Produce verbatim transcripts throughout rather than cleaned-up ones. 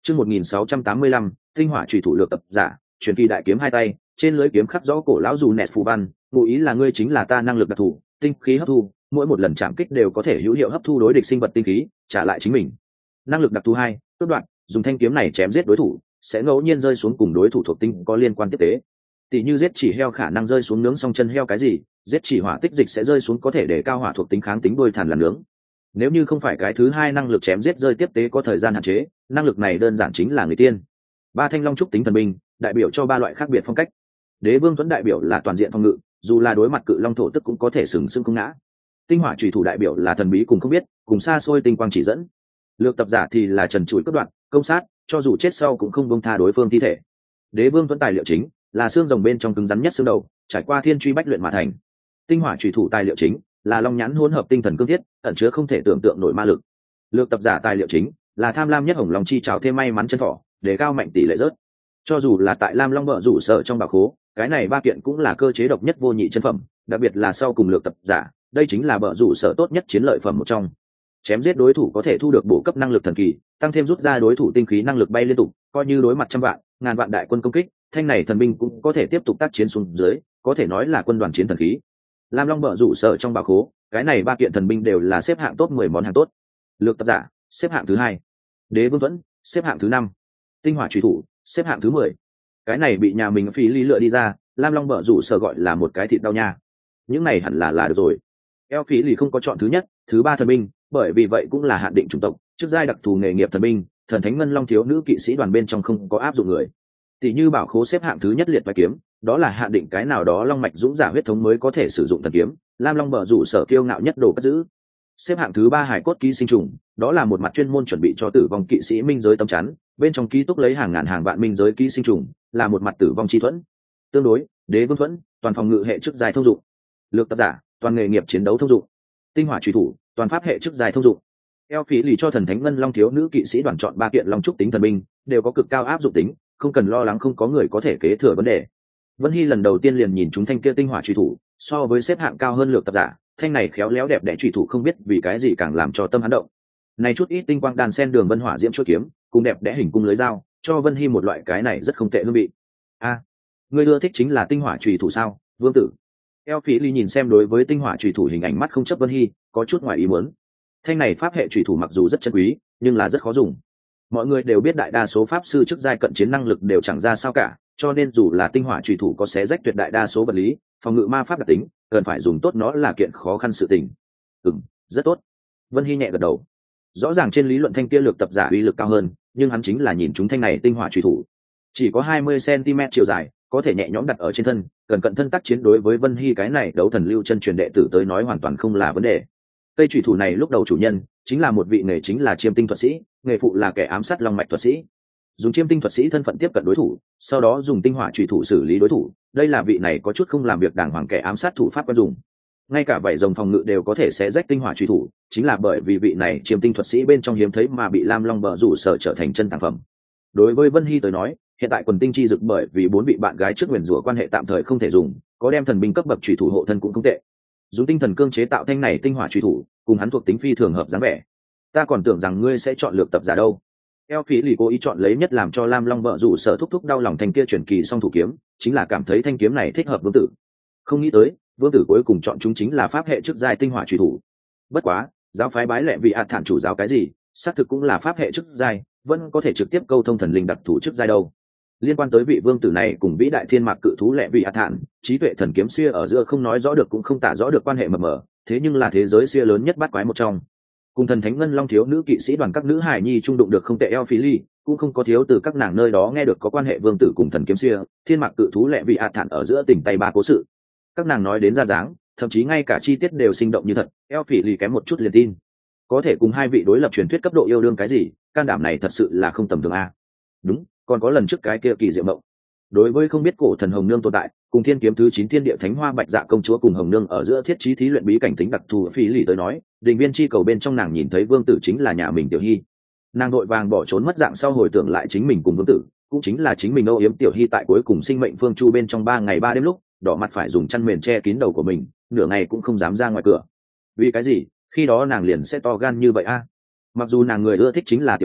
Chương một nghìn sáu trăm tám mươi lăm, tinh hỏa chủy thủ lược tập giả, truyền kỳ đại kiếm hai tay, trên lưỡi kiếm khắc rõ cổ lão dù nẹt phù văn, ngụ ý là ngươi chính là ta năng lực đặc thù, tinh khí hấp thu, mỗi một lần chạm kích đều có thể hữu hiệu hấp thu đối địch sinh vật tinh khí, trả lại chính mình. Năng lực đặc thù hai, cướp đoạn, dùng thanh kiếm này chém giết đối thủ, sẽ ngẫu nhiên rơi xuống cùng đối thủ thuộc tinh có liên quan tiếp tế. Tỷ như giết chỉ heo khả năng rơi xuống nướng xong chân heo cái gì, giết chỉ hỏa tích dịch sẽ rơi xuống có thể để cao hỏa thuộc tính kháng tính đôi thàn là nướng. Nếu như không phải cái thứ hai năng lực chém giết rơi tiếp tế có thời gian hạn chế, năng lực này đơn giản chính là người tiên. Ba thanh long trúc tính thần binh, đại biểu cho ba loại khác biệt phong cách. Đế vương tuấn đại biểu là toàn diện phòng ngự, dù là đối mặt cự long thổ tức cũng có thể sừng sững không ngã. Tinh hỏa chủy thủ đại biểu là thần bí cùng không biết, cùng xa xôi tinh quang chỉ dẫn. Lược tập giả thì là trần trụi cất đoạn, công sát, cho dù chết sau cũng không buông tha đối phương thi thể. Đế vương tuấn tài liệu chính là xương rồng bên trong cứng rắn nhất xương đầu, trải qua thiên truy bách luyện mà thành. Tinh hỏa chủy thủ tài liệu chính là long nhãn hỗn hợp tinh thần cương thiết, ẩn chứa không thể tưởng tượng nổi ma lực. Lược tập giả tài liệu chính là tham lam nhất hồng long chi trào thêm may mắn chân thỏ, để cao mạnh tỷ lệ rớt. Cho dù là tại lam long bợ rủ sợ trong bảo khố, cái này ba kiện cũng là cơ chế độc nhất vô nhị chân phẩm, đặc biệt là sau cùng lược tập giả, đây chính là bợ rủ sợ tốt nhất chiến lợi phẩm một trong. Chém giết đối thủ có thể thu được bổ cấp năng lực thần kỳ, tăng thêm rút ra đối thủ tinh khí năng lực bay liên tục, coi như đối mặt trăm vạn ngàn vạn đại quân công kích, thanh này thần binh cũng có thể tiếp tục tác chiến xuống dưới, có thể nói là quân đoàn chiến thần khí. Lam long bợ rủ sợ trong bảo khố, cái này ba kiện thần binh đều là xếp hạng top mười món hàng tốt. Lược tập giả xếp hạng thứ hai, đế vương tuấn xếp hạng thứ năm, tinh hỏa chủy thủ xếp hạng thứ mười. Cái này bị nhà mình phí lý lựa đi ra, lam long bợ rủ sợ gọi là một cái thịt đau nha. Những này hẳn là là được rồi. Eo phí lì không có chọn thứ nhất thứ ba thần binh, bởi vì vậy cũng là hạn định chủng tộc, trước giai đặc thù nghề nghiệp thần binh, thần thánh ngân long thiếu nữ kỵ sĩ đoàn bên trong không có áp dụng người. Tỷ như bảo khố xếp hạng thứ nhất liệt vai kiếm, đó là hạn định cái nào đó long mạch dũng giả huyết thống mới có thể sử dụng thần kiếm, lam long bợ rủ sở kiêu ngạo nhất đồ cất giữ. Xếp hạng thứ ba hải cốt ký sinh trùng, đó là một mặt chuyên môn chuẩn bị cho tử vong kỵ sĩ minh giới tấm chắn, bên trong ký túc lấy hàng ngàn hàng vạn minh giới ký sinh trùng, là một mặt tử vong chi thuẫn. Tương đối, đế vương thuẫn, toàn phòng ngự hệ chức dài thông dụng. Lược tập giả, toàn nghề nghiệp chiến đấu thông dụng. Tinh hỏa chủy thủ, toàn pháp hệ chức dài thông dụng. Eo phí lì cho thần thánh ngân long thiếu nữ kỵ sĩ đoàn chọn ba kiện long trúc tính thần binh, đều có cực cao áp dụng tính, không cần lo lắng không có người có thể kế thừa vấn đề. Vân Hy lần đầu tiên liền nhìn chúng thanh kia tinh hỏa chủy thủ, so với xếp hạng cao hơn lược tập giả, thanh này khéo léo đẹp đẽ chủy thủ không biết vì cái gì càng làm cho tâm hắn động. Này chút ít tinh quang đàn sen đường vân hỏa diễm chuôi kiếm, cùng đẹp đẽ hình cung lưới dao, cho Vân Hy một loại cái này rất không tệ hương vị. A, à, ngươi ưa thích chính là tinh hỏa chủy thủ sao, vương tử? Eo phí ly nhìn xem đối với tinh hỏa chủy thủ hình ảnh mắt không chấp Vân Hy, có chút ngoài ý muốn. Thanh này pháp hệ chủy thủ mặc dù rất chân quý, nhưng là rất khó dùng. Mọi người đều biết đại đa số pháp sư trước giai cận chiến năng lực đều chẳng ra sao cả, cho nên dù là tinh hỏa chủy thủ có xé rách tuyệt đại đa số vật lý, phòng ngự ma pháp đặc tính, cần phải dùng tốt nó là kiện khó khăn sự tình. Ừm, rất tốt. Vân Hy nhẹ gật đầu. Rõ ràng trên lý luận thanh kia lược tập giả uy lực cao hơn, nhưng hắn chính là nhìn chúng thanh này tinh hỏa chủy thủ. Chỉ có hai mươi xăng-ti-mét chiều dài, có thể nhẹ nhõm đặt ở trên thân, cần cận thân tác chiến đối với Vân Hy cái này đấu thần lưu chân truyền đệ tử tới nói hoàn toàn không là vấn đề. Cây chủy thủ này lúc đầu chủ nhân chính là một vị nghề chính là chiêm tinh thuật sĩ, nghề phụ là kẻ ám sát long mạch thuật sĩ. Dùng chiêm tinh thuật sĩ thân phận tiếp cận đối thủ, sau đó dùng tinh hỏa chủy thủ xử lý đối thủ, đây là vị này có chút không làm việc đàng hoàng kẻ ám sát thủ pháp quen dùng. Ngay cả vảy rồng phòng ngự đều có thể xé rách tinh hỏa chủy thủ, chính là bởi vì vị này chiêm tinh thuật sĩ bên trong hiếm thấy mà bị lam long bợ rủ sở trở thành chân tàng phẩm. Đối với Vân Hy tới nói, hiện tại quần tinh chi dực bởi vì bốn vị bạn gái trước nguyền rủa quan hệ tạm thời không thể dùng, có đem thần binh cấp bậc chủy thủ hộ thân cũng không tệ. Dùng tinh thần cương chế tạo thanh này tinh hỏa chủy thủ, cùng hắn thuộc tính phi thường hợp dáng vẻ. Ta còn tưởng rằng ngươi sẽ chọn lược tập giả đâu. Eo phí lì cố ý chọn lấy nhất làm cho lam long bợ rủ sở thúc thúc đau lòng thanh kia chuyển kỳ song thủ kiếm, chính là cảm thấy thanh kiếm này thích hợp vương tử. Không nghĩ tới vương tử cuối cùng chọn chúng chính là pháp hệ chức giai tinh hỏa chủy thủ. Bất quá giáo phái bái lệ vị ạt thản chủ giáo cái gì, xác thực cũng là pháp hệ chức giai, vẫn có thể trực tiếp câu thông thần linh đặc thủ chức giai đâu. Liên quan tới vị vương tử này cùng vĩ đại thiên mạc cự thú lệ vị ạt thản, trí tuệ thần kiếm xưa ở giữa không nói rõ được cũng không tả rõ được quan hệ mờ mờ, thế nhưng là thế giới xưa lớn nhất bát quái một trong. Cùng thần thánh ngân long thiếu nữ kỵ sĩ đoàn các nữ hải nhi trung đụng được không tệ. Eo phí ly cũng không có thiếu từ các nàng nơi đó nghe được có quan hệ vương tử cùng thần kiếm xưa, thiên mạc cự thú lệ vị ạt thản ở giữa tỉnh tay ba cố sự. Các nàng nói đến ra dáng, thậm chí ngay cả chi tiết đều sinh động như thật. Eo phỉ lì kém một chút liền tin, có thể cùng hai vị đối lập truyền thuyết cấp độ yêu đương cái gì, can đảm này thật sự là không tầm thường a. Đúng, còn có lần trước cái kia kỳ diệu mộng. Đối với không biết cổ thần hồng nương tồn tại, cùng thiên kiếm thứ chín thiên địa thánh hoa bạch dạ công chúa cùng hồng nương ở giữa thiết trí thí luyện bí cảnh tính đặc thù, phỉ lì tới nói, đình viên chi cầu bên trong nàng nhìn thấy vương tử chính là nhà mình tiểu hy. Nàng đội vàng bỏ trốn mất dạng sau hồi tưởng lại chính mình cùng vương tử, cũng chính là chính mình âu yếm tiểu hy tại cuối cùng sinh mệnh phương chu bên trong ba ngày ba đêm lúc đỏ mặt phải dùng chăn mền che kín đầu của mình, nửa ngày cũng không dám ra ngoài cửa. Vì cái gì khi đó nàng liền sẽ to gan như vậy a? Mặc dù nàng người ưa thích chính là tiểu hy,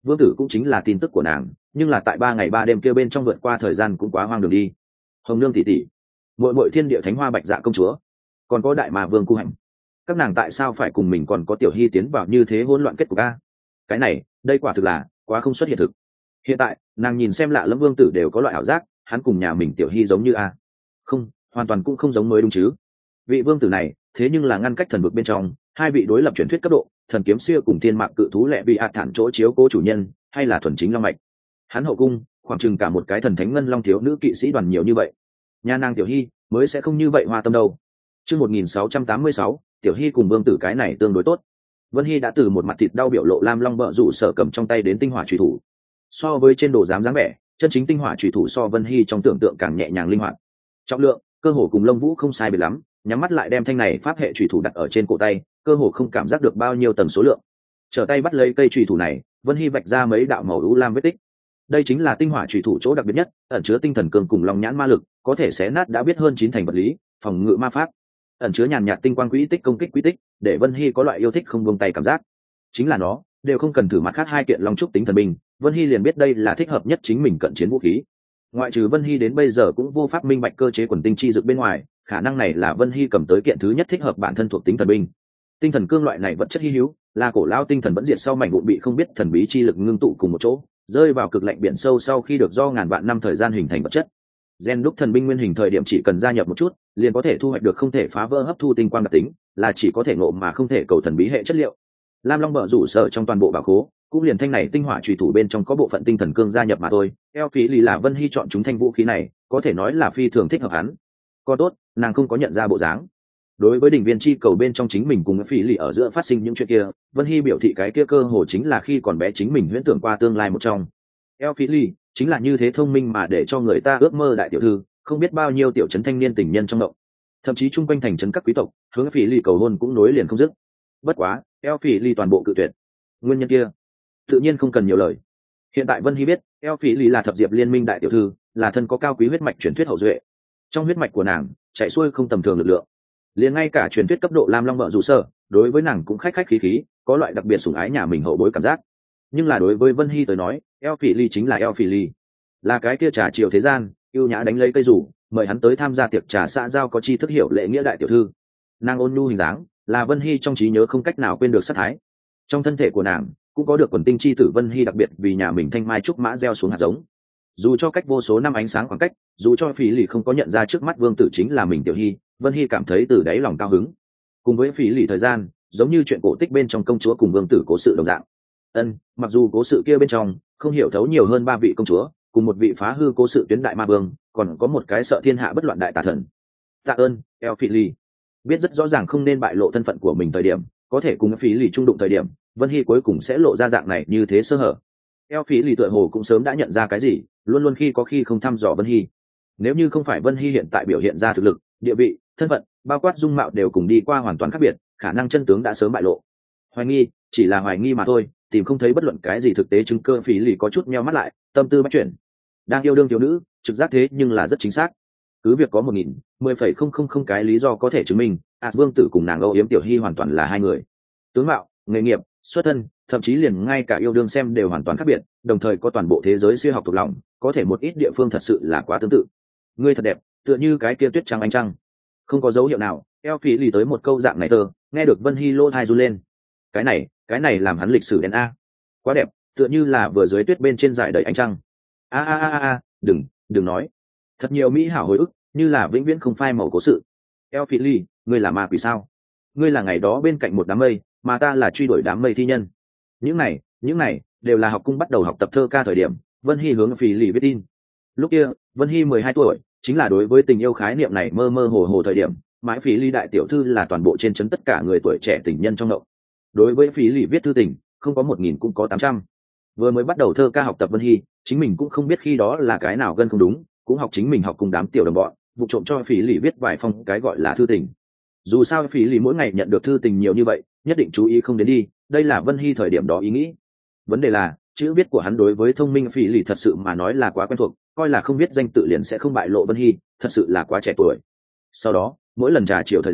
vương tử cũng chính là tin tức của nàng, nhưng là tại ba ngày ba đêm kia bên trong vượt qua thời gian cũng quá hoang đường đi. Hồng nương tỷ tỷ, muội muội thiên địa thánh hoa bạch dạ công chúa, còn có đại mà vương cu hạnh, các nàng tại sao phải cùng mình còn có tiểu hy tiến vào như thế hỗn loạn kết cục a? Cái này đây quả thực là quá không xuất hiện thực. Hiện tại nàng nhìn xem lạ lẫm vương tử đều có loại ảo giác hắn cùng nhà mình tiểu hy giống như a. Không, hoàn toàn cũng không giống mới đúng chứ. Vị vương tử này thế nhưng là ngăn cách thần vực bên trong hai vị đối lập truyền thuyết cấp độ thần kiếm xưa cùng thiên mạng cự thú lẹ bị ạt thản chỗ chiếu cố chủ nhân, hay là thuần chính long mạch. Hắn hậu cung khoảng chừng cả một cái thần thánh ngân long thiếu nữ kỵ sĩ đoàn nhiều như vậy, nhà nàng tiểu hy mới sẽ không như vậy hoa tâm đâu. Chương một nghìn sáu trăm tám mươi sáu, tiểu hy cùng vương tử cái này tương đối tốt. Vân Hy đã từ một mặt thịt đau biểu lộ lam long bợ rủ sở cầm trong tay đến tinh hỏa chủy thủ. So với trên đồ giám dáng vẻ, chân chính tinh hỏa chủy thủ so Vân Hy trong tưởng tượng càng nhẹ nhàng linh hoạt. Trọng lượng, cơ hồ cùng lông vũ không sai biệt lắm, nhắm mắt lại đem thanh này pháp hệ chủy thủ đặt ở trên cổ tay, cơ hồ không cảm giác được bao nhiêu tầng số lượng. Trở tay bắt lấy cây chủy thủ này, Vân Hy vạch ra mấy đạo màu u lam vết tích. Đây chính là tinh hỏa chủy thủ chỗ đặc biệt nhất, ẩn chứa tinh thần cương cùng long nhãn ma lực, có thể xé nát đã biết hơn chín thành vật lý, phòng ngự ma pháp. Ẩn chứa nhàn nhạt tinh quang quỹ tích công kích quỹ tích, để Vân Hy có loại yêu thích không buông tay cảm giác. Chính là nó, đều không cần thử mặt khác hai kiện long trúc tính thần binh, Vân Hy liền biết đây là thích hợp nhất chính mình cận chiến vũ khí. Ngoại trừ Vân Hy đến bây giờ cũng vô pháp minh bạch cơ chế quần tinh chi dược bên ngoài, khả năng này là Vân Hy cầm tới kiện thứ nhất thích hợp bản thân thuộc tính thần binh. Tinh thần cương loại này vật chất hi hữu, là cổ lao tinh thần vẫn diệt sau mảnh vụn bị không biết thần bí chi lực ngưng tụ cùng một chỗ, rơi vào cực lạnh biển sâu sau khi được do ngàn vạn năm thời gian hình thành vật chất. Gen đúc thần binh nguyên hình thời điểm chỉ cần gia nhập một chút, liền có thể thu hoạch được không thể phá vỡ hấp thu tinh quang đặc tính, là chỉ có thể ngộ mà không thể cầu thần bí hệ chất liệu. Lam Long bợ rủ sở trong toàn bộ bảo khố, cũng liền thanh này tinh hỏa chủy thủ bên trong có bộ phận tinh thần cương gia nhập mà thôi. Eo Phỉ Lì là Vân Hy chọn chúng thanh vũ khí này, có thể nói là phi thường thích hợp hắn. Có tốt, nàng không có nhận ra bộ dáng. Đối với đỉnh viên chi cầu bên trong chính mình cùng Phỉ Lì ở giữa phát sinh những chuyện kia, Vân Hy biểu thị cái kia cơ hồ chính là khi còn bé chính mình huyễn tưởng qua tương lai một trong. Eo Phỉ Lì chính là như thế thông minh mà để cho người ta ước mơ đại tiểu thư, không biết bao nhiêu tiểu trấn thanh niên tình nhân trong động, thậm chí chung quanh thành trấn các quý tộc hướng Phỉ Lì cầu hôn cũng nối liền không dứt. Bất quá, Eo Phỉ Lì toàn bộ cự tuyệt. Nguyên nhân kia tự nhiên không cần nhiều lời. Hiện tại Vân Hy biết Eo Phỉ Lì là thập diệp liên minh đại tiểu thư, là thân có cao quý huyết mạch truyền thuyết hậu duệ. Trong huyết mạch của nàng chạy xuôi không tầm thường lực lượng, liền ngay cả truyền thuyết cấp độ Lam Long bợ rủ sở đối với nàng cũng khách khách khí khí, có loại đặc biệt sủng ái nhà mình hậu bối cảm giác. Nhưng là đối với Vân Hy tới nói, Eo Phỉ Lì chính là Eo Phỉ Lì, là cái kia trà chiều thế gian yêu nhã đánh lấy cây rủ mời hắn tới tham gia tiệc trà xã giao có chi thức hiểu lễ nghĩa đại tiểu thư. Nàng ôn nhu hình dáng là Vân Hy trong trí nhớ không cách nào quên được sát thái. Trong thân thể của nàng cũng có được quần tinh chi tử Vân Hy đặc biệt vì nhà mình thanh mai trúc mã gieo xuống hạt giống. Dù cho cách vô số năm ánh sáng khoảng cách, dù cho Phỉ Lì không có nhận ra trước mắt vương tử chính là mình tiểu hy, Vân Hy cảm thấy từ đáy lòng cao hứng. Cùng với Phỉ Lì thời gian giống như chuyện cổ tích bên trong công chúa cùng vương tử cố sự đồng dạng. Ân, mặc dù cố sự kia bên trong không hiểu thấu nhiều hơn ba vị công chúa cùng một vị phá hư cố sự tuyến đại ma vương, còn có một cái sợ thiên hạ bất loạn đại tà thần. Tạ ơn Eo Phỉ Lì. Biết rất rõ ràng không nên bại lộ thân phận của mình thời điểm, có thể cùng Phỉ Lì trung đụng thời điểm, Vân Hy cuối cùng sẽ lộ ra dạng này như thế sơ hở. Eo Phỉ Lì tựa hồ cũng sớm đã nhận ra cái gì, luôn luôn khi có khi không thăm dò Vân Hy. Nếu như không phải Vân Hy hiện tại biểu hiện ra thực lực, địa vị, thân phận, bao quát dung mạo đều cùng đi qua hoàn toàn khác biệt, khả năng chân tướng đã sớm bại lộ. Hoài nghi, chỉ là hoài nghi mà thôi, tìm không thấy bất luận cái gì thực tế chứng cơ. Phỉ Lì có chút meo mắt lại, tâm tư bắt chuyển. Đang yêu đương thiếu nữ, trực giác thế nhưng là rất chính xác. Cứ việc có một nghìn mười phẩy không không không cái lý do có thể chứng minh, à, vương tử cùng nàng âu yếm tiểu hy hoàn toàn là hai người. Tướng mạo, nghề nghiệp, xuất thân, thậm chí liền ngay cả yêu đương xem đều hoàn toàn khác biệt, đồng thời có toàn bộ thế giới siêu học thuộc lòng, có thể một ít địa phương thật sự là quá tương tự. Ngươi thật đẹp, tựa như cái kia tuyết trắng ánh trăng. Không có dấu hiệu nào, Eo Phỉ Lì tới một câu dạng này thơ, nghe được Vân Hy lô thai run lên. Cái này, cái này làm hắn lịch sử đen a. Quá đẹp, tựa như là vừa dưới tuyết bên trên dải đầy ánh trăng. A a a a, đừng, đừng nói. Thật nhiều mỹ hảo hồi ức, như là vĩnh viễn không phai màu cố sự. Eo Phỉ Lì, ngươi là ma quỷ sao? Ngươi là ngày đó bên cạnh một đám mây, mà ta là truy đuổi đám mây thi nhân. Những này, những này đều là học cung bắt đầu học tập thơ ca thời điểm, Vân Hy hướng Phỉ Lì viết tin. Lúc kia, Vân Hy mười hai tuổi, chính là đối với tình yêu khái niệm này mơ mơ hồ hồ thời điểm, mãi Phỉ Lì đại tiểu thư là toàn bộ trên trấn tất cả người tuổi trẻ tình nhân trong động. Đối với Phỉ Lì viết thư tình, không có một nghìn cũng có tám trăm. Vừa mới bắt đầu thơ ca học tập Vân Hy, chính mình cũng không biết khi đó là cái nào gân không đúng, cũng học chính mình học cùng đám tiểu đồng bọn, vụ trộm cho Phỉ Lì viết vài phong cái gọi là thư tình. Dù sao Phỉ Lì mỗi ngày nhận được thư tình nhiều như vậy, nhất định chú ý không đến đi, đây là Vân Hy thời điểm đó ý nghĩ. Vấn đề là chữ viết của hắn đối với thông minh Phỉ Lì thật sự mà nói là quá quen thuộc, coi là không biết danh tự liền sẽ không bại lộ Vân Hy, thật sự là quá trẻ tuổi. Sau đó mỗi lần trà chiều thời gian,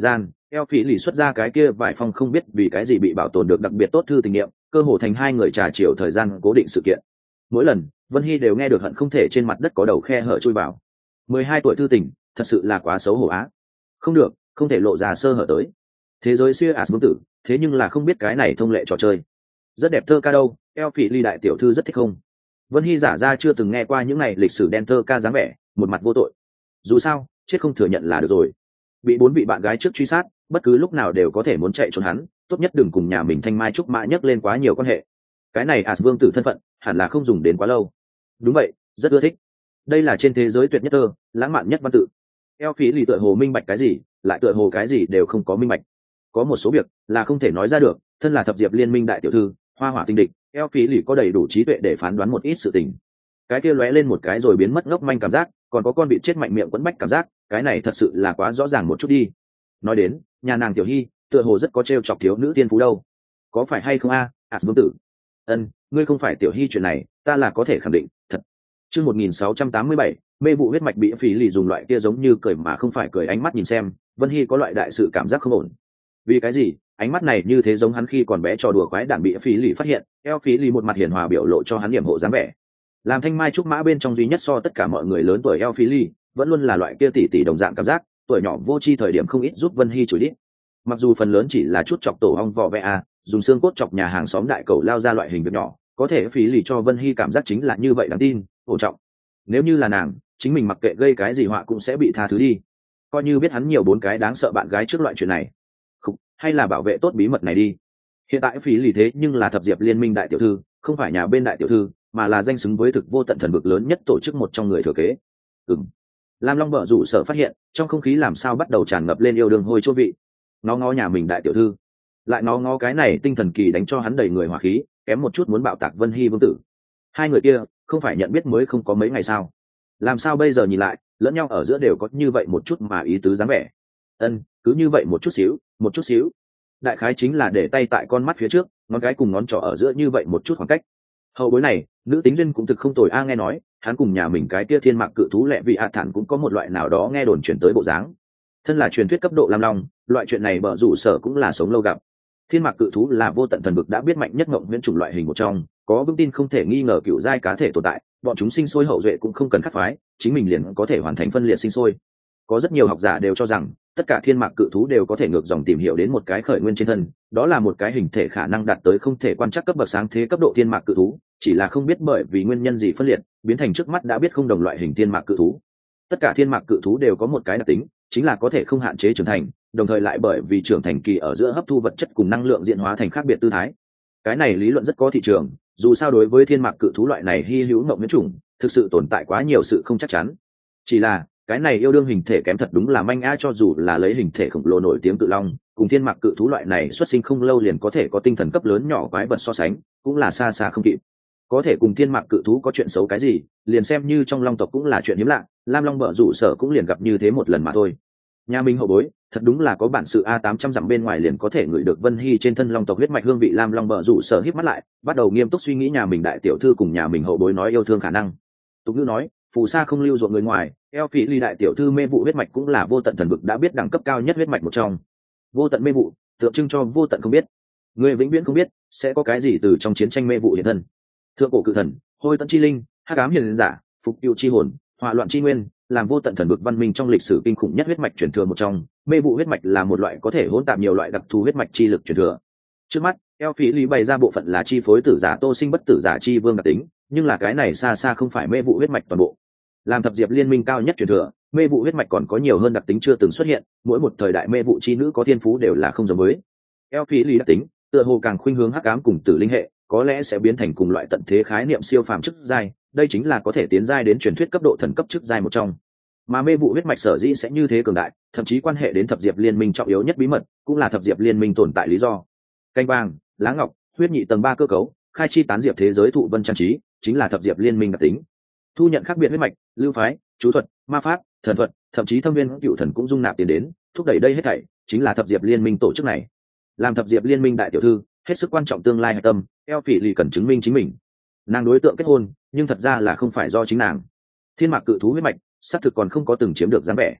eo phỉ lì xuất ra cái kia vài phong không biết vì cái gì bị bảo tồn được đặc biệt tốt thư tình niệm, cơ hồ thành hai người trà chiều thời gian cố định sự kiện. Mỗi lần Vân Hy đều nghe được hận không thể trên mặt đất có đầu khe hở chui vào. Mười hai tuổi thư tình, thật sự là quá xấu hổ á. Không được, không thể lộ ra sơ hở tới. Thế giới xưa ả vương tử, thế nhưng là không biết cái này thông lệ trò chơi. Rất đẹp thơ ca đâu, eo phỉ ly đại tiểu thư rất thích không. Vân Hy giả ra chưa từng nghe qua những này lịch sử đen thơ ca dáng vẻ, một mặt vô tội. Dù sao, chết không thừa nhận là được rồi. Bị bốn vị bạn gái trước truy sát, bất cứ lúc nào đều có thể muốn chạy trốn hắn, tốt nhất đừng cùng nhà mình thanh mai trúc mã nhắc lên quá nhiều quan hệ. Cái này ả vương tử thân phận, hẳn là không dùng đến quá lâu. Đúng vậy, rất ưa thích. Đây là trên thế giới tuyệt nhất thơ, lãng mạn nhất văn tự. Eo phỉ lì tựa hồ minh bạch cái gì, lại tựa hồ cái gì đều không có minh bạch. Có một số việc là không thể nói ra được, thân là thập diệp liên minh đại tiểu thư, hoa hỏa tinh địch, eo phỉ lì có đầy đủ trí tuệ để phán đoán một ít sự tình. Cái kia lóe lên một cái rồi biến mất ngốc manh cảm giác, còn có con bị chết mạnh miệng quấn bách cảm giác, cái này thật sự là quá rõ ràng một chút đi. Nói đến, nhà nàng tiểu hy, tựa hồ rất có trêu chọc thiếu nữ tiên phú đâu. Có phải hay không a, à? Ảt vương tử. Ân, ngươi không phải tiểu hy chuyện này, ta là có thể khẳng định, thật. Chương một nghìn sáu trăm tám mươi bảy, mê vụ huyết mạch bị phỉ lì dùng loại kia giống như cười mà không phải cười ánh mắt nhìn xem, Vân Hy có loại đại sự cảm giác không ổn. Vì cái gì? Ánh mắt này như thế giống hắn khi còn bé trò đùa quái đản bị phỉ lì phát hiện, eo phỉ lì một mặt hiền hòa biểu lộ cho hắn điểm hộ dáng vẻ. Làm thanh mai trúc mã bên trong duy nhất so tất cả mọi người lớn tuổi eo phỉ lì, vẫn luôn là loại kia tỷ tỷ đồng dạng cảm giác, tuổi nhỏ vô tri thời điểm không ít giúp Vân Hy chửi đít. Mặc dù phần lớn chỉ là chút chọc tổ ong vỏ vẽ a, dùng xương cốt chọc nhà hàng xóm đại cầu lao ra loại hình việc nhỏ, có thể phỉ lì cho Vân Hy cảm giác chính là như vậy đáng tin, ổn trọng. Nếu như là nàng, chính mình mặc kệ gây cái gì họa cũng sẽ bị tha thứ đi. Coi như biết hắn nhiều bốn cái đáng sợ bạn gái trước loại chuyện này. Không, hay là bảo vệ tốt bí mật này đi. Hiện tại phí lì thế nhưng là thập diệp liên minh đại tiểu thư, không phải nhà bên đại tiểu thư, mà là danh xứng với thực vô tận thần vực lớn nhất tổ chức một trong người thừa kế. Ừm. Lam Long bở rủ sợ phát hiện, trong không khí làm sao bắt đầu tràn ngập lên yêu đương hôi chua vị. Nó ngó nhà mình đại tiểu thư, lại nó ngó cái này tinh thần kỳ đánh cho hắn đầy người hỏa khí, kém một chút muốn bạo tạc Vân Hy vương tử. Hai người kia, không phải nhận biết mới không có mấy ngày sao? Làm sao bây giờ nhìn lại, lẫn nhau ở giữa đều có như vậy một chút mà ý tứ dáng vẻ. Ân, cứ như vậy một chút xíu, một chút xíu. Đại khái chính là để tay tại con mắt phía trước, ngón cái cùng ngón trỏ ở giữa như vậy một chút khoảng cách. Hậu bối này, nữ tính duyên cũng thực không tồi a, nghe nói, hắn cùng nhà mình cái kia thiên mạc cự thú lẹ vị hạ thản cũng có một loại nào đó nghe đồn chuyển tới bộ dáng. Thân là truyền thuyết cấp độ lam long, loại chuyện này bở rủ sở cũng là sống lâu gặp. Thiên mạc cự thú là vô tận thần vực đã biết mạnh nhất ngộng huyễn chủng loại hình một trong, có vững tin không thể nghi ngờ cựu giai cá thể tồn tại, bọn chúng sinh sôi hậu duệ cũng không cần khắc phái, chính mình liền có thể hoàn thành phân liệt sinh sôi. Có rất nhiều học giả đều cho rằng tất cả thiên mạc cự thú đều có thể ngược dòng tìm hiểu đến một cái khởi nguyên trên thân, đó là một cái hình thể khả năng đạt tới không thể quan trắc cấp bậc sáng thế cấp độ thiên mạc cự thú, chỉ là không biết bởi vì nguyên nhân gì phân liệt biến thành trước mắt đã biết không đồng loại hình thiên mạc cự thú. Tất cả thiên mạc cự thú đều có một cái đặc tính, chính là có thể không hạn chế trưởng thành, đồng thời lại bởi vì trưởng thành kỳ ở giữa hấp thu vật chất cùng năng lượng diễn hóa thành khác biệt tư thái. Cái này lý luận rất có thị trường, dù sao đối với thiên mạc cự thú loại này hy hữu ngộng miễn chủng, thực sự tồn tại quá nhiều sự không chắc chắn. Chỉ là cái này yêu đương hình thể kém thật đúng là manh a, cho dù là lấy hình thể khổng lồ nổi tiếng cự long cùng thiên mạc cự thú loại này xuất sinh không lâu liền có thể có tinh thần cấp lớn nhỏ quái vật so sánh, cũng là xa xa không kịp. Có thể cùng thiên mạc cự thú có chuyện xấu cái gì, liền xem như trong long tộc cũng là chuyện hiếm lạ, lam long bợ rủ sở cũng liền gặp như thế một lần mà thôi. Nhà mình hậu bối thật đúng là có bản sự a, tám trăm dặm bên ngoài liền có thể ngửi được Vân Hy trên thân long tộc huyết mạch hương vị. Lam long bợ rủ sở híp mắt lại, bắt đầu nghiêm túc suy nghĩ nhà mình đại tiểu thư cùng nhà mình hậu bối nói yêu thương khả năng. Tục ngữ nói phù sa không lưu ruộng người ngoài, eo phỉ ly đại tiểu thư mê vụ huyết mạch cũng là vô tận thần vực đã biết đẳng cấp cao nhất huyết mạch một trong. Vô tận mê vụ tượng trưng cho vô tận không biết, người vĩnh viễn không biết sẽ có cái gì từ trong chiến tranh mê vụ hiện thân. Thượng cổ cự thần, hôi tận chi linh, hắc ám hiền giả, phục cựu chi hồn, hỏa loạn chi nguyên, làm vô tận thần vực văn minh trong lịch sử kinh khủng nhất huyết mạch truyền thừa một trong. Mê vụ huyết mạch là một loại có thể hỗn tạp nhiều loại đặc thù huyết mạch chi lực truyền thừa. Trước mắt eo phỉ lý bày ra bộ phận là chi phối tử giả tô sinh bất tử giả chi vương đặc tính, nhưng là cái này xa xa không phải mê vụ huyết mạch toàn bộ. Làm thập diệp liên minh cao nhất truyền thừa, mê vụ huyết mạch còn có nhiều hơn đặc tính chưa từng xuất hiện, mỗi một thời đại mê vụ chi nữ có thiên phú đều là không giống với. Eo phỉ lý đặc tính tựa hồ càng khuynh hướng hắc ám cùng tử linh hệ, có lẽ sẽ biến thành cùng loại tận thế khái niệm siêu phàm chức giai, đây chính là có thể tiến giai đến truyền thuyết cấp độ thần cấp chức giai một trong. Mà mê vụ huyết mạch sở dĩ sẽ như thế cường đại, thậm chí quan hệ đến thập diệp liên minh trọng yếu nhất bí mật, cũng là thập diệp liên minh tồn tại lý do. Canh vàng, lá ngọc, huyết nhị tầng ba cơ cấu, khai chi tán diệp thế giới thụ vân trang trí, chính là thập diệp liên minh đặc tính. Thu nhận khác biệt huyết mạch, lưu phái, chú thuật, ma pháp, thần thuật, thậm chí thâm viên cựu thần cũng dung nạp tiền đến, thúc đẩy đây hết thảy chính là thập diệp liên minh tổ chức này. Làm thập diệp liên minh đại tiểu thư, hết sức quan trọng tương lai hạch tâm, eo phỉ lì cần chứng minh chính mình. Nàng đối tượng kết hôn, nhưng thật ra là không phải do chính nàng. Thiên mạc cự thú huyết mạch xác thực còn không có từng chiếm được dáng vẻ.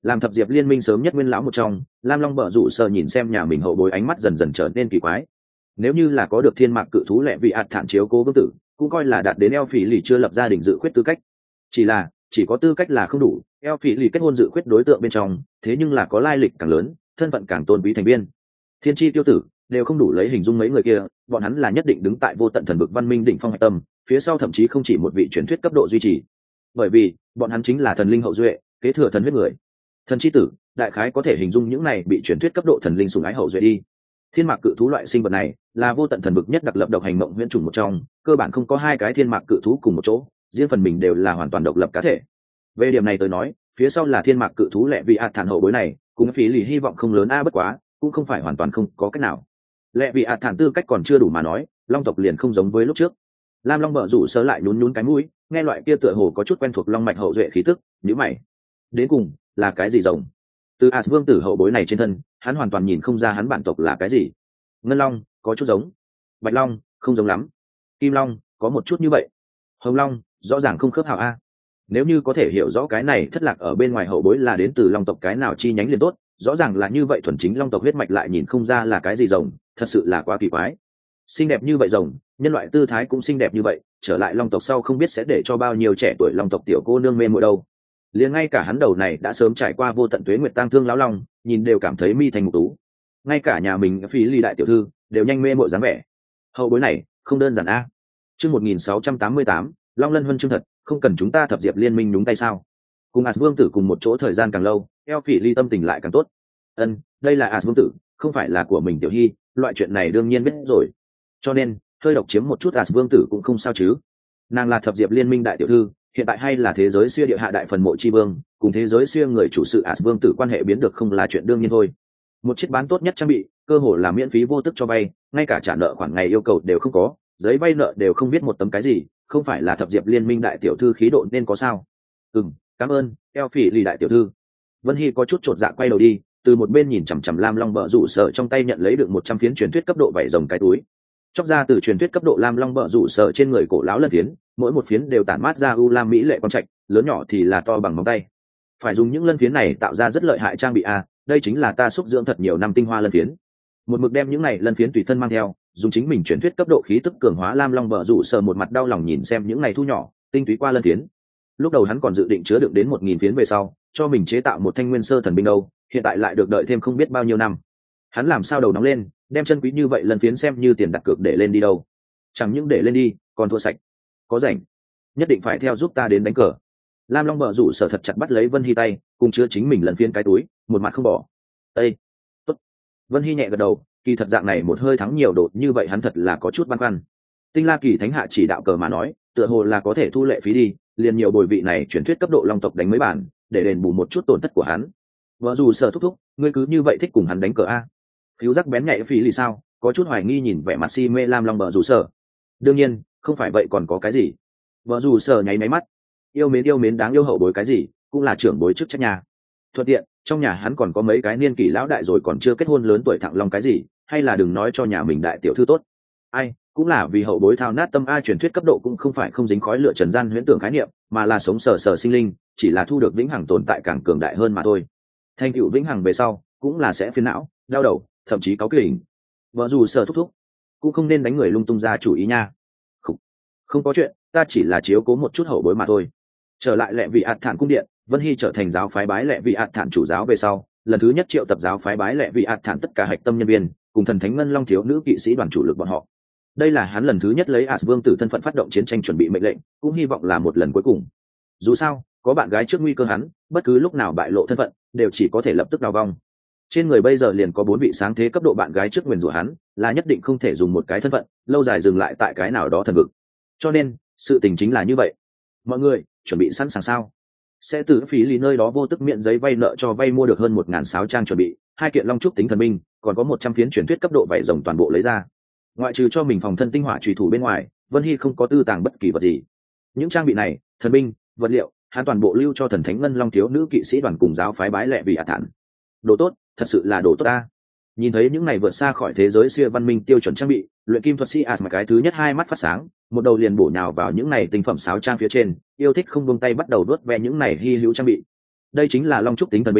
Làm thập diệp liên minh sớm nhất nguyên lão một trong, lam long bở rủ sợ nhìn xem nhà mình hậu bối ánh mắt dần dần trở nên kỳ quái. Nếu như là có được thiên mạc cự thú lẹ vị ạt thản chiếu cố vương tử, cũng coi là đạt đến eo phỉ lì chưa lập gia đình dự khuyết tư cách. Chỉ là chỉ có tư cách là không đủ, eo phỉ lì kết hôn dự khuyết đối tượng bên trong, thế nhưng là có lai lịch càng lớn, thân phận càng tôn quý thành viên. Thiên chi tiêu tử đều không đủ lấy hình dung mấy người kia, bọn hắn là nhất định đứng tại vô tận thần vực văn minh đỉnh phong hạch tâm, phía sau thậm chí không chỉ một vị truyền thuyết cấp độ duy trì, bởi vì bọn hắn chính là thần linh hậu duệ, kế thừa thần huyết người. Thần chi tử đại khái có thể hình dung những này bị truyền thuyết cấp độ thần linh sủng ái hậu duệ đi. Thiên mạc cự thú loại sinh vật này là vô tận thần vực nhất đặc lập độc hành mộng huyễn chủng một trong, cơ bản không có hai cái thiên mạc cự thú cùng một chỗ, riêng phần mình đều là hoàn toàn độc lập cá thể. Về điểm này tôi nói, phía sau là thiên mạc cự thú lẹ vị ạt thản hậu bối này, cũng phí lì hy vọng không lớn a bất quá, cũng không phải hoàn toàn không có cách nào. Lẹ vị ạt thản tư cách còn chưa đủ mà nói, long tộc liền không giống với lúc trước. Lam long bợ rủ sớ lại nhún nhún cái mũi, nghe loại kia tựa hồ có chút quen thuộc long mạch hậu duệ khí tức, nhíu mày. Đến cùng là cái gì rồng? Từ As vương tử hậu bối này trên thân, hắn hoàn toàn nhìn không ra hắn bản tộc là cái gì. Ngân long có chút giống, bạch long không giống lắm, kim long có một chút như vậy, hồng long rõ ràng không khớp hảo a. Nếu như có thể hiểu rõ cái này thất lạc ở bên ngoài hậu bối là đến từ long tộc cái nào chi nhánh liền tốt, rõ ràng là như vậy thuần chính long tộc huyết mạch lại nhìn không ra là cái gì rồng, thật sự là quá kỳ quái. Xinh đẹp như vậy rồng, nhân loại tư thái cũng xinh đẹp như vậy, trở lại long tộc sau không biết sẽ để cho bao nhiêu trẻ tuổi long tộc tiểu cô nương mê muội đâu. Liền ngay cả hắn đầu này đã sớm trải qua vô tận tuế nguyệt tang thương lão long, nhìn đều cảm thấy mi thành mục tú. Ngay cả nhà mình Phi Ly đại tiểu thư đều nhanh mê muội dáng vẻ. Hậu bối này không đơn giản a. Chương một nghìn sáu trăm tám mươi tám, Long Lân Huân chương thật, không cần chúng ta thập diệp liên minh nhúng tay sao? Cùng As vương tử cùng một chỗ thời gian càng lâu, eo Phi Ly tâm tình lại càng tốt. Ân, đây là As vương tử, không phải là của mình tiểu hy, loại chuyện này đương nhiên biết rồi. Cho nên, hơi độc chiếm một chút As vương tử cũng không sao chứ. Nàng là thập diệp liên minh đại tiểu thư, hiện tại hay là thế giới siêu địa hạ đại phần mộ chi vương, cùng thế giới siêu người chủ sự As vương tử quan hệ biến được không là chuyện đương nhiên thôi. Một chiếc bán tốt nhất trang bị, cơ hội là miễn phí vô tức cho vay, ngay cả trả nợ khoản ngày yêu cầu đều không có, giấy vay nợ đều không biết một tấm cái gì, không phải là thập diệp liên minh đại tiểu thư khí độ nên có sao? Ừm, cảm ơn, eo Phỉ Lì đại tiểu thư. Vân Hy có chút chột dạ quay đầu đi, từ một bên nhìn chằm chằm lam long bợ rủ sở trong tay nhận lấy được một trăm phiến truyền thuyết cấp độ vảy rồng cái túi. Chóc ra từ truyền thuyết cấp độ lam long bợ rủ sở trên người cổ lão lân phiến, mỗi một phiến đều tản mát ra u lam mỹ lệ quang trạch, lớn nhỏ thì là to bằng móng tay. Phải dùng những lân phiến này tạo ra rất lợi hại trang bị a, đây chính là ta xúc dưỡng thật nhiều năm tinh hoa lân phiến. Một mực đem những này lân phiến tùy thân mang theo, dùng chính mình truyền thuyết cấp độ khí tức cường hóa lam long bợ rủ sở một mặt đau lòng nhìn xem những này thu nhỏ tinh túy qua lân phiến. Lúc đầu hắn còn dự định chứa đựng đến một nghìn phiến về sau, cho mình chế tạo một thanh nguyên sơ thần binh đâu, hiện tại lại được đợi thêm không biết bao nhiêu năm. Hắn làm sao đầu nóng lên, đem chân quý như vậy lân phiến xem như tiền đặt cược để lên đi đâu. Chẳng những để lên đi, còn thua sạch. Có rảnh, nhất định phải theo giúp ta đến đánh cờ. Lam long bợ rủ sở thật chặt bắt lấy Vân Hy tay, cùng chứa chính mình lân phiến cái túi, một mặt không bỏ. Ê, tốt. Vân Hy nhẹ gật đầu, kỳ thật dạng này một hơi thắng nhiều đột như vậy hắn thật là có chút băn khoăn. Tinh La Kỳ Thánh hạ chỉ đạo cờ mà nói, tựa hồ là có thể thu lệ phí đi, liền nhiều bồi vị này chuyển thuyết cấp độ long tộc đánh mấy bản, để đền bù một chút tổn thất của hắn. Vợ dù sở thúc thúc, ngươi cứ như vậy thích cùng hắn đánh cờ a? Khiếu giác bén nhạy phí lì sao? Có chút hoài nghi nhìn vẻ mặt si mê lam long vợ dù sở. Đương nhiên, không phải vậy còn có cái gì? Vợ dù sở nháy máy mắt, yêu mến yêu mến đáng yêu hậu bối cái gì, cũng là trưởng bối chức trách nhà. Thuận tiện, trong nhà hắn còn có mấy cái niên kỷ lão đại rồi còn chưa kết hôn lớn tuổi thẳng long cái gì, hay là đừng nói cho nhà mình đại tiểu thư tốt. Ai, cũng là vì hậu bối thao nát tâm a, truyền thuyết cấp độ cũng không phải không dính khói lửa trần gian huyễn tưởng khái niệm, mà là sống sờ sờ sinh linh, chỉ là thu được vĩnh hằng tồn tại càng cường đại hơn mà thôi. Thành tựu vĩnh hằng về sau, cũng là sẽ phiền não, đau đầu, thậm chí cáu kỉnh. Vợ dù sở thúc thúc, cũng không nên đánh người lung tung ra chủ ý nha. Không, không có chuyện, ta chỉ là chiếu cố một chút hậu bối mà thôi. Trở lại lệ vị ạt thản cung điện, Vân Hy trở thành giáo phái bái lệ vị ạt thản chủ giáo về sau, lần thứ nhất triệu tập giáo phái bái lệ vị ạt thản tất cả hạch tâm nhân viên, cùng thần thánh ngân long thiếu nữ kỵ sĩ đoàn chủ lực bọn họ. Đây là hắn lần thứ nhất lấy As vương tử thân phận phát động chiến tranh chuẩn bị mệnh lệnh, cũng hy vọng là một lần cuối cùng. Dù sao, có bạn gái trước nguy cơ hắn, bất cứ lúc nào bại lộ thân phận, đều chỉ có thể lập tức đào vong. Trên người bây giờ liền có bốn vị sáng thế cấp độ bạn gái trước nguyền rủa hắn, là nhất định không thể dùng một cái thân phận lâu dài dừng lại tại cái nào đó thần vực. Cho nên, sự tình chính là như vậy. Mọi người, chuẩn bị sẵn sàng sao? Sẽ từ phí lì nơi đó vô tức miệng giấy vay nợ cho vay mua được hơn một nghìn sáu trang chuẩn bị, hai kiện long trúc tính thần binh, còn có một trăm phiến truyền thuyết cấp độ vảy rồng toàn bộ lấy ra. Ngoại trừ cho mình phòng thân tinh hỏa trùy thủ bên ngoài, Vân Hy không có tư tàng bất kỳ vật gì. Những trang bị này, thần binh, vật liệu, hắn toàn bộ lưu cho thần thánh ngân long thiếu nữ kỵ sĩ đoàn cùng giáo phái bái lệ vì ả thản. Đồ tốt, thật sự là đồ tốt ta. Nhìn thấy những này vượt xa khỏi thế giới siêu văn minh tiêu chuẩn trang bị, luyện kim thuật sĩ As mà cái thứ nhất hai mắt phát sáng, một đầu liền bổ nhào vào những này tinh phẩm sáo trang phía trên, yêu thích không buông tay bắt đầu đuốt ve những này hy hữu trang bị. Đây chính là long trúc tính thần binh,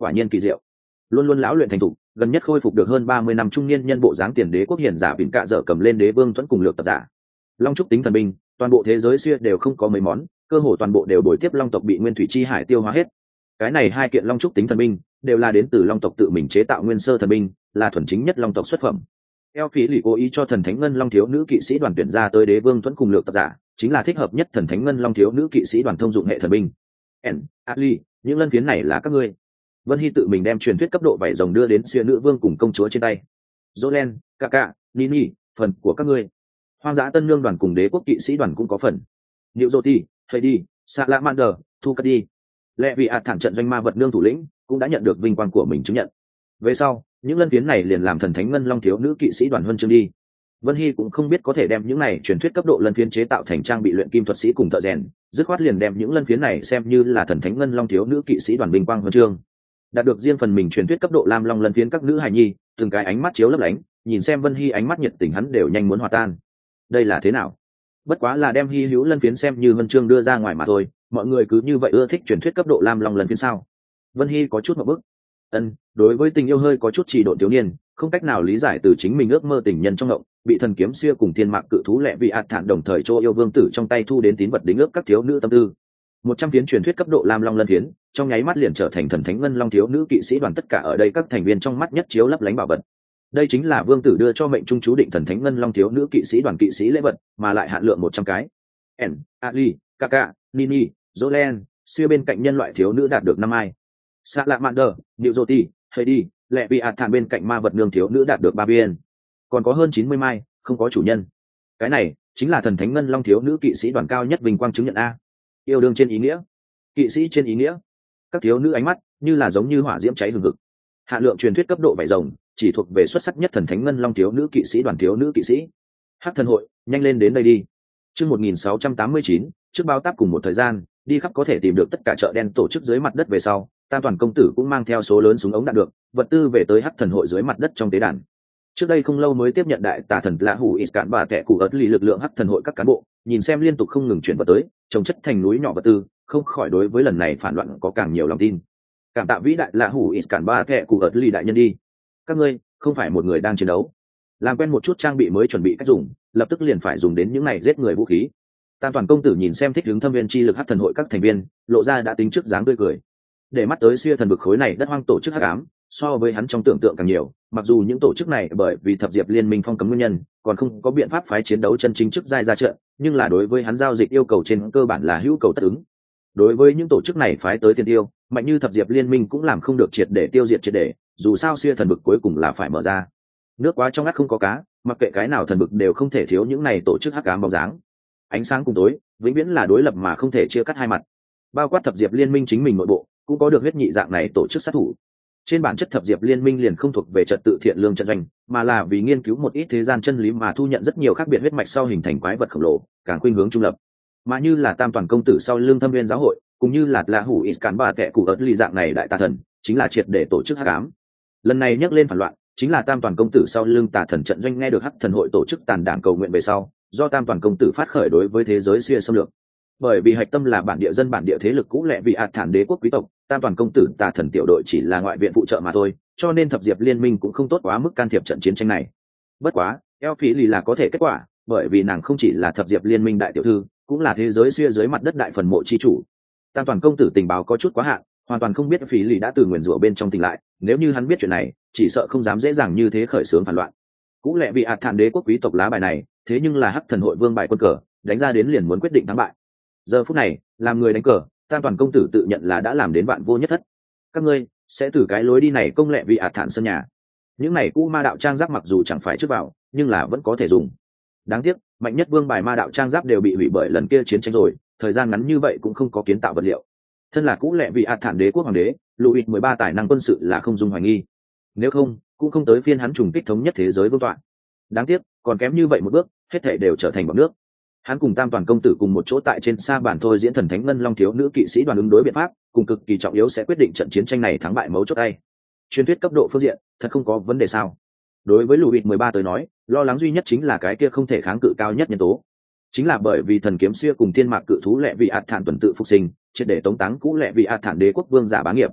quả nhiên kỳ diệu. Luôn luôn lão luyện thành thục, gần nhất khôi phục được hơn ba mươi năm trung niên nhân bộ dáng tiền đế quốc hiển giả bỉn cạ dở cầm lên đế vương thuẫn cùng lược tập giả. Long trúc tính thần binh, toàn bộ thế giới xưa đều không có mấy món, cơ hồ toàn bộ đều bồi tiếp long tộc bị nguyên thủy chi hải tiêu hóa hết. Cái này hai kiện long trúc tính thần binh đều là đến từ long tộc tự mình chế tạo nguyên sơ thần binh, là thuần chính nhất long tộc xuất phẩm. Eo phí lì cố ý cho thần thánh ngân long thiếu nữ kỵ sĩ đoàn tuyển ra tới đế vương thuẫn cùng lược tập giả, chính là thích hợp nhất thần thánh ngân long thiếu nữ kỵ sĩ đoàn thông dụng hệ thần binh. En, Ali, những lân phiến này là các ngươi. Vân Hy tự mình đem truyền thuyết cấp độ vảy rồng đưa đến xưa nữ vương cùng công chúa trên tay. Jolen, Kaka, Nini, phần của các ngươi. Hoang dã tân lương đoàn cùng đế quốc kỵ sĩ đoàn cũng có phần. Niệu Doti, Heidi, Salamander, thu cất đi. Lệ vị ạt thản trận doanh ma vật nương thủ lĩnh cũng đã nhận được vinh quang của mình chứng nhận. Về sau, những lân phiến này liền làm thần thánh ngân long thiếu nữ kỵ sĩ đoàn huân chương đi. Vân Hy cũng không biết có thể đem những này truyền thuyết cấp độ lân phiến chế tạo thành trang bị luyện kim thuật sĩ cùng thợ rèn, dứt khoát liền đem những lân phiến này xem như là thần thánh ngân long thiếu nữ kỵ sĩ đoàn vinh quang huân chương. Đạt được riêng phần mình truyền thuyết cấp độ lam long lân phiến các nữ hài nhi, từng cái ánh mắt chiếu lấp lánh, nhìn xem Vân Hy ánh mắt nhiệt tình hắn đều nhanh muốn hòa tan. Đây là thế nào? Bất quá là đem hy hữu lân phiến xem như huân chương đưa ra ngoài mà thôi, mọi người cứ như vậy ưa thích truyền thuyết cấp độ lam long lân phiến sao? Vân Hy có chút một bức. Ân, đối với tình yêu hơi có chút trì độn thiếu niên, không cách nào lý giải từ chính mình ước mơ tình nhân trong ngộng, bị thần kiếm xưa cùng thiên mạc cự thú lẹ vị ạt thản đồng thời cho yêu vương tử trong tay thu đến tín vật đính ước các thiếu nữ tâm tư. Một trăm phiến truyền thuyết cấp độ lam long lân phiến, trong nháy mắt liền trở thành thần thánh ngân long thiếu nữ kỵ sĩ đoàn tất cả ở đây các thành viên trong mắt nhất chiếu lấp lánh bảo vật. Đây chính là vương tử đưa cho mệnh trung chú định thần thánh ngân long thiếu nữ kỵ sĩ đoàn kỵ sĩ lễ vật, mà lại hạn lượng một trăm cái. En, Ali, Kaka, Nini, Jolen, siêu bên cạnh nhân loại thiếu nữ đạt được năm ai. Salamander, Niệu Doti, Heidi, lẹ vị ạt thản bên cạnh ma vật nương thiếu nữ đạt được ba viên. Còn có hơn chín mươi mai, không có chủ nhân. Cái này chính là thần thánh ngân long thiếu nữ kỵ sĩ đoàn cao nhất vinh quang chứng nhận a. Yêu đương trên ý nghĩa, kỵ sĩ trên ý nghĩa. Các thiếu nữ ánh mắt như là giống như hỏa diễm cháy hừng hực. Hạn lượng truyền thuyết cấp độ vảy rồng, chỉ thuộc về xuất sắc nhất thần thánh ngân long thiếu nữ kỵ sĩ đoàn thiếu nữ kỵ sĩ. Hắc thần hội, nhanh lên đến đây đi. Chương một nghìn sáu trăm tám mươi chín, trước bao táp cùng một thời gian, đi khắp có thể tìm được tất cả chợ đen tổ chức dưới mặt đất về sau, Tam toàn công tử cũng mang theo số lớn súng ống đạn được, vật tư về tới Hắc thần hội dưới mặt đất trong tế đàn. Trước đây không lâu mới tiếp nhận đại tà thần lạ hủ ít cạn bà kẻ cụ ớt lì lực lượng Hắc thần hội các cán bộ, nhìn xem liên tục không ngừng chuyển vật tới, trồng chất thành núi nhỏ vật tư, không khỏi đối với lần này phản loạn có càng nhiều lòng tin. Cảm tạ vĩ đại lạ hủ ít cạn bà kẻ cụ ớt lì đại nhân đi. Các ngươi không phải một người đang chiến đấu, làm quen một chút trang bị mới chuẩn bị cách dùng, lập tức liền phải dùng đến những này giết người vũ khí. Tam toàn công tử nhìn xem thích ứng thâm viên chi lực Hắc thần hội các thành viên, lộ ra đã tính trước dáng tươi cười. Để mắt tới siêu thần vực khối này đất hoang tổ chức hắc ám, so với hắn trong tưởng tượng càng nhiều, mặc dù những tổ chức này bởi vì thập diệp liên minh phong cấm nguyên nhân, còn không có biện pháp phái chiến đấu chân chính chức giai ra trận, nhưng là đối với hắn giao dịch yêu cầu trên cơ bản là hữu cầu tất ứng. Đối với những tổ chức này phái tới tiền tiêu, mạnh như thập diệp liên minh cũng làm không được triệt để tiêu diệt triệt để, dù sao siêu thần vực cuối cùng là phải mở ra. Nước quá trong ngắt không có cá, mặc kệ cái nào thần vực đều không thể thiếu những này tổ chức hắc ám bóng dáng. Ánh sáng cùng tối, vĩnh viễn là đối lập mà không thể chia cắt hai mặt. Bao quát thập diệp liên minh chính mình nội bộ, cũng có được huyết nhị dạng này tổ chức sát thủ. Trên bản chất thập diệp liên minh liền không thuộc về trật tự thiện lương trận doanh, mà là vì nghiên cứu một ít thế gian chân lý mà thu nhận rất nhiều khác biệt huyết mạch sau hình thành quái vật khổng lồ, càng khuynh hướng trung lập. Mà như là tam toàn công tử sau lương thâm viên giáo hội, cũng như là là hủ ít cán bà kẻ cụ ớt lì dạng này đại tà thần, chính là triệt để tổ chức hắc ám. Lần này nhắc lên phản loạn, chính là tam toàn công tử sau lưng tà thần trận doanh nghe được hắc thần hội tổ chức tàn đảng cầu nguyện về sau, do tam toàn công tử phát khởi đối với thế giới xuyên xâm lược. Bởi vì hạch tâm là bản địa dân bản địa thế lực cũ lệ vị ạt thản đế quốc quý tộc, tam toàn công tử tà thần tiểu đội chỉ là ngoại viện phụ trợ mà thôi, cho nên thập diệp liên minh cũng không tốt quá mức can thiệp trận chiến tranh này. Bất quá eo phí lì là có thể kết quả, bởi vì nàng không chỉ là thập diệp liên minh đại tiểu thư, cũng là thế giới xuyên dưới mặt đất đại phần mộ chi chủ. Tam toàn công tử tình báo có chút quá hạn, hoàn toàn không biết phí lì đã từ nguyền rủa bên trong tỉnh lại, nếu như hắn biết chuyện này chỉ sợ không dám dễ dàng như thế khởi xướng phản loạn. Cũ lệ vị ạt thản đế quốc quý tộc lá bài này thế nhưng là hắc thần hội vương bài quân cờ, đánh ra đến liền muốn quyết định thắng bại. Giờ phút này làm người đánh cờ, tam toàn công tử tự nhận là đã làm đến vạn vô nhất thất. Các ngươi sẽ từ cái lối đi này công lệ vị ạt thản sân nhà. Những này cũ ma đạo trang giáp mặc dù chẳng phải trước vào, nhưng là vẫn có thể dùng. Đáng tiếc mạnh nhất vương bài ma đạo trang giáp đều bị hủy bởi lần kia chiến tranh rồi, thời gian ngắn như vậy cũng không có kiến tạo vật liệu. Thân là cũ lệ vị ạt thản đế quốc hoàng đế, Louis mười ba tài năng quân sự là không dung hoài nghi. Nếu không cũng không tới phiên hắn trùng kích thống nhất thế giới vương tọa. Đáng tiếc còn kém như vậy một bước, hết thảy đều trở thành bọt nước. Hắn cùng tam toàn công tử cùng một chỗ tại trên sa bàn thôi diễn thần thánh ngân long thiếu nữ kỵ sĩ đoàn ứng đối biện pháp, cùng cực kỳ trọng yếu sẽ quyết định trận chiến tranh này thắng bại mấu chốt tay. Truyền thuyết cấp độ phương diện thật không có vấn đề sao? Đối với Louis mười ba tới nói, lo lắng duy nhất chính là cái kia không thể kháng cự cao nhất nhân tố, chính là bởi vì thần kiếm xưa cùng thiên mạc cự thú lệ vị ạt thản tuần tự phục sinh, triệt để tống táng cũ lệ vị ạt thản đế quốc vương giả bá nghiệp.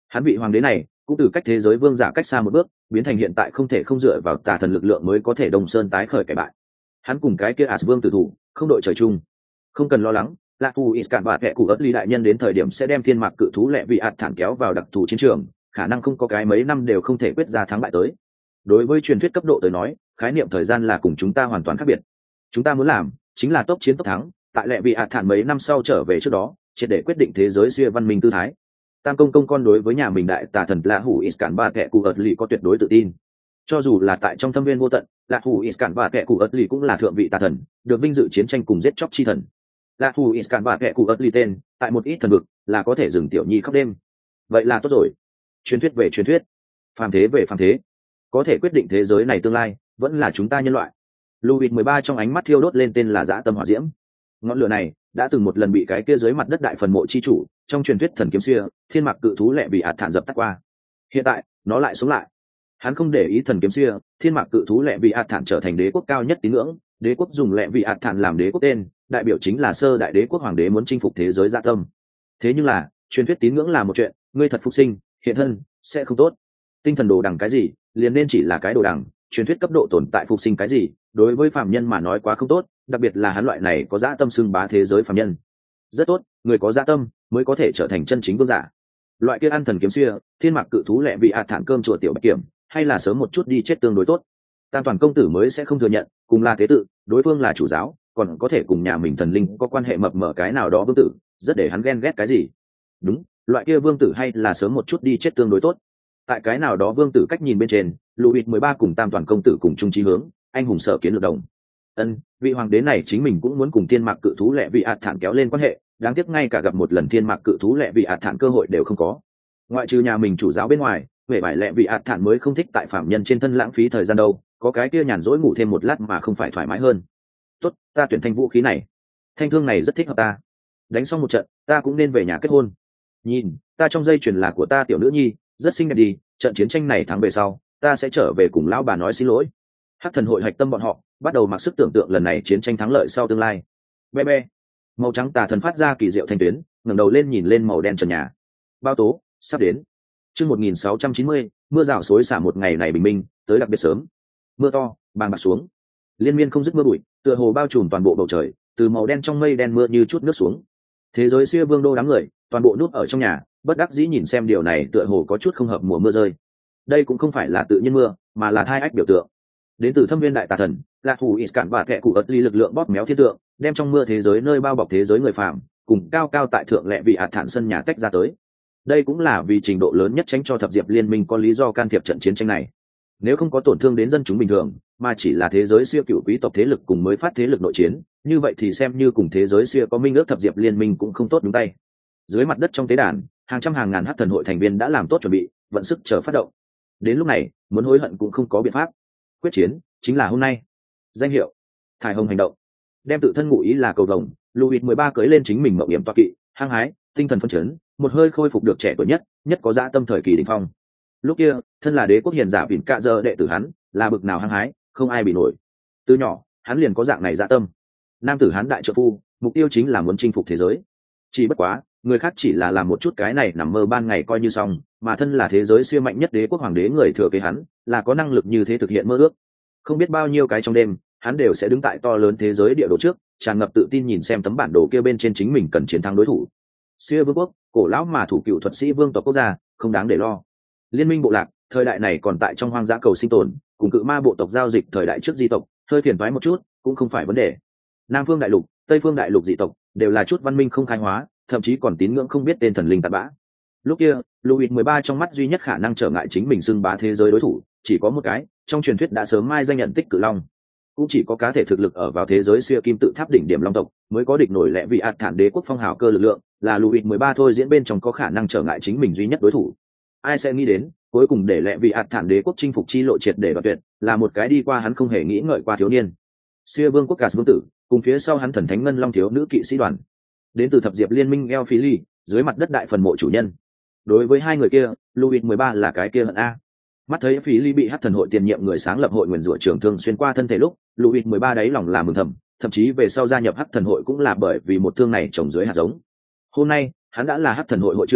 Hắn vị hoàng đế này cũng từ cách thế giới vương giả cách xa một bước, biến thành hiện tại không thể không dựa vào tà thần lực lượng mới có thể đông sơn tái khởi cải bại. Hắn cùng cái kia As vương tử thủ không đội trời chung. Không cần lo lắng, Lạc Thù Iscan và kẻ cụ ớt ly đại nhân đến thời điểm sẽ đem thiên mạc cự thú lẹ vị ạt thản kéo vào đặc thù chiến trường, khả năng không có cái mấy năm đều không thể quyết ra thắng bại tới. Đối với truyền thuyết cấp độ tới nói, khái niệm thời gian là cùng chúng ta hoàn toàn khác biệt. Chúng ta muốn làm chính là tốc chiến tốc thắng, tại lẹ vị ạt thản mấy năm sau trở về trước đó, triệt để quyết định thế giới siêu văn minh tư thái. Tam công công con đối với nhà mình đại tà thần Lạc Hủ Iscan và kẻ cụ ớt ly có tuyệt đối tự tin. Cho dù là tại trong thâm viên vô tận, Lạc Hủ Iscan và kẻ cụ ớt ly cũng là thượng vị tà thần, được vinh dự chiến tranh cùng giết chóc chi thần. Lạc Hủ Iscan và kẻ cụ ớt ly tên, tại một ít thần vực là có thể dừng tiểu nhi khóc đêm. Vậy là tốt rồi. Truyền thuyết về truyền thuyết, phàm thế về phàm thế, có thể quyết định thế giới này tương lai vẫn là chúng ta nhân loại. Louis mười ba trong ánh mắt thiêu đốt lên tên là dã tâm hỏa diễm. Ngọn lửa này đã từng một lần bị cái kia dưới mặt đất đại phần mộ chi chủ trong truyền thuyết thần kiếm xưa thiên mạc cự thú lẹ bị ạt thản dập tắt qua. Hiện tại nó lại sống lại. Hắn không để ý thần kiếm xưa thiên mạc cự thú lẹ bị ạt thản trở thành đế quốc cao nhất tín ngưỡng, đế quốc dùng lẹ bị ạt thản làm đế quốc tên, đại biểu chính là sơ đại đế quốc hoàng đế muốn chinh phục thế giới dã tâm. Thế nhưng là truyền thuyết tín ngưỡng là một chuyện, ngươi thật phục sinh hiện thân sẽ không tốt. Tinh thần đồ đằng cái gì liền nên chỉ là cái đồ đằng, truyền thuyết cấp độ tồn tại phục sinh cái gì đối với phàm nhân mà nói quá không tốt, đặc biệt là hắn loại này có dã tâm xưng bá thế giới phàm nhân. Rất tốt, người có dã tâm mới có thể trở thành chân chính vương giả. Loại kia ăn thần kiếm xưa thiên mạc cự thú lẹ bị ạt thản cơm chùa tiểu bạch kiểm, hay là sớm một chút đi chết tương đối tốt. Tam toàn công tử mới sẽ không thừa nhận cùng là thế tự, đối phương là chủ giáo, còn có thể cùng nhà mình thần linh có quan hệ mập mờ cái nào đó vương tử, rất để hắn ghen ghét cái gì. Đúng, loại kia vương tử hay là sớm một chút đi chết tương đối tốt. Tại cái nào đó vương tử cách nhìn bên trên, Louis mười ba cùng tam toàn công tử cùng chung chí hướng, anh hùng sở kiến lược đồng. Ân, vị hoàng đế này chính mình cũng muốn cùng thiên mạc cự thú lẹ vị ạt thản kéo lên quan hệ, đáng tiếc ngay cả gặp một lần thiên mạc cự thú lẹ vị ạt thản cơ hội đều không có. Ngoại trừ nhà mình chủ giáo bên ngoài, về bài lẹ vị ạt thản mới không thích tại phạm nhân trên thân lãng phí thời gian đâu, có cái kia nhàn rỗi ngủ thêm một lát mà không phải thoải mái hơn. Tốt, ta tuyển thanh vũ khí này. Thanh thương này rất thích hợp ta. Đánh xong một trận, ta cũng nên về nhà kết hôn. Nhìn, ta trong dây chuyền là của ta tiểu nữ nhi, rất xinh đẹp đi, trận chiến tranh này thắng về sau, ta sẽ trở về cùng lão bà nói xin lỗi. Hắc thần hội hạch tâm bọn họ bắt đầu mặc sức tưởng tượng lần này chiến tranh thắng lợi sau tương lai. Be be. Màu trắng tà thần phát ra kỳ diệu thanh tuyến, ngẩng đầu lên nhìn lên màu đen trần nhà. Bao tố sắp đến. Chương một nghìn sáu trăm chín mươi, mưa rào xối xả một ngày này bình minh, tới đặc biệt sớm. Mưa to, bàng bạc xuống. Liên miên không dứt mưa bụi, tựa hồ bao trùm toàn bộ bầu trời, từ màu đen trong mây đen mưa như chút nước xuống. Thế giới siêu vương đô đám người, toàn bộ núp ở trong nhà, bất đắc dĩ nhìn xem điều này tựa hồ có chút không hợp mùa mưa rơi. Đây cũng không phải là tự nhiên mưa, mà là thai ách biểu tượng. Đến từ thâm viên đại tà thần, Lạc Hủ Iscan và kẻ cụ ớt ly lực lượng bóp méo thiên tượng, đem trong mưa thế giới nơi bao bọc thế giới người phàm, cùng cao cao tại thượng lẹ vị ạt thản sân nhà tách ra tới. Đây cũng là vì trình độ lớn nhất tránh cho thập diệp liên minh có lý do can thiệp trận chiến tranh này. Nếu không có tổn thương đến dân chúng bình thường, mà chỉ là thế giới siêu cựu quý tộc thế lực cùng mới phát thế lực nội chiến, như vậy thì xem như cùng thế giới siêu có minh ước thập diệp liên minh cũng không tốt đúng tay. Dưới mặt đất trong tế đàn, hàng trăm hàng ngàn hắc thần hội thành viên đã làm tốt chuẩn bị, vận sức chờ phát động. Đến lúc này, muốn hối hận cũng không có biện pháp. Quyết chiến chính là hôm nay. Danh hiệu thải hồng hành động, đem tự thân ngụ ý là cầu vồng. Louis mười ba cưỡi lên chính mình mộng hiểm toa kỵ, hăng hái, tinh thần phấn chấn, một hơi khôi phục được trẻ tuổi nhất, nhất có dã tâm thời kỳ đỉnh phong. Lúc kia, thân là đế quốc hiền giả vịn cạ giờ đệ tử hắn, là bực nào hăng hái, không ai bị nổi. Từ nhỏ, hắn liền có dạng này dã tâm. Nam tử hắn đại trợ phu, mục tiêu chính là muốn chinh phục thế giới. Chỉ bất quá, người khác chỉ là làm một chút cái này nằm mơ ban ngày coi như xong, mà thân là thế giới siêu mạnh nhất đế quốc hoàng đế người thừa kế hắn, là có năng lực như thế thực hiện mơ ước. Không biết bao nhiêu cái trong đêm, hắn đều sẽ đứng tại to lớn thế giới địa đồ trước, tràn ngập tự tin nhìn xem tấm bản đồ kia bên trên chính mình cần chiến thắng đối thủ. Siêu vương quốc, cổ lão mà thủ cựu thuật sĩ vương tộc quốc gia, không đáng để lo. Liên minh bộ lạc, thời đại này còn tại trong hoang dã cầu sinh tồn, cùng cự ma bộ tộc giao dịch thời đại trước di tộc, hơi phiền toái một chút, cũng không phải vấn đề. Nam phương đại lục, Tây phương đại lục dị tộc, đều là chút văn minh không khai hóa, thậm chí còn tín ngưỡng không biết tên thần linh tạt bã. Lúc kia, Louis mười ba trong mắt duy nhất khả năng trở ngại chính mình xưng bá thế giới đối thủ, chỉ có một cái, trong truyền thuyết đã sớm mai danh nhận tích cự long. Cũng chỉ có cá thể thực lực ở vào thế giới siêu kim tự tháp đỉnh điểm long tộc, mới có địch nổi lẽ vị ạt thản đế quốc phong hào cơ lực lượng, là Louis mười ba thôi diễn bên trong có khả năng trở ngại chính mình duy nhất đối thủ. Ai sẽ nghĩ đến, cuối cùng để lẽ vị ạt thản đế quốc chinh phục chi lộ triệt để đoạt tuyệt, là một cái đi qua hắn không hề nghĩ ngợi qua thiếu niên. Siêu vương quốc Gas vương tử, cùng phía sau hắn thần thánh ngân long thiếu nữ kỵ sĩ đoàn. Đến từ thập diệp liên minh El Phili, dưới mặt đất đại phần mộ chủ nhân. Đối với hai người kia, Louis mười ba là cái kia hận a. Mắt thấy Phili bị hắc thần hội tiền nhiệm người sáng lập hội nguyền rủa trường thương xuyên qua thân thể lúc, Louis mười ba đáy lòng là mừng thầm, thậm chí về sau gia nhập hắc thần hội cũng là bởi vì một thương này trồng dưới hạt giống. Hôm nay, hắn đã là hắc thần hội hội trưởng,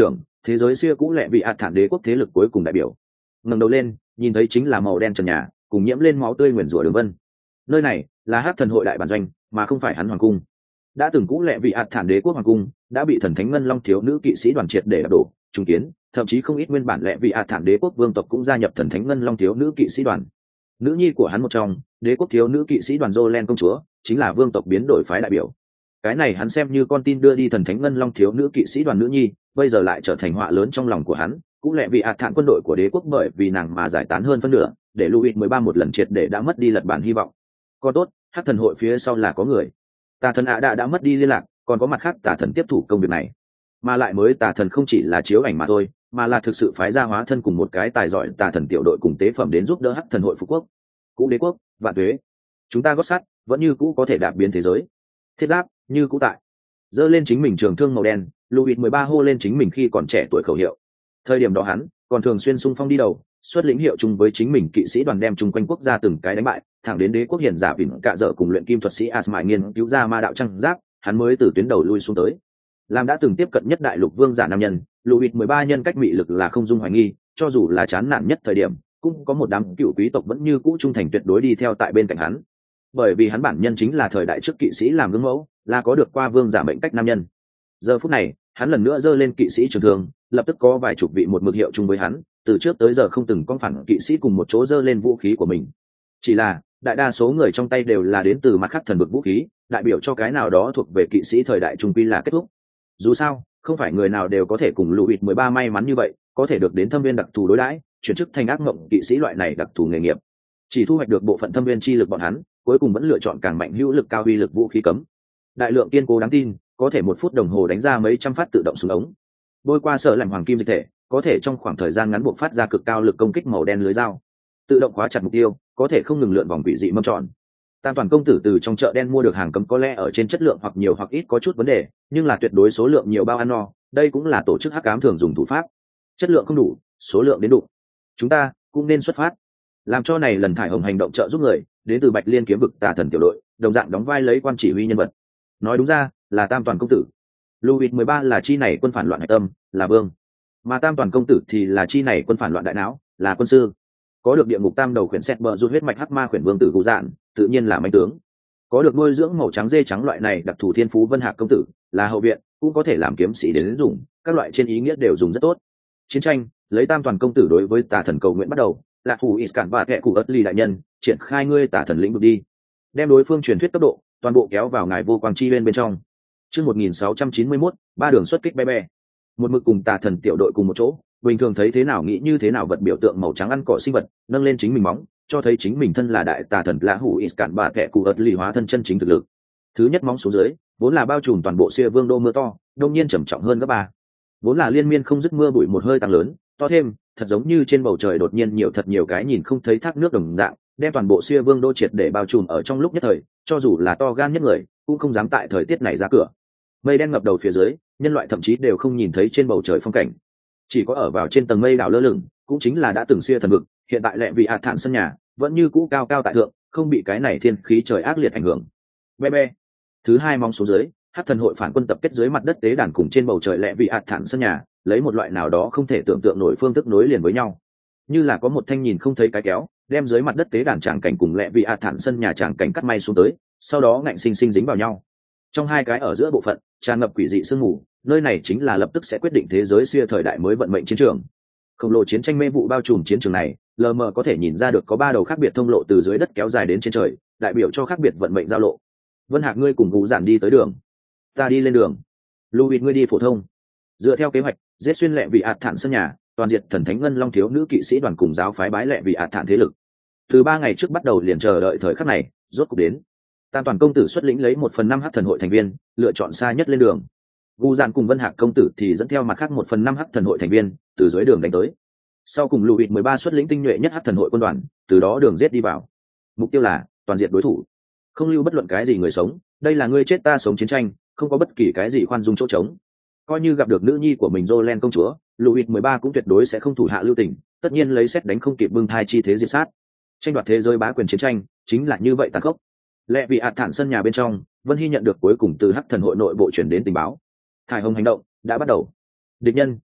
thế giới xưa cũ lẹ vị ạt thản đế quốc thế lực cuối cùng đại biểu. Ngẩng đầu lên, nhìn thấy chính là màu đen trần nhà cùng nhiễm lên máu tươi nguyền rủa đường vân. Nơi này là Hắc Thần hội đại bản doanh, mà không phải hắn hoàng cung. Đã từng cũ lẹ vị ạt thản đế quốc hoàng cung đã bị thần thánh ngân long thiếu nữ kỵ sĩ đoàn triệt để đập đổ trùng kiến, thậm chí không ít nguyên bản lẹ vị ạt thản đế quốc vương tộc cũng gia nhập thần thánh ngân long thiếu nữ kỵ sĩ đoàn. Nữ nhi của hắn một trong, đế quốc thiếu nữ kỵ sĩ đoàn Jolen công chúa, chính là vương tộc biến đổi phái đại biểu. Cái này hắn xem như con tin đưa đi thần thánh ngân long thiếu nữ kỵ sĩ đoàn nữ nhi, bây giờ lại trở thành họa lớn trong lòng của hắn. Cũng lẹ vị ạt thản quân đội của đế quốc bởi vì nàng mà giải tán hơn phân nửa, để Louis mười ba một lần triệt để đã mất đi lật bản hy vọng. Còn tốt, Hắc Thần hội phía sau là có người. Tà thần ạ đã đã mất đi liên lạc, còn có mặt khác tà thần tiếp thủ công việc này. Mà lại mới tà thần không chỉ là chiếu ảnh mà thôi, mà là thực sự phái ra hóa thân cùng một cái tài giỏi tà thần tiểu đội cùng tế phẩm đến giúp đỡ Hắc Thần hội phục quốc. Cũ đế quốc, vạn tuế. Chúng ta gót sắt, vẫn như cũ có thể đạp biến thế giới. Thiết giáp, như cũ tại. Giơ lên chính mình trường thương màu đen, Louis mười ba hô lên chính mình khi còn trẻ tuổi khẩu hiệu. Thời điểm đó hắn còn thường xuyên xung phong đi đầu, xuất lĩnh hiệu chung với chính mình kỵ sĩ đoàn đem chung quanh quốc gia từng cái đánh bại, thẳng đến đế quốc hiển giả vịn cạ dở cùng luyện kim thuật sĩ Asmai nghiên cứu ra ma đạo trăng giáp, hắn mới từ tuyến đầu lui xuống tới. Làm đã từng tiếp cận nhất đại lục vương giả nam nhân, Louis mười ba nhân cách mị lực là không dung hoài nghi, cho dù là chán nản nhất thời điểm, cũng có một đám cựu quý tộc vẫn như cũ trung thành tuyệt đối đi theo tại bên cạnh hắn. Bởi vì hắn bản nhân chính là thời đại trước kỵ sĩ làm gương mẫu, là có được qua vương giả mệnh cách nam nhân. Giờ phút này, hắn lần nữa giơ lên kỵ sĩ trường thương, lập tức có vài chục vị một mực hiệu chung với hắn, từ trước tới giờ không từng con phản kỵ sĩ cùng một chỗ giơ lên vũ khí của mình. Chỉ là đại đa số người trong tay đều là đến từ mặt khác thần vực vũ khí, đại biểu cho cái nào đó thuộc về kỵ sĩ thời đại trung quy là kết thúc. Dù sao, không phải người nào đều có thể cùng Louis mười ba may mắn như vậy, có thể được đến thâm viên đặc thù đối đãi, chuyển chức thành ác mộng kỵ sĩ loại này đặc thù nghề nghiệp. Chỉ thu hoạch được bộ phận thâm viên chi lực bọn hắn, cuối cùng vẫn lựa chọn càng mạnh hữu lực cao uy lực vũ khí cấm. Đại lượng kiên cố đáng tin, có thể một phút đồng hồ đánh ra mấy trăm phát tự động súng ống. Bôi qua sợ lạnh hoàng kim dịch thể, có thể trong khoảng thời gian ngắn buộc phát ra cực cao lực công kích màu đen lưới dao. Tự động khóa chặt mục tiêu, có thể không ngừng lượn vòng quỷ dị mâm tròn. Tam toàn công tử từ trong chợ đen mua được hàng cấm có lẽ ở trên chất lượng hoặc nhiều hoặc ít có chút vấn đề, nhưng là tuyệt đối số lượng nhiều bao ăn no, đây cũng là tổ chức hắc ám thường dùng thủ pháp. Chất lượng không đủ, số lượng đến đủ. Chúng ta cũng nên xuất phát. Làm cho này lần thải hồng hành động trợ giúp người, đến từ Bạch Liên kiếm vực tà thần tiểu đội, đồng dạng đóng vai lấy quan chỉ huy nhân vật. Nói đúng ra, là Tam toàn công tử. Louis mười ba là chi này quân phản loạn hải tâm, là vương. Mà Tam toàn công tử thì là chi này quân phản loạn đại não, là quân sư. Có được địa ngục tam đầu khuyển xét bờ rút huyết mạch hắc ma khuyển vương tử cụ dạn, tự nhiên là manh tướng. Có được nuôi dưỡng màu trắng dê trắng loại này đặc thù thiên phú vân hạc công tử, là hậu viện, cũng có thể làm kiếm sĩ đến dùng, các loại trên ý nghĩa đều dùng rất tốt. Chiến tranh, lấy Tam toàn công tử đối với tà thần cầu nguyện bắt đầu, là thủ Iskan và kẻ cụ ất ly đại nhân, triển khai ngươi tà thần lĩnh vực đi, đem đối phương truyền thuyết cấp độ, toàn bộ kéo vào ngài vô quang chi bên bên trong. Chương một nghìn sáu trăm chín mươi mốt, ba đường xuất kích bé bé. Một mực cùng tà thần tiểu đội cùng một chỗ, bình thường thấy thế nào nghĩ như thế nào vật biểu tượng màu trắng ăn cỏ sinh vật, nâng lên chính mình móng, cho thấy chính mình thân là đại tà thần lã hủ Iskan bà kẻ cụ ớt lì hóa thân chân chính thực lực. Thứ nhất móng xuống dưới, vốn là bao trùm toàn bộ Xia Vương đô mưa to, đông nhiên trầm trọng hơn gấp ba. Vốn là liên miên không dứt mưa bụi một hơi tăng lớn, to thêm, thật giống như trên bầu trời đột nhiên nhiều thật nhiều cái nhìn không thấy thác nước đồng dạng, đem toàn bộ Xia Vương đô triệt để bao trùm ở trong lúc nhất thời, cho dù là to gan nhất người, cũng không dám tại thời tiết này ra cửa. Mây đen ngập đầu phía dưới, nhân loại thậm chí đều không nhìn thấy trên bầu trời phong cảnh, chỉ có ở vào trên tầng mây đảo lơ lửng, cũng chính là đã từng Xia thần vực, hiện tại lẹ vị ạt thản sân nhà vẫn như cũ cao cao tại thượng, không bị cái này thiên khí trời ác liệt ảnh hưởng. Be be. Thứ hai mong xuống dưới, Hắc thần hội phản quân tập kết dưới mặt đất tế đàn cùng trên bầu trời lẹ vị ạt thản sân nhà, lấy một loại nào đó không thể tưởng tượng nổi phương thức nối liền với nhau, như là có một thanh nhìn không thấy cái kéo, đem dưới mặt đất tế đàn tràng cảnh cùng lẹ vị ạt thản sân nhà tràng cảnh cắt may xuống tới, sau đó ngạnh sinh sinh dính vào nhau. Trong hai cái ở giữa bộ phận tràn ngập quỷ dị sương mù, nơi này chính là lập tức sẽ quyết định thế giới Xia thời đại mới vận mệnh chiến trường. Khổng lồ chiến tranh mê vụ bao trùm chiến trường này, lờ mờ có thể nhìn ra được có ba đầu khác biệt thông lộ từ dưới đất kéo dài đến trên trời, đại biểu cho khác biệt vận mệnh giao lộ. Vân Hạc ngươi cùng Gù Giản đi tới đường, ta đi lên đường. Louis ngươi đi phổ thông. Dựa theo kế hoạch, giết xuyên lẹ vị ạt thản sân nhà, toàn diệt thần thánh ngân long thiếu nữ kỵ sĩ đoàn cùng giáo phái bái lẹ vị ạt thản thế lực. Từ ba ngày trước bắt đầu liền chờ đợi thời khắc này, rốt cục đến. Tam toàn công tử xuất lĩnh lấy một phần năm Hắc thần hội thành viên, lựa chọn xa nhất lên đường. Gu Dạn cùng Vân Hạc công tử thì dẫn theo mặt khác một phần năm Hắc thần hội thành viên, từ dưới đường đánh tới. Sau cùng Louis mười ba xuất lĩnh tinh nhuệ nhất Hắc thần hội quân đoàn, từ đó đường giết đi vào. Mục tiêu là toàn diệt đối thủ, không lưu bất luận cái gì người sống. Đây là ngươi chết ta sống chiến tranh, không có bất kỳ cái gì khoan dung chỗ trống. Coi như gặp được nữ nhi của mình Jolen công chúa, Louis mười ba cũng tuyệt đối sẽ không thủ hạ lưu tình, tất nhiên lấy xét đánh không kịp bưng thai chi thế diệt sát. Tranh đoạt thế giới bá quyền chiến tranh chính là như vậy tàn khốc. Lẹ vị ạt thản sân nhà bên trong, Vân Hy nhận được cuối cùng từ Hắc thần hội nội bộ chuyển đến tình báo. Thải hồng hành động đã bắt đầu. Địch nhân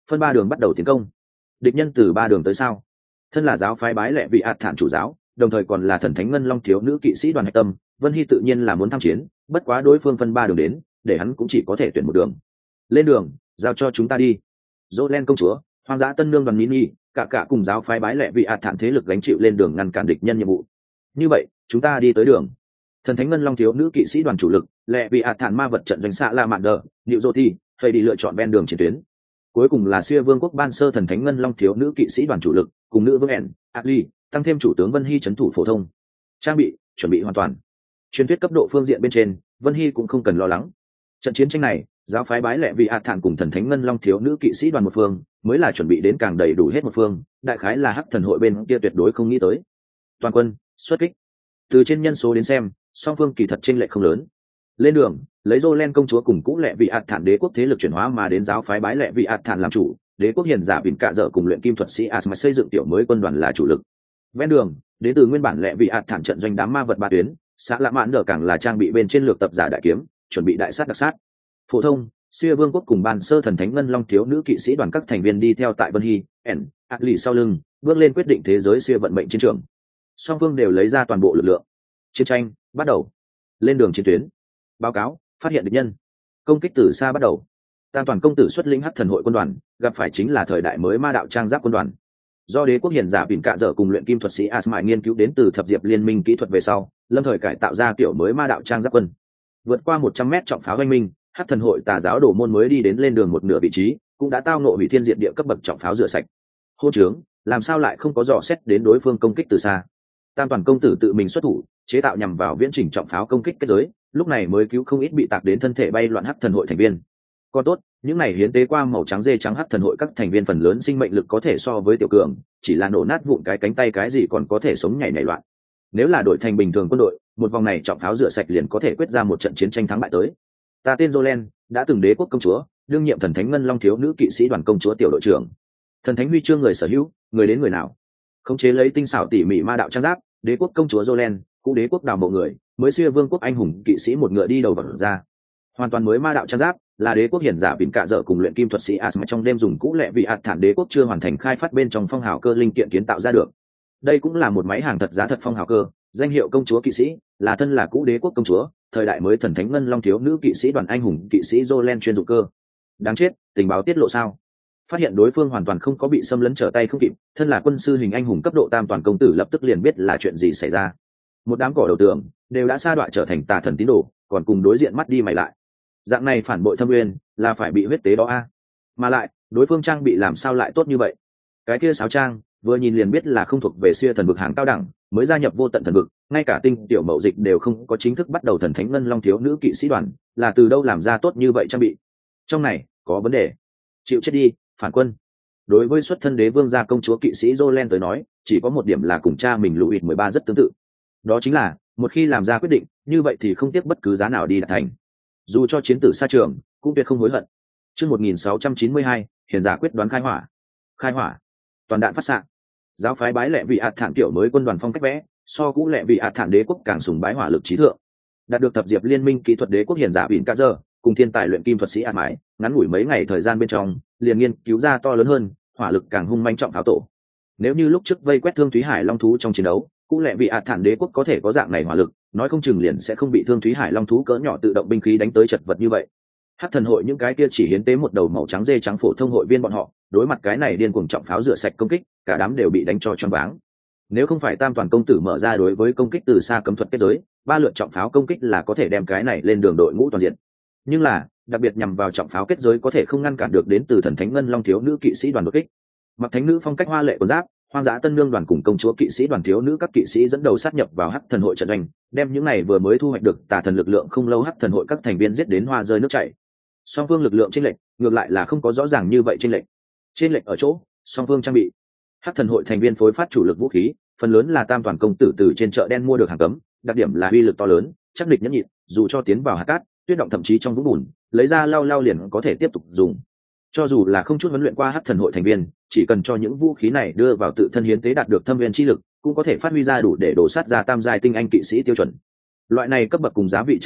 phân ba đường bắt đầu tiến công. Địch nhân từ ba đường tới sao? Thân là giáo phái bái lệ vị ạt thản chủ giáo, đồng thời còn là thần thánh ngân long thiếu nữ kỵ sĩ đoàn hạch tâm, Vân Hy tự nhiên là muốn tham chiến, bất quá đối phương phân ba đường đến, để hắn cũng chỉ có thể tuyển một đường. Lên đường, giao cho chúng ta đi. Jolen công chúa, hoang dã tân nương đoàn Nini, cả cả cùng giáo phái bái lệ vị ạt thản thế lực gánh chịu lên đường ngăn cản địch nhân nhiệm vụ. Như vậy, chúng ta đi tới đường. Thần thánh ngân long thiếu nữ kỵ sĩ đoàn chủ lực, lệ vị ạt thản ma vật trận doanh xạ La Mạn Đờ, Niệu Dô Thi, hay đi lựa chọn ven đường chiến tuyến. Cuối cùng là Xia Vương quốc ban sơ thần thánh ngân long thiếu nữ kỵ sĩ đoàn chủ lực, cùng nữ vương ẻn, Atli, tăng thêm chủ tướng Vân Hy trấn thủ phổ thông. Trang bị, chuẩn bị hoàn toàn. Truyền thuyết cấp độ phương diện bên trên, Vân Hy cũng không cần lo lắng. Trận chiến tranh này, giáo phái bái lệ vị ạt thản cùng thần thánh ngân long thiếu nữ kỵ sĩ đoàn một phương, mới là chuẩn bị đến càng đầy đủ hết một phương, đại khái là hắc thần hội bên kia tuyệt đối không nghĩ tới. Toàn quân, xuất kích. Từ trên nhân số đến xem, song phương kỳ thật chênh lệch không lớn. Lên đường, lấy Jolen công chúa cùng cũ lệ vị ạt thản đế quốc thế lực chuyển hóa mà đến giáo phái bái lệ vị ạt thản làm chủ, đế quốc hiền giả bỉn cạ dở cùng luyện kim thuật sĩ Asma xây dựng tiểu mới quân đoàn là chủ lực. Ven đường, đến từ nguyên bản lệ vị ạt thản trận doanh đám ma vật ba tuyến, xã lạ mãn đờ càng là trang bị bên trên lược tập giả đại kiếm, chuẩn bị đại sát đặc sát. Phổ thông, Xia Vương quốc cùng ban sơ thần thánh ngân long thiếu nữ kỵ sĩ đoàn các thành viên đi theo tại Vân Hy, ẻn, Atli sau lưng, bước lên quyết định thế giới Xia vận mệnh chiến trường. Song phương đều lấy ra toàn bộ lực lượng. Chiến tranh bắt đầu. Lên đường chiến tuyến. Báo cáo, phát hiện địch nhân. Công kích từ xa bắt đầu. Tam toàn công tử xuất lĩnh hắc thần hội quân đoàn, gặp phải chính là thời đại mới ma đạo trang giáp quân đoàn. Do đế quốc hiền giả bỉn cạ dở cùng luyện kim thuật sĩ Asma nghiên cứu đến từ thập diệp liên minh kỹ thuật về sau, lâm thời cải tạo ra kiểu mới ma đạo trang giáp quân. Vượt qua một trăm mét trọng pháo oanh minh, hắc thần hội tà giáo đổ môn mới đi đến lên đường một nửa vị trí, cũng đã tao ngộ hủy thiên diệt địa cấp bậc trọng pháo rửa sạch. Hô trướng, làm sao lại không có dò xét đến đối phương công kích từ xa? Tam toàn công tử tự mình xuất thủ, chế tạo nhằm vào viễn trình trọng pháo công kích kết giới, lúc này mới cứu không ít bị tạc đến thân thể bay loạn hắc thần hội thành viên. Còn tốt, những này hiến tế qua màu trắng dê trắng hắc thần hội các thành viên phần lớn sinh mệnh lực có thể so với tiểu cường, chỉ là nổ nát vụn cái cánh tay cái gì còn có thể sống nhảy nhảy loạn. Nếu là đội thành bình thường quân đội, một vòng này trọng pháo rửa sạch liền có thể quyết ra một trận chiến tranh thắng bại tới. Ta tên Jolen, đã từng đế quốc công chúa, đương nhiệm thần thánh ngân long thiếu nữ kỵ sĩ đoàn công chúa tiểu đội trưởng. Thần thánh huy chương người sở hữu, người đến người nào. Khống chế lấy tinh xảo tỉ mỉ ma đạo trang giáp, đế quốc công chúa Jolen, cũ đế quốc đào mộ người, mới Xia Vương quốc anh hùng kỵ sĩ một ngựa đi đầu vào ra. Hoàn toàn mới ma đạo trang giáp, là đế quốc hiển giả bỉn cạ dở cùng luyện kim thuật sĩ Asma trong đêm dùng cũ lệ vị ạt thản đế quốc chưa hoàn thành khai phát bên trong phong hào cơ linh kiện kiến tạo ra được. Đây cũng là một máy hàng thật giá thật phong hào cơ, danh hiệu công chúa kỵ sĩ, là thân là cũ đế quốc công chúa, thời đại mới thần thánh ngân long thiếu nữ kỵ sĩ đoàn anh hùng kỵ sĩ Jolen chuyên dụng cơ. Đáng chết, tình báo tiết lộ sao? Phát hiện đối phương hoàn toàn không có bị xâm lấn trở tay không kịp, thân là quân sư hình anh hùng cấp độ tam toàn công tử lập tức liền biết là chuyện gì xảy ra. Một đám cỏ đầu tường đều đã sa đọa trở thành tà thần tín đồ, còn cùng đối diện mắt đi mày lại. Dạng này phản bội thâm uyên là phải bị huyết tế đó a. Mà lại, đối phương trang bị làm sao lại tốt như vậy? Cái kia sáo trang, vừa nhìn liền biết là không thuộc về Xia thần vực hàng cao đẳng, mới gia nhập vô tận thần vực, ngay cả tinh tiểu mậu dịch đều không có chính thức bắt đầu thần thánh ngân long thiếu nữ kỵ sĩ đoàn, là từ đâu làm ra tốt như vậy trang bị? Trong này có vấn đề. Chịu chết đi, phản quân. Đối với xuất thân đế vương gia công chúa kỵ sĩ Jolen tới nói, chỉ có một điểm là cùng cha mình Louis mười ba rất tương tự. Đó chính là, một khi làm ra quyết định, như vậy thì không tiếc bất cứ giá nào đi đạt thành. Dù cho chiến tử xa trường, cũng tuyệt không hối hận. Chương một nghìn sáu trăm chín mươi hai, hiền giả quyết đoán khai hỏa. Khai hỏa. Toàn đạn phát xạ. Giáo phái bái lệ vị ạt thản kiểu mới quân đoàn phong cách vẽ, so cũ lệ vị ạt thản đế quốc càng sùng bái hỏa lực trí thượng. Đạt được thập diệp liên minh kỹ thuật đế quốc hiền giả bỉn ca dơ, cùng thiên tài luyện kim thuật sĩ ạt mái, ngắn ngủi mấy ngày thời gian bên trong, liền nghiên cứu ra to lớn hơn, hỏa lực càng hung manh trọng pháo tổ. Nếu như lúc trước vây quét Thương Thúy Hải Long thú trong chiến đấu, cũ lệ vị ạt thản đế quốc có thể có dạng này hỏa lực, nói không chừng liền sẽ không bị Thương Thúy Hải Long thú cỡ nhỏ tự động binh khí đánh tới chật vật như vậy. Hắc thần hội những cái kia chỉ hiến tế một đầu màu trắng dê trắng phổ thông hội viên bọn họ, đối mặt cái này điên cuồng trọng pháo rửa sạch công kích, cả đám đều bị đánh cho choáng váng. Nếu không phải tam toàn công tử mở ra đối với công kích từ xa cấm thuật kết giới, ba lượt trọng pháo công kích là có thể đem cái này lên đường đội ngũ toàn diện. Nhưng là, đặc biệt nhằm vào trọng pháo kết giới có thể không ngăn cản được đến từ thần thánh ngân long thiếu nữ kỵ sĩ đoàn đột kích. Mặc thánh nữ phong cách hoa lệ của giáp, hoang dã tân nương đoàn cùng công chúa kỵ sĩ đoàn thiếu nữ các kỵ sĩ dẫn đầu sát nhập vào hắc thần hội trận doanh, đem những này vừa mới thu hoạch được tà thần lực lượng không lâu hắc thần hội các thành viên giết đến hoa rơi nước chảy. Song phương lực lượng chênh lệch, ngược lại là không có rõ ràng như vậy chênh lệch. Chênh lệch ở chỗ, song phương trang bị. Hắc thần hội thành viên phối phát chủ lực vũ khí, phần lớn là tam toàn công tử từ trên chợ đen mua được hàng cấm, đặc điểm là uy lực to lớn, chắc địch nhẫn nhịn, dù cho tiến vào hạt cát, tuyết động thậm chí trong vũng bùn, lấy ra lau lau liền có thể tiếp tục dùng. Cho dù là không chút huấn luyện qua hắc thần hội thành viên, chỉ cần cho những vũ khí này đưa vào tự thân hiến tế đạt được thâm viên chi lực, cũng có thể phát huy ra đủ để đổ sát ra tam giai tinh anh kỵ sĩ tiêu chuẩn. Loại này cấp bậc cùng giá vị trang bị,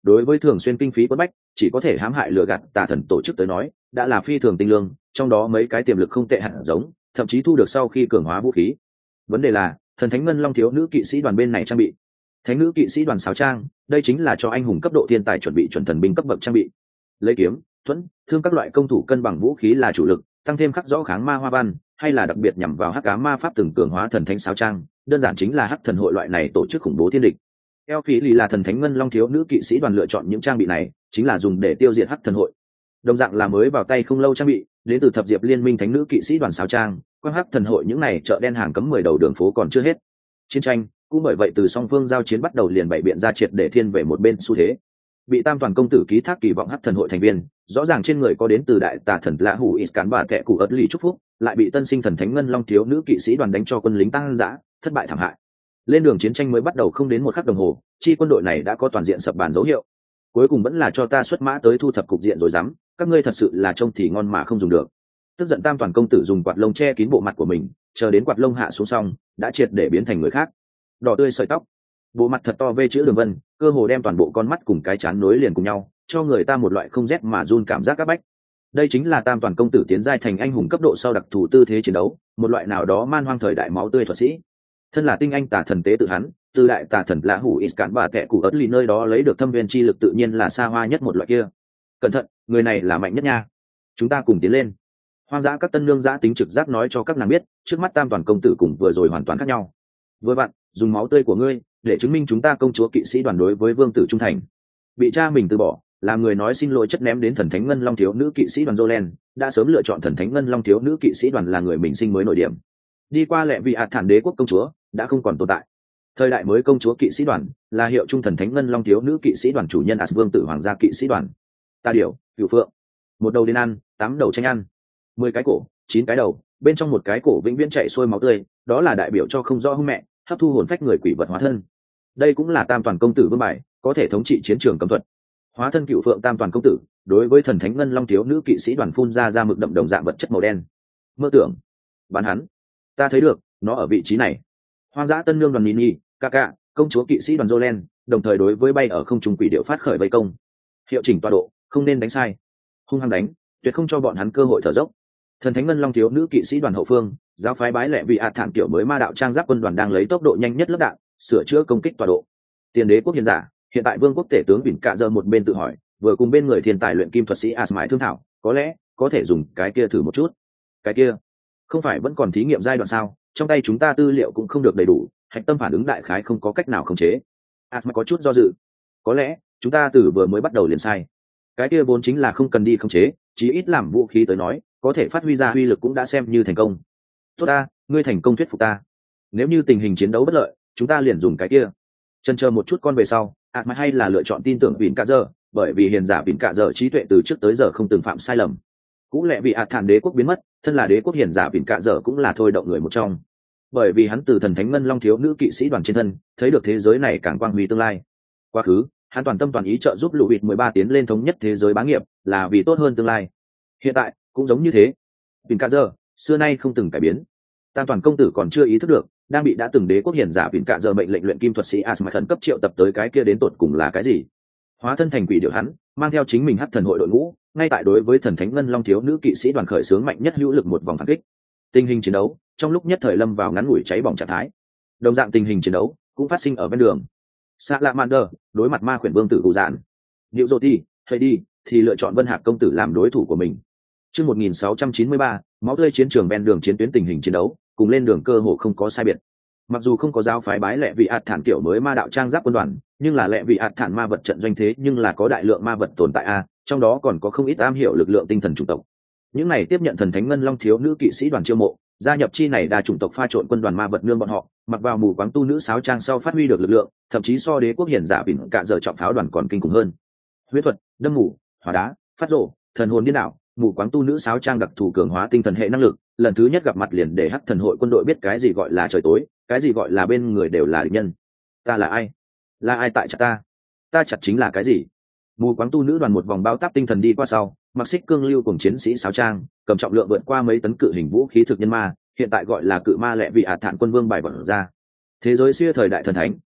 đối với thường xuyên kinh phí quất bách chỉ có thể hãm hại lừa gạt tà thần tổ chức tới nói đã là phi thường tinh lương, trong đó mấy cái tiềm lực không tệ hẳn giống thậm chí thu được sau khi cường hóa vũ khí. Vấn đề là thần thánh ngân long thiếu nữ kỵ sĩ đoàn bên này trang bị thánh nữ kỵ sĩ đoàn sáo trang, đây chính là cho anh hùng cấp độ thiên tài chuẩn bị chuẩn thần binh cấp bậc trang bị, lấy kiếm thuẫn thương các loại công thủ cân bằng vũ khí là chủ lực, tăng thêm khắc rõ kháng ma hoa văn hay là đặc biệt nhằm vào hắc ám ma pháp từng cường hóa thần thánh sáo trang, đơn giản chính là hắc thần hội loại này tổ chức khủng bố thiên địch. Eo phí lì là thần thánh ngân long thiếu nữ kỵ sĩ đoàn lựa chọn những trang bị này chính là dùng để tiêu diệt hắc thần hội. Đồng dạng là mới vào tay không lâu trang bị đến từ thập diệp liên minh thánh nữ kỵ sĩ đoàn sáo trang, quang hắc thần hội những này chợ đen hàng cấm mười đầu đường phố còn chưa hết. Chiến tranh cũng bởi vậy từ song phương giao chiến bắt đầu liền bày biện ra triệt để thiên về một bên xu thế. Bị tam toàn công tử ký thác kỳ vọng hắc thần hội thành viên rõ ràng trên người có đến từ đại tà thần lạ hủ ít cán bà kẻ cụ ớt lì chúc phúc, lại bị tân sinh thần thánh ngân long thiếu nữ kỵ sĩ đoàn đánh cho quân lính tăng dã, thất bại thảm hại. Lên đường chiến tranh mới bắt đầu không đến một khắc đồng hồ, chi quân đội này đã có toàn diện sập bàn dấu hiệu. Cuối cùng vẫn là cho ta xuất mã tới thu thập cục diện rồi dám, các ngươi thật sự là trông thì ngon mà không dùng được. Tức giận tam toàn công tử dùng quạt lông che kín bộ mặt của mình, chờ đến quạt lông hạ xuống xong đã triệt để biến thành người khác. Đỏ tươi sợi tóc, bộ mặt thật to vê chữ đường vân, cơ hồ đem toàn bộ con mắt cùng cái trán nối liền cùng nhau, cho người ta một loại không rét mà run cảm giác áp bách. Đây chính là tam toàn công tử tiến giai thành anh hùng cấp độ sau đặc thù tư thế chiến đấu, một loại nào đó man hoang thời đại máu tươi thuật sĩ. Thân là tinh anh tà thần tế tự hắn, từ đại tà thần lã hủ ít cản bà kẻ cụ ớt lì nơi đó lấy được thâm viên chi lực tự nhiên là xa hoa nhất một loại kia. Cẩn thận, người này là mạnh nhất nha, chúng ta cùng tiến lên. Hoang dã các tân nương giã tính trực giác nói cho các nàng biết trước mắt tam toàn công tử cùng vừa rồi hoàn toàn khác nhau. Vừa vặn dùng máu tươi của ngươi để chứng minh chúng ta công chúa kỵ sĩ đoàn đối với vương tử trung thành. Bị cha mình từ bỏ, làm người nói xin lỗi chất ném đến thần thánh ngân long thiếu nữ kỵ sĩ đoàn Jolen, đã sớm lựa chọn thần thánh ngân long thiếu nữ kỵ sĩ đoàn là người mình sinh mới nổi điểm. Đi qua lệ vị ạt thản đế quốc công chúa đã không còn tồn tại. Thời đại mới công chúa kỵ sĩ đoàn là hiệu trung thần thánh ngân long thiếu nữ kỵ sĩ đoàn chủ nhân As vương tử hoàng gia kỵ sĩ đoàn. Ta điểu, cửu phượng, một đầu đến ăn, tám đầu tranh ăn, mười cái cổ, chín cái đầu, bên trong một cái cổ vĩnh viễn chạy xuôi máu tươi, đó là đại biểu cho không rõ hung mẹ, hấp thu hồn phách người quỷ vật hóa thân. Đây cũng là tam toàn công tử vương bài, có thể thống trị chiến trường cấm thuật. Hóa thân cựu phượng tam toàn công tử, đối với thần thánh ngân long thiếu nữ kỵ sĩ đoàn phun ra ra mực đậm đồng dạng vật chất màu đen. Mơ tưởng, bắn hắn, ta thấy được, nó ở vị trí này. Hoang dã tân nương đoàn Nini, Kaka, công chúa kỵ sĩ đoàn Jolen, đồng thời đối với bay ở không trung quỷ điệu phát khởi vây công. Hiệu chỉnh tọa độ, không nên đánh sai, hung hăng đánh, tuyệt không cho bọn hắn cơ hội thở dốc. Thần thánh ngân long thiếu nữ kỵ sĩ đoàn hậu phương, giáo phái bái lệ vị ạt thản kiểu mới ma đạo trang giáp quân đoàn đang lấy tốc độ nhanh nhất lấp đạn, sửa chữa công kích tọa độ. Tiền đế quốc hiền giả, hiện tại vương quốc tể tướng Vịnh Cạ Giờ một bên tự hỏi, vừa cùng bên người thiên tài luyện kim thuật sĩ Asmai thương thảo, có lẽ có thể dùng cái kia thử một chút. Cái kia, không phải vẫn còn thí nghiệm giai đoạn sao? Trong tay chúng ta tư liệu cũng không được đầy đủ, hạch tâm phản ứng đại khái không có cách nào khống chế. Asmai có chút do dự. Có lẽ chúng ta từ vừa mới bắt đầu liền sai. Cái kia vốn chính là không cần đi khống chế, chí ít làm vũ khí tới nói, có thể phát huy ra uy lực cũng đã xem như thành công. Tốt ta, ngươi thành công thuyết phục ta. Nếu như tình hình chiến đấu bất lợi, chúng ta liền dùng cái kia. Chần chờ một chút con về sau, ạt mà hay là lựa chọn tin tưởng Vịnh Cạ Giờ, bởi vì hiền giả Vịnh Cạ Giờ trí tuệ từ trước tới giờ không từng phạm sai lầm. Cũng lẽ vì ạt thản đế quốc biến mất, thân là đế quốc hiền giả Vịnh Cạ Giờ cũng là thôi động người một trong. Bởi vì hắn từ thần thánh ngân long thiếu nữ kỵ sĩ đoàn trên thân, thấy được thế giới này càng quang huy tương lai. Quá khứ, hắn toàn tâm toàn ý trợ giúp lũ vịt mười ba tiến lên thống nhất thế giới bá nghiệp, là vì tốt hơn tương lai. Hiện tại cũng giống như thế. Vịnh Cạ Giờ xưa nay không từng cải biến. Tam toàn công tử còn chưa ý thức được, đang bị đã từng đế quốc hiền giả Vịnh Cạ Giờ mệnh lệnh luyện kim thuật sĩ Asmai khẩn cấp triệu tập tới cái kia đến tột cùng là cái gì. Hóa thân thành quỷ điệu hắn, mang theo chính mình hắc thần hội đội ngũ, ngay tại đối với thần thánh ngân long thiếu nữ kỵ sĩ đoàn khởi xướng mạnh nhất hữu lực một vòng phản kích. Tình hình chiến đấu trong lúc nhất thời lâm vào ngắn ngủi cháy bỏng trạng thái. Đồng dạng tình hình chiến đấu cũng phát sinh ở bên đường. Salamander đối mặt ma khuyển vương tử cụ dạn, Diệu Dô Ti, hay đi thì lựa chọn Vân Hạc công tử làm đối thủ của mình. Chương một nghìn sáu trăm chín mươi ba, máu tươi chiến trường ven đường chiến tuyến tình hình chiến đấu, cùng lên đường cơ hồ không có sai biệt. Mặc dù không có giáo phái bái lệ vị ạt thản kiểu mới ma đạo trang giáp quân đoàn, nhưng là lệ vị ạt thản ma vật trận doanh thế nhưng là có đại lượng ma vật tồn tại a, trong đó còn có không ít am hiểu lực lượng tinh thần chủng tộc. Những này tiếp nhận thần thánh ngân long thiếu nữ kỵ sĩ đoàn chiêu mộ, gia nhập chi này đa chủng tộc pha trộn quân đoàn ma vật nương bọn họ, mặc vào mù quáng tu nữ sáo trang sau phát huy được lực lượng, thậm chí so đế quốc hiển giả Vịnh Cạ Giờ trọng pháo đoàn còn kinh khủng hơn. Huyết thuật, đâm mù, hỏa đá, phát rổ, thần hồn điên đảo, mù quáng tu nữ sáo trang đặc thù cường hóa tinh thần hệ năng lực, lần thứ nhất gặp mặt liền để hắc thần hội quân đội biết cái gì gọi là trời tối, cái gì gọi là bên người đều là địch nhân. Ta là ai? Là ai tại chặt ta? Ta chặt chính là cái gì? Mù quáng tu nữ đoàn một vòng bao táp tinh thần đi qua sau, mặc xích cương lưu cùng chiến sĩ sáo trang, cầm trọng lượng vượt qua mấy tấn cự hình vũ khí thực nhân ma, hiện tại gọi là cự ma lệ vị ạt thản quân vương bài vận ra. Thế giới xưa thời đại thần thánh,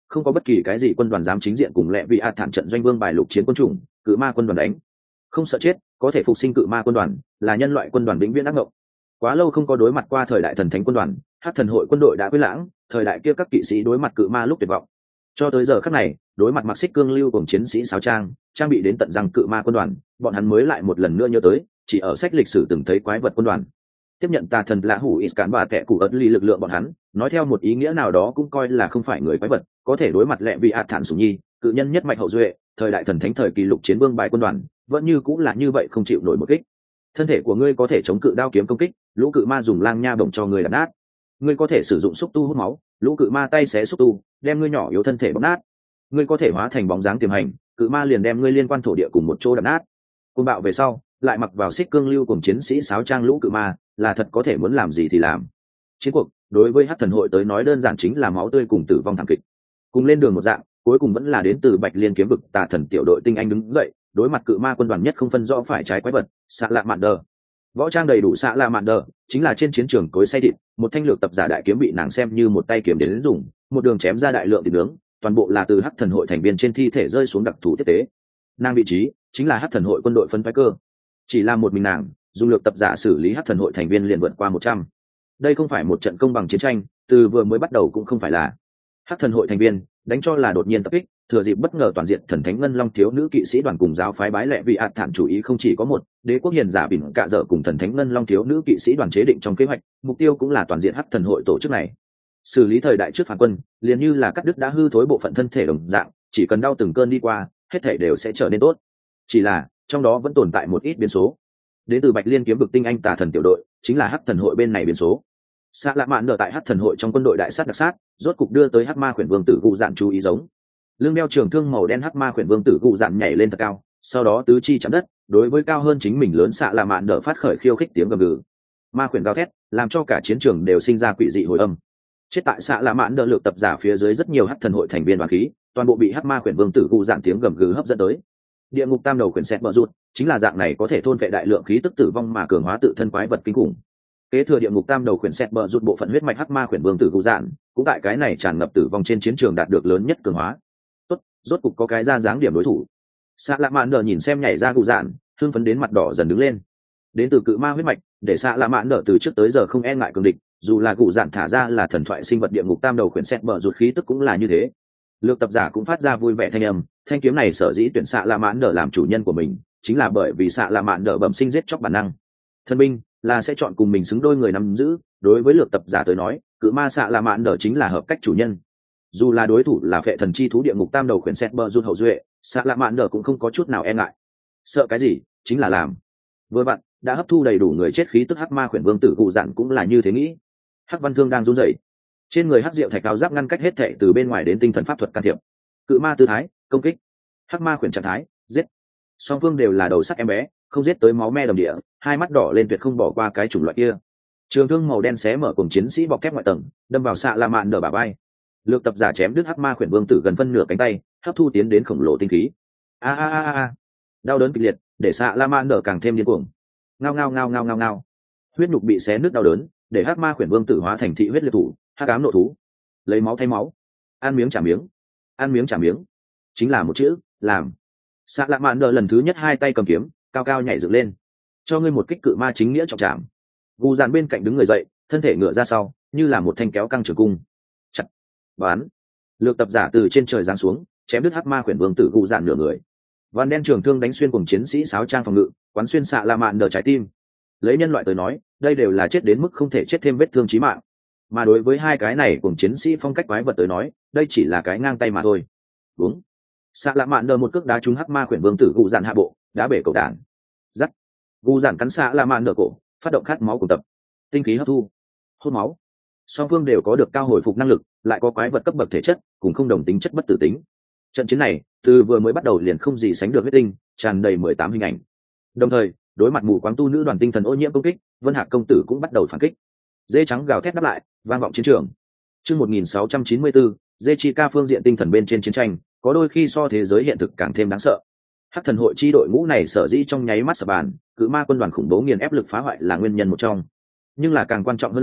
không có bất kỳ cái gì quân đoàn dám chính diện cùng lẹ vị ạt thản trận doanh vương bài lục chiến quân chủng cự ma quân đoàn đánh. Không sợ chết, có thể phục sinh cự ma quân đoàn là nhân loại quân đoàn vĩnh viễn ác mộng. Quá lâu không có đối mặt qua thời đại thần thánh quân đoàn, Hắc thần hội quân đội đã quên lãng thời đại kia các kỵ sĩ đối mặt cự ma lúc tuyệt vọng. Cho tới giờ khắc này, đối mặt mặc xích cương lưu cùng chiến sĩ sáo trang trang bị đến tận răng cự ma quân đoàn, bọn hắn mới lại một lần nữa nhớ tới chỉ ở sách lịch sử từng thấy quái vật quân đoàn. Tiếp nhận tà thần lã hủ ít cán và kẻ cụ ớt ly lực lượng bọn hắn, nói theo một ý nghĩa nào đó cũng coi là không phải người quái vật, có thể đối mặt lẹ vị ạt thản sủng nhi cự nhân nhất mạch hậu duệ thời đại thần thánh thời kỳ lục chiến vương bài quân đoàn, vẫn như cũng là như vậy không chịu nổi một kích. Thân thể của ngươi có thể chống cự đao kiếm công kích, lũ cự ma dùng lang nha bổng cho ngươi đập nát. Ngươi có thể sử dụng xúc tu hút máu, lũ cự ma tay xé xúc tu đem ngươi nhỏ yếu thân thể bóp nát. Ngươi có thể hóa thành bóng dáng tiềm hành, cự ma liền đem ngươi liên quan thổ địa cùng một chỗ đập nát. Côn bạo về sau lại mặc vào xích cương lưu cùng chiến sĩ sáo trang lũ cự ma, là thật có thể muốn làm gì thì làm. Chiến cuộc đối với Hắc thần hội tới nói đơn giản chính là máu tươi cùng tử vong thảm kịch. Cùng lên đường một dạng, cuối cùng vẫn là đến từ Bạch Liên kiếm vực tà thần tiểu đội tinh anh đứng dậy, đối mặt cự ma quân đoàn nhất không phân rõ phải trái quái vật, xạ lạ mạn đờ. Võ trang đầy đủ xạ lạ mạn đờ, chính là trên chiến trường cối xay thịt, một thanh lược tập giả đại kiếm bị nàng xem như một tay kiếm đến dùng, một đường chém ra đại lượng thịt nướng, toàn bộ là từ Hắc thần hội thành viên trên thi thể rơi xuống đặc thù tiếp tế. Nàng vị trí chính là Hắc thần hội quân đội phân phái cơ. Chỉ là một mình nàng, dùng lược tập giả xử lý Hắc thần hội thành viên liền vượt qua một trăm. Đây không phải một trận công bằng chiến tranh, từ vừa mới bắt đầu cũng không phải là. Hắc thần hội thành viên đánh cho là đột nhiên tập kích, thừa dịp bất ngờ toàn diện thần thánh ngân long thiếu nữ kỵ sĩ đoàn cùng giáo phái bái lệ vị ạt thản chủ ý không chỉ có một, đế quốc hiền giả bỉn cạ dở cùng thần thánh ngân long thiếu nữ kỵ sĩ đoàn chế định trong kế hoạch, mục tiêu cũng là toàn diện Hắc thần hội tổ chức này. Xử lý thời đại trước phản quân, liền như là cắt đứt đã hư thối bộ phận thân thể đồng dạng, chỉ cần đau từng cơn đi qua, hết thể đều sẽ trở nên tốt. Chỉ là trong đó vẫn tồn tại một ít biến số. Đến từ Bạch Liên kiếm vực tinh anh tà thần tiểu đội, chính là Hắc thần hội bên này biến số. Xạ lạ mạn nở tại Hắc thần hội trong quân đội đại sát đặc sát, rốt cục đưa tới Hắc ma khuyển vương tử cụ dạn chú ý giống. Lưng đeo trường thương màu đen Hắc ma khuyển vương tử cụ dạn nhảy lên thật cao, sau đó tứ chi chạm đất, đối với cao hơn chính mình lớn xạ lạ mạn nở phát khởi khiêu khích tiếng gầm gừ. Ma khuyển gào thét, làm cho cả chiến trường đều sinh ra quỷ dị hồi âm. Chết tại xạ lạ mạn nở lược tập giả phía dưới rất nhiều Hắc thần hội thành viên đoàn khí, toàn bộ bị Hắc ma khuyển vương tử cụ dạn tiếng gầm gừ hấp dẫn tới. Địa ngục tam đầu khuyển xẹt bờ rụt, chính là dạng này có thể thôn vệ đại lượng khí tức tử vong mà cường hóa tự thân quái vật kinh khủng. Kế thừa địa ngục tam đầu khuyển xẹt bờ rụt bộ phận huyết mạch Hắc ma khuyển vương tử cụ dạn, cũng tại cái này tràn ngập tử vong trên chiến trường đạt được lớn nhất cường hóa. Tốt, rốt cục có cái ra dáng điểm đối thủ. Xạ lạ mạn nở nhìn xem nhảy ra cụ dạn, hưng phấn đến mặt đỏ dần đứng lên. Đến từ cự ma huyết mạch, để xạ lạ mạn nở từ trước tới giờ không e ngại cường địch, dù là cụ dạn thả ra là thần thoại sinh vật địa ngục tam đầu khuyển xẹt bờ rụt khí tức cũng là như thế. Lược tập giả cũng phát ra vui vẻ thanh âm, thanh kiếm này sở dĩ tuyển xạ lạ mạn nở làm chủ nhân của mình, chính là bởi vì xạ lạ mạn nở bẩm sinh giết chóc bản năng. Thân binh là sẽ chọn cùng mình xứng đôi người nắm giữ, đối với lược tập giả tới nói, cự ma xạ lạ mạn nở chính là hợp cách chủ nhân. Dù là đối thủ là phệ thần chi thú địa ngục tam đầu khuyển xẹt bờ rụt hậu duệ, xạ lạ mạn nở cũng không có chút nào e ngại. Sợ cái gì, chính là làm. Vừa vặn đã hấp thu đầy đủ người chết khí tức Hắc ma khuyển vương tử cụ dạn cũng là như thế nghĩ. Hắc văn thương đang run rẩy, trên người Hắc diệu thạch cao giáp ngăn cách hết thệ từ bên ngoài đến tinh thần pháp thuật can thiệp. Cự ma tư thái công kích, Hắc ma khuyển trạng thái giết. Song phương đều là đầu sắc em bé, không giết tới máu me đầm địa, hai mắt đỏ lên tuyệt không bỏ qua cái chủng loại kia. Trường thương màu đen xé mở cùng chiến sĩ bọc thép ngoại tầng, đâm vào xạ lạ mạn nở bả vai. Lược tập giả chém đứt Hắc ma khuyển vương tử gần phân nửa cánh tay, hấp thu tiến đến khổng lồ tinh khí. A a a a, đau đớn kịch liệt, để xạ lạ mạn nở càng thêm điên cuồng. Ngao ngao ngao ngao ngao ngao, huyết nhục bị xé nứt đau đớn, để Hắc ma khuyển vương tử hóa thành thị huyết liệt thủ, Hắc ám nộ thú, lấy máu thay máu, ăn miếng trả miếng, ăn miếng trả miếng, chính là một chữ làm. Xạ lạ mạn nở lần thứ nhất hai tay cầm kiếm, cao cao nhảy dựng lên, cho ngươi một kích cự ma chính nghĩa trọng trảm. Gù dàn bên cạnh đứng người dậy, thân thể ngựa ra sau, như là một thanh kéo căng trường cung. Chặt, bán. Lược tập giả từ trên trời giáng xuống, chém đứt Hắc ma khuyển vương tử gù dàn nửa người. Vằn đen trường thương đánh xuyên cùng chiến sĩ sáo trang phòng ngự, quán xuyên xạ lạ mạn nở trái tim. Lấy nhân loại tới nói, đây đều là chết đến mức không thể chết thêm vết thương chí mạng. Mà đối với hai cái này cùng chiến sĩ phong cách quái vật tới nói, đây chỉ là cái ngang tay mà thôi. Đúng. Xạ lạ mạn nở một cước đá trúng Hắc ma khuyển vương tử gù dàn hạ bộ, đá bể cầu đạn. Giắt. Gù dàn cắn xạ lạ mạn nở cổ, phát động khát máu cùng tập. Tinh khí hấp thu, hút máu. Song phương đều có được cao hồi phục năng lực, lại có quái vật cấp bậc thể chất, cùng không đồng tính chất bất tử tính. Trận chiến này, từ vừa mới bắt đầu liền không gì sánh được huyết tinh, tràn đầy mười tám hình ảnh. Đồng thời, đối mặt mù quáng tu nữ đoàn tinh thần ô nhiễm công kích, Vân Hạc công tử cũng bắt đầu phản kích. Dê trắng gào thét đáp lại, vang vọng chiến trường. Chương một nghìn sáu trăm chín mươi bốn, Dê chi ca phương diện tinh thần bên trên chiến tranh, có đôi khi so thế giới hiện thực càng thêm đáng sợ. Hắc thần hội chi đội ngũ này sở dĩ trong nháy mắt sập bàn, cự ma quân đoàn khủng bố nghiền ép lực phá hoại là nguyên nhân một trong. Nhưng là càng quan trọng hơn là,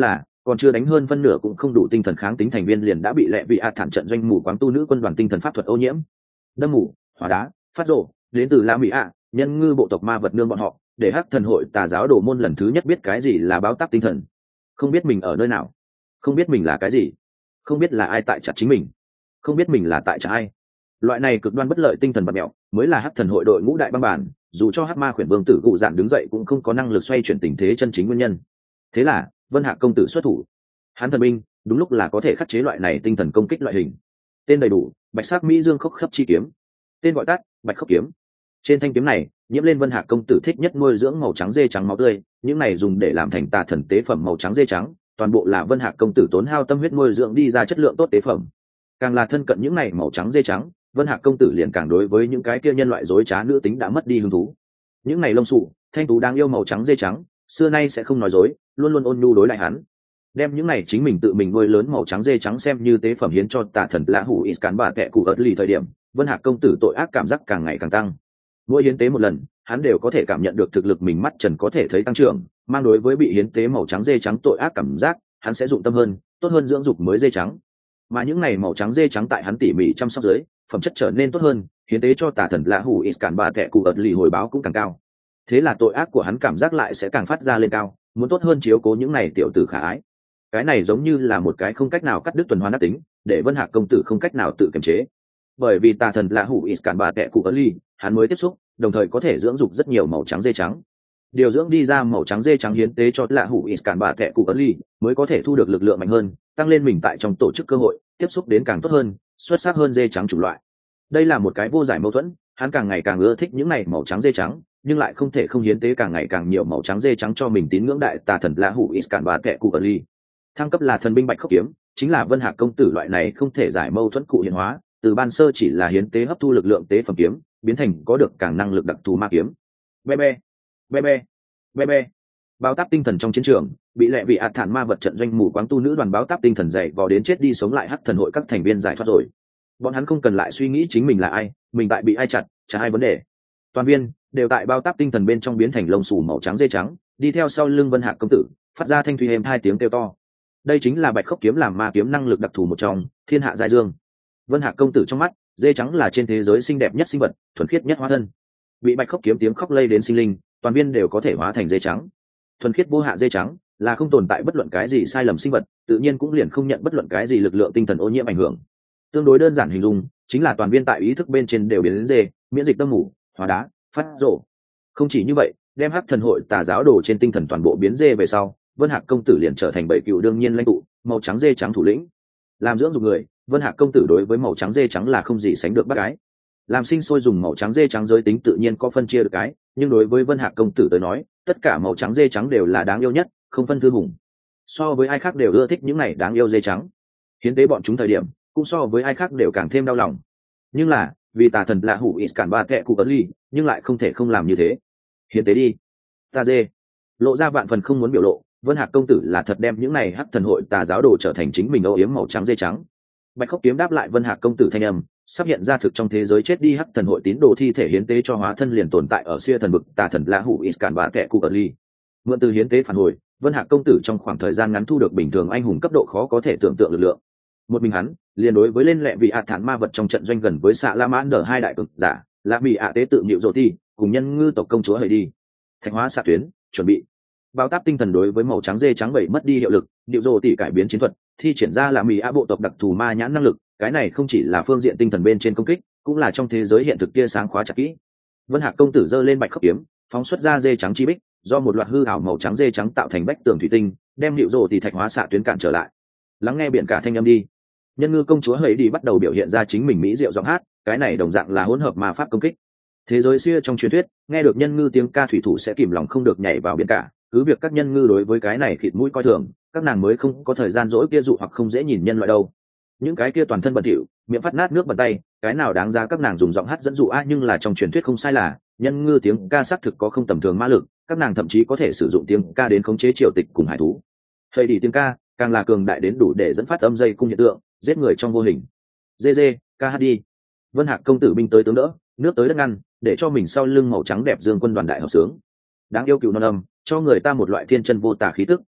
còn chưa đánh hơn phân nửa cũng không đủ tinh thần kháng tính thành viên liền đã bị lẹ vị ạt thản trận doanh mù quáng tu nữ quân đoàn tinh thần pháp thuật ô nhiễm. Đâm mù, hỏa đá, phát rổ, đến từ la mỹ ạ, nhân ngư bộ tộc ma vật nương bọn họ, để hắc thần hội tà giáo đồ môn lần thứ nhất biết cái gì là báo táp tinh thần. Không biết mình ở nơi nào, không biết mình là cái gì, không biết là ai tại chặt chính mình, không biết mình là tại chặt ai. Loại này cực đoan bất lợi tinh thần bạt mẹo mới là hắc thần hội đội ngũ đại băng bản, dù cho hắc ma khuyển vương tử cụ dạn đứng dậy cũng không có năng lực xoay chuyển tình thế chân chính nguyên nhân. Thế là Vân Hạc công tử xuất thủ. Hắn thần binh đúng lúc là có thể khắc chế loại này tinh thần công kích loại hình. Tên đầy đủ: Bạch Sắc Mỹ Dương Khốc Khấp Chi Kiếm. Tên gọi tắt: Bạch Khốc Kiếm. Trên thanh kiếm này nhiễm lên Vân Hạc công tử thích nhất nuôi dưỡng màu trắng dê trắng máu tươi, những này dùng để làm thành tà thần tế phẩm màu trắng dê trắng, toàn bộ là Vân Hạc công tử tốn hao tâm huyết nuôi dưỡng đi ra chất lượng tốt tế phẩm. Càng là thân cận những này màu trắng dê trắng, Vân Hạc công tử liền càng đối với những cái kia nhân loại dối trá nữ tính đã mất đi hứng thú. Những này lông sụ thanh tú đang yêu màu trắng dê trắng, xưa nay sẽ không nói dối, luôn luôn ôn nhu đối lại hắn. Đem những này chính mình tự mình nuôi lớn màu trắng dê trắng xem như tế phẩm hiến cho tà thần lã hủ Iscan bà kệ cụ ớt lì thời điểm, Vân Hạc công tử tội ác cảm giác càng ngày càng tăng. Mỗi hiến tế một lần, hắn đều có thể cảm nhận được thực lực mình mắt trần có thể thấy tăng trưởng, mang đối với bị hiến tế màu trắng dê trắng tội ác cảm giác, hắn sẽ dụng tâm hơn, tốt hơn dưỡng dục mới dê trắng. Mà những này màu trắng dê trắng tại hắn tỉ mỉ chăm sóc dưới, phẩm chất trở nên tốt hơn, hiến tế cho tà thần lã hủ Iscan bà kệ cụ ớt lì hồi báo cũng càng cao. Thế là tội ác của hắn cảm giác lại sẽ càng phát ra lên cao, muốn tốt hơn chiếu cố những này tiểu tử khả ái. Cái này giống như là một cái không cách nào cắt đứt tuần hoàn ác tính, để Vân Hạc công tử không cách nào tự kiềm chế. Bởi vì tà thần lã hủ Iscan bà kệ cụ ớt lì, hắn mới tiếp xúc, đồng thời có thể dưỡng dục rất nhiều màu trắng dê trắng. Điều dưỡng đi ra màu trắng dê trắng hiến tế cho lã hủ Iscan bà kệ cụ ớt lì, mới có thể thu được lực lượng mạnh hơn, tăng lên mình tại trong tổ chức cơ hội, tiếp xúc đến càng tốt hơn, xuất sắc hơn dê trắng chủng loại. Đây là một cái vô giải mâu thuẫn, hắn càng ngày càng ưa thích những này màu trắng dê trắng, nhưng lại không thể không hiến tế càng ngày càng nhiều màu trắng dê trắng cho mình tín ngưỡng đại tà thần lã hủ Iscan bà kệ cụ ớt lì. Thăng cấp là thần binh Bạch Khốc Kiếm, chính là Vân Hạc công tử loại này không thể giải mâu thuẫn cụ hiện hóa, từ ban sơ chỉ là hiến tế hấp thu lực lượng tế phẩm kiếm, biến thành có được càng năng lực đặc thù ma kiếm. Be be, be be, be be. Báo táp tinh thần trong chiến trường, bị lệ vị ạt thản ma vật trận doanh mù quáng tu nữ đoàn báo táp tinh thần dậy vò đến chết đi sống lại hắc thần hội các thành viên giải thoát rồi. Bọn hắn không cần lại suy nghĩ chính mình là ai, mình tại bị ai chặt, chả ai vấn đề. Toàn viên đều tại báo táp tinh thần bên trong biến thành lông xù màu trắng dê trắng, đi theo sau lưng Vân Hạc công tử, phát ra thanh thủy êm hai tiếng kêu to. Đây chính là Bạch Khốc Kiếm làm ma kiếm năng lực đặc thù một trong, thiên hạ giai dương. Vân Hạc công tử trong mắt, dê trắng là trên thế giới xinh đẹp nhất sinh vật, thuần khiết nhất hóa thân. Bị Bạch Khốc Kiếm tiếng khóc lây đến sinh linh, toàn viên đều có thể hóa thành dê trắng. Thuần khiết vô hạ dê trắng là không tồn tại bất luận cái gì sai lầm sinh vật, tự nhiên cũng liền không nhận bất luận cái gì lực lượng tinh thần ô nhiễm ảnh hưởng. Tương đối đơn giản hình dung, chính là toàn viên tại ý thức bên trên đều biến đến dê, miễn dịch đâm mù, hóa đá, phát rổ. Không chỉ như vậy, đem hắc thần hội tà giáo đồ trên tinh thần toàn bộ biến dê về sau, Vân Hạc công tử liền trở thành bảy cựu đương nhiên lãnh tụ, màu trắng dê trắng thủ lĩnh. Làm dưỡng dục người, Vân Hạc công tử đối với màu trắng dê trắng là không gì sánh được bác gái. Làm sinh sôi dùng màu trắng dê trắng giới tính tự nhiên có phân chia được cái, nhưng đối với Vân Hạc công tử tới nói, tất cả màu trắng dê trắng đều là đáng yêu nhất, không phân thư hùng. So với ai khác đều ưa thích những này đáng yêu dê trắng. Hiến tế bọn chúng thời điểm, cũng so với ai khác đều càng thêm đau lòng. Nhưng là, vì tà thần lạ hủ Iscan ba kệ cụ ấn ly, nhưng lại không thể không làm như thế. Hiến tế đi. Ta dê. Lộ ra vạn phần không muốn biểu lộ, Vân Hạc công tử là thật đem những này hắc thần hội tà giáo đồ trở thành chính mình âu yếm màu trắng dê trắng. Bạch Khốc Kiếm đáp lại Vân Hạc công tử thanh âm, sắp hiện ra thực trong thế giới chết đi hắc thần hội tín đồ thi thể hiến tế cho hóa thân liền tồn tại ở xia thần vực tà thần lã hủ Iscan ba kệ cụ ấn ly. Mượn từ hiến tế phản hồi, Vân Hạc công tử trong khoảng thời gian ngắn thu được bình thường anh hùng cấp độ khó có thể tưởng tượng lực lượng. Một mình hắn liền đối với lên lệ vị ạt thản ma vật trong trận doanh gần với xạ la mãn đờ hai đại cực giả là bị ạ tế tự nhịu rồ thi cùng nhân ngư tộc công chúa hời đi thạch hóa xạ tuyến chuẩn bị bao táp tinh thần đối với màu trắng dê trắng bảy mất đi hiệu lực, nhịu rồ tỷ cải biến chiến thuật thi triển ra là mỹ ạ bộ tộc đặc thù ma nhãn năng lực. Cái này không chỉ là phương diện tinh thần bên trên công kích, cũng là trong thế giới hiện thực tia sáng khóa chặt kỹ. Vân Hạc công tử giơ lên Bạch Khốc Kiếm, phóng xuất ra dê trắng chi bích, do một loạt hư ảo màu trắng dê trắng tạo thành bách tường thủy tinh, đem nhịu rồ tỷ thạch hóa xạ tuyến cản trở lại. Lắng nghe biển cả thanh âm đi. Nhân ngư công chúa hấy đi bắt đầu biểu hiện ra chính mình mỹ diệu giọng hát, cái này đồng dạng là hỗn hợp ma pháp công kích. Thế giới xưa trong truyền thuyết, nghe được nhân ngư tiếng ca thủy thủ sẽ kìm lòng không được nhảy vào biển cả, cứ việc các nhân ngư đối với cái này khịt mũi coi thường, các nàng mới không có thời gian dỗi kia dụ hoặc không dễ nhìn nhân loại đâu. Những cái kia toàn thân bẩn thỉu, miệng phát nát nước bẩn tay, cái nào đáng giá các nàng dùng giọng hát dẫn dụ a, nhưng là trong truyền thuyết không sai là, nhân ngư tiếng ca xác thực có không tầm thường ma lực, các nàng thậm chí có thể sử dụng tiếng ca đến khống chế triều tịch cùng hải thú. Hây đi tiếng ca, càng là cường đại đến đủ để dẫn phát âm dây cung hiện tượng, giết người trong vô hình. Dê dê, ca hát đi. Vân Hạc công tử binh tới tướng đỡ, nước tới đất ngăn, để cho mình sau lưng màu trắng đẹp dương quân đoàn đại hợp sướng. Đáng yêu cựu non âm, cho người ta một loại thiên chân vô tả khí tức,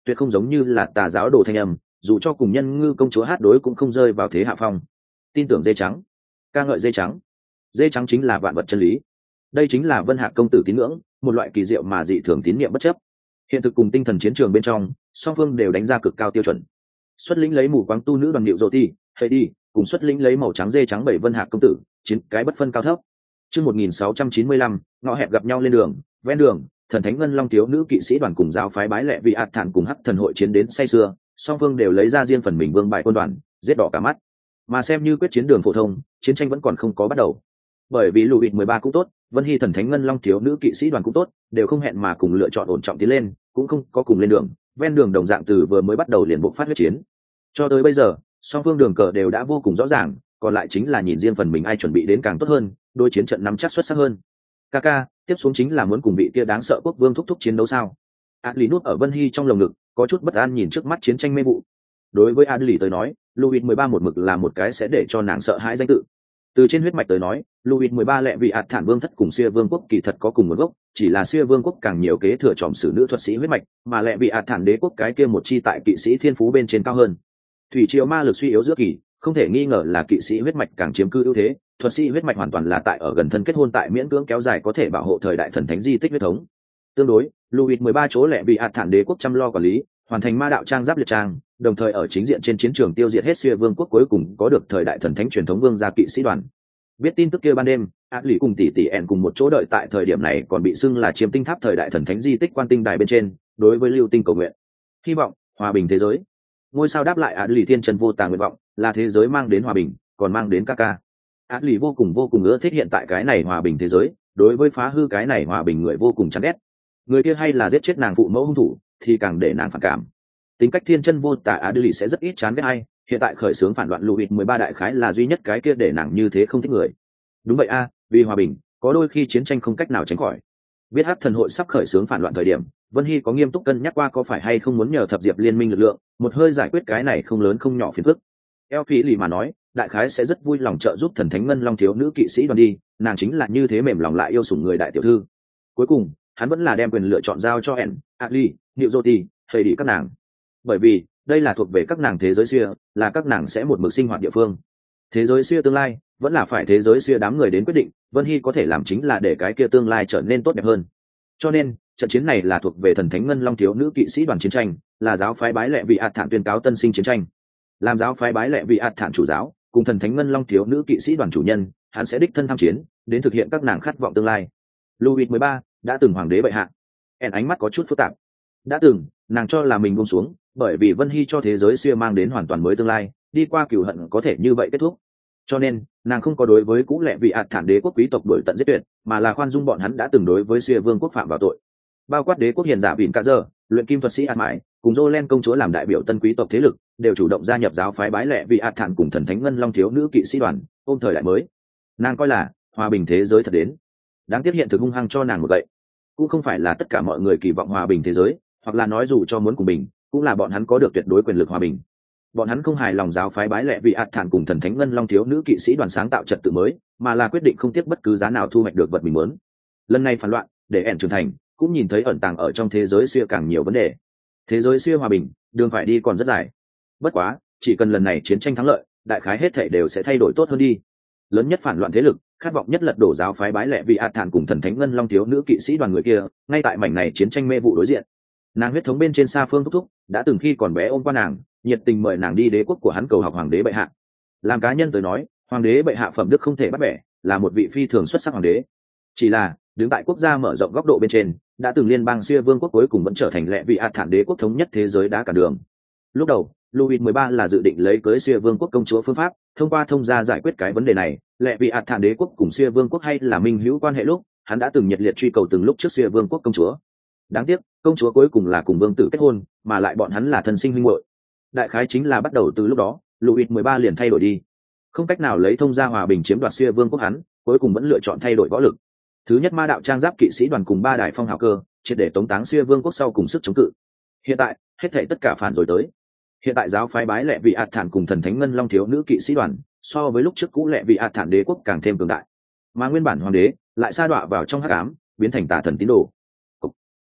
tuyệt không giống như là tà giáo đồ thanh âm, dù cho cùng nhân ngư công chúa hát đối cũng không rơi vào thế hạ phong. Tin tưởng dê trắng, ca ngợi dê trắng. Dê trắng chính là vạn vật chân lý. Đây chính là Vân Hạc công tử tín ngưỡng, một loại kỳ diệu mà dị thường tín niệm bất chấp. Hiện thực cùng tinh thần chiến trường bên trong, song phương đều đánh ra cực cao tiêu chuẩn. Xuất lĩnh lấy mù quáng tu nữ đoàn điệu rồ ti, hay đi, cùng xuất lĩnh lấy màu trắng dê trắng bảy Vân Hạc công tử, chiến cái bất phân cao thấp. Chương một nghìn sáu trăm chín mươi lăm, ngõ hẹp gặp nhau lên đường, ven đường, thần thánh ngân long thiếu nữ kỵ sĩ đoàn cùng giáo phái bái lệ vị ạt thản cùng hắc thần hội chiến đến say sưa, song phương đều lấy ra riêng phần mình vương bài quân đoàn, giết đỏ cả mắt. Mà xem như quyết chiến đường phổ thông, chiến tranh vẫn còn không có bắt đầu. Bởi vì lùi mười ba cũng tốt, Vân Hy thần thánh ngân long thiếu nữ kỵ sĩ đoàn cũng tốt, đều không hẹn mà cùng lựa chọn ổn trọng tiến lên, cũng không có cùng lên đường, ven đường đồng dạng từ vừa mới bắt đầu liền buộc phát huyết chiến. Cho tới bây giờ, song phương đường cờ đều đã vô cùng rõ ràng, còn lại chính là nhìn riêng phần mình ai chuẩn bị đến càng tốt hơn, đôi chiến trận nắm chắc xuất sắc hơn. Kaka, tiếp xuống chính là muốn cùng vị kia đáng sợ quốc vương thúc thúc chiến đấu sao? Adli nuốt ở Vân Hy trong lồng ngực, có chút bất an nhìn trước mắt chiến tranh mê vụ. Đối với Adli tới nói, Louis mười ba một mực là một cái sẽ để cho nàng sợ hãi danh tự. Từ trên huyết mạch tới nói, Louis mười ba lệ vị ạt thản vương thất cùng Xia vương quốc kỳ thật có cùng nguồn gốc, chỉ là Xia vương quốc càng nhiều kế thừa tròm sử nữ thuật sĩ huyết mạch, mà lệ vị ạt thản đế quốc cái kia một chi tại kỵ sĩ thiên phú bên trên cao hơn. Thủy triều ma lực suy yếu giữa kỳ, không thể nghi ngờ là kỵ sĩ huyết mạch càng chiếm cư ưu thế, thuật sĩ huyết mạch hoàn toàn là tại ở gần thân kết hôn tại miễn cưỡng kéo dài có thể bảo hộ thời đại thần thánh di tích huyết thống. Tương đối, Louis mười ba chỗ lệ vị ạt thản đế quốc chăm lo quản lý, hoàn thành ma đạo trang giáp liệt trang, đồng thời ở chính diện trên chiến trường tiêu diệt hết Xia vương quốc cuối cùng có được thời đại thần thánh truyền thống vương gia kỵ sĩ đoàn. Biết tin tức kia ban đêm, ác lì cùng tỷ tỷ ẻn cùng một chỗ đợi tại thời điểm này còn bị xưng là chiêm tinh tháp thời đại thần thánh di tích quan tinh đài bên trên, đối với lưu tinh cầu nguyện hy vọng hòa bình thế giới. Ngôi sao đáp lại ác lì thiên trần vô tàng nguyện vọng là thế giới mang đến hòa bình, còn mang đến ca ca. Ác lì vô cùng vô cùng ưa thích hiện tại cái này hòa bình thế giới, đối với phá hư cái này hòa bình người vô cùng chán ghét. Người kia hay là giết chết nàng phụ mẫu hung thủ thì càng để nàng phản cảm. Tính cách thiên chân vô tả ác lì sẽ rất ít chán ghét ai, hiện tại khởi xướng phản loạn Louis mười ba đại khái là duy nhất cái kia để nàng như thế không thích người. Đúng vậy a, vì hòa bình, có đôi khi chiến tranh không cách nào tránh khỏi. Biết Hắc thần hội sắp khởi xướng phản loạn thời điểm, Vân Hy có nghiêm túc cân nhắc qua có phải hay không muốn nhờ thập diệp liên minh lực lượng, một hơi giải quyết cái này không lớn không nhỏ phiền phức. Eo Phỉ lì mà nói, đại khái sẽ rất vui lòng trợ giúp thần thánh ngân long thiếu nữ kỵ sĩ đoàn đi, nàng chính là như thế mềm lòng lại yêu sủng người đại tiểu thư. Cuối cùng, hắn vẫn là đem quyền lựa chọn giao cho En, Ali, Niệu Joti, thầy đi các nàng. Bởi vì, đây là thuộc về các nàng thế giới xưa, là các nàng sẽ một mực sinh hoạt địa phương. Thế giới xưa tương lai vẫn là phải thế giới xưa đám người đến quyết định, Vân Hy có thể làm chính là để cái kia tương lai trở nên tốt đẹp hơn. Cho nên trận chiến này là thuộc về thần thánh ngân long thiếu nữ kỵ sĩ đoàn chiến tranh, là giáo phái bái lệ vị ạt thản tuyên cáo tân sinh chiến tranh. Làm giáo phái bái lệ vị ạt thản chủ giáo cùng thần thánh ngân long thiếu nữ kỵ sĩ đoàn chủ nhân, hắn sẽ đích thân tham chiến đến thực hiện các nàng khát vọng tương lai. Louis mười ba đã từng hoàng đế bệ hạ. En ánh mắt có chút phức tạp. Đã từng nàng cho là mình buông xuống, bởi vì Vân Hy cho thế giới xưa mang đến hoàn toàn mới tương lai, đi qua cửu hận có thể như vậy kết thúc. Cho nên nàng không có đối với cũ lệ vị ạt thản đế quốc quý tộc đổi tận giết tuyệt, mà là khoan dung bọn hắn đã từng đối với xưa vương quốc phạm vào tội. Bao quát đế quốc hiền giả Vịn Cả Giờ, luyện kim thuật sĩ Át Mãi, cùng Jolen công chúa làm đại biểu tân quý tộc thế lực, đều chủ động gia nhập giáo phái bái lệ vị ạt thản cùng thần thánh ngân long thiếu nữ kỵ sĩ đoàn, ôm thời đại mới. Nàng coi là hòa bình thế giới thật đến. Đáng tiếc hiện thực hung hăng cho nàng một gậy. Cũng không phải là tất cả mọi người kỳ vọng hòa bình thế giới, hoặc là nói dù cho muốn cùng bình, cũng là bọn hắn có được tuyệt đối quyền lực hòa bình. Bọn hắn không hài lòng giáo phái bái lệ vị ạt thản cùng thần thánh ngân long thiếu nữ kỵ sĩ đoàn sáng tạo trật tự mới, mà là quyết định không tiếc bất cứ giá nào thu hoạch được vật mình muốn. Lần này phản loạn, để ẻn trưởng thành, cũng nhìn thấy ẩn tàng ở trong thế giới xưa càng nhiều vấn đề. Thế giới xưa hòa bình, đường phải đi còn rất dài. Bất quá, chỉ cần lần này chiến tranh thắng lợi, đại khái hết thảy đều sẽ thay đổi tốt hơn đi. Lớn nhất phản loạn thế lực, khát vọng nhất lật đổ giáo phái bái lệ vị ạt thản cùng thần thánh ngân long thiếu nữ kỵ sĩ đoàn người kia, ngay tại mảnh này chiến tranh mê vụ đối diện. Nàng huyết thống bên trên xa phương thúc thúc, đã từng khi còn bé ôm qua nàng, nhiệt tình mời nàng đi đế quốc của hắn cầu học hoàng đế bệ hạ. Làm cá nhân tới nói, hoàng đế bệ hạ phẩm đức không thể bắt bẻ, là một vị phi thường xuất sắc hoàng đế. Chỉ là đứng tại quốc gia mở rộng góc độ bên trên, đã từng liên bang xưa vương quốc cuối cùng vẫn trở thành lệ vị ạt thản đế quốc thống nhất thế giới đá cả đường. Lúc đầu Louis mười ba là dự định lấy cưới xưa vương quốc công chúa phương pháp, thông qua thông gia giải quyết cái vấn đề này. Lệ vị ạt thản đế quốc cùng xưa vương quốc hay là minh hữu quan hệ lúc, hắn đã từng nhiệt liệt truy cầu từng lúc trước xưa vương quốc công chúa. Đáng tiếc công chúa cuối cùng là cùng vương tử kết hôn, mà lại bọn hắn là thân sinh huynh muội. Đại khái chính là bắt đầu từ lúc đó, Louis mười ba liền thay đổi đi. Không cách nào lấy thông gia hòa bình chiếm đoạt xưa vương quốc, hắn cuối cùng vẫn lựa chọn thay đổi võ lực. Thứ nhất ma đạo trang giáp kỵ sĩ đoàn cùng ba đại phong hào cơ, triệt để tống táng xưa vương quốc sau cùng sức chống cự. Hiện tại hết thảy tất cả phản rồi tới. Hiện tại giáo phái bái lệ vị ạt thản cùng thần thánh ngân long thiếu nữ kỵ sĩ đoàn, so với lúc trước cũ lệ vị ạt thản đế quốc càng thêm cường đại, mà nguyên bản hoàng đế lại sa đọa vào trong hắc ám, biến thành tà thần tín đồ.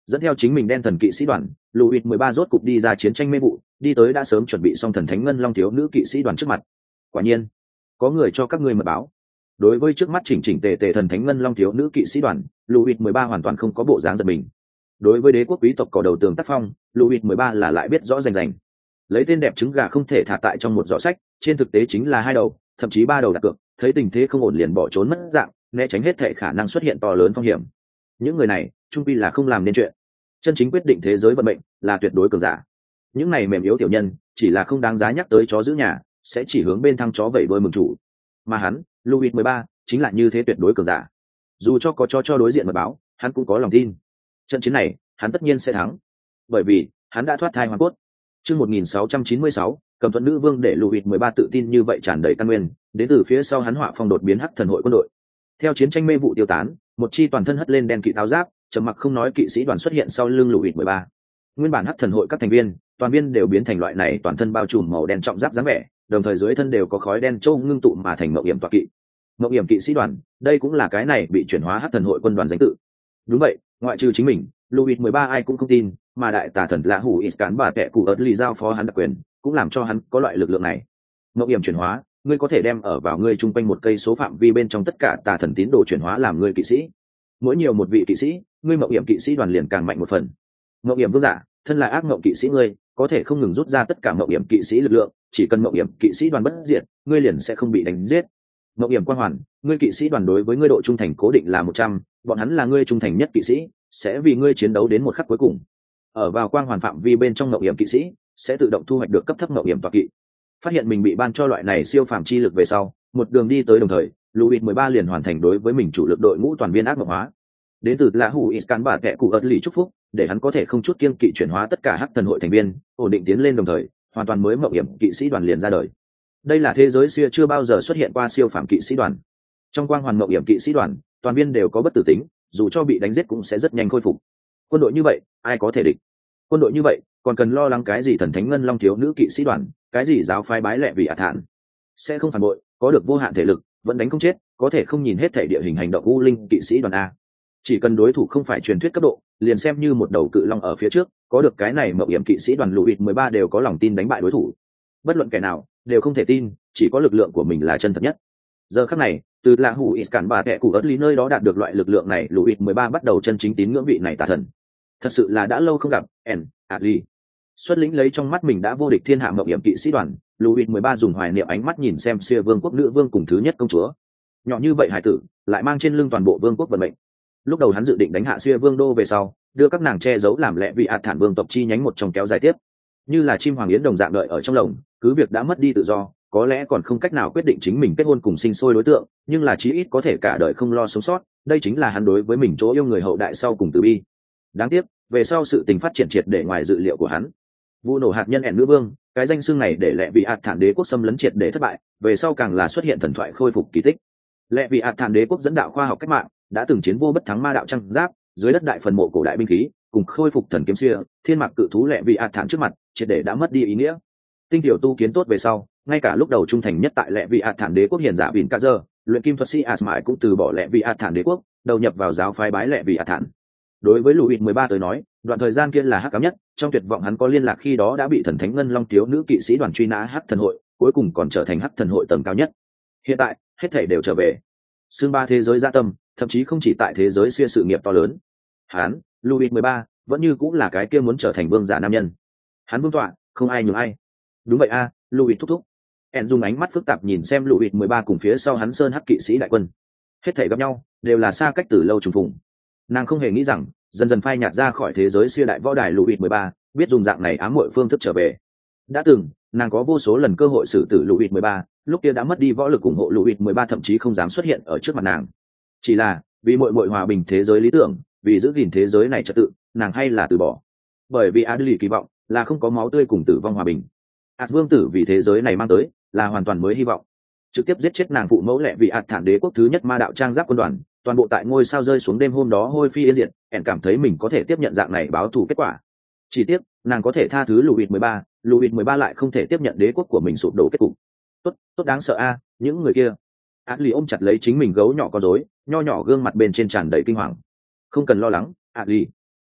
Dẫn theo chính mình đen thần kỵ sĩ đoàn, Louis mười ba rốt cục đi ra chiến tranh mê vụ, đi tới đã sớm chuẩn bị xong thần thánh ngân long thiếu nữ kỵ sĩ đoàn trước mặt. Quả nhiên, có người cho các ngươi mật báo. Đối với trước mắt chỉnh chỉnh tề tề thần thánh ngân long thiếu nữ kỵ sĩ đoàn, Louis mười ba hoàn toàn không có bộ dáng giật mình. Đối với đế quốc quý tộc cỏ đầu tường tác phong, Louis mười ba là lại biết rõ rành rành. Lấy tên đẹp trứng gà không thể thả tại trong một giỏ sách, trên thực tế chính là hai đầu, thậm chí ba đầu đặt cược, thấy tình thế không ổn liền bỏ trốn mất dạng, né tránh hết thệ khả năng xuất hiện to lớn phong hiểm. Những người này, trung quy là không làm nên chuyện. Chân chính quyết định thế giới vận mệnh là tuyệt đối cường giả. Những này mềm yếu tiểu nhân, chỉ là không đáng giá nhắc tới chó giữ nhà, sẽ chỉ hướng bên thăng chó vẩy đuôi mừng chủ. Mà hắn, Louis mười ba, chính là như thế tuyệt đối cường giả. Dù cho có cho cho đối diện mật báo, hắn cũng có lòng tin. Trận chiến này, hắn tất nhiên sẽ thắng. Bởi vì, hắn đã thoát thai hoàn cốt. Chương một nghìn sáu trăm chín mươi sáu, Cầm Thuận Nữ Vương để Louis mười ba tự tin như vậy tràn đầy căn nguyên, đến từ phía sau hắn họa phong đột biến hắc thần hội quân đội. Theo chiến tranh mê vụ tiêu tán, một chi toàn thân hất lên đen kỵ áo giáp, trầm mặc không nói kỵ sĩ đoàn xuất hiện sau lưng Louis mười ba. Nguyên bản hắc thần hội các thành viên, toàn viên đều biến thành loại này toàn thân bao trùm màu đen trọng giáp dáng vẻ, đồng thời dưới thân đều có khói đen châu ngưng tụ mà thành mộng hiểm tọa kỵ. Mộng hiểm kỵ sĩ đoàn, đây cũng là cái này bị chuyển hóa hắc thần hội quân đoàn danh tự. Đúng vậy, ngoại trừ chính mình, Louis mười ba ai cũng không tin, mà đại tà thần là hủ ít cán bà kệ cụ ớt lì giao phó hắn đặc quyền, cũng làm cho hắn có loại lực lượng này. Mộng hiểm chuyển hóa, ngươi có thể đem ở vào ngươi trung quanh một cây số phạm vi bên trong tất cả tà thần tín đồ chuyển hóa làm ngươi kỵ sĩ. Mỗi nhiều một vị kỵ sĩ, ngươi mộng hiểm kỵ sĩ đoàn liền càng mạnh một phần. Mộng hiểm vương giả, thân là ác mộng kỵ sĩ ngươi, có thể không ngừng rút ra tất cả mộng hiểm kỵ sĩ lực lượng, chỉ cần mộng hiểm kỵ sĩ đoàn bất diệt, ngươi liền sẽ không bị đánh giết. Mộng hiểm quan hoàn, ngươi kỵ sĩ đoàn đối với ngươi độ trung thành cố định là một trăm, bọn hắn là ngươi trung thành nhất kỵ sĩ, sẽ vì ngươi chiến đấu đến một khắc cuối cùng. Ở vào quang hoàn phạm vi bên trong mộng hiểm kỵ sĩ, sẽ tự động thu hoạch được cấp thấp mộng hiểm tọa kỵ. Phát hiện mình bị ban cho loại này siêu phàm chi lực về sau, một đường đi tới đồng thời, Louis mười ba liền hoàn thành đối với mình chủ lực đội ngũ toàn viên ác mộng hóa. Đến từ là hủ Iscan bà kệ cụ ớt lì chúc phúc, để hắn có thể không chút kiêng kỵ chuyển hóa tất cả hắc thần hội thành viên, ổn định tiến lên đồng thời, hoàn toàn mới mộng hiểm kỵ sĩ đoàn liền ra đời. Đây là thế giới xưa chưa bao giờ xuất hiện qua siêu phàm kỵ sĩ đoàn. Trong quang hoàn mộng hiểm kỵ sĩ đoàn, toàn viên đều có bất tử tính, dù cho bị đánh giết cũng sẽ rất nhanh khôi phục. Quân đội như vậy, ai có thể địch? Quân đội như vậy, còn cần lo lắng cái gì thần thánh ngân long thiếu nữ kỵ sĩ đoàn, cái gì giáo phái bái lệ vì ả thản? Sẽ không phản bội, có được vô hạn thể lực, vẫn đánh không chết, có thể không nhìn hết thể địa hình hành động u linh kỵ sĩ đoàn a. Chỉ cần đối thủ không phải truyền thuyết cấp độ, liền xem như một đầu cự long ở phía trước, có được cái này mộng hiểm kỵ sĩ đoàn Louis mười ba đều có lòng tin đánh bại đối thủ. Bất luận kẻ nào, đều không thể tin, chỉ có lực lượng của mình là chân thật nhất. Giờ khắc này, từ là hủ Iscan bà kệ cụ ớt lý nơi đó đạt được loại lực lượng này, Louis mười ba bắt đầu chân chính tín ngưỡng vị này tà thần. Thật sự là đã lâu không gặp, en, Adli. Xuất lĩnh lấy trong mắt mình đã vô địch thiên hạ mộng hiểm kỵ sĩ đoàn, Louis mười ba dùng hoài niệm ánh mắt nhìn xem Xia Vương quốc nữ vương cùng thứ nhất công chúa. Nhỏ như vậy hải tử, lại mang trên lưng toàn bộ vương quốc vận mệnh. Lúc đầu hắn dự định đánh hạ Xia Vương đô về sau, đưa các nàng che giấu làm lẽ vị ạt thản vương tộc chi nhánh một trong kéo dài tiếp. Như là chim hoàng yến đồng dạng đợi ở trong lồng, cứ việc đã mất đi tự do, có lẽ còn không cách nào quyết định chính mình kết hôn cùng sinh sôi đối tượng, nhưng là chí ít có thể cả đời không lo sống sót, đây chính là hắn đối với mình chỗ yêu người hậu đại sau cùng từ bi. Đáng tiếc, về sau sự tình phát triển triệt để ngoài dự liệu của hắn. Vụ nổ hạt nhân ẻn nữ vương, cái danh xưng này để lẽ vị ạt thản đế quốc xâm lấn triệt để thất bại, về sau càng là xuất hiện thần thoại khôi phục kỳ tích. Lẽ vị ạt thản đế quốc dẫn đạo khoa học cách mạng, đã từng chiến vô bất thắng ma đạo trăng giáp, dưới đất đại phần mộ cổ đại binh khí, cùng khôi phục thần kiếm xưa, thiên mạc cự thú lẽ vị ạt thản trước mặt, triệt để đã mất đi ý nghĩa. Tinh tiểu tu kiến tốt về sau, ngay cả lúc đầu trung thành nhất tại lẽ vị ạt thản đế quốc hiền giả bỉn ca dơ, luyện kim thuật sĩ Asmai cũng từ bỏ lẽ vị ạt thản đế quốc, đầu nhập vào giáo phái bái lẽ vị ạt thản. Đối với Louis mười ba tới nói, đoạn thời gian kia là hắc ám nhất, trong tuyệt vọng hắn có liên lạc khi đó đã bị thần thánh ngân long thiếu nữ kỵ sĩ đoàn truy nã hắc thần hội, cuối cùng còn trở thành hắc thần hội tầng cao nhất. Hiện tại, hết thảy đều trở về. Xương ba thế giới gia tâm, thậm chí không chỉ tại thế giới xưa sự nghiệp to lớn. Hắn, Louis mười ba, vẫn như cũng là cái kia muốn trở thành vương giả nam nhân. Hắn vương tọa, không ai nhường ai. Đúng vậy a, à, Louis thúc thúc. En dùng ánh mắt phức tạp nhìn xem Louis mười ba cùng phía sau hắn sơn hắc kỵ sĩ đại quân. Hết thảy gặp nhau, đều là xa cách từ lâu trùng phùng. Nàng không hề nghĩ rằng, dần dần phai nhạt ra khỏi thế giới siêu đại võ đài Louis mười ba, biết dùng dạng này ám muội phương thức trở về. Đã từng, nàng có vô số lần cơ hội xử tử Louis mười ba, lúc kia đã mất đi võ lực ủng hộ Louis mười ba thậm chí không dám xuất hiện ở trước mặt nàng. Chỉ là, vì muội muội hòa bình thế giới lý tưởng, vì giữ gìn thế giới này trật tự, nàng hay là từ bỏ. Bởi vì Adli kỳ vọng là không có máu tươi cùng tử vong hòa bình. Ạt vương tử vì thế giới này mang tới, là hoàn toàn mới hy vọng. Trực tiếp giết chết nàng phụ mẫu lẹ vì ạt thản đế quốc thứ nhất ma đạo trang giáp quân đoàn, toàn bộ tại ngôi sao rơi xuống đêm hôm đó hôi phi yên diệt, ẻn cảm thấy mình có thể tiếp nhận dạng này báo thù kết quả. Chỉ tiếc, nàng có thể tha thứ Louis mười ba, Louis mười ba lại không thể tiếp nhận đế quốc của mình sụp đổ kết cục. Tốt, tốt đáng sợ a, những người kia. Adli ôm chặt lấy chính mình gấu nhỏ con rối, nho nhỏ gương mặt bên trên tràn đầy kinh hoàng. Không cần lo lắng, Adli.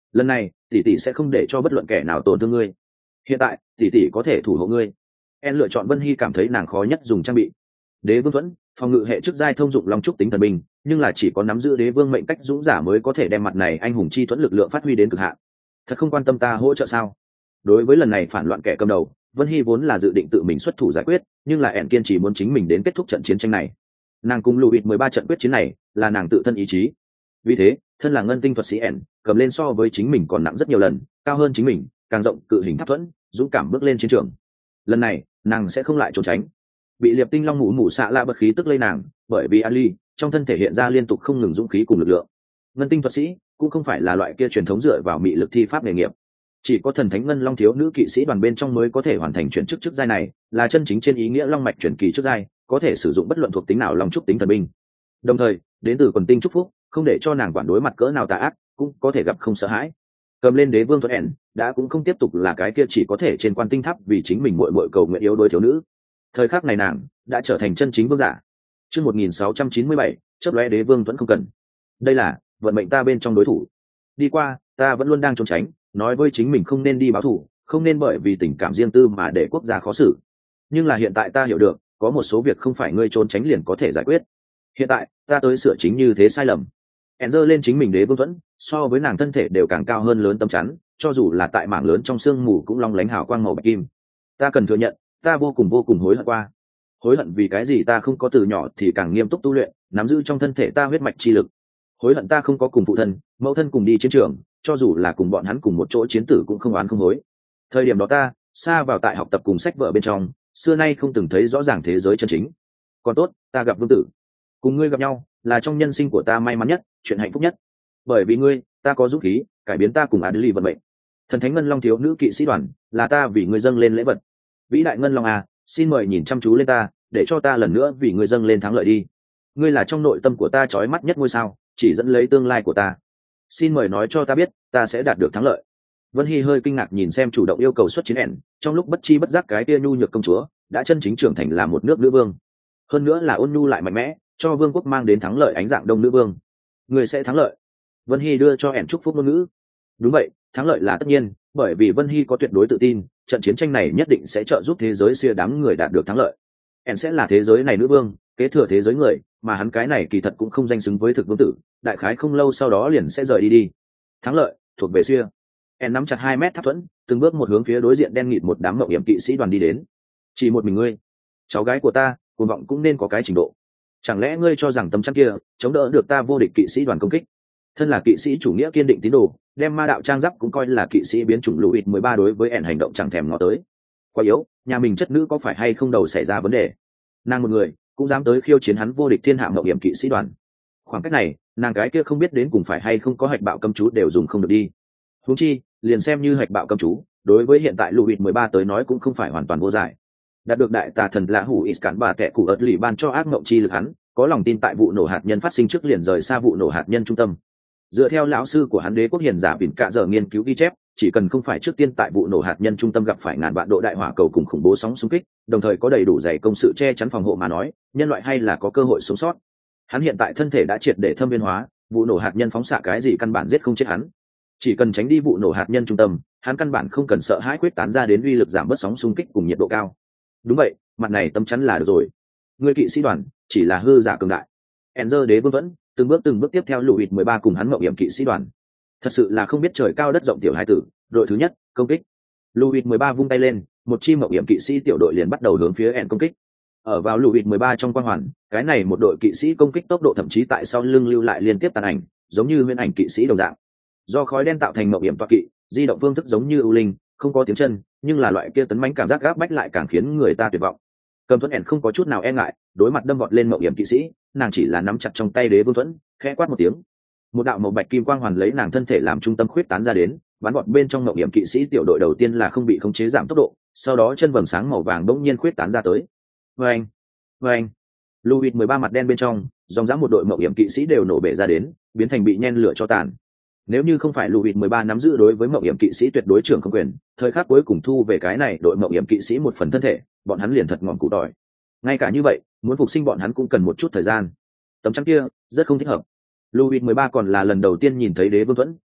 lần này tỷ tỷ sẽ không để cho bất luận kẻ nào tổn thương ngươi. Hiện tại tỷ tỷ có thể thủ hộ ngươi. En lựa chọn Vân Hy cảm thấy nàng khó nhất dùng trang bị. Đế vương thuẫn, phòng ngự hệ chức giai thông dụng long trúc tính thần binh, nhưng là chỉ có nắm giữ đế vương mệnh cách dũng giả mới có thể đem mặt này anh hùng chi thuẫn lực lượng phát huy đến cực hạn. Thật không quan tâm ta hỗ trợ sao? Đối với lần này phản loạn kẻ cầm đầu, Vân Hy vốn là dự định tự mình xuất thủ giải quyết, nhưng là ẻn kiên trì muốn chính mình đến kết thúc trận chiến tranh này. Nàng cùng Louis mười ba trận quyết chiến này là nàng tự thân ý chí. Vì thế, thân là ngân tinh thuật sĩ ẻn, cầm lên so với chính mình còn nặng rất nhiều lần, cao hơn chính mình, càng rộng cự hình tháp thuẫn, dũng cảm bước lên chiến trường. Lần này, nàng sẽ không lại trốn tránh. Bị liệp tinh long mũ mũ xạ lạ bật khí tức lây nàng, bởi vì Ali trong thân thể hiện ra liên tục không ngừng dũng khí cùng lực lượng. Ngân tinh thuật sĩ cũng không phải là loại kia truyền thống dựa vào mị lực thi pháp nghề nghiệp, chỉ có thần thánh ngân long thiếu nữ kỵ sĩ đoàn bên trong mới có thể hoàn thành chuyển chức chức giai này, là chân chính trên ý nghĩa long mạch chuyển kỳ chức giai, có thể sử dụng bất luận thuộc tính nào long trúc tính thần binh. Đồng thời, đến từ quần tinh chúc phúc, không để cho nàng quản đối mặt cỡ nào tà ác, cũng có thể gặp không sợ hãi. Cầm lên đế vương thuẫn ẻn, đã cũng không tiếp tục là cái kia chỉ có thể trên quan tinh tháp vì chính mình muội muội cầu nguyện yếu đuối thiếu nữ. Thời khắc này nàng đã trở thành chân chính vương giả. Chương một nghìn sáu trăm chín mươi bảy, chớp lóe đế vương thuẫn không cần. Đây là vận mệnh ta bên trong đối thủ. Đi qua, ta vẫn luôn đang trốn tránh, nói với chính mình không nên đi báo thù, không nên bởi vì tình cảm riêng tư mà để quốc gia khó xử. Nhưng là hiện tại ta hiểu được, có một số việc không phải ngươi trốn tránh liền có thể giải quyết. Hiện tại, ta tới sửa chính như thế sai lầm. Enzer lên chính mình đế vương thuẫn, so với nàng thân thể đều càng cao hơn lớn tấm chắn, cho dù là tại mảng lớn trong sương mù cũng long lánh hào quang màu bạch kim. Ta cần thừa nhận, ta vô cùng vô cùng hối hận qua. Hối hận vì cái gì ta không có từ nhỏ thì càng nghiêm túc tu luyện, nắm giữ trong thân thể ta huyết mạch chi lực. Hối hận ta không có cùng phụ thân, mẫu thân cùng đi chiến trường, cho dù là cùng bọn hắn cùng một chỗ chiến tử cũng không oán không hối. Thời điểm đó ta xa vào tại học tập cùng sách vở bên trong, xưa nay không từng thấy rõ ràng thế giới chân chính. Còn tốt, ta gặp vương tử, cùng ngươi gặp nhau là trong nhân sinh của ta may mắn nhất, chuyện hạnh phúc nhất. Bởi vì ngươi, ta có dũng khí cải biến ta cùng Adli vận mệnh. Thần thánh ngân long thiếu nữ kỵ sĩ đoàn là ta vì ngươi dâng lên lễ vật. Vĩ đại ngân long à, xin mời nhìn chăm chú lên ta, để cho ta lần nữa vì ngươi dâng lên thắng lợi đi. Ngươi là trong nội tâm của ta chói mắt nhất ngôi sao, chỉ dẫn lấy tương lai của ta. Xin mời nói cho ta biết, ta sẽ đạt được thắng lợi. Vân Hy hơi kinh ngạc nhìn xem chủ động yêu cầu xuất chiến ẻn, trong lúc bất chi bất giác cái kia nhu nhược công chúa đã chân chính trưởng thành là một nước nữ vương, hơn nữa là ôn nhu lại mạnh mẽ, cho vương quốc mang đến thắng lợi ánh dạng đông nữ vương. Người sẽ thắng lợi. Vân Hy đưa cho ẻn chúc phúc ngôn ngữ. Đúng vậy, thắng lợi là tất nhiên, bởi vì Vân Hy có tuyệt đối tự tin, trận chiến tranh này nhất định sẽ trợ giúp thế giới xia đám người đạt được thắng lợi. ẻn sẽ là thế giới này nữ vương, kế thừa thế giới người, mà hắn cái này kỳ thật cũng không danh xứng với thực vương tử, đại khái không lâu sau đó liền sẽ rời đi đi. Thắng lợi thuộc về xia. ẻn nắm chặt hai mét tháp thuẫn, từng bước một hướng phía đối diện đen nghịt một đám mộng hiểm kỵ sĩ đoàn đi đến. Chỉ một mình ngươi, cháu gái của ta, cuồng vọng cũng nên có cái trình độ. Chẳng lẽ ngươi cho rằng tấm chắn kia chống đỡ được ta vô địch kỵ sĩ đoàn công kích? Thân là kỵ sĩ chủ nghĩa kiên định tín đồ, đem ma đạo trang giáp cũng coi là kỵ sĩ biến chủng Louis mười ba đối với ẻn hành động chẳng thèm ngó tới. Quá yếu, nhà mình chất nữ có phải hay không đầu xảy ra vấn đề? Nàng một người cũng dám tới khiêu chiến hắn vô địch thiên hạ mộng hiểm kỵ sĩ đoàn. Khoảng cách này, nàng cái kia không biết đến cùng phải hay không có hạch bạo cấm chú đều dùng không được đi. Huống chi, liền xem như hạch bạo cấm chú, đối với hiện tại Louis mười ba tới nói cũng không phải hoàn toàn vô giải. Đạt được đại tà thần lạ hủ Iscan bà kẻ cụ ớt lì ban cho ác mộng chi lực hắn, có lòng tin tại vụ nổ hạt nhân phát sinh trước liền rời xa vụ nổ hạt nhân trung tâm. Dựa theo lão sư của hắn đế quốc hiền giả bỉn cạ giờ nghiên cứu ghi chép, chỉ cần không phải trước tiên tại vụ nổ hạt nhân trung tâm gặp phải ngàn vạn độ đại hỏa cầu cùng khủng bố sóng xung kích, đồng thời có đầy đủ dày công sự che chắn phòng hộ mà nói, nhân loại hay là có cơ hội sống sót. Hắn hiện tại thân thể đã triệt để thâm viên hóa, vụ nổ hạt nhân phóng xạ cái gì căn bản giết không chết hắn. Chỉ cần tránh đi vụ nổ hạt nhân trung tâm, hắn căn bản không cần sợ hãi quyết tán ra đến uy lực giảm bớt sóng xung kích cùng nhiệt độ cao. Đúng vậy, mặt này tâm chắn là được rồi. Người kỵ sĩ đoàn chỉ là hư giả cường đại. Enzer đế vương vẫn từng bước từng bước tiếp theo Louis mười ba cùng hắn mộng hiểm kỵ sĩ đoàn. Thật sự là không biết trời cao đất rộng tiểu hai tử. Đội thứ nhất, công kích. Louis mười ba vung tay lên, một chi mộng hiểm kỵ sĩ tiểu đội liền bắt đầu hướng phía En công kích. Ở vào Louis mười ba trong quang hoàn, cái này một đội kỵ sĩ công kích tốc độ thậm chí tại sau lưng lưu lại liên tiếp tàn ảnh, giống như nguyên ảnh kỵ sĩ đồng dạng. Do khói đen tạo thành mộng hiểm toa kỵ, di động phương thức giống như ưu linh, không có tiếng chân, nhưng là loại kia tấn mãnh cảm giác gáp bách lại càng khiến người ta tuyệt vọng. Cầm thuẫn ẻn không có chút nào e ngại, đối mặt đâm vọt lên mộng hiểm kỵ sĩ, nàng chỉ là nắm chặt trong tay đế vương thuẫn, khẽ quát một tiếng, một đạo màu bạch kim quang hoàn lấy nàng thân thể làm trung tâm khuyết tán ra đến, bắn vọt bên trong mộng hiểm kỵ sĩ tiểu đội đầu tiên là không bị khống chế giảm tốc độ, sau đó chân vầng sáng màu vàng bỗng nhiên khuyết tán ra tới. Vâng, vâng, Louis mười ba mặt đen bên trong, dòng dã một đội mộng hiểm kỵ sĩ đều nổ bể ra đến, biến thành bị nhen lửa cho tàn. Nếu như không phải Louis mười ba nắm giữ đối với mộng hiểm kỵ sĩ tuyệt đối trưởng không quyền, thời khắc cuối cùng thu về cái này đội mộng hiểm kỵ sĩ một phần thân thể, bọn hắn liền thật ngọn cụ tỏi. Ngay cả như vậy, muốn phục sinh bọn hắn cũng cần một chút thời gian. Tấm chắn kia rất không thích hợp. Louis mười ba còn là lần đầu tiên nhìn thấy đế vương thuẫn,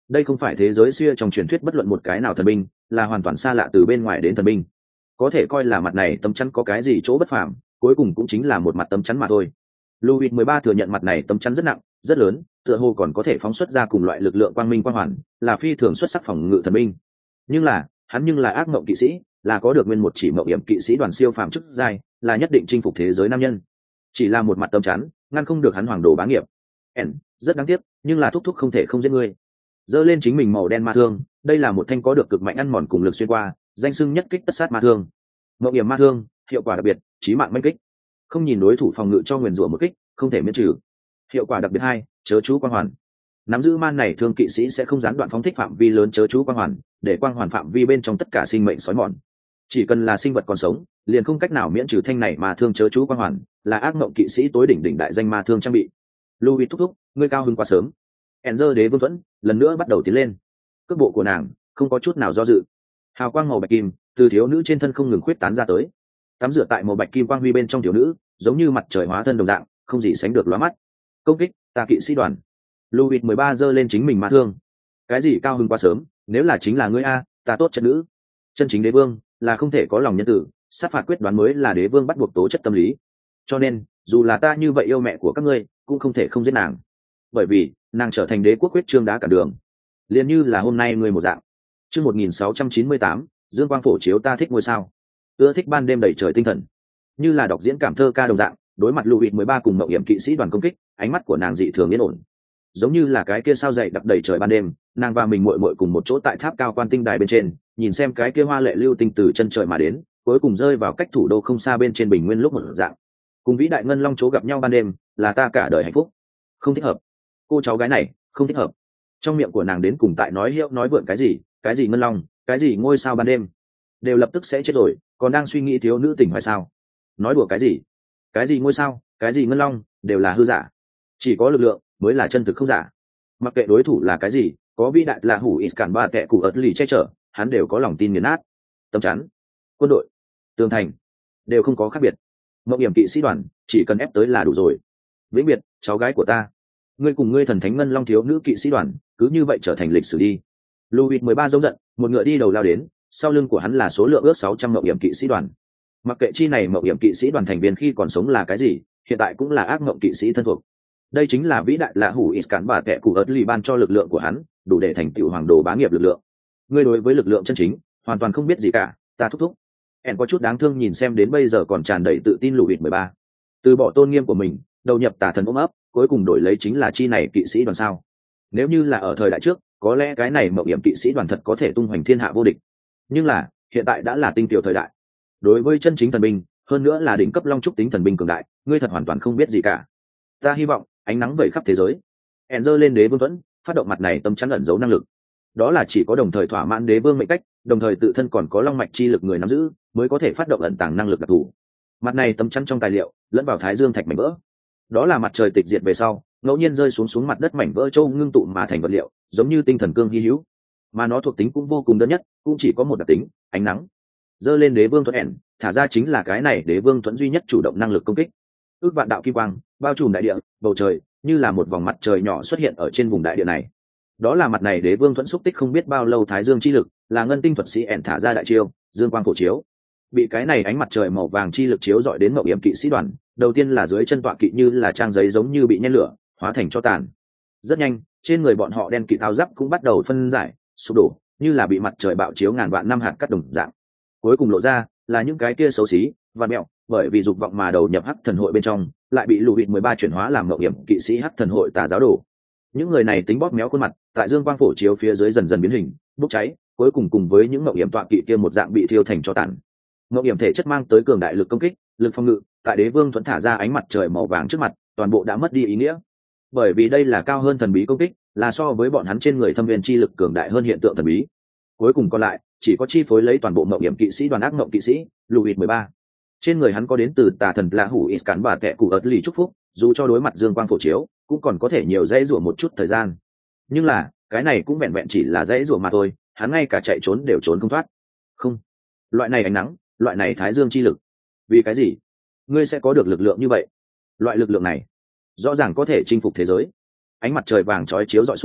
đây không phải thế giới xưa trong truyền thuyết bất luận một cái nào thần binh, là hoàn toàn xa lạ từ bên ngoài đến thần binh. Có thể coi là mặt này tấm chắn có cái gì chỗ bất phàm, cuối cùng cũng chính là một mặt tấm chắn mà thôi. Louis mười ba thừa nhận mặt này tấm chắn rất nặng, rất lớn, tựa hồ còn có thể phóng xuất ra cùng loại lực lượng quang minh quang hoàn, là phi thường xuất sắc phòng ngự thần binh. Nhưng là, hắn nhưng là ác mộng kỵ sĩ, là có được nguyên một chỉ mộng hiểm kỵ sĩ đoàn siêu phàm chức giai, là nhất định chinh phục thế giới nam nhân. Chỉ là một mặt tấm chắn, ngăn không được hắn hoàng đồ bá nghiệp. En, rất đáng tiếc, nhưng là thúc thúc không thể không giết ngươi. Giơ lên chính mình màu đen ma thương, đây là một thanh có được cực mạnh ăn mòn cùng lực xuyên qua, danh xưng nhất kích tất sát ma thương. Mộng hiểm ma thương, hiệu quả đặc biệt, chí mạng mãnh kích. Không nhìn đối thủ phòng ngự cho nguyền rủa một kích, không thể miễn trừ. Hiệu quả đặc biệt hai, chớ chú quang hoàn. Nắm giữ man này thương kỵ sĩ sẽ không gián đoạn phóng thích phạm vi lớn chớ chú quang hoàn, để quang hoàn phạm vi bên trong tất cả sinh mệnh sói mòn. Chỉ cần là sinh vật còn sống, liền không cách nào miễn trừ thanh này mà thương chớ chú quang hoàn, là ác mộng kỵ sĩ tối đỉnh đỉnh đại danh ma thương trang bị. Louis thúc thúc, ngươi cao hứng quá sớm. Enzer đế vương thuẫn lần nữa bắt đầu tiến lên. Cước bộ của nàng không có chút nào do dự. Hào quang màu bạch kim từ thiếu nữ trên thân không ngừng khuyết tán ra tới. Tắm rửa tại màu bạch kim quang huy bên trong thiếu nữ, giống như mặt trời hóa thân đồng dạng, không gì sánh được lóa mắt. Công kích, ta kỵ sĩ đoàn. Louis mười ba giơ lên chính mình ma thương. Cái gì cao hứng quá sớm, nếu là chính là ngươi a, ta tốt chân nữ. Chân chính đế vương là không thể có lòng nhân tử, sát phạt quyết đoán mới là đế vương bắt buộc tố chất tâm lý. Cho nên, dù là ta như vậy yêu mẹ của các ngươi, cũng không thể không giết nàng. Bởi vì, nàng trở thành đế quốc quyết trương đá cả đường. Liên như là hôm nay ngươi một dạng. Chương một nghìn sáu trăm chín mươi tám, Dương quang phổ chiếu ta thích ngôi sao. Ưa thích ban đêm đầy trời tinh thần. Như là đọc diễn cảm thơ ca đồng dạng, đối mặt Louis mười ba cùng mộng hiểm kỵ sĩ đoàn công kích, ánh mắt của nàng dị thường yên ổn. Giống như là cái kia sao dày đặc đầy trời ban đêm, nàng và mình muội muội cùng một chỗ tại tháp cao quan tinh đài bên trên, nhìn xem cái kia hoa lệ lưu tinh từ chân trời mà đến, cuối cùng rơi vào cách thủ đô không xa bên trên bình nguyên lúc một dạng. Cùng vĩ đại ngân long chỗ gặp nhau ban đêm, là ta cả đời hạnh phúc. Không thích hợp. Cô cháu gái này, không thích hợp. Trong miệng của nàng đến cùng tại nói hiệu nói vượn cái gì, cái gì ngân long, cái gì ngôi sao ban đêm, đều lập tức sẽ chết rồi, còn đang suy nghĩ thiếu nữ tỉnh hoài sao? Nói đùa cái gì? Cái gì ngôi sao, cái gì ngân long, đều là hư giả. Chỉ có lực lượng mới là chân thực không giả. Mặc kệ đối thủ là cái gì, có vĩ đại là hủ ít cản ba kẻ cụ ớt lì che chở, hắn đều có lòng tin nghiền nát. Tâm chắn, quân đội, tường thành, đều không có khác biệt. Mộng hiểm kỵ sĩ đoàn chỉ cần ép tới là đủ rồi. Vĩnh biệt, cháu gái của ta. Ngươi cùng ngươi thần thánh ngân long thiếu nữ kỵ sĩ đoàn cứ như vậy trở thành lịch sử đi. Louis mười ba giống giận, một ngựa đi đầu lao đến, sau lưng của hắn là số lượng ước sáu trăm mộng hiểm kỵ sĩ đoàn. Mặc kệ chi này mộng hiểm kỵ sĩ đoàn thành viên khi còn sống là cái gì, hiện tại cũng là ác mộng kỵ sĩ thân thuộc. Đây chính là vĩ đại là hủ ít cản bà kẻ cụ ớt lì ban cho lực lượng của hắn, đủ để thành tựu hoàng đồ bá nghiệp lực lượng. Ngươi đối với lực lượng chân chính hoàn toàn không biết gì cả, ta thúc thúc. En có chút đáng thương nhìn xem đến bây giờ còn tràn đầy tự tin Louis mười ba. Từ bỏ tôn nghiêm của mình, đầu nhập tà thần ôm ấp, cuối cùng đổi lấy chính là chi này kỵ sĩ đoàn sao? Nếu như là ở thời đại trước, có lẽ cái này mộng hiểm kỵ sĩ đoàn thật có thể tung hoành thiên hạ vô địch. Nhưng là, hiện tại đã là tinh tiểu thời đại. Đối với chân chính thần binh, hơn nữa là đỉnh cấp long trúc tính thần binh cường đại, ngươi thật hoàn toàn không biết gì cả. Ta hy vọng ánh nắng vẩy khắp thế giới. Enzer lên đế vương thuẫn, phát động mặt này tâm chắn ẩn giấu năng lực. Đó là chỉ có đồng thời thỏa mãn đế vương mệnh cách, đồng thời tự thân còn có long mạch chi lực người nắm giữ, mới có thể phát động ẩn tàng năng lực đặc thù. Mặt này tâm chắn trong tài liệu, lẫn vào thái dương thạch mảnh vỡ. Đó là mặt trời tịch diệt về sau, ngẫu nhiên rơi xuống xuống mặt đất mảnh vỡ châu ngưng tụ mà thành vật liệu, giống như tinh thần cương hy hữu. Mà nó thuộc tính cũng vô cùng đơn nhất, cũng chỉ có một đặc tính, ánh nắng. Dơ lên đế vương thuẫn ẻn, thả ra chính là cái này đế vương thuẫn duy nhất chủ động năng lực công kích. Ước vạn đạo kim quang bao trùm đại địa, bầu trời như là một vòng mặt trời nhỏ xuất hiện ở trên vùng đại địa này. Đó là mặt này đế vương thuẫn xúc tích không biết bao lâu thái dương chi lực, là ngân tinh thuật sĩ ẻn thả ra đại chiêu, dương quang phổ chiếu. Bị cái này ánh mặt trời màu vàng chi lực chiếu dọi đến mậu hiểm kỵ sĩ đoàn, đầu tiên là dưới chân tọa kỵ như là trang giấy giống như bị nhen lửa, hóa thành cho tàn. Rất nhanh, trên người bọn họ đen kỵ tháo giáp cũng bắt đầu phân giải, sụp đổ, như là bị mặt trời bạo chiếu ngàn vạn năm hạt cắt đồng dạng. Cuối cùng lộ ra là những cái kia xấu xí và mẹo, bởi vì dục vọng mà đầu nhập hắc thần hội bên trong, lại bị lũ hịt mười ba chuyển hóa làm mậu hiểm kỵ sĩ hắc thần hội tà giáo đồ. Những người này tính bóp méo khuôn mặt, tại dương quang phổ chiếu phía dưới dần dần biến hình, bốc cháy, cuối cùng cùng với những mậu hiểm tọa kỵ kia một dạng bị thiêu thành cho tàn. Mậu hiểm thể chất mang tới cường đại lực công kích, lực phòng ngự, tại đế vương thuẫn thả ra ánh mặt trời màu vàng trước mặt, toàn bộ đã mất đi ý nghĩa. Bởi vì đây là cao hơn thần bí công kích, là so với bọn hắn trên người thâm viên chi lực cường đại hơn hiện tượng thần bí. Cuối cùng còn lại, chỉ có chi phối lấy toàn bộ mậu hiểm kỵ sĩ đoàn ác mậu kỵ sĩ, Louis mười ba. Trên người hắn có đến từ tà thần lạ hủ ít cắn bà kẹ cụ ớt lì chúc phúc, dù cho đối mặt dương quang phổ chiếu, cũng còn có thể nhiều dãy rủa một chút thời gian. Nhưng là, cái này cũng vẹn vẹn chỉ là dãy rủa mà thôi, hắn ngay cả chạy trốn đều trốn không thoát. Không, loại này ánh nắng, loại này thái dương chi lực, vì cái gì ngươi sẽ có được lực lượng như vậy? Loại lực lượng này rõ ràng có thể chinh phục thế giới. Ánh mặt trời vàng chói chiếu dọi xuống,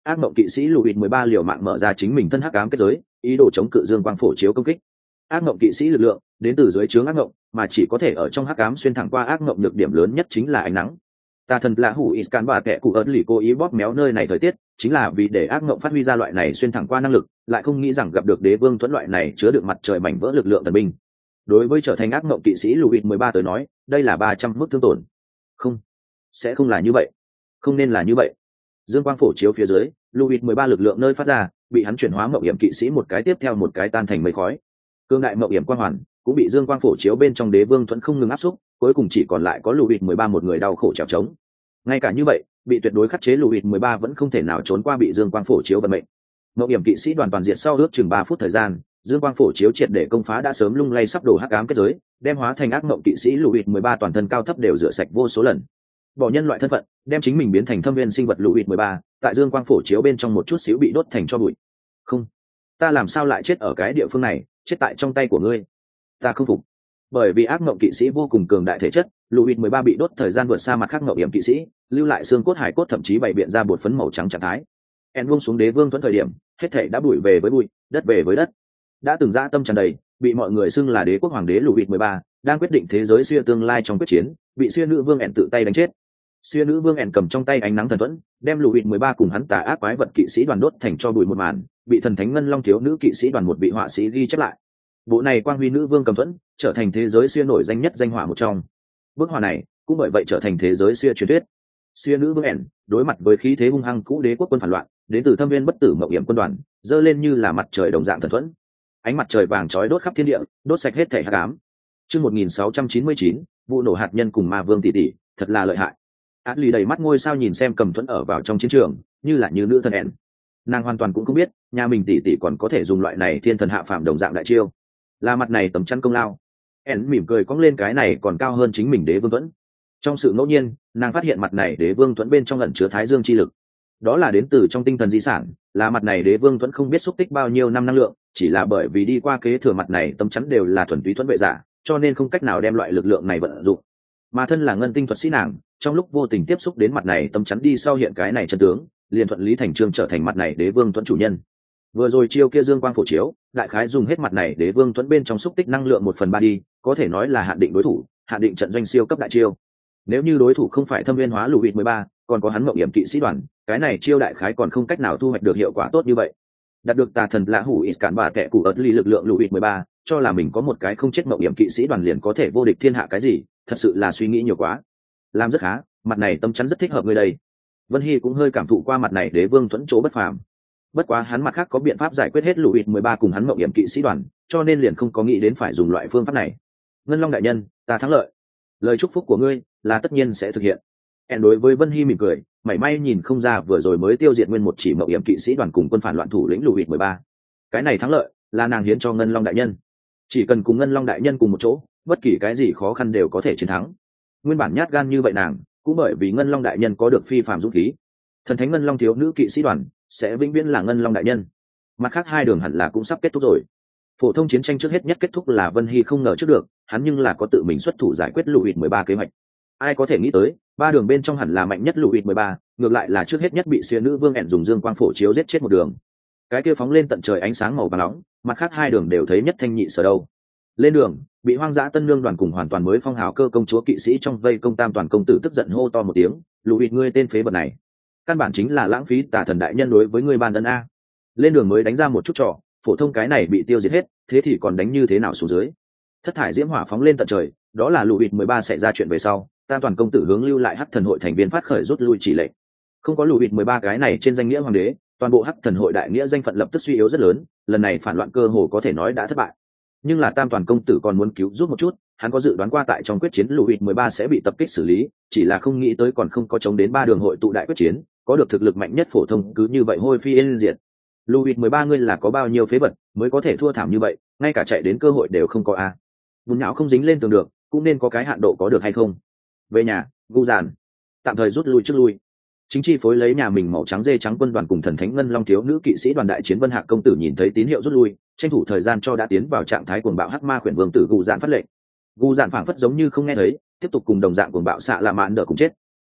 ác mộng kỵ sĩ Louis mười ba liều mạng mở ra chính mình thân hắc ám kết giới, ý đồ chống cự dương quang phổ chiếu công kích. Ác mộng kỵ sĩ lực lượng đến từ dưới trướng ác mộng, mà chỉ có thể ở trong hắc ám xuyên thẳng qua ác mộng, nhược điểm lớn nhất chính là ánh nắng. Tà thần là hủ Iscan và kẻ cụ ớt lì cố ý bóp méo nơi này thời tiết, chính là vì để ác mộng phát huy ra loại này xuyên thẳng qua năng lực, lại không nghĩ rằng gặp được đế vương thuẫn loại này chứa được mặt trời mảnh vỡ lực lượng thần binh. Đối với trở thành ác mộng kỵ sĩ Louis mười ba tới nói, đây là ba trăm mức thương tổn. Không, sẽ không là như vậy, không nên là như vậy. Dương quang phổ chiếu phía dưới, Louis mười ba lực lượng nơi phát ra, bị hắn chuyển hóa mộng hiểm kỵ sĩ một cái tiếp theo một cái tan thành mây khói. Cương đại mộng hiểm quang hoàn cũng bị dương quang phổ chiếu bên trong đế vương thuẫn không ngừng áp xúc, cuối cùng chỉ còn lại có Louis mười ba một người đau khổ trèo trống. Ngay cả như vậy, bị tuyệt đối khắc chế Louis mười ba vẫn không thể nào trốn qua bị dương quang phổ chiếu vận mệnh. Mộng hiểm kỵ sĩ đoàn toàn diện sau ước chừng ba phút thời gian, dương quang phổ chiếu triệt để công phá đã sớm lung lay sắp đổ hắc ám kết giới, đem hóa thành ác mộng kỵ sĩ Louis mười ba toàn thân cao thấp đều rửa sạch vô số lần. Bỏ nhân loại thân phận, đem chính mình biến thành thâm viên sinh vật Louis mười ba, tại dương quang phổ chiếu bên trong một chút xíu bị đốt thành tro bụi. Không, ta làm sao lại chết ở cái địa phương này, chết tại trong tay của ngươi? Ta không phục. Bởi vì ác mộng kỵ sĩ vô cùng cường đại thể chất, Louis mười ba bị đốt thời gian vượt xa mặt khác mộng hiểm kỵ sĩ, lưu lại xương cốt hải cốt thậm chí bày biện ra bột phấn màu trắng trạng thái. En buông xuống đế vương thuẫn thời điểm, hết thảy đã bụi về với bụi, đất về với đất. Đã từng dã tâm tràn đầy, bị mọi người xưng là đế quốc hoàng đế Louis mười ba, đang quyết định thế giới xưa tương lai trong quyết chiến, bị xưa nữ vương En tự tay đánh chết. Xưa nữ vương En cầm trong tay ánh nắng thần thuẫn, đem Louis mười ba cùng hắn tà ác quái vật kỵ sĩ đoàn đốt thành cho bụi một màn, bị thần thánh ngân long thiếu nữ kỵ sĩ đoàn một vị họa sĩ ghi chép lại. Bộ này quang huy nữ vương cầm thuẫn, trở thành thế giới xưa nổi danh nhất danh họa một trong. Bức họa này cũng bởi vậy trở thành thế giới xưa truyền thuyết. Xưa nữ vương En đối mặt với khí thế hung hăng cũ đế quốc quân phản loạn, đến từ thâm viên bất tử mộng hiểm quân đoàn, dơ lên như là mặt trời đồng dạng thần thuẫn. Ánh mặt trời vàng chói đốt khắp thiên địa, đốt sạch hết thể hắc ám. Chương một nghìn sáu trăm chín mươi chín, vụ nổ hạt nhân cùng ma vương tỷ tỷ, thật là lợi hại. Ashley đầy mắt ngôi sao nhìn xem cầm thuẫn ở vào trong chiến trường, như là như nữ thần En. Nàng hoàn toàn cũng không biết, nhà mình tỷ tỷ còn có thể dùng loại này thiên thần hạ phàm đồng dạng đại chiêu. Là mặt này tầm chăn công lao. En mỉm cười cong lên cái này còn cao hơn chính mình đế vương thuẫn. Trong sự ngẫu nhiên, nàng phát hiện mặt này đế vương thuẫn bên trong ẩn chứa thái dương chi lực. Đó là đến từ trong tinh thần di sản, là mặt này đế vương thuẫn không biết xúc tích bao nhiêu năm năng lượng, chỉ là bởi vì đi qua kế thừa mặt này tấm chắn đều là thuần túy thuẫn vệ giả, cho nên không cách nào đem loại lực lượng này vận dụng. Mà thân là ngân tinh thuật sĩ nàng, trong lúc vô tình tiếp xúc đến mặt này tấm chắn đi sau hiện cái này chân tướng, liền thuận lý thành trương trở thành mặt này đế vương thuẫn chủ nhân. Vừa rồi chiêu kia dương quang phổ chiếu, đại khái dùng hết mặt này đế vương thuẫn bên trong xúc tích năng lượng một phần ba đi, có thể nói là hạn định đối thủ, hạn định trận doanh siêu cấp đại chiêu. Nếu như đối thủ không phải thâm viên hóa Louis mười ba, còn có hắn mộng hiểm kỵ sĩ đoàn, cái này chiêu đại khái còn không cách nào thu hoạch được hiệu quả tốt như vậy. Đạt được tà thần lạ hủ Iscan và kẻ cụ ớt ly lực lượng Louis mười ba, cho là mình có một cái không chết mộng hiểm kỵ sĩ đoàn liền có thể vô địch thiên hạ cái gì, thật sự là suy nghĩ nhiều quá. Làm rất khá, mặt này tâm chắn rất thích hợp người đây. Vân Hy cũng hơi cảm thụ qua mặt này đế vương thuẫn chỗ bất phàm. Bất quá hắn mặt khác có biện pháp giải quyết hết Louis mười ba cùng hắn mộng hiểm kỵ sĩ đoàn, cho nên liền không có nghĩ đến phải dùng loại phương pháp này. Ngân Long đại nhân, ta thắng lợi. Lời chúc phúc của ngươi là tất nhiên sẽ thực hiện. En đối với Vân Hy mỉm cười, mảy may nhìn không ra vừa rồi mới tiêu diệt nguyên một chỉ mộng hiểm kỵ sĩ đoàn cùng quân phản loạn thủ lĩnh Louis mười ba. Cái này thắng lợi là nàng hiến cho Ngân Long đại nhân. Chỉ cần cùng Ngân Long đại nhân cùng một chỗ, bất kỳ cái gì khó khăn đều có thể chiến thắng. Nguyên bản nhát gan như vậy nàng, cũng bởi vì Ngân Long đại nhân có được phi phàm dũng khí. Thần thánh Ngân Long thiếu nữ kỵ sĩ đoàn sẽ vĩnh viễn là Ngân Long đại nhân. Mặt khác hai đường hẳn là cũng sắp kết thúc rồi. Phổ thông chiến tranh trước hết nhất kết thúc là Vân Hy không ngờ trước được, hắn nhưng là có tự mình xuất thủ giải quyết Louis mười ba kế hoạch. Ai có thể nghĩ tới, ba đường bên trong hẳn là mạnh nhất Louis mười ba, ngược lại là trước hết nhất bị xia nữ vương ẹn dùng dương quang phổ chiếu giết chết một đường. Cái kia phóng lên tận trời ánh sáng màu vàng nóng, mặt khác hai đường đều thấy nhất thanh nhị sở đâu. Lên đường, bị hoang dã tân lương đoàn cùng hoàn toàn mới phong hào cơ công chúa kỵ sĩ trong vây công tam toàn công tử tức giận hô to một tiếng, Louis ngươi tên phế vật này, căn bản chính là lãng phí tà thần đại nhân đối với ngươi ban ân a. Lên đường mới đánh ra một chút trò, phổ thông cái này bị tiêu diệt hết, thế thì còn đánh như thế nào xuống dưới? Thất thải diễm hỏa phóng lên tận trời, đó là Louis mười ba xảy ra chuyện về sau, tam toàn công tử hướng lưu lại hắc thần hội thành viên phát khởi rút lui chỉ lệnh. Không có Louis mười ba cái này trên danh nghĩa hoàng đế, toàn bộ hắc thần hội đại nghĩa danh phận lập tức suy yếu rất lớn, lần này phản loạn cơ hồ có thể nói đã thất bại. Nhưng là tam toàn công tử còn muốn cứu giúp một chút, hắn có dự đoán qua tại trong quyết chiến Louis mười ba sẽ bị tập kích xử lý, chỉ là không nghĩ tới còn không có chống đến ba đường hội tụ đại quyết chiến, có được thực lực mạnh nhất phổ thông cứ như vậy hôi phi yên diệt. Louis mười ba ngươi là có bao nhiêu phế vật mới có thể thua thảm như vậy, ngay cả chạy đến cơ hội đều không có a. À. Bùn nhão không dính lên tường được, cũng nên có cái hạn độ có được hay không? Về nhà, gu giàn, tạm thời rút lui trước lui. Chính chi phối lấy nhà mình màu trắng dê trắng quân đoàn cùng thần thánh ngân long thiếu nữ kỵ sĩ đoàn đại chiến Vân Hạc công tử nhìn thấy tín hiệu rút lui, tranh thủ thời gian cho đã tiến vào trạng thái cuồng bạo hắc ma khuyển vương tử gu giàn phát lệnh. Gu giàn phảng phất giống như không nghe thấy, tiếp tục cùng đồng dạng cuồng bạo xạ là mạn đỡ cùng chết.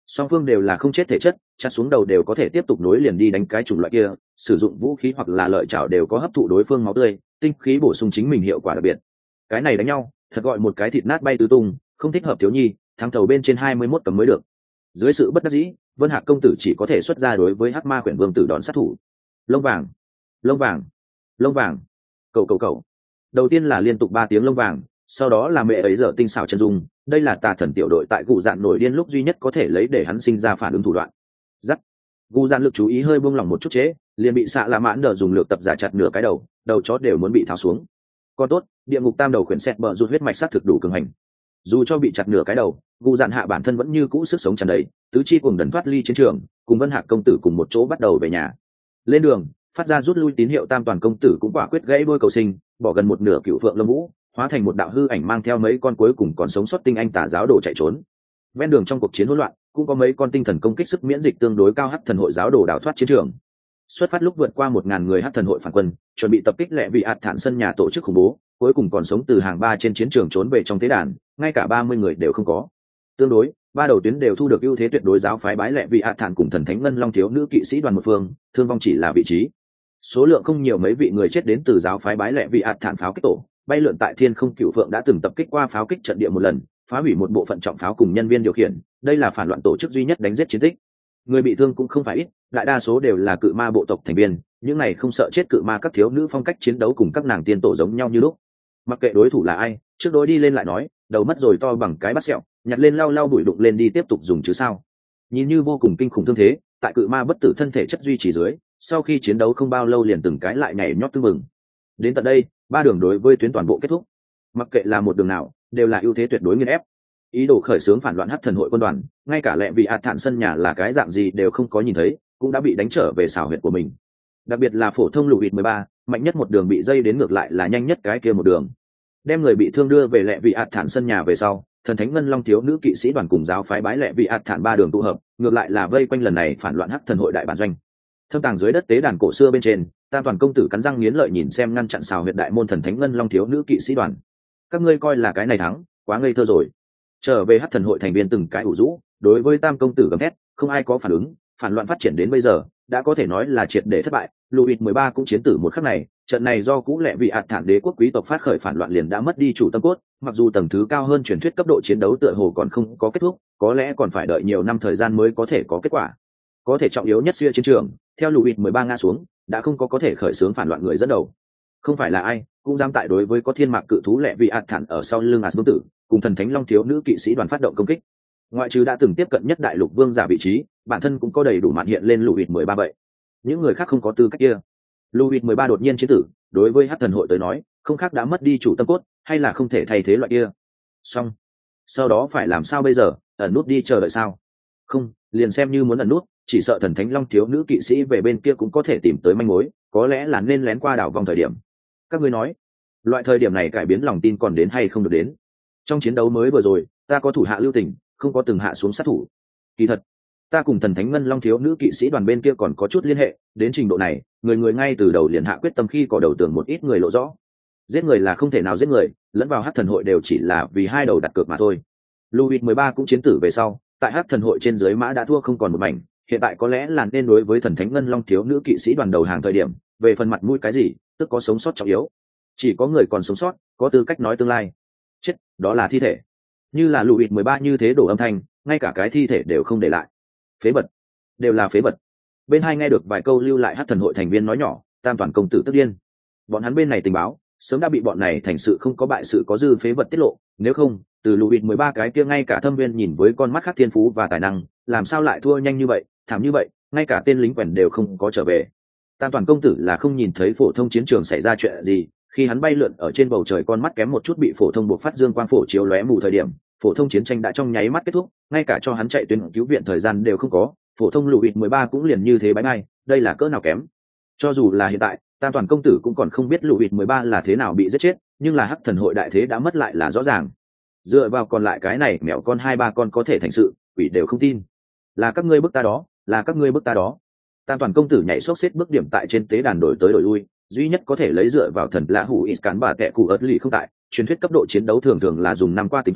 Song phương đều là không chết thể chất, chặt xuống đầu đều có thể tiếp tục nối liền đi đánh cái chủng loại kia, sử dụng vũ khí hoặc là lợi chảo đều có hấp thụ đối phương máu tươi, tinh khí bổ sung chính mình hiệu quả đặc biệt. Cái này đánh nhau thật gọi một cái thịt nát bay tứ tung, không thích hợp thiếu nhi, thắng thầu bên trên hai mươi mốt cấm mới được. Dưới sự bất đắc dĩ, Vân Hạc công tử chỉ có thể xuất ra đối với Hắc Ma Quyển Vương tử đón sát thủ. Lông vàng, lông vàng, lông vàng, cầu cầu cầu. Đầu tiên là liên tục ba tiếng lông vàng, sau đó là mẹ ấy giờ tinh xảo chân dung, đây là Tà Thần tiểu đội tại cụ dạn nổi điên lúc duy nhất có thể lấy để hắn sinh ra phản ứng thủ đoạn. Dắt. Gu dạn lực chú ý hơi buông lỏng một chút chế, liền bị xạ là mãn đờ dùng lược tập giả chặt nửa cái đầu, đầu chó đều muốn bị tháo xuống. Còn tốt, địa ngục tam đầu khuyển xẹt bờ rụt huyết mạch sát thực đủ cường hành. Dù cho bị chặt nửa cái đầu, Gu dạn hạ bản thân vẫn như cũ sức sống tràn đầy, tứ chi cùng đần thoát ly chiến trường, cùng Vân Hạc công tử cùng một chỗ bắt đầu về nhà. Lên đường, phát ra rút lui tín hiệu tam toàn công tử cũng quả quyết gãy đôi cầu sinh, bỏ gần một nửa cựu phượng lâm vũ, hóa thành một đạo hư ảnh mang theo mấy con cuối cùng còn sống sót tinh anh tà giáo đồ chạy trốn. Ven đường trong cuộc chiến hỗn loạn, cũng có mấy con tinh thần công kích sức miễn dịch tương đối cao hắc thần hội giáo đồ đào thoát chiến trường. Xuất phát lúc vượt qua một ngàn người hắc thần hội phản quân, chuẩn bị tập kích lệ vị ạt thản sân nhà tổ chức khủng bố, cuối cùng còn sống từ hàng ba trên chiến trường trốn về trong tế đàn, ngay cả ba mươi người đều không có. Tương đối, ba đầu tuyến đều thu được ưu thế tuyệt đối, giáo phái bái lệ vị ạt thản cùng thần thánh ngân long thiếu nữ kỵ sĩ đoàn một phương, thương vong chỉ là vị trí. Số lượng không nhiều, mấy vị người chết đến từ giáo phái bái lệ vị ạt thản pháo kích tổ, bay lượn tại thiên không cựu phượng đã từng tập kích qua pháo kích trận địa một lần, phá hủy một bộ phận trọng pháo cùng nhân viên điều khiển, đây là phản loạn tổ chức duy nhất đánh giết chiến tích. Người bị thương cũng không phải ít, đại đa số đều là cự ma bộ tộc thành viên, những này không sợ chết cự ma các thiếu nữ phong cách chiến đấu cùng các nàng tiên tổ giống nhau như lúc. Mặc kệ đối thủ là ai, trước đối đi lên lại nói, đầu mất rồi to bằng cái bát sẹo, nhặt lên lau lau bụi đụng lên đi tiếp tục dùng chứ sao. Nhìn như vô cùng kinh khủng thương thế, tại cự ma bất tử thân thể chất duy trì dưới, sau khi chiến đấu không bao lâu liền từng cái lại nhảy nhót tưng mừng. Đến tận đây, ba đường đối với tuyến toàn bộ kết thúc. Mặc kệ là một đường nào, đều là ưu thế tuyệt đối nghiền ép. Ý đồ khởi xướng phản loạn hắc thần hội quân đoàn, ngay cả lệ vị ạt thản sân nhà là cái dạng gì đều không có nhìn thấy, cũng đã bị đánh trở về xảo huyệt của mình. Đặc biệt là phổ thông lục vịt mười ba, mạnh nhất một đường bị dây đến ngược lại là nhanh nhất cái kia một đường. Đem người bị thương đưa về lệ vị ạt thản sân nhà về sau, thần thánh ngân long thiếu nữ kỵ sĩ đoàn cùng giáo phái bái lệ vị ạt thản ba đường tụ hợp, ngược lại là vây quanh lần này phản loạn hắc thần hội đại bản doanh. Thâm tàng dưới đất tế đàn cổ xưa bên trên, tam toàn công tử cắn răng nghiến lợi nhìn xem ngăn chặn xào huyệt đại môn thần thánh ngân long thiếu nữ kỵ sĩ đoàn. Các ngươi coi là cái này thắng, quá ngây thơ rồi. Trở về hắc thần hội thành viên từng cái ủ rũ, đối với tam công tử gầm thét, không ai có phản ứng. Phản loạn phát triển đến bây giờ, đã có thể nói là triệt để thất bại. Louis mười ba cũng chiến tử một khắc này, trận này do cũ lệ vị ạt thản đế quốc quý tộc phát khởi phản loạn liền đã mất đi chủ tâm cốt. Mặc dù tầng thứ cao hơn truyền thuyết cấp độ chiến đấu tựa hồ còn không có kết thúc, có lẽ còn phải đợi nhiều năm thời gian mới có thể có kết quả. Có thể trọng yếu nhất xưa chiến trường, theo Louis mười ba ngã xuống, đã không có có thể khởi xướng phản loạn người dẫn đầu. Không phải là ai cũng dám tại đối với có thiên mạc cự thú lệ vị ạt thản ở sau lưng ạt vương tử cùng thần thánh long thiếu nữ kỵ sĩ đoàn phát động công kích. Ngoại trừ đã từng tiếp cận nhất đại lục vương giả vị trí, bản thân cũng có đầy đủ mạn hiện lên Louis mười ba vậy. Những người khác không có tư cách kia. Louis mười ba đột nhiên chiến tử, đối với hắc thần hội tới nói, không khác đã mất đi chủ tâm cốt, hay là không thể thay thế loại kia. Xong, sau đó phải làm sao bây giờ? Ẩn nút đi chờ đợi sao? Không, liền xem như muốn ẩn nút, chỉ sợ thần thánh long thiếu nữ kỵ sĩ về bên kia cũng có thể tìm tới manh mối, có lẽ là nên lén qua đảo vòng thời điểm. Các ngươi nói, loại thời điểm này cải biến lòng tin còn đến hay không được đến? Trong chiến đấu mới vừa rồi, ta có thủ hạ lưu tình, không có từng hạ xuống sát thủ. Kỳ thật, ta cùng thần thánh ngân long thiếu nữ kỵ sĩ đoàn bên kia còn có chút liên hệ, đến trình độ này, người người ngay từ đầu liền hạ quyết tâm, khi cỏ đầu tường một ít người lộ rõ. Giết người là không thể nào giết người, lẫn vào hắc thần hội đều chỉ là vì hai đầu đặt cược mà thôi. Louis mười ba cũng chiến tử về sau, tại hắc thần hội trên dưới mã đã thua không còn một mảnh, hiện tại có lẽ là nên đối với thần thánh ngân long thiếu nữ kỵ sĩ đoàn đầu hàng thời điểm. Về phần mặt mũi cái gì, tức có sống sót trọng yếu, chỉ có người còn sống sót có tư cách nói tương lai. Chết, đó là thi thể. Như là Louis mười ba như thế đổ âm thanh, ngay cả cái thi thể đều không để lại. Phế vật, đều là phế vật. Bên hai nghe được vài câu lưu lại hắc thần hội thành viên nói nhỏ, tam toàn công tử tức điên. Bọn hắn bên này tình báo sớm đã bị bọn này thành sự không có bại sự có dư phế vật tiết lộ, nếu không từ Louis mười ba cái kia ngay cả thâm viên nhìn với con mắt khác thiên phú và tài năng, làm sao lại thua nhanh như vậy, thảm như vậy, ngay cả tên lính quèn đều không có trở về. Tam toàn công tử là không nhìn thấy phổ thông chiến trường xảy ra chuyện gì, khi hắn bay lượn ở trên bầu trời, con mắt kém một chút bị phổ thông buộc phát dương quang phổ chiếu lóe mù thời điểm, phổ thông chiến tranh đã trong nháy mắt kết thúc, ngay cả cho hắn chạy tuyến cứu viện thời gian đều không có. Phổ thông Louis mười ba cũng liền như thế bái ngay, đây là cỡ nào kém. Cho dù là hiện tại, tam toàn công tử cũng còn không biết Louis mười ba là thế nào bị giết chết, nhưng là hắc thần hội đại thế đã mất lại là rõ ràng. Dựa vào còn lại cái này mẹo con hai ba con có thể thành sự, quỷ đều không tin. Là các ngươi bức ta đó, là các ngươi bức ta đó. Tam toàn công tử nhảy xốc xếp bước điểm tại trên tế đàn đổi tới đổi lui, duy nhất có thể lấy dựa vào thần lạ hủ ít cán bà tệ cụ ớt lì không tại. Truyền thuyết cấp độ chiến đấu thường thường là dùng năm qua tính toán,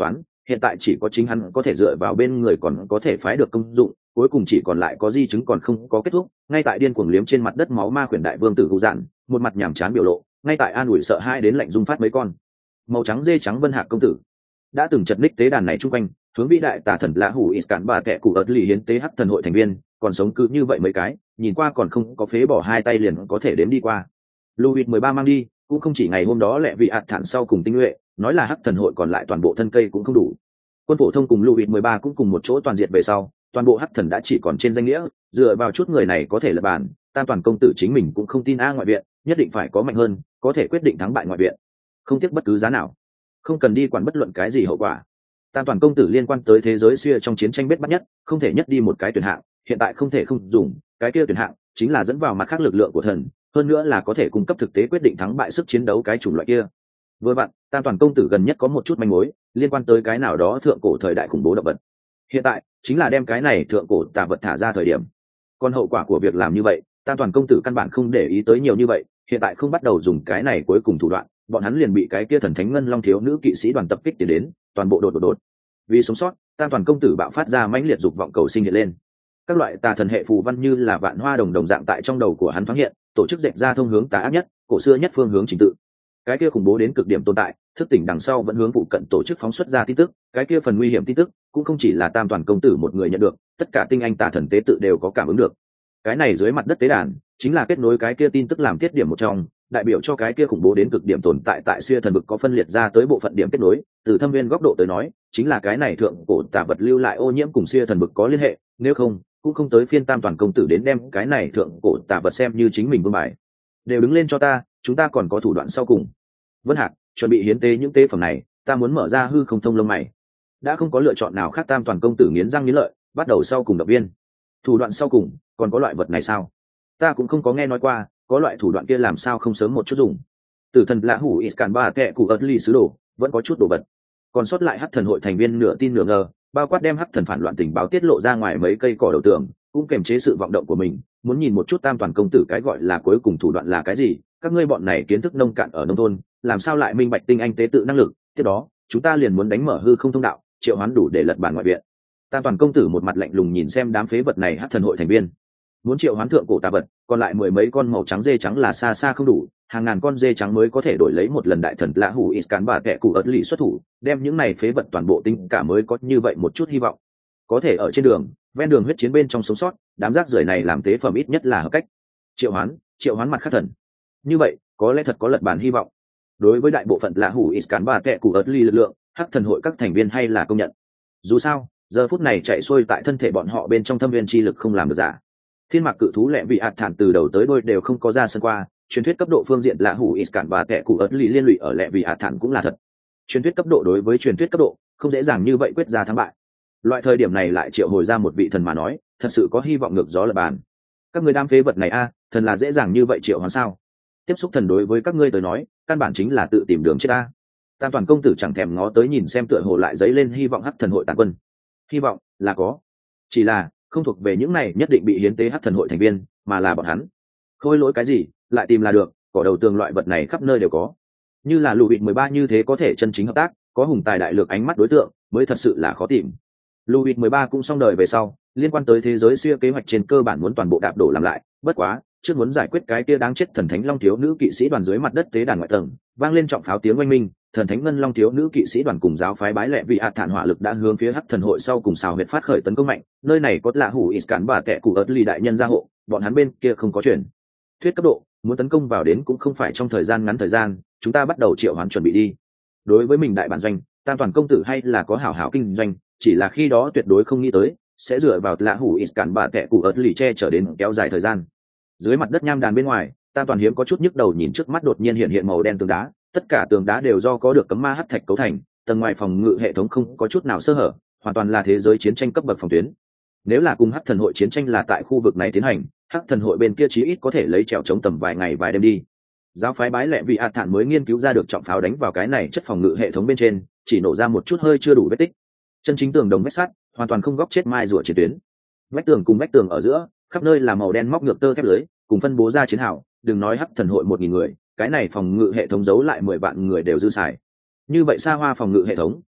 hiện tại chỉ có chính hắn có thể dựa vào bên người còn có thể phái được công dụng, cuối cùng chỉ còn lại có di chứng còn không có kết thúc. Ngay tại điên cuồng liếm trên mặt đất máu ma khuyển đại vương tử gù dạn, một mặt nhàm chán biểu lộ, ngay tại an ủi sợ hãi đến lạnh dung phát mấy con màu trắng dê trắng vân hạc công tử đã từng chật ních tế đàn này chung quanh, hướng vĩ đại tà thần lã hủ ít cản bà kẹ cụ ớt lì hiến tế hắc thần hội thành viên, còn sống cứ như vậy mấy cái, nhìn qua còn không có phế bỏ hai tay liền có thể đếm đi qua. Louis mười ba mang đi, cũng không chỉ ngày hôm đó lẹ vị ạt thản sau cùng tinh nhuệ, nói là hắc thần hội còn lại toàn bộ thân cây cũng không đủ. Quân phổ thông cùng Louis mười ba cũng cùng một chỗ toàn diệt về sau, toàn bộ hắc thần đã chỉ còn trên danh nghĩa, dựa vào chút người này có thể lập bàn, tam toàn công tử chính mình cũng không tin a ngoại viện, nhất định phải có mạnh hơn, có thể quyết định thắng bại ngoại viện, không tiếc bất cứ giá nào, không cần đi quản bất luận cái gì hậu quả. Tam toàn công tử liên quan tới thế giới xưa trong chiến tranh bết bắt nhất, không thể nhất đi một cái tuyển hạng, hiện tại không thể không dùng, cái kia tuyển hạng chính là dẫn vào mặt khác lực lượng của thần, hơn nữa là có thể cung cấp thực tế quyết định thắng bại sức chiến đấu cái chủng loại kia. Vừa vặn, tam toàn công tử gần nhất có một chút manh mối liên quan tới cái nào đó thượng cổ thời đại khủng bố động vật. Hiện tại chính là đem cái này thượng cổ tà vật thả ra thời điểm. Còn hậu quả của việc làm như vậy, tam toàn công tử căn bản không để ý tới nhiều như vậy, hiện tại không bắt đầu dùng cái này cuối cùng thủ đoạn, bọn hắn liền bị cái kia thần thánh ngân long thiếu nữ kỵ sĩ đoàn tập kích tiến đến, toàn bộ đột đột đột. Vì sống sót, tam toàn công tử bạo phát ra mãnh liệt dục vọng cầu sinh hiện lên. Các loại tà thần hệ phù văn như là vạn hoa đồng đồng dạng tại trong đầu của hắn thoáng hiện, tổ chức dẹp ra thông hướng tà ác nhất, cổ xưa nhất phương hướng trình tự. Cái kia khủng bố đến cực điểm tồn tại, thức tỉnh đằng sau vẫn hướng phụ cận tổ chức phóng xuất ra tin tức, cái kia phần nguy hiểm tin tức cũng không chỉ là tam toàn công tử một người nhận được, tất cả tinh anh tà thần tế tự đều có cảm ứng được. Cái này dưới mặt đất tế đàn chính là kết nối cái kia tin tức làm tiết điểm một trong, đại biểu cho cái kia khủng bố đến cực điểm tồn tại tại xưa thần vực có phân liệt ra tới bộ phận điểm kết nối, từ thâm viên góc độ tới nói, chính là cái này thượng cổ tà vật lưu lại ô nhiễm cùng xưa thần vực có liên hệ, nếu không cũng không tới phiên tam toàn công tử đến đem cái này thượng cổ tà vật xem như chính mình vương bài. Đều đứng lên cho ta, chúng ta còn có thủ đoạn sau cùng. Vân Hạc, chuẩn bị hiến tế những tế phẩm này, ta muốn mở ra hư không thông lông mày. Đã không có lựa chọn nào khác, tam toàn công tử nghiến răng nghiến lợi, bắt đầu sau cùng động viên. Thủ đoạn sau cùng, còn có loại vật này sao? Ta cũng không có nghe nói qua, có loại thủ đoạn kia làm sao không sớm một chút dùng. Tử thần lã hủ Iskan ba kẹ cụ ớt ly sứ đồ, vẫn có chút đồ vật. Còn sót lại hắc thần hội thành viên nửa tin nửa ngờ, bao quát đem hắc thần phản loạn tình báo tiết lộ ra ngoài mấy cây cỏ đầu tường, cũng kềm chế sự vọng động của mình, muốn nhìn một chút tam toàn công tử cái gọi là cuối cùng thủ đoạn là cái gì. Các ngươi bọn này kiến thức nông cạn ở nông thôn, làm sao lại minh bạch tinh anh tế tự năng lực? Tiếp đó, chúng ta liền muốn đánh mở hư không thông đạo, triệu hoán đủ để lật bản ngoại viện. Tam toàn công tử một mặt lạnh lùng nhìn xem đám phế vật này hắc thần hội thành viên, muốn triệu hoán thượng cổ tà vật, còn lại mười mấy con màu trắng dê trắng là xa xa không đủ, hàng ngàn con dê trắng mới có thể đổi lấy một lần đại thần lã hủ Iskan bà kẹ cụ ớt lì xuất thủ, đem những này phế vật toàn bộ tính cả mới có như vậy một chút hy vọng. Có thể ở trên đường, ven đường huyết chiến bên trong sống sót, đám rác rưởi này làm tế phẩm ít nhất là hợp cách. Triệu hoán, triệu hoán mặt khắc thần. Như vậy, có lẽ thật có lật bản hy vọng. Đối với đại bộ phận lã hủ Iskan bà kẹ cụ ớt lì lực lượng, hắc thần hội các thành viên hay là công nhận. Dù sao, giờ phút này chạy xuôi tại thân thể bọn họ bên trong thâm viên chi lực không làm được giả. Thiên mạc cự thú lẹ vị ạt thản từ đầu tới đôi đều không có ra sân qua, truyền thuyết cấp độ phương diện lã hủ Iskan và kẻ cụ ớt lì liên lụy ở lẹ vị ạt thản cũng là thật. Truyền thuyết cấp độ đối với truyền thuyết cấp độ, không dễ dàng như vậy quyết ra thắng bại. Loại thời điểm này lại triệu hồi ra một vị thần mà nói, thật sự có hy vọng ngược gió lập bàn. Các người đam phế vật này a, thần là dễ dàng như vậy triệu hoán sao? Tiếp xúc thần đối với các ngươi tới nói, căn bản chính là tự tìm đường chết a. Tam toàn công tử chẳng thèm ngó tới nhìn xem tựa hồ lại dấy lên hy vọng hắc thần hội tàn quân. Hy vọng là có, chỉ là không thuộc về những này nhất định bị hiến tế hắc thần hội thành viên, mà là bọn hắn. Khôi lỗi cái gì, lại tìm là được, cỏ đầu tường loại vật này khắp nơi đều có. Như là Lù Vịt mười ba như thế có thể chân chính hợp tác, có hùng tài đại lược ánh mắt đối tượng, mới thật sự là khó tìm. Lù Vịt mười ba cũng xong đời về sau, liên quan tới thế giới xưa kế hoạch trên cơ bản muốn toàn bộ đạp đổ làm lại, bất quá, trước muốn giải quyết cái kia đáng chết thần thánh long thiếu nữ kỵ sĩ đoàn dưới mặt đất tế đàn ngoại tầng, vang lên trọng pháo tiếng oanh minh, thần thánh ngân long thiếu nữ kỵ sĩ đoàn cùng giáo phái bái lệ vị ạt thản hỏa lực đã hướng phía hắc thần hội sau cùng xào huyệt phát khởi tấn công mạnh, nơi này có lạ hủ Iskan và kẻ cụ ớt lì đại nhân gia hộ, bọn hắn bên kia không có chuyển thuyết cấp độ, muốn tấn công vào đến cũng không phải trong thời gian ngắn thời gian, chúng ta bắt đầu triệu hoán chuẩn bị đi. Đối với mình đại bản doanh, tam toàn công tử hay là có hảo hảo kinh doanh, chỉ là khi đó tuyệt đối không nghĩ tới sẽ dựa vào lạ hủ Iskan và kẻ cụ ớt lì che chở đến kéo dài thời gian. Dưới mặt đất nham đàn bên ngoài, tam toàn hiếm có chút nhức đầu nhìn trước mắt đột nhiên hiện hiện màu đen tường đá, tất cả tường đá đều do có được cấm ma hắc thạch cấu thành, tầng ngoài phòng ngự hệ thống không có chút nào sơ hở, hoàn toàn là thế giới chiến tranh cấp bậc phòng tuyến. Nếu là cùng hắc thần hội chiến tranh là tại khu vực này tiến hành, hắc thần hội bên kia chí ít có thể lấy trèo chống tầm vài ngày vài đêm đi. Giáo phái bái lệ vị ạt thản mới nghiên cứu ra được trọng pháo đánh vào cái này chất phòng ngự hệ thống bên trên, chỉ nổ ra một chút hơi chưa đủ vết tích. Chân chính tường đồng vách sắt, hoàn toàn không góc chết mai rùa chiến tuyến. Vách tường cùng vách tường ở giữa, khắp nơi là màu đen móc ngược tơ thép lưới, cùng phân bố ra chiến hào, đừng nói hắc thần hội một nghìn người, cái này phòng ngự hệ thống giấu lại mười vạn người đều dư xài. Như vậy xa hoa phòng ngự hệ thống,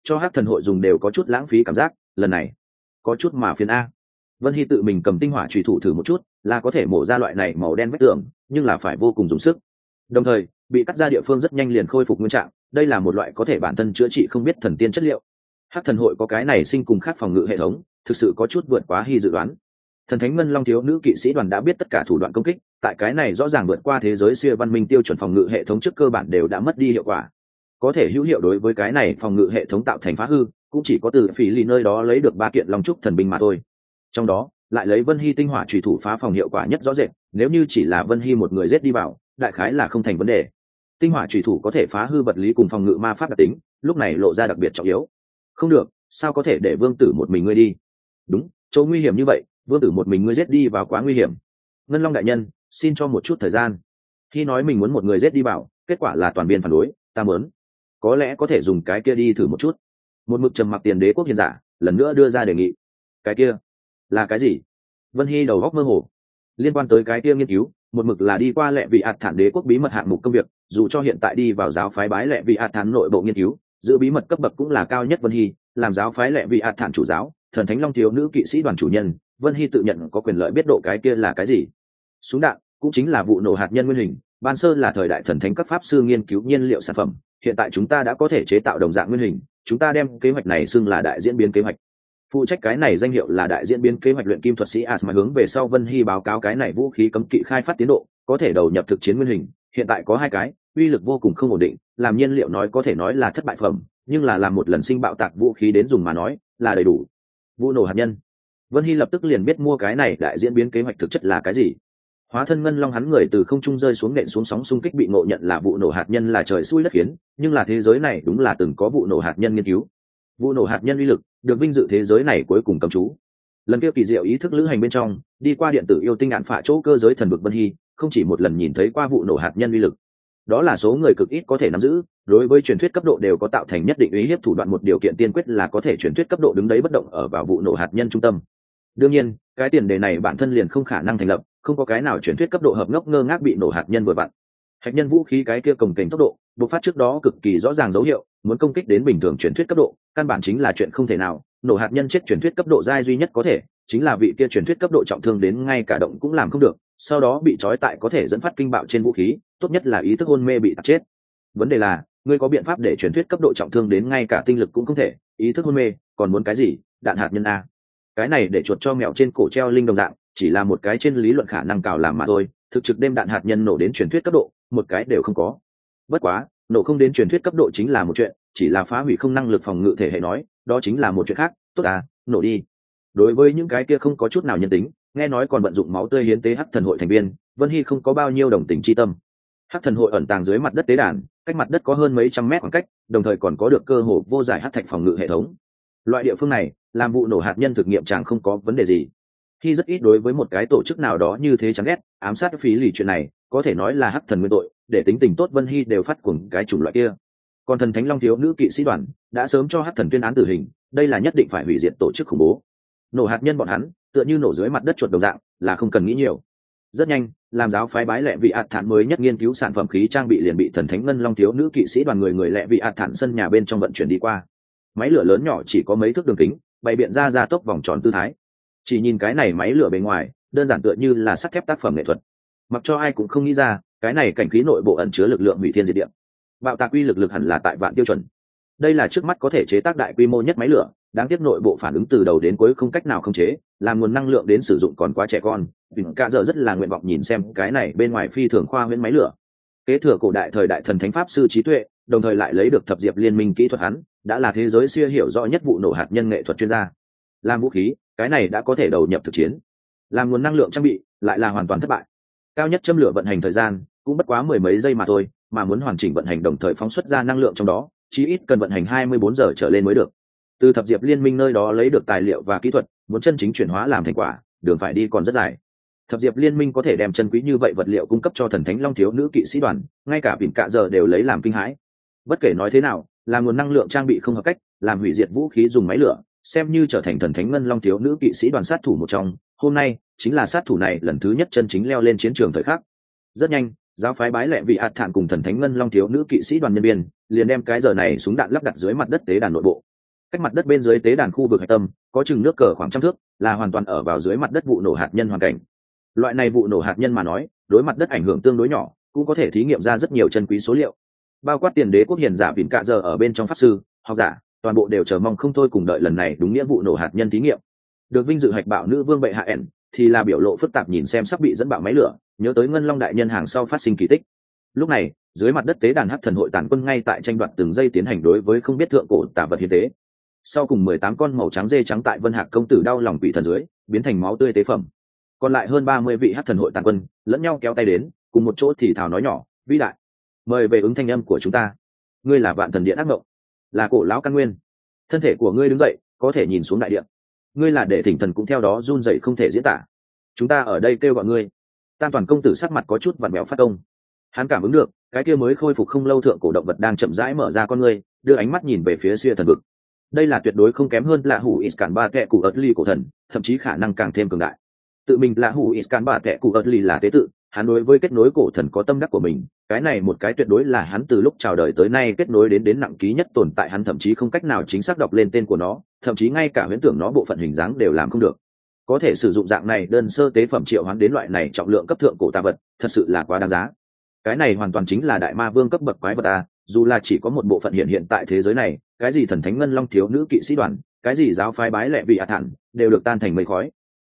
cho hắc thần hội dùng đều có chút lãng phí cảm giác, lần này có chút mà phiền a. Vân Hy tự mình cầm tinh hỏa chủy thủ thử một chút, là có thể mổ ra loại này màu đen vách tường, nhưng là phải vô cùng dùng sức. Đồng thời, bị cắt ra địa phương rất nhanh liền khôi phục nguyên trạng, đây là một loại có thể bản thân chữa trị không biết thần tiên chất liệu. Hắc thần hội có cái này sinh cùng khác phòng ngự hệ thống, thực sự có chút vượt quá Hy dự đoán. Thần thánh ngân long thiếu nữ kỵ sĩ đoàn đã biết tất cả thủ đoạn công kích, tại cái này rõ ràng vượt qua thế giới siêu văn minh tiêu chuẩn phòng ngự hệ thống trước cơ bản đều đã mất đi hiệu quả. Có thể hữu hiệu đối với cái này phòng ngự hệ thống tạo thành phá hư, cũng chỉ có từ phỉ lì nơi đó lấy được ba kiện long trúc thần binh mà thôi. Trong đó, lại lấy Vân Hy tinh hỏa chủy thủ phá phòng hiệu quả nhất rõ rệt, nếu như chỉ là Vân Hy một người giết đi vào, đại khái là không thành vấn đề. Tinh hỏa chủy thủ có thể phá hư vật lý cùng phòng ngự ma pháp đặc tính, lúc này lộ ra đặc biệt trọng yếu. Không được, sao có thể để Vương Tử một mình ngươi đi? Đúng, chỗ nguy hiểm như vậy, Vương Tử một mình ngươi giết đi vào quá nguy hiểm. Ngân Long đại nhân, xin cho một chút thời gian. Khi nói mình muốn một người giết đi vào, kết quả là toàn biên phản đối, ta muốn. Có lẽ có thể dùng cái kia đi thử một chút. Một mực trầm mặc tiền đế quốc hiền giả, lần nữa đưa ra đề nghị. Cái kia là cái gì? Vân Hy đầu góc mơ hồ. Liên quan tới cái kia nghiên cứu, một mực là đi qua lệ vị ạt thản đế quốc bí mật hạng mục công việc, dù cho hiện tại đi vào giáo phái bái lệ vị ạt thản nội bộ nghiên cứu, giữ bí mật cấp bậc cũng là cao nhất. Vân Hy làm giáo phái lệ vị ạt thản chủ giáo, thần thánh long thiếu nữ kỵ sĩ đoàn chủ nhân, Vân Hy tự nhận có quyền lợi biết độ cái kia là cái gì. Súng đạn cũng chính là vụ nổ hạt nhân nguyên hình, ban sơ là thời đại thần thánh các pháp sư nghiên cứu nhiên liệu sản phẩm, hiện tại chúng ta đã có thể chế tạo đồng dạng nguyên hình, chúng ta đem kế hoạch này xưng là đại diễn biến kế hoạch. Phụ trách cái này danh hiệu là đại diễn biến kế hoạch luyện kim thuật sĩ Asma hướng về sau Vân Hy báo cáo cái này vũ khí cấm kỵ khai phát tiến độ, có thể đầu nhập thực chiến nguyên hình, hiện tại có hai cái, uy lực vô cùng không ổn định, làm nhiên liệu nói có thể nói là thất bại phẩm, nhưng là làm một lần sinh bạo tạc vũ khí đến dùng mà nói, là đầy đủ. Vụ nổ hạt nhân. Vân Hy lập tức liền biết mua cái này đại diễn biến kế hoạch thực chất là cái gì. Hóa thân ngân long hắn người từ không trung rơi xuống nện xuống sóng xung kích bị ngộ nhận là vụ nổ hạt nhân là trời xui đất khiến, nhưng là thế giới này đúng là từng có vụ nổ hạt nhân nghiên cứu. Vụ nổ hạt nhân uy lực được vinh dự thế giới này cuối cùng cầm chú. Lần kia kỳ diệu ý thức lữ hành bên trong, đi qua điện tử yêu tinh ngạn phạ chỗ cơ giới thần vực Vân Hy, không chỉ một lần nhìn thấy qua vụ nổ hạt nhân uy lực. Đó là số người cực ít có thể nắm giữ, đối với truyền thuyết cấp độ đều có tạo thành nhất định uy hiếp thủ đoạn, một điều kiện tiên quyết là có thể truyền thuyết cấp độ đứng đấy bất động ở vào vụ nổ hạt nhân trung tâm. Đương nhiên, cái tiền đề này bản thân liền không khả năng thành lập, không có cái nào truyền thuyết cấp độ hợp ngốc ngơ ngác bị nổ hạt nhân vừa vặn. Hạt nhân vũ khí cái kia cồng kềnh tốc độ, bộc phát trước đó cực kỳ rõ ràng dấu hiệu, muốn công kích đến bình thường truyền thuyết cấp độ, căn bản chính là chuyện không thể nào. Nổ hạt nhân chết truyền thuyết cấp độ giai duy nhất có thể, chính là vị kia truyền thuyết cấp độ trọng thương đến ngay cả động cũng làm không được, sau đó bị trói tại có thể dẫn phát kinh bạo trên vũ khí, tốt nhất là ý thức hôn mê bị tạt chết. Vấn đề là, ngươi có biện pháp để truyền thuyết cấp độ trọng thương đến ngay cả tinh lực cũng không thể, ý thức hôn mê, còn muốn cái gì? Đạn hạt nhân a. Cái này để chuột cho mèo trên cổ treo linh đồng dạng, chỉ là một cái trên lý luận khả năng cào làm mà thôi, thực trực đem đạn hạt nhân nổ đến truyền thuyết cấp độ, một cái đều không có. Bất quá, nổ không đến truyền thuyết cấp độ chính là một chuyện, chỉ là phá hủy không năng lực phòng ngự thể hệ nói, đó chính là một chuyện khác. Tốt à, nổ đi. Đối với những cái kia không có chút nào nhân tính, nghe nói còn vận dụng máu tươi hiến tế hắc thần hội thành viên, Vân Hy không có bao nhiêu đồng tình chi tâm. Hắc thần hội ẩn tàng dưới mặt đất tế đàn, cách mặt đất có hơn mấy trăm mét khoảng cách, đồng thời còn có được cơ hồ vô giải hắc thạch phòng ngự hệ thống. Loại địa phương này, làm vụ nổ hạt nhân thực nghiệm chẳng không có vấn đề gì. Khi rất ít đối với một cái tổ chức nào đó như thế chán ghét, ám sát phí lì chuyện này, có thể nói là hắc thần nguyên tội, để tính tình tốt Vân Hy đều phát cuồng cái chủng loại kia. Còn thần thánh long thiếu nữ kỵ sĩ đoàn đã sớm cho hắc thần tuyên án tử hình, đây là nhất định phải hủy diệt tổ chức khủng bố. Nổ hạt nhân bọn hắn tựa như nổ dưới mặt đất chuột đồng dạng, là không cần nghĩ nhiều. Rất nhanh, làm giáo phái bái lệ vị ạt thản mới nhất nghiên cứu sản phẩm khí trang bị liền bị thần thánh ngân long thiếu nữ kỵ sĩ đoàn người người lệ vị ạt thản sân nhà bên trong vận chuyển đi qua. Máy lửa lớn nhỏ chỉ có mấy thước đường kính, bày biện ra ra tốc vòng tròn tư thái. Chỉ nhìn cái này máy lửa bề ngoài, đơn giản tựa như là sắt thép tác phẩm nghệ thuật. Mặc cho ai cũng không nghĩ ra, cái này cảnh khí nội bộ ẩn chứa lực lượng hủy thiên diệt địa. Bạo tạc uy lực lực hẳn là tại vạn tiêu chuẩn. Đây là trước mắt có thể chế tác đại quy mô nhất máy lửa, đáng tiếc nội bộ phản ứng từ đầu đến cuối không cách nào khống chế, làm nguồn năng lượng đến sử dụng còn quá trẻ con. Vịnh cả giờ rất là nguyện vọng nhìn xem cái này bên ngoài phi thường khoa huyễn máy lửa. Kế thừa cổ đại thời đại thần thánh pháp sư trí tuệ, đồng thời lại lấy được thập diệp liên minh kỹ thuật hắn, đã là thế giới siêu hiểu rõ nhất vụ nổ hạt nhân nghệ thuật chuyên gia. Làm vũ khí, cái này đã có thể đầu nhập thực chiến. Làm nguồn năng lượng trang bị, lại là hoàn toàn thất bại. Cao nhất châm lửa vận hành thời gian cũng bất quá mười mấy giây mà thôi, mà muốn hoàn chỉnh vận hành đồng thời phóng xuất ra năng lượng trong đó, chí ít cần vận hành hai mươi bốn giờ trở lên mới được. Từ thập diệp liên minh nơi đó lấy được tài liệu và kỹ thuật, muốn chân chính chuyển hóa làm thành quả, đường phải đi còn rất dài. Thập diệp liên minh có thể đem chân quý như vậy vật liệu cung cấp cho thần thánh long thiếu nữ kỵ sĩ đoàn, ngay cả Vịnh Cạ giờ đều lấy làm kinh hãi. Bất kể nói thế nào, là nguồn năng lượng trang bị không hợp cách, làm hủy diệt vũ khí dùng máy lửa, xem như trở thành thần thánh ngân long thiếu nữ kỵ sĩ đoàn sát thủ một trong. Hôm nay chính là sát thủ này lần thứ nhất chân chính leo lên chiến trường thời khắc. Rất nhanh, giáo phái bái lệ vị ạt thản cùng thần thánh ngân long thiếu nữ kỵ sĩ đoàn nhân viên liền đem cái giờ này súng đạn lắp đặt dưới mặt đất tế đàn nội bộ. cách mặt đất bên dưới tế đàn khu vực hạch tâm có chừng nước cờ khoảng trăm thước, là hoàn toàn ở vào dưới mặt đất vụ nổ hạt nhân hoàn cảnh. Loại này vụ nổ hạt nhân mà nói, đối mặt đất ảnh hưởng tương đối nhỏ, cũng có thể thí nghiệm ra rất nhiều chân quý số liệu, bao quát tiền đế quốc hiền giả vịn cạ giờ ở bên trong pháp sư học giả, toàn bộ đều chờ mong không thôi cùng đợi lần này đúng nghĩa vụ nổ hạt nhân thí nghiệm. Được vinh dự hạch bạo nữ vương bệ hạ ẻn thì là biểu lộ phức tạp nhìn xem sắp bị dẫn bạo máy lửa, nhớ tới ngân long đại nhân hàng sau phát sinh kỳ tích. Lúc này dưới mặt đất tế đàn hắc thần hội tàn quân ngay tại tranh đoạt từng giây tiến hành đối với không biết thượng cổ tà vật hiến tế. Sau cùng mười tám con màu trắng dê trắng tại vân hạc công tử đau lòng quỷ thần dưới biến thành máu tươi tế phẩm, còn lại hơn ba mươi vị hắc thần hội tàn quân lẫn nhau kéo tay đến cùng một chỗ thì thào nói nhỏ vĩ đại, mời về ứng thanh âm của chúng ta. Ngươi là vạn thần điện ác mộng, là cổ lão căn nguyên, thân thể của ngươi đứng dậy có thể nhìn xuống đại điện, ngươi là để thỉnh thần cũng theo đó run dậy không thể diễn tả. Chúng ta ở đây kêu gọi ngươi. Tam toàn công tử sắc mặt có chút vặn vẹo phát công, hắn cảm ứng được cái kia mới khôi phục không lâu thượng cổ động vật đang chậm rãi mở ra con ngươi, đưa ánh mắt nhìn về phía xia thần vực. Đây là tuyệt đối không kém hơn là hủ Iskan ba kẹ cụ ớt ly cổ thần, thậm chí khả năng càng thêm cường đại. Tự mình là hủ Iskan ba kẹ cụ ớt ly là tế tự, hắn đối với kết nối cổ thần có tâm đắc của mình, cái này một cái tuyệt đối là hắn từ lúc chào đời tới nay kết nối đến đến nặng ký nhất tồn tại, hắn thậm chí không cách nào chính xác đọc lên tên của nó, thậm chí ngay cả huyễn tưởng nó bộ phận hình dáng đều làm không được. Có thể sử dụng dạng này đơn sơ tế phẩm triệu hoán đến loại này trọng lượng cấp thượng cổ tà vật, thật sự là quá đáng giá. Cái này hoàn toàn chính là đại ma vương cấp bậc quái vật a, dù là chỉ có một bộ phận hiện hiện tại thế giới này, cái gì thần thánh ngân long thiếu nữ kỵ sĩ đoàn, cái gì giáo phái bái lệ vị ạt thản, đều được tan thành mây khói. T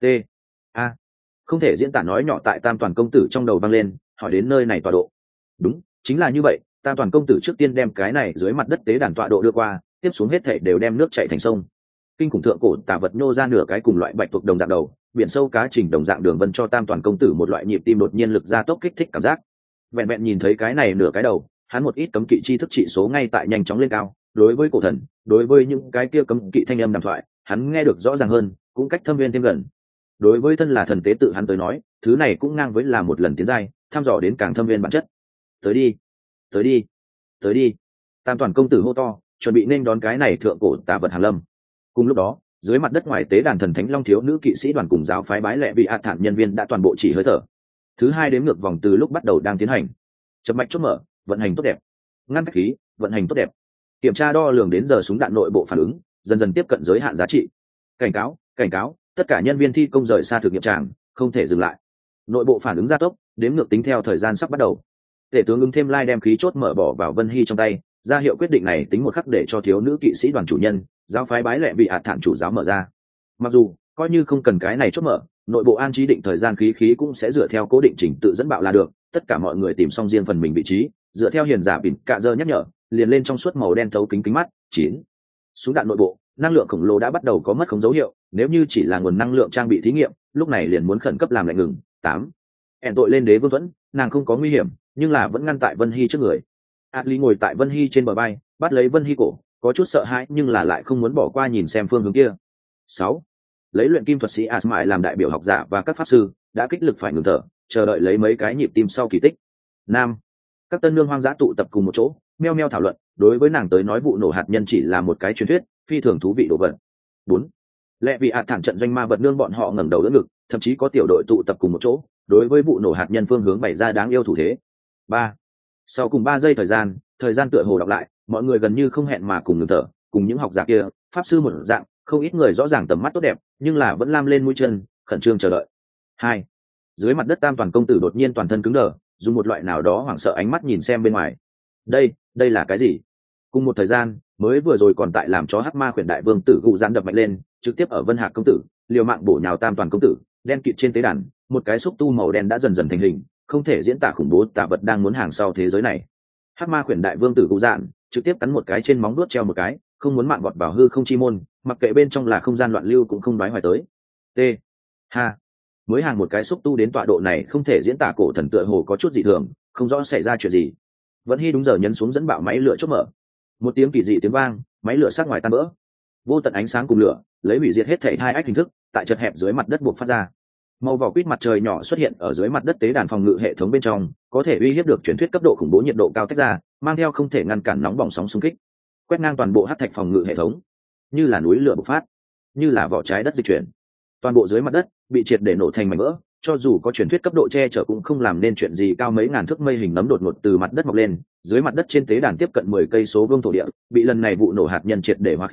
a không thể diễn tả nói nhỏ tại tam toàn công tử trong đầu vang lên, hỏi đến nơi này tọa độ. Đúng, chính là như vậy, tam toàn công tử trước tiên đem cái này dưới mặt đất tế đàn tọa độ đưa qua, tiếp xuống hết thảy đều đem nước chảy thành sông. Kinh khủng thượng cổ tà vật nhô ra nửa cái cùng loại bạch tuộc đồng dạng đầu, biển sâu cá trình đồng dạng đường vân cho tam toàn công tử một loại nhịp tim đột nhiên lực gia tốc kích thích cảm giác. Vẹn vẹn nhìn thấy cái này nửa cái đầu, hắn một ít cấm kỵ chi thức trị số ngay tại nhanh chóng lên cao. Đối với cổ thần, đối với những cái kia cấm kỵ thanh âm đàm thoại, hắn nghe được rõ ràng hơn, cũng cách thâm viên thêm gần. Đối với thân là thần tế tự hắn tới nói, thứ này cũng ngang với là một lần tiến giai, thăm dò đến càng thâm viên bản chất. Tới đi, tới đi, tới đi. Tam toàn công tử hô to, chuẩn bị nên đón cái này thượng cổ tà vật hàng lâm. Cùng lúc đó, dưới mặt đất ngoài tế đàn thần thánh long thiếu nữ kỵ sĩ đoàn cùng giáo phái bái lệ vị ạt thản nhân viên đã toàn bộ chỉ hơi thở. Thứ hai đếm ngược vòng từ lúc bắt đầu đang tiến hành. Chấm mạch chốt mở, vận hành tốt đẹp. Ngăn cách khí, vận hành tốt đẹp. Kiểm tra đo lường đến giờ súng đạn nội bộ phản ứng, dần dần tiếp cận giới hạn giá trị. Cảnh cáo, cảnh cáo, tất cả nhân viên thi công rời xa thực nghiệm tràng, không thể dừng lại. Nội bộ phản ứng gia tốc, đếm ngược tính theo thời gian sắp bắt đầu. Tể tướng ứng thêm lai đem khí chốt mở bỏ vào Vân Hy trong tay, ra hiệu quyết định này tính một khắc để cho thiếu nữ kỵ sĩ đoàn chủ nhân, giáo phái bái lệ vị ạt thản chủ giáo mở ra. Mặc dù coi như không cần cái này chốt mở, nội bộ an trí định thời gian khí khí cũng sẽ dựa theo cố định trình tự dẫn bạo là được. Tất cả mọi người tìm xong riêng phần mình vị trí, dựa theo hiền giả bỉn cạ dơ nhắc nhở, liền lên trong suốt màu đen thấu kính kính mắt. Chín, súng đạn nội bộ năng lượng khổng lồ đã bắt đầu có mất không dấu hiệu, nếu như chỉ là nguồn năng lượng trang bị thí nghiệm, lúc này liền muốn khẩn cấp làm lệnh ngừng. Tám, hẹn tội lên đế vương thuẫn, nàng không có nguy hiểm, nhưng là vẫn ngăn tại Vân Hy trước người. Atli ngồi tại Vân Hy trên bờ bay, bắt lấy Vân Hy cổ, có chút sợ hãi nhưng là lại không muốn bỏ qua nhìn xem phương hướng kia. Sáu, lấy luyện kim thuật sĩ Asmai làm đại biểu học giả và các pháp sư đã kích lực phải ngừng thở, chờ đợi lấy mấy cái nhịp tim sau kỳ tích. Nam, các tân nương hoang dã tụ tập cùng một chỗ, meo meo thảo luận, đối với nàng tới nói vụ nổ hạt nhân chỉ là một cái truyền thuyết, phi thường thú vị đồ vật. Bốn, lẽ vì ạt thản trận doanh ma vật nương bọn họ ngẩng đầu đỡ ngực, thậm chí có tiểu đội tụ tập cùng một chỗ, đối với vụ nổ hạt nhân phương hướng bày ra đáng yêu thủ thế. Ba, sau cùng ba giây thời gian, thời gian tựa hồ đọc lại, mọi người gần như không hẹn mà cùng ngừng thở, cùng những học giả kia, pháp sư một dạng, không ít người rõ ràng tầm mắt tốt đẹp, nhưng là vẫn lam lên mũi chân, khẩn trương chờ đợi. Hai, dưới mặt đất tam toàn công tử đột nhiên toàn thân cứng đờ, dùng một loại nào đó hoảng sợ ánh mắt nhìn xem bên ngoài. Đây, đây là cái gì? Cùng một thời gian, mới vừa rồi còn tại làm chó hắc ma khuyển đại vương tử gù dán đập mạnh lên, trực tiếp ở Vân Hạc công tử, liều mạng bổ nhào tam toàn công tử, đen kịt trên tế đàn, một cái xúc tu màu đen đã dần dần thành hình, không thể diễn tả khủng bố tà vật đang muốn hàng sau thế giới này. Hắc ma khuyển đại vương tử gù dán trực tiếp cắn một cái trên móng vuốt treo một cái, không muốn mạng vọt vào hư không chi môn, mặc kệ bên trong là không gian loạn lưu cũng không đoái hoài tới. T. Ha. Mới hàng một cái xúc tu đến tọa độ này không thể diễn tả cổ thần tựa hồ có chút dị thường, không rõ xảy ra chuyện gì. Vẫn Hy đúng giờ nhấn xuống dẫn bạo máy lửa chốt mở. Một tiếng kỳ dị tiếng vang, máy lửa sát ngoài tan vỡ. Vô tận ánh sáng cùng lửa, lấy hủy diệt hết thảy hai ách hình thức, tại chật hẹp dưới mặt đất buộc phát ra. Màu vỏ quýt mặt trời nhỏ xuất hiện ở dưới mặt đất tế đàn phòng ngự hệ thống bên trong, có thể uy hiếp được truyền thuyết cấp độ khủng bố nhiệt độ cao tách ra, mang theo không thể ngăn cản nóng bỏng sóng xung kích, quét ngang toàn bộ hắc thạch phòng ngự hệ thống, như là núi lửa bộc phát, như là vỏ trái đất dịch chuyển. Toàn bộ dưới mặt đất bị triệt để nổ thành mảnh vỡ, cho dù có truyền thuyết cấp độ che chở cũng không làm nên chuyện gì. Cao mấy ngàn thước mây hình nấm đột ngột từ mặt đất mọc lên, dưới mặt đất trên tế đàn tiếp cận mười cây số vuông thổ địa bị lần này vụ nổ hạt nhân triệt để hóa khí,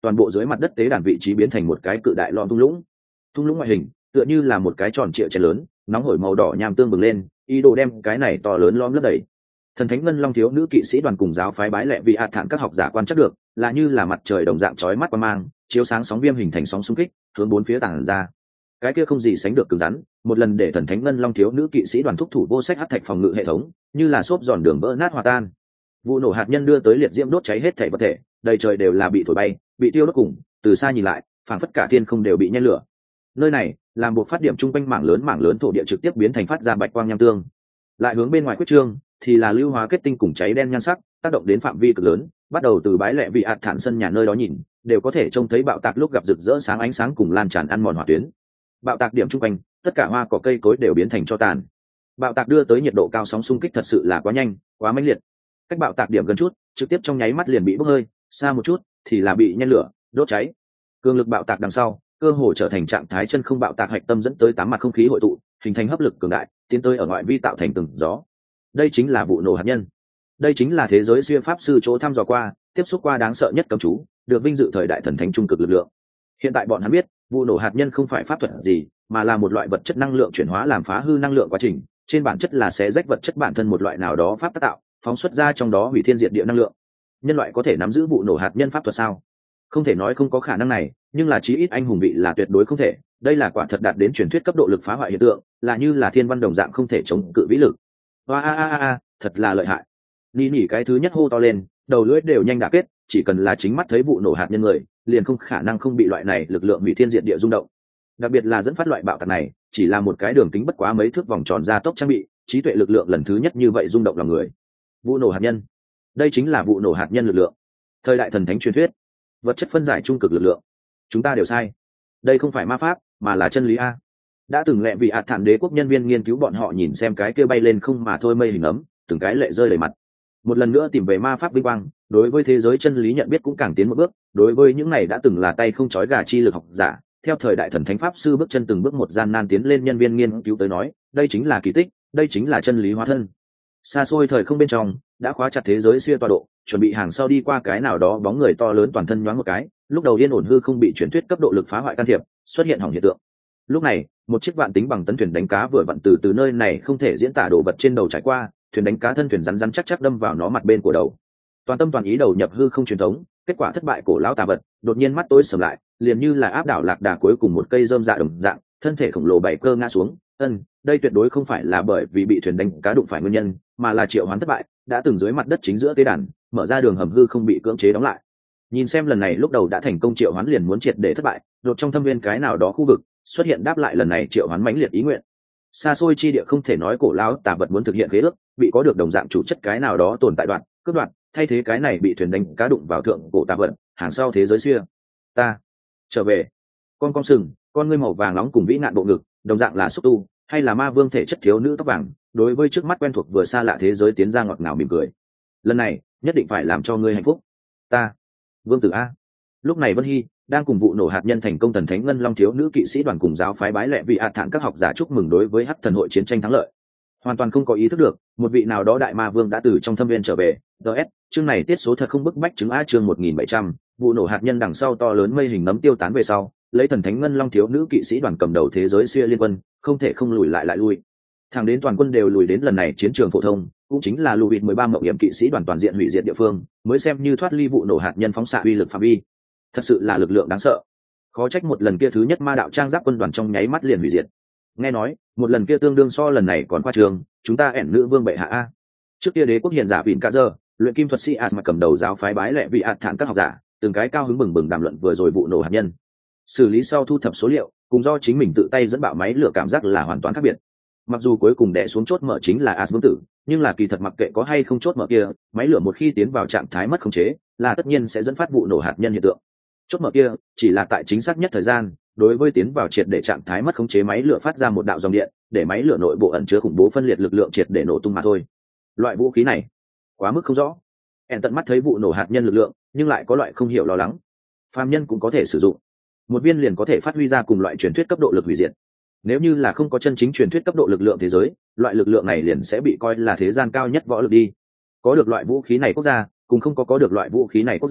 toàn bộ dưới mặt đất tế đàn vị trí biến thành một cái cự đại lon thung lũng. Thung lũng ngoại hình tựa như là một cái tròn trịa chén lớn, nóng hổi màu đỏ nham tương bừng lên, ý đồ đem cái này to lớn lom lấp đầy. Thần thánh ngân long thiếu nữ kỵ sĩ đoàn cùng giáo phái bái lệ vị ạt thản các học giả quan chắc được, là như là mặt trời đồng dạng chói mắt qua mang, chiếu sáng sóng viêm hình thành sóng xung kích, hướng bốn phía tản ra. Cái kia không gì sánh được cứng rắn, một lần để thần thánh ngân long thiếu nữ kỵ sĩ đoàn thúc thủ vô sách hắc thạch phòng ngự hệ thống, như là xốp giòn đường vỡ nát hòa tan. Vụ nổ hạt nhân đưa tới liệt diễm đốt cháy hết thảy vật thể, đầy trời đều là bị thổi bay, bị tiêu đốt cùng, từ xa nhìn lại, phảng phất cả thiên không đều bị nhen lửa. Nơi này, làm buộc phát điểm trung quanh mảng lớn mảng lớn thổ địa trực tiếp biến thành phát ra bạch quang nham tương. Lại hướng bên ngoài quyết trương, thì là lưu hóa kết tinh cùng cháy đen nhan sắc, tác động đến phạm vi cực lớn, bắt đầu từ bái lệ vị ạt thản sân nhà nơi đó nhìn, đều có thể trông thấy bạo tạc lúc gặp rực rỡ sáng ánh sáng cùng lan tràn ăn mòn hỏa tuyến. Bạo tạc điểm trung quanh, tất cả hoa cỏ cây cối đều biến thành tro tàn. Bạo tạc đưa tới nhiệt độ cao, sóng xung kích thật sự là quá nhanh, quá mãnh liệt. Cách bạo tạc điểm gần chút, trực tiếp trong nháy mắt liền bị bốc hơi, xa một chút thì là bị nhen lửa, đốt cháy. Cường lực bạo tạc đằng sau, cơ hồ trở thành trạng thái chân không bạo tạc hạch tâm dẫn tới tám mặt không khí hội tụ, hình thành hấp lực cường đại, tiến tới ở ngoại vi tạo thành từng gió. Đây chính là vụ nổ hạt nhân. Đây chính là thế giới xuyên pháp sư chỗ thăm dò qua, tiếp xúc qua đáng sợ nhất cấm chú, được vinh dự thời đại thần thánh trung cực lực lượng. Hiện tại bọn hắn biết, vụ nổ hạt nhân không phải pháp thuật gì, mà là một loại vật chất năng lượng chuyển hóa làm phá hư năng lượng quá trình, trên bản chất là xé rách vật chất bản thân một loại nào đó pháp tác tạo, phóng xuất ra trong đó hủy thiên diệt địa năng lượng. Nhân loại có thể nắm giữ vụ nổ hạt nhân pháp thuật sao? Không thể nói không có khả năng này, nhưng là chí ít anh hùng vị là tuyệt đối không thể. Đây là quả thật đạt đến truyền thuyết cấp độ lực phá hoại hiện tượng, là như là thiên văn đồng dạng không thể chống cự vĩ lực. Oa a a a, thật là lợi hại. Ni nhỉ cái thứ nhất hô to lên, đầu lưỡi đều nhanh đả kết, chỉ cần là chính mắt thấy vụ nổ hạt nhân người, liền không khả năng không bị loại này lực lượng hủy thiên diệt địa rung động. Đặc biệt là dẫn phát loại bạo tạc này, chỉ là một cái đường kính bất quá mấy thước vòng tròn gia tốc trang bị, trí tuệ lực lượng lần thứ nhất như vậy rung động lòng người. Vụ nổ hạt nhân, đây chính là vụ nổ hạt nhân lực lượng. Thời đại thần thánh truyền thuyết, vật chất phân giải trung cực lực lượng. Chúng ta đều sai. Đây không phải ma pháp, mà là chân lý a. Đã từng lẹ vị ạt thản đế quốc nhân viên nghiên cứu bọn họ nhìn xem cái kia bay lên không mà thôi mây hình ấm, từng cái lệ rơi đầy mặt. Một lần nữa tìm về ma pháp vinh quang, đối với thế giới chân lý nhận biết cũng càng tiến một bước. Đối với những này đã từng là tay không chói gà chi lực học giả, theo thời đại thần thánh pháp sư bước chân từng bước một gian nan tiến lên nhân viên nghiên cứu tới nói, đây chính là kỳ tích, đây chính là chân lý hóa thân. Xa xôi thời không bên trong, đã khóa chặt thế giới xuyên tọa độ, chuẩn bị hàng sau đi qua cái nào đó bóng người to lớn toàn thân nhoáng một cái, lúc đầu yên ổn hư không bị truyền thuyết cấp độ lực phá hoại can thiệp, xuất hiện hỏng hiện tượng. Lúc này, một chiếc vạn tính bằng tấn thuyền đánh cá vừa vặn từ từ nơi này không thể diễn tả đồ vật trên đầu trải qua, thuyền đánh cá thân thuyền rắn rắn chắc chắc đâm vào nó mặt bên của đầu. Toàn tâm toàn ý đầu nhập hư không truyền thống, kết quả thất bại cổ lão tà vật, đột nhiên mắt tối sầm lại, liền như là áp đảo lạc đà cuối cùng một cây rơm dạ đồng dạng, thân thể khổng lồ bảy cơ ngã xuống. Ân, đây tuyệt đối không phải là bởi vì bị thuyền đánh cá đụng phải nguyên nhân, mà là triệu hoán thất bại, đã từng dưới mặt đất chính giữa tế đàn, mở ra đường hầm hư không bị cưỡng chế đóng lại. Nhìn xem lần này lúc đầu đã thành công triệu hoán liền muốn triệt để thất bại, đột trong thâm viên cái nào đó khu vực xuất hiện đáp lại lần này triệu hoán mãnh liệt ý nguyện. Xa xôi chi địa không thể nói cổ lão tà vật muốn thực hiện khế ước, bị có được đồng dạng chủ chất cái nào đó tồn tại đoạn, cướp đoạt, thay thế cái này bị thuyền đánh cá đụng vào thượng cổ tà vật, hàng sau thế giới xưa. Ta trở về. Con con sừng, con ngươi màu vàng nóng cùng vĩ nạn bộ ngực, đồng dạng là xúc tu, hay là ma vương thể chất thiếu nữ tóc vàng, đối với trước mắt quen thuộc vừa xa lạ thế giới tiến ra ngọt ngào mỉm cười. Lần này, nhất định phải làm cho ngươi hạnh phúc. Ta, Vương tử a. Lúc này Vân Hy đang cùng vụ nổ hạt nhân thành công thần thánh ngân long thiếu nữ kỵ sĩ đoàn cùng giáo phái bái lệ vị ạt thản các học giả chúc mừng đối với hắc thần hội chiến tranh thắng lợi. Hoàn toàn không có ý thức được, một vị nào đó đại ma vương đã từ trong thâm viên trở về. ds chương này tiết số thật không bức bách chứng a chương một nghìn bảy trăm, vụ nổ hạt nhân đằng sau to lớn mây hình nấm tiêu tán về sau, lấy thần thánh ngân long thiếu nữ kỵ sĩ đoàn cầm đầu thế giới xuyên liên quân, không thể không lùi lại lại lui. Thẳng đến toàn quân đều lùi đến lần này chiến trường phổ thông, cũng chính là lùi mười ba mộng hiểm kỵ sĩ đoàn toàn diện hủy diệt địa phương, mới xem như thoát ly vụ nổ hạt nhân phóng xạ uy lực phạm vi. Thật sự là lực lượng đáng sợ. Khó trách một lần kia thứ nhất ma đạo trang giáp quân đoàn trong nháy mắt liền hủy diệt. Nghe nói, một lần kia tương đương so lần này còn qua trường, chúng ta ẻn nữ vương bệ hạ a. Trước kia đế quốc hiền giả Vịn Cả Giờ, luyện kim thuật sĩ Asma cầm đầu giáo phái bái lệ vị ạt thản các học giả, từng cái cao hứng bừng bừng đàm luận vừa rồi vụ nổ hạt nhân. Xử lý sau thu thập số liệu, cùng do chính mình tự tay dẫn bạo máy lửa cảm giác là hoàn toàn khác biệt. Mặc dù cuối cùng đè xuống chốt mở chính là As vương tử, nhưng là kỳ thật mặc kệ có hay không chốt mở kia, máy lửa một khi tiến vào trạng thái mất khống chế, là tất nhiên sẽ dẫn phát vụ nổ hạt nhân hiện tượng. Chốt mở kia chỉ là tại chính xác nhất thời gian, đối với tiến vào triệt để trạng thái mất khống chế máy lửa phát ra một đạo dòng điện, để máy lửa nội bộ ẩn chứa khủng bố phân liệt lực lượng triệt để nổ tung mà thôi. Loại vũ khí này quá mức không rõ. En tận mắt thấy vụ nổ hạt nhân lực lượng, nhưng lại có loại không hiểu lo lắng. Phàm nhân cũng có thể sử dụng, một viên liền có thể phát huy ra cùng loại truyền thuyết cấp độ lực hủy diệt. Nếu như là không có chân chính truyền thuyết cấp độ lực lượng thế giới, loại lực lượng này liền sẽ bị coi là thế gian cao nhất võ lực đi. Có được loại vũ khí này quốc gia, cùng không có có được loại vũ khí này quốc gia,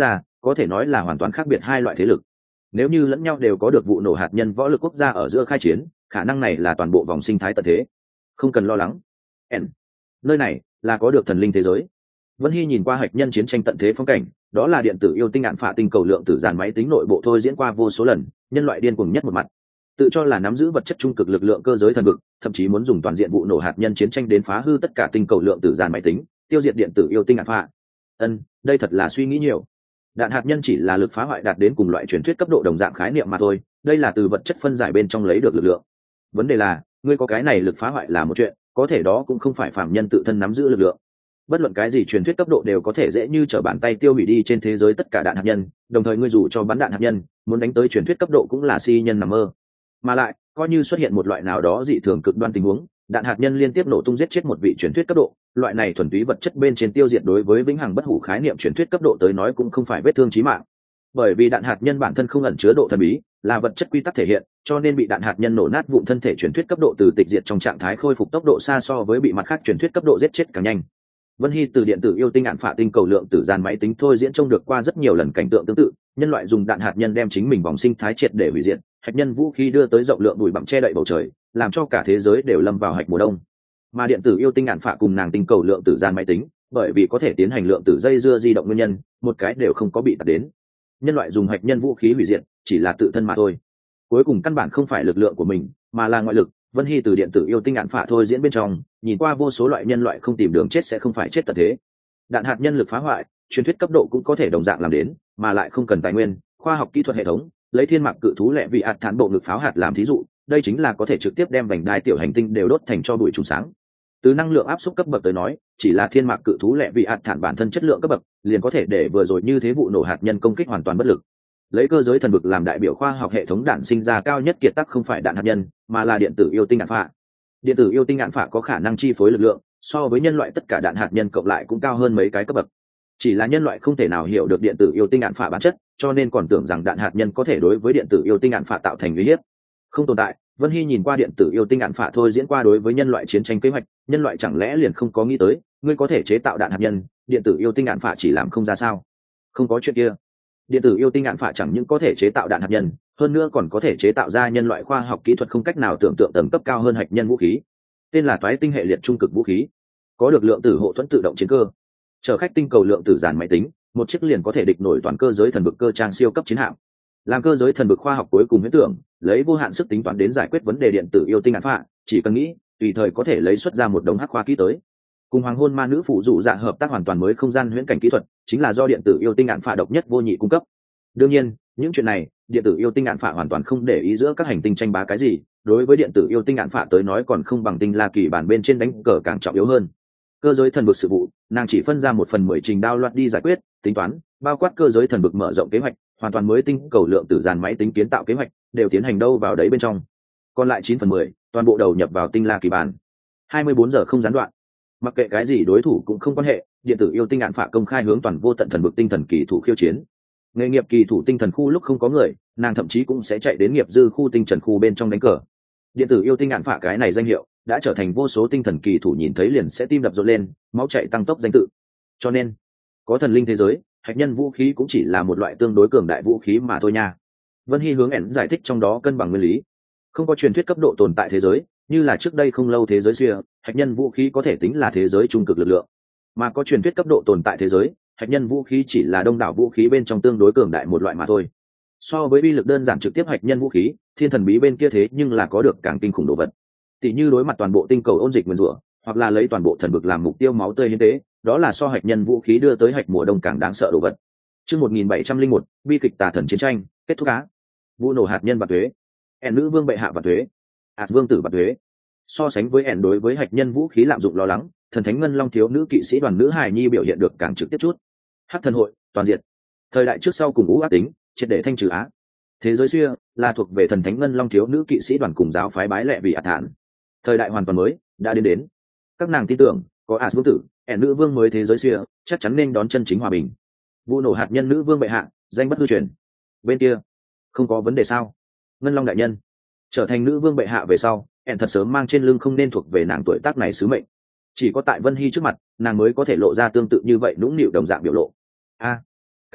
có thể nói là hoàn toàn khác biệt hai loại thế lực. Nếu như lẫn nhau đều có được vụ nổ hạt nhân võ lực quốc gia ở giữa khai chiến, khả năng này là toàn bộ vòng sinh thái tận thế. Không cần lo lắng. N. Nơi này là có được thần linh thế giới. Vân Hy nhìn qua hạch nhân chiến tranh tận thế phong cảnh, đó là điện tử yêu tinh ạn phạ tinh cầu lượng tử dàn máy tính nội bộ thôi diễn qua vô số lần, nhân loại điên cuồng nhất một mặt. Tự cho là nắm giữ vật chất trung cực lực lượng cơ giới thần vực, thậm chí muốn dùng toàn diện vụ nổ hạt nhân chiến tranh đến phá hư tất cả tinh cầu lượng tử dàn máy tính, tiêu diệt điện tử yêu tinh ạn phạ. Ân, đây thật là suy nghĩ nhiều. Đạn hạt nhân chỉ là lực phá hoại đạt đến cùng loại truyền thuyết cấp độ đồng dạng khái niệm mà thôi, đây là từ vật chất phân giải bên trong lấy được lực lượng. Vấn đề là, ngươi có cái này lực phá hoại là một chuyện, có thể đó cũng không phải phàm nhân tự thân nắm giữ lực lượng. Bất luận cái gì truyền thuyết cấp độ đều có thể dễ như trở bàn tay tiêu hủy đi trên thế giới tất cả đạn hạt nhân, đồng thời ngươi dù cho bắn đạn hạt nhân, muốn đánh tới truyền thuyết cấp độ cũng là si nhân nằm mơ. Mà lại, coi như xuất hiện một loại nào đó dị thường cực đoan tình huống, đạn hạt nhân liên tiếp nổ tung giết chết một vị truyền thuyết cấp độ, loại này thuần túy vật chất bên trên tiêu diệt đối với vĩnh hằng bất hủ khái niệm truyền thuyết cấp độ tới nói cũng không phải vết thương chí mạng. Bởi vì đạn hạt nhân bản thân không ẩn chứa độ thần bí, là vật chất quy tắc thể hiện, cho nên bị đạn hạt nhân nổ nát vụn thân thể truyền thuyết cấp độ từ tịch diệt trong trạng thái khôi phục tốc độ xa so với bị mặt khác truyền thuyết cấp độ giết chết càng nhanh. Vân Hy từ điện tử yêu tinh ạn phạ tinh cầu lượng tử dàn máy tính thôi diễn trông được qua rất nhiều lần cảnh tượng tương tự, nhân loại dùng đạn hạt nhân đem chính mình vòng sinh thái triệt để hủy diệt, hạt nhân vũ khí đưa tới rộng lượng bụi bặm che đậy bầu trời, làm cho cả thế giới đều lâm vào hạch mùa đông. Mà điện tử yêu tinh ạn phạ cùng nàng tinh cầu lượng tử dàn máy tính, bởi vì có thể tiến hành lượng tử dây dưa di động nguyên nhân, một cái đều không có bị tạt đến. Nhân loại dùng hạt nhân vũ khí hủy diệt, chỉ là tự thân mà thôi. Cuối cùng căn bản không phải lực lượng của mình, mà là ngoại lực. Vân Hy từ điện tử yêu tinh ạn phạ thôi diễn bên trong, nhìn qua vô số loại nhân loại không tìm đường chết sẽ không phải chết tận thế. Đạn hạt nhân lực phá hoại, truyền thuyết cấp độ cũng có thể đồng dạng làm đến, mà lại không cần tài nguyên, khoa học kỹ thuật hệ thống, lấy thiên mạc cự thú lẹ vị ạt thản bộ ngực pháo hạt làm thí dụ, đây chính là có thể trực tiếp đem vành đai tiểu hành tinh đều đốt thành cho bụi trùng sáng. Từ năng lượng áp suất cấp bậc tới nói, chỉ là thiên mạc cự thú lẹ vị ạt thản bản thân chất lượng cấp bậc, liền có thể để vừa rồi như thế vụ nổ hạt nhân công kích hoàn toàn bất lực. Lấy cơ giới thần vực làm đại biểu khoa học hệ thống đạn sinh ra cao nhất kiệt tác không phải đạn hạt nhân, mà là điện tử yêu tinh ạn phạ. Điện tử yêu tinh ạn phạ có khả năng chi phối lực lượng, so với nhân loại tất cả đạn hạt nhân cộng lại cũng cao hơn mấy cái cấp bậc. Chỉ là nhân loại không thể nào hiểu được điện tử yêu tinh ạn phạ bản chất, cho nên còn tưởng rằng đạn hạt nhân có thể đối với điện tử yêu tinh ạn phạ tạo thành uy hiếp. Không tồn tại. Vân Hy nhìn qua điện tử yêu tinh ạn phạ thôi diễn qua đối với nhân loại chiến tranh kế hoạch, nhân loại chẳng lẽ liền không có nghĩ tới, ngươi có thể chế tạo đạn hạt nhân, điện tử yêu tinh ạn phạ chỉ làm không ra sao? Không có chuyện kia. Điện tử yêu tinh ạn phạ chẳng những có thể chế tạo đạn hạt nhân, hơn nữa còn có thể chế tạo ra nhân loại khoa học kỹ thuật không cách nào tưởng tượng tầng cấp cao hơn hạt nhân vũ khí, tên là toái tinh hệ liệt trung cực vũ khí, có được lượng tử hộ thuẫn tự động chiến cơ, chở khách tinh cầu lượng tử dàn máy tính, một chiếc liền có thể địch nổi toàn cơ giới thần vực cơ trang siêu cấp chiến hạm. Làm cơ giới thần vực khoa học cuối cùng huyễn tưởng, lấy vô hạn sức tính toán đến giải quyết vấn đề điện tử yêu tinh ạn phạ, chỉ cần nghĩ, tùy thời có thể lấy xuất ra một đống hắc khoa kỹ tới. Cùng hoàng hôn ma nữ phụ dụ dạ hợp tác hoàn toàn mới không gian huyễn cảnh kỹ thuật, chính là do điện tử yêu tinh ạn phạ độc nhất vô nhị cung cấp. Đương nhiên, những chuyện này, điện tử yêu tinh ạn phạ hoàn toàn không để ý giữa các hành tinh tranh bá cái gì, đối với điện tử yêu tinh ạn phạ tới nói còn không bằng tinh la kỳ bản bên trên đánh cờ càng trọng yếu hơn. Cơ giới thần vực sự vụ, nàng chỉ phân ra một phần mười trình đao loạt đi giải quyết, tính toán, bao quát cơ giới thần vực mở rộng kế hoạch, hoàn toàn mới tinh cầu lượng tử dàn máy tính kiến tạo kế hoạch, đều tiến hành đâu vào đấy bên trong. Còn lại chín phần mười, toàn bộ đầu nhập vào tinh la kỳ bản. hai mươi bốn giờ không gián đoạn. Mặc kệ cái gì đối thủ cũng không quan hệ, điện tử yêu tinh ạn phạ công khai hướng toàn vô tận thần vực tinh thần kỳ thủ khiêu chiến. Nghề nghiệp kỳ thủ tinh thần khu lúc không có người, nàng thậm chí cũng sẽ chạy đến nghiệp dư khu tinh trần khu bên trong đánh cờ. Điện tử yêu tinh ạn phạ cái này danh hiệu đã trở thành vô số tinh thần kỳ thủ nhìn thấy liền sẽ tim đập rộn lên, máu chạy tăng tốc danh tự. Cho nên, có thần linh thế giới, hạt nhân vũ khí cũng chỉ là một loại tương đối cường đại vũ khí mà thôi nha. Vân Hy hướng ẻn giải thích trong đó cân bằng nguyên lý. Không có truyền thuyết cấp độ tồn tại thế giới, như là trước đây không lâu thế giới xưa, hạt nhân vũ khí có thể tính là thế giới trung cực lực lượng. Mà có truyền thuyết cấp độ tồn tại thế giới, hạt nhân vũ khí chỉ là đông đảo vũ khí bên trong tương đối cường đại một loại mà thôi. So với uy lực đơn giản trực tiếp hạt nhân vũ khí, thiên thần bí bên kia thế nhưng là có được càng kinh khủng đồ vật. Tỷ như đối mặt toàn bộ tinh cầu ôn dịch nguyên rủa, hoặc là lấy toàn bộ thần vực làm mục tiêu máu tươi hiến tế, đó là so hạt nhân vũ khí đưa tới hạch mùa đông càng đáng sợ đồ vật. Chương một nghìn bảy trăm lẻ một, bi kịch tà thần chiến tranh, kết thúc á. Vụ nổ hạt nhân và thuế. Ẻn nữ vương bệ hạ và thuế. Ảt vương tử và thuế. So sánh với ẻn đối với hạt nhân vũ khí lạm dụng lo lắng, thần thánh ngân long thiếu nữ kỵ sĩ đoàn nữ hài nhi biểu hiện được càng trực tiếp chút. Hắc thần hội, toàn diện. Thời đại trước sau cùng ú ác tính, triệt để thanh trừ á. Thế giới xưa là thuộc về thần thánh ngân long thiếu nữ kỵ sĩ đoàn cùng giáo phái bái lệ vì ạt thản. Thời đại hoàn toàn mới đã đến đến. Các nàng tin tưởng, có Ạt vương tử, ẻn nữ vương mới thế giới xưa, chắc chắn nên đón chân chính hòa bình. Vụ nổ hạt nhân nữ vương bệ hạ, danh bất hư truyền. Bên kia, không có vấn đề sao? Ngân long đại nhân trở thành nữ vương bệ hạ về sau, ẻn thật sớm mang trên lưng không nên thuộc về nàng tuổi tác này sứ mệnh. Chỉ có tại Vân Hy trước mặt, nàng mới có thể lộ ra tương tự như vậy nũng nịu đồng dạng biểu lộ. A, cái đó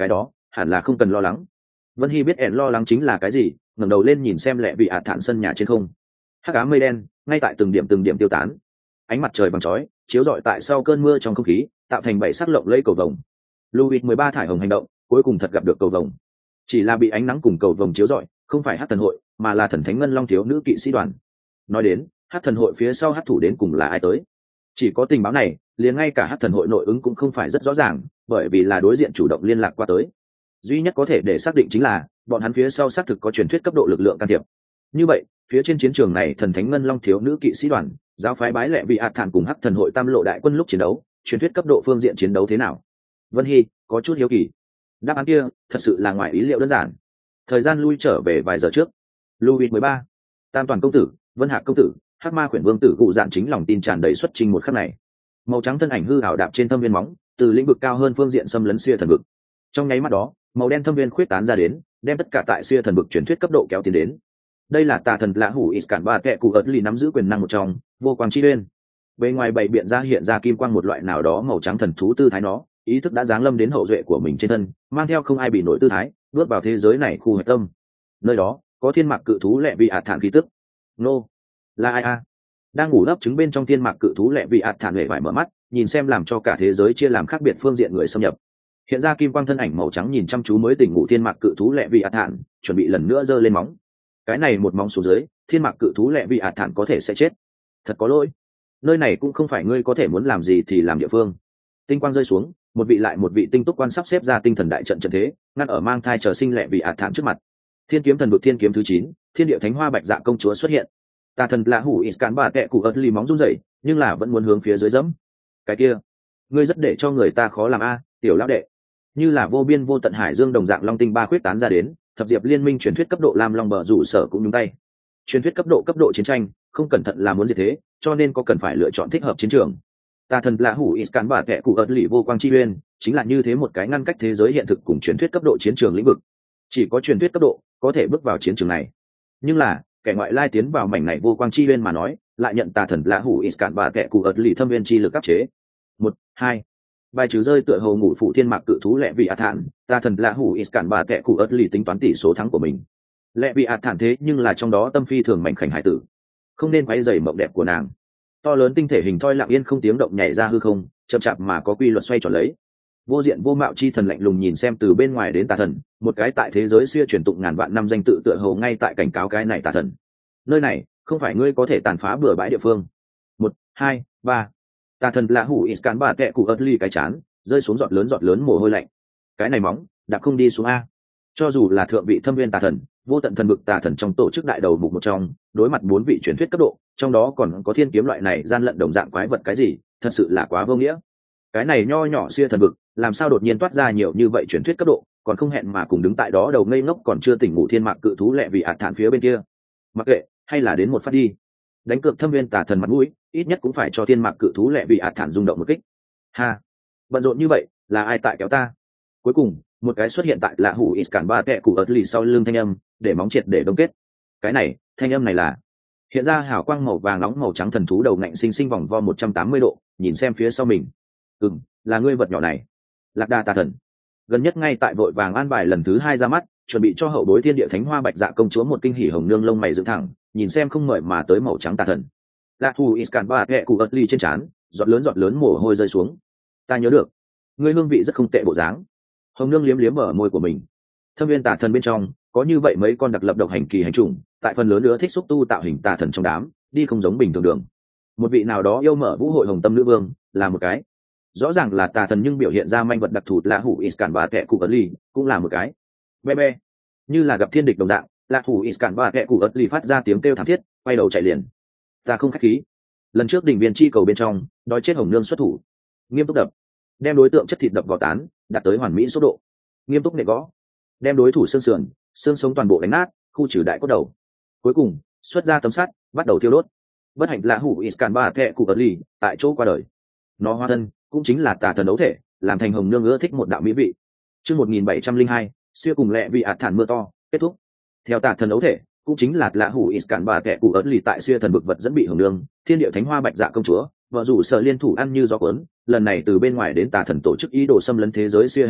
hẳn là không cần lo lắng. Vân Hy biết ẻn lo lắng chính là cái gì, ngẩng đầu lên nhìn xem lẹ vị ạt thản sân nhà trên không. Hắc ám mây đen ngay tại từng điểm từng điểm tiêu tán, ánh mặt trời bằng chói chiếu rọi tại sau cơn mưa trong không khí, tạo thành bảy sắc lộng lẫy cầu vồng. Louis mười ba thải hồng hành động, cuối cùng thật gặp được cầu vồng. Chỉ là bị ánh nắng cùng cầu vồng chiếu rọi, không phải Hắc thần hội, mà là thần thánh ngân long thiếu nữ kỵ sĩ đoàn. Nói đến, Hắc thần hội phía sau Hắc thủ đến cùng là ai tới? Chỉ có tình báo này, liền ngay cả Hắc thần hội nội ứng cũng không phải rất rõ ràng, bởi vì là đối diện chủ động liên lạc qua tới. Duy nhất có thể để xác định chính là bọn hắn phía sau xác thực có truyền thuyết cấp độ lực lượng can thiệp. Như vậy, phía trên chiến trường này thần thánh ngân long thiếu nữ kỵ sĩ đoàn, giáo phái bái lệ vị ạt thản cùng Hắc thần hội tam lộ đại quân lúc chiến đấu, truyền thuyết cấp độ phương diện chiến đấu thế nào? Vân Hy có chút hiếu kỳ. Đáp án kia thật sự là ngoài ý liệu đơn giản. Thời gian lui trở về vài giờ trước. Louis mười ba, Tam toàn công tử, Vân Hạc công tử, Hắc ma khuyển vương tử cụ dạn chính lòng tin tràn đầy xuất trình một khắc này. Màu trắng thân ảnh hư ảo đạp trên thâm viên móng, từ lĩnh vực cao hơn phương diện xâm lấn xia thần vực. Trong nháy mắt đó, màu đen thâm viên khuyết tán ra đến, đem tất cả tại xia thần vực truyền thuyết cấp độ kéo tiến đến. Đây là tà thần lạ hủ Iscan ba kệ cụ ớt lì nắm giữ quyền năng một trong, vô quang chi uyên. Bên ngoài bày biện ra hiện ra kim quang một loại nào đó màu trắng thần thú tư thái nó, ý thức đã giáng lâm đến hậu duệ của mình trên thân, mang theo không ai bị nổi tư thái, bước vào thế giới này khu hạch tâm. Nơi đó có thiên mạc cự thú lệ vị ạt thản khí tức. Nô, là ai a? Đang ngủ ấp trứng bên trong thiên mạc cự thú lệ vị ạt thản huệ vải mở mắt, nhìn xem làm cho cả thế giới chia làm khác biệt phương diện người xâm nhập. Hiện ra kim quang thân ảnh màu trắng nhìn chăm chú mới tỉnh ngủ thiên mạc cự thú lệ vị ạt thản, chuẩn bị lần nữa giơ lên móng. Cái này một móng xuống dưới, thiên mạc cự thú lệ vị ạt thản có thể sẽ chết. Thật có lỗi, nơi này cũng không phải ngươi có thể muốn làm gì thì làm địa phương. Tinh quang rơi xuống, một vị lại một vị tinh túc quan sắp xếp ra tinh thần đại trận trận thế, ngăn ở mang thai chờ sinh lệ vị ạt thản trước mặt. Thiên kiếm thần vực thiên kiếm thứ chín, thiên địa thánh hoa bạch dạ công chúa xuất hiện. Tà thần lạ hủ Iscan bà kệ cụ ớt lì móng run rẩy, nhưng là vẫn muốn hướng phía dưới dẫm. Cái kia, ngươi rất để cho người ta khó làm a, tiểu lão đệ. Như là vô biên vô tận hải dương đồng dạng long tinh ba khuyết tán ra đến, thập diệp liên minh truyền thuyết cấp độ lam long bờ rủ sở cũng nhúng tay. Truyền thuyết cấp độ cấp độ chiến tranh, không cẩn thận là muốn gì thế, cho nên có cần phải lựa chọn thích hợp chiến trường. Tà thần lạ hủ Iscan bà kệ cụ ớt lì vô quang chi uyên, chính là như thế một cái ngăn cách thế giới hiện thực cùng truyền thuyết cấp độ chiến trường lĩnh vực. Chỉ có truyền thuyết cấp độ có thể bước vào chiến trường này, nhưng là kẻ ngoại lai tiến vào mảnh này vô quang chi uyên mà nói, lại nhận tà thần lạ hủ Iscan bà kệ cụ ớt lì thâm viên chi lực áp chế. Một, hai, bài trừ rơi tựa hồ ngủ phụ thiên mạc cự thú lệ vị ạt thản, tà thần lạ hủ Iscan bà kệ cụ ớt lì tính toán tỷ số thắng của mình. Lệ vị ạt thản thế nhưng là trong đó tâm phi thường mảnh khảnh hải tử, không nên quấy rầy mộng đẹp của nàng. To lớn tinh thể hình thoi lặng yên không tiếng động nhảy ra hư không, chậm chạp mà có quy luật xoay tròn lấy. Vô diện vô mạo chi thần lạnh lùng nhìn xem từ bên ngoài đến tà thần, một cái tại thế giới xưa truyền tụng ngàn vạn năm danh tự tựa hồ ngay tại cảnh cáo cái này tà thần. Nơi này không phải ngươi có thể tàn phá bừa bãi địa phương. Một, hai, ba. Tà thần lạ hủ Iscan bà kệ cụ ớt ly cái chán, rơi xuống giọt lớn giọt lớn mồ hôi lạnh. Cái này móng, đã không đi xuống a. Cho dù là thượng vị thâm viên tà thần, vô tận thần vực tà thần trong tổ chức đại đầu mục một trong, đối mặt bốn vị truyền thuyết cấp độ, trong đó còn có thiên kiếm loại này gian lận đồng dạng quái vật cái gì, thật sự là quá vô nghĩa. Cái này nho nhỏ xia thần vực, làm sao đột nhiên toát ra nhiều như vậy truyền thuyết cấp độ, còn không hẹn mà cùng đứng tại đó đầu ngây ngốc còn chưa tỉnh ngủ thiên mạc cự thú lẹ vì ạt thản phía bên kia. Mặc kệ, hay là đến một phát đi. Đánh cược thâm viên tà thần mặt mũi, ít nhất cũng phải cho thiên mạc cự thú lẹ vì ạt thản rung động một kích. Ha, bận rộn như vậy, là ai tại kéo ta? Cuối cùng, một cái xuất hiện tại lạ hủ Iscan ba kệ cụ ớt lì sau lưng thanh âm, để móng triệt để đông kết. Cái này, thanh âm này là hiện ra hào quang màu vàng nóng màu trắng thần thú đầu ngạnh sinh sinh vòng vo một trăm tám mươi độ, nhìn xem phía sau mình. Ừm, là ngươi vật nhỏ này. Lạc đà tà thần. Gần nhất ngay tại vội vàng an bài lần thứ hai ra mắt, chuẩn bị cho hậu bối thiên địa thánh hoa bạch dạ công chúa một kinh hỉ hồng nương lông mày dựng thẳng, nhìn xem không mời mà tới màu trắng tà thần. Lạc hủ Iscan ba kệ cụ ớt lì trên trán, giọt lớn giọt lớn mồ hôi rơi xuống. Ta nhớ được, ngươi hương vị rất không tệ bộ dáng. Hồng nương liếm liếm ở môi của mình. Thâm viên tà thần bên trong có như vậy mấy con đặc lập độc hành kỳ hành trùng, tại phần lớn nữa thích xúc tu tạo hình tà thần trong đám, đi không giống bình thường đường. Một vị nào đó yêu mở vũ hội hồng tâm nữ vương là một cái, rõ ràng là tà thần nhưng biểu hiện ra manh vật đặc thù là hủ Iscan ba kệ cụ ớt ly cũng là một cái. Be be, như là gặp thiên địch đồng dạng, là hủ Iscan ba kệ cụ ớt ly phát ra tiếng kêu thảm thiết, quay đầu chạy liền. Ta không khách khí. Lần trước đỉnh viên chi cầu bên trong, đói chết hồng nương xuất thủ, nghiêm túc đập, đem đối tượng chất thịt đập vào tán, đạt tới hoàn mỹ số độ. Nghiêm túc nệ gõ, đem đối thủ xương sườn, xương sống toàn bộ đánh nát, khu trừ đại cốt đầu. Cuối cùng xuất ra tấm sắt, bắt đầu thiêu đốt. Bất hạnh là hủ Iscan ba kệ cụ ớt ly tại chỗ qua đời. Nó hóa thân cũng chính là tà thần đấu thể, làm thành hồng nương ưa thích một đạo mỹ vị. Chương một nghìn bảy trăm linh hai, xưa cùng lẹ vị ạt thản mưa to kết thúc. Theo tà thần đấu thể, cũng chính là lạ hủ Iscan ba kệ cụ ớt ly tại xưa thần vực vật dẫn bị hồng nương, thiên địa thánh hoa bạch dạ công chúa, vợ rủ sợ liên thủ ăn như gió cuốn, lần này từ bên ngoài đến tà thần tổ chức ý đồ xâm lấn thế giới xưa hành động,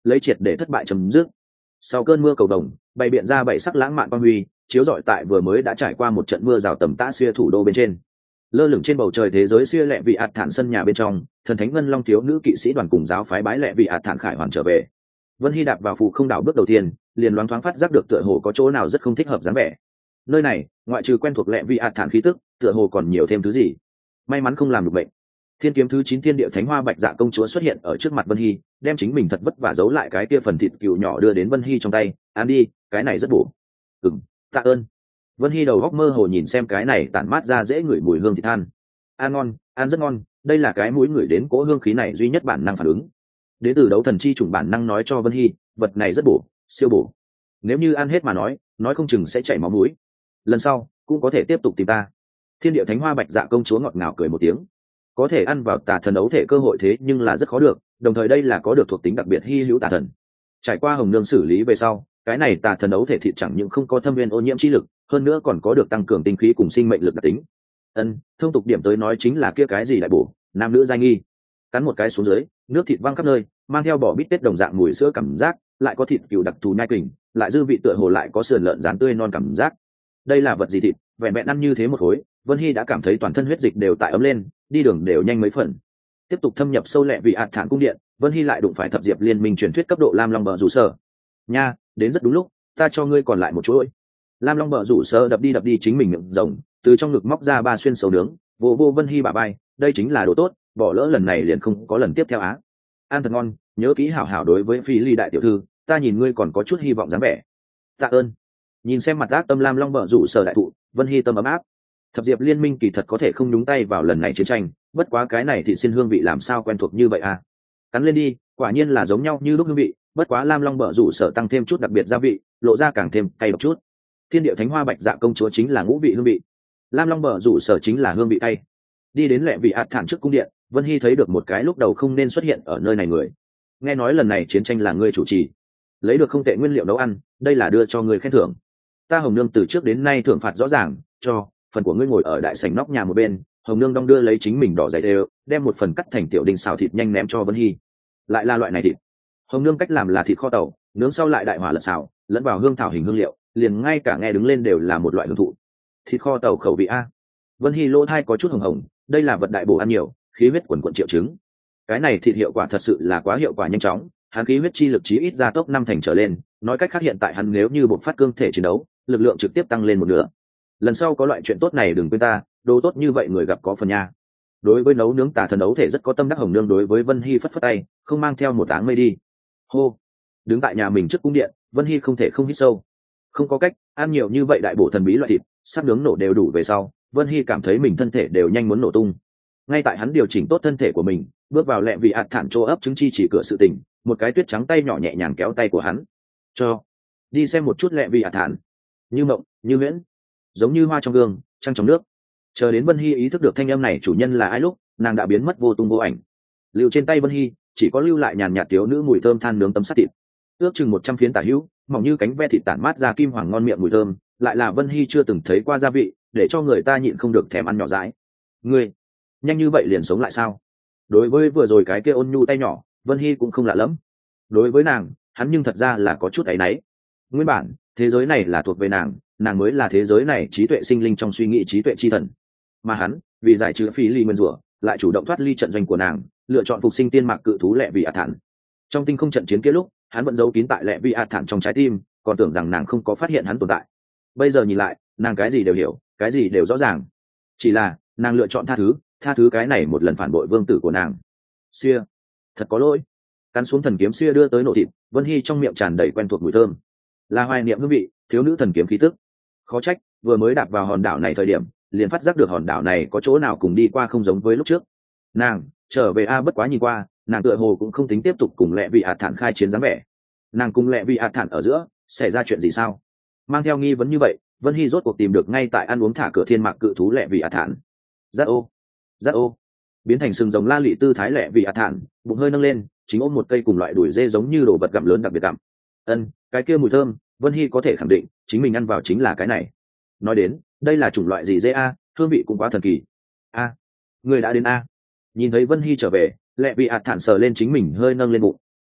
lấy triệt để thất bại chấm dứt. Sau cơn mưa cầu đồng, bày biện ra bảy sắc lãng mạn quang huy, chiếu rọi tại vừa mới đã trải qua một trận mưa rào tầm tã xia thủ đô bên trên. Lơ lửng trên bầu trời thế giới xia lẹ vị ạt thản sân nhà bên trong, thần thánh ngân long thiếu nữ kỵ sĩ đoàn cùng giáo phái bái lẹ vị ạt thản khải hoàn trở về. Vân Hy đạp vào phù không đảo bước đầu tiên, liền loáng thoáng phát giác được tựa hồ có chỗ nào rất không thích hợp dáng vẻ. Nơi này, ngoại trừ quen thuộc lẹ vị ạt thản khí tức, tựa hồ còn nhiều thêm thứ gì. May mắn không làm được bệnh. Thiên kiếm thứ chín thiên địa thánh hoa bạch dạ công chúa xuất hiện ở trước mặt Vân Hy, đem chính mình thật vất vả giấu lại cái kia phần thịt cừu nhỏ đưa đến Vân Hy trong tay, ăn đi, cái này rất bổ. Ừm, tạ ơn. Vân Hy đầu góc mơ hồ nhìn xem cái này tản mát ra dễ ngửi mùi hương thịt than. Ăn ngon, ăn rất ngon, đây là cái mũi ngửi đến cỗ hương khí này duy nhất bản năng phản ứng. Đến từ đấu thần chi chủng bản năng nói cho Vân Hy, vật này rất bổ, siêu bổ. Nếu như ăn hết mà nói, nói không chừng sẽ chảy máu mũi. Lần sau cũng có thể tiếp tục tìm ta. Thiên địa thánh hoa bạch dạ công chúa ngọt ngào cười một tiếng. Có thể ăn vào tà thần ấu thể cơ hội thế nhưng là rất khó được, đồng thời đây là có được thuộc tính đặc biệt hy hữu tà thần. Trải qua hồng nương xử lý về sau, cái này tà thần ấu thể thịt chẳng những không có thâm viên ô nhiễm chi lực, hơn nữa còn có được tăng cường tinh khí cùng sinh mệnh lực đặc tính. Ân, thông tục điểm tới nói chính là kia cái gì đại bổ, nam nữ giai nghi. Cắn một cái xuống dưới, nước thịt văng khắp nơi, mang theo bỏ bít tết đồng dạng mùi sữa cảm giác, lại có thịt cừu đặc thù nhai kình, lại dư vị tựa hồ lại có sườn lợn rán tươi non cảm giác. Đây là vật gì thịt, vẹn vẹn ăn như thế một khối, Vân Hy đã cảm thấy toàn thân huyết dịch đều tại ấm lên, đi đường đều nhanh mấy phần. Tiếp tục thâm nhập sâu lẹ vị ạt thản cung điện, Vân Hy lại đụng phải thập diệp liên minh truyền thuyết cấp độ lam long bờ rủ sở. Nha, đến rất đúng lúc, ta cho ngươi còn lại một chuỗi. Lam long bờ rủ sở đập đi đập đi chính mình miệng rồng, từ trong ngực móc ra ba xuyên sầu nướng, vô vô Vân Hy bả bay, đây chính là đồ tốt, bỏ lỡ lần này liền không có lần tiếp theo á. Ăn thật ngon, nhớ kỹ hảo hảo đối với Phi Ly đại tiểu thư, ta nhìn ngươi còn có chút hy vọng dáng vẻ. Tạ ơn. Nhìn xem mặt ác tâm lam long bờ rủ sở đại thụ, Vân Hy tâm ấm áp. Thập diệp liên minh kỳ thật có thể không nhúng tay vào lần này chiến tranh, bất quá cái này thì xin hương vị làm sao quen thuộc như vậy à. Cắn lên đi, quả nhiên là giống nhau như lúc hương vị, bất quá lam long bờ rủ sở tăng thêm chút đặc biệt gia vị, lộ ra càng thêm cay độc chút. Thiên địa thánh hoa bạch dạ công chúa chính là ngũ vị hương vị, lam long bờ rủ sở chính là hương vị cay. Đi đến lẹ vị ạt thản trước cung điện, Vân Hy thấy được một cái lúc đầu không nên xuất hiện ở nơi này người. Nghe nói lần này chiến tranh là ngươi chủ trì, lấy được không tệ nguyên liệu nấu ăn, đây là đưa cho ngươi khen thưởng. Ta hồng nương từ trước đến nay thưởng phạt rõ ràng, cho phần của ngươi ngồi ở đại sảnh nóc nhà một bên. Hồng nương đong đưa lấy chính mình đỏ dày đều, đem một phần cắt thành tiểu đinh xào thịt nhanh ném cho Vân Hy. Lại là loại này thịt. Hồng nương cách làm là thịt kho tàu, nướng sau lại đại hỏa lật xào, lẫn vào hương thảo hình hương liệu, liền ngay cả nghe đứng lên đều là một loại hương thụ. Thịt kho tàu khẩu vị a. Vân Hy lỗ thai có chút hồng hồng, đây là vật đại bổ ăn nhiều, khí huyết quần quần triệu chứng. Cái này thịt hiệu quả thật sự là quá hiệu quả nhanh chóng, hắn khí huyết chi lực chí ít ra tốc năm thành trở lên, nói cách khác hiện tại hắn nếu như bộc phát cương thể chiến đấu, lực lượng trực tiếp tăng lên một nửa. Lần sau có loại chuyện tốt này đừng quên ta, đồ tốt như vậy người gặp có phần nha. Đối với nấu nướng tà thần ấu thể rất có tâm đắc hồng nương đối với Vân Hy phất phất tay, không mang theo một áng mây đi. Hô, đứng tại nhà mình trước cung điện, Vân Hy không thể không hít sâu. Không có cách, ăn nhiều như vậy đại bổ thần bí loại thịt, sắp nướng nổ đều đủ về sau, Vân Hy cảm thấy mình thân thể đều nhanh muốn nổ tung. Ngay tại hắn điều chỉnh tốt thân thể của mình, bước vào lẹ vị ạt thản chỗ ấp trứng chi chỉ cửa sự tình, một cái tuyết trắng tay nhỏ nhẹ nhàng kéo tay của hắn. Cho đi xem một chút lẹ vị ạt thản. Như mộng, như huyễn, giống như hoa trong gương, trăng trong nước. Chờ đến Vân Hy ý thức được thanh âm này chủ nhân là ai lúc, nàng đã biến mất vô tung vô ảnh. Lưu trên tay Vân Hy chỉ có lưu lại nhàn nhạt thiếu nữ mùi thơm than nướng tấm sắt thịt, ước chừng một trăm phiến tả hữu, mỏng như cánh ve thịt tản mát ra kim hoàng ngon miệng mùi thơm, lại là Vân Hy chưa từng thấy qua gia vị, để cho người ta nhịn không được thèm ăn nhỏ dãi. Ngươi nhanh như vậy liền sống lại sao? Đối với vừa rồi cái kia ôn nhu tay nhỏ, Vân Hy cũng không lạ lẫm. Đối với nàng, hắn nhưng thật ra là có chút áy náy. Nguyên bản thế giới này là thuộc về nàng, nàng mới là thế giới này trí tuệ sinh linh trong suy nghĩ trí tuệ chi thần, mà hắn vì giải trừ Phi Ly nguyên rủa lại chủ động thoát ly trận doanh của nàng, lựa chọn phục sinh tiên mạc cự thú lẹ vị ạt thản. Trong tinh không trận chiến kia lúc, hắn vẫn giấu kín tại lẹ vị ạt thản trong trái tim, còn tưởng rằng nàng không có phát hiện hắn tồn tại. Bây giờ nhìn lại, nàng cái gì đều hiểu, cái gì đều rõ ràng, chỉ là nàng lựa chọn tha thứ, tha thứ cái này một lần phản bội vương tử của nàng. Xia, thật có lỗi. Cắn xuống thần kiếm xia đưa tới nổ thịt, Vân Hy trong miệng tràn đầy quen thuộc mùi thơm, là hoài niệm hương vị, thiếu nữ thần kiếm khí tức. Khó trách vừa mới đạp vào hòn đảo này thời điểm, liền phát giác được hòn đảo này có chỗ nào cùng đi qua không giống với lúc trước. Nàng trở về a bất quá nhìn qua, nàng tựa hồ cũng không tính tiếp tục cùng lẹ vị ạt thản khai chiến dáng vẻ. Nàng cùng lẹ vị ạt thản ở giữa xảy ra chuyện gì sao? Mang theo nghi vấn như vậy, Vân Hy rốt cuộc tìm được ngay tại ăn uống thả cửa thiên mạc cự thú lẹ vị ạt thản. Giác ô, giác ô, biến thành sừng rồng la lị tư thái lẹ vị ạt thản, bụng hơi nâng lên, chính ôm một cây cùng loại đùi dê giống như đồ vật gặm lớn đặc biệt gặm. Ân, cái kia mùi thơm, Vân Hy có thể khẳng định chính mình ăn vào chính là cái này. Nói đến đây là chủng loại gì dê a, hương vị cũng quá thần kỳ. A, người đã đến a. Nhìn thấy Vân Hy trở về, lẹ vị ạt thản sờ lên chính mình hơi nâng lên bụng.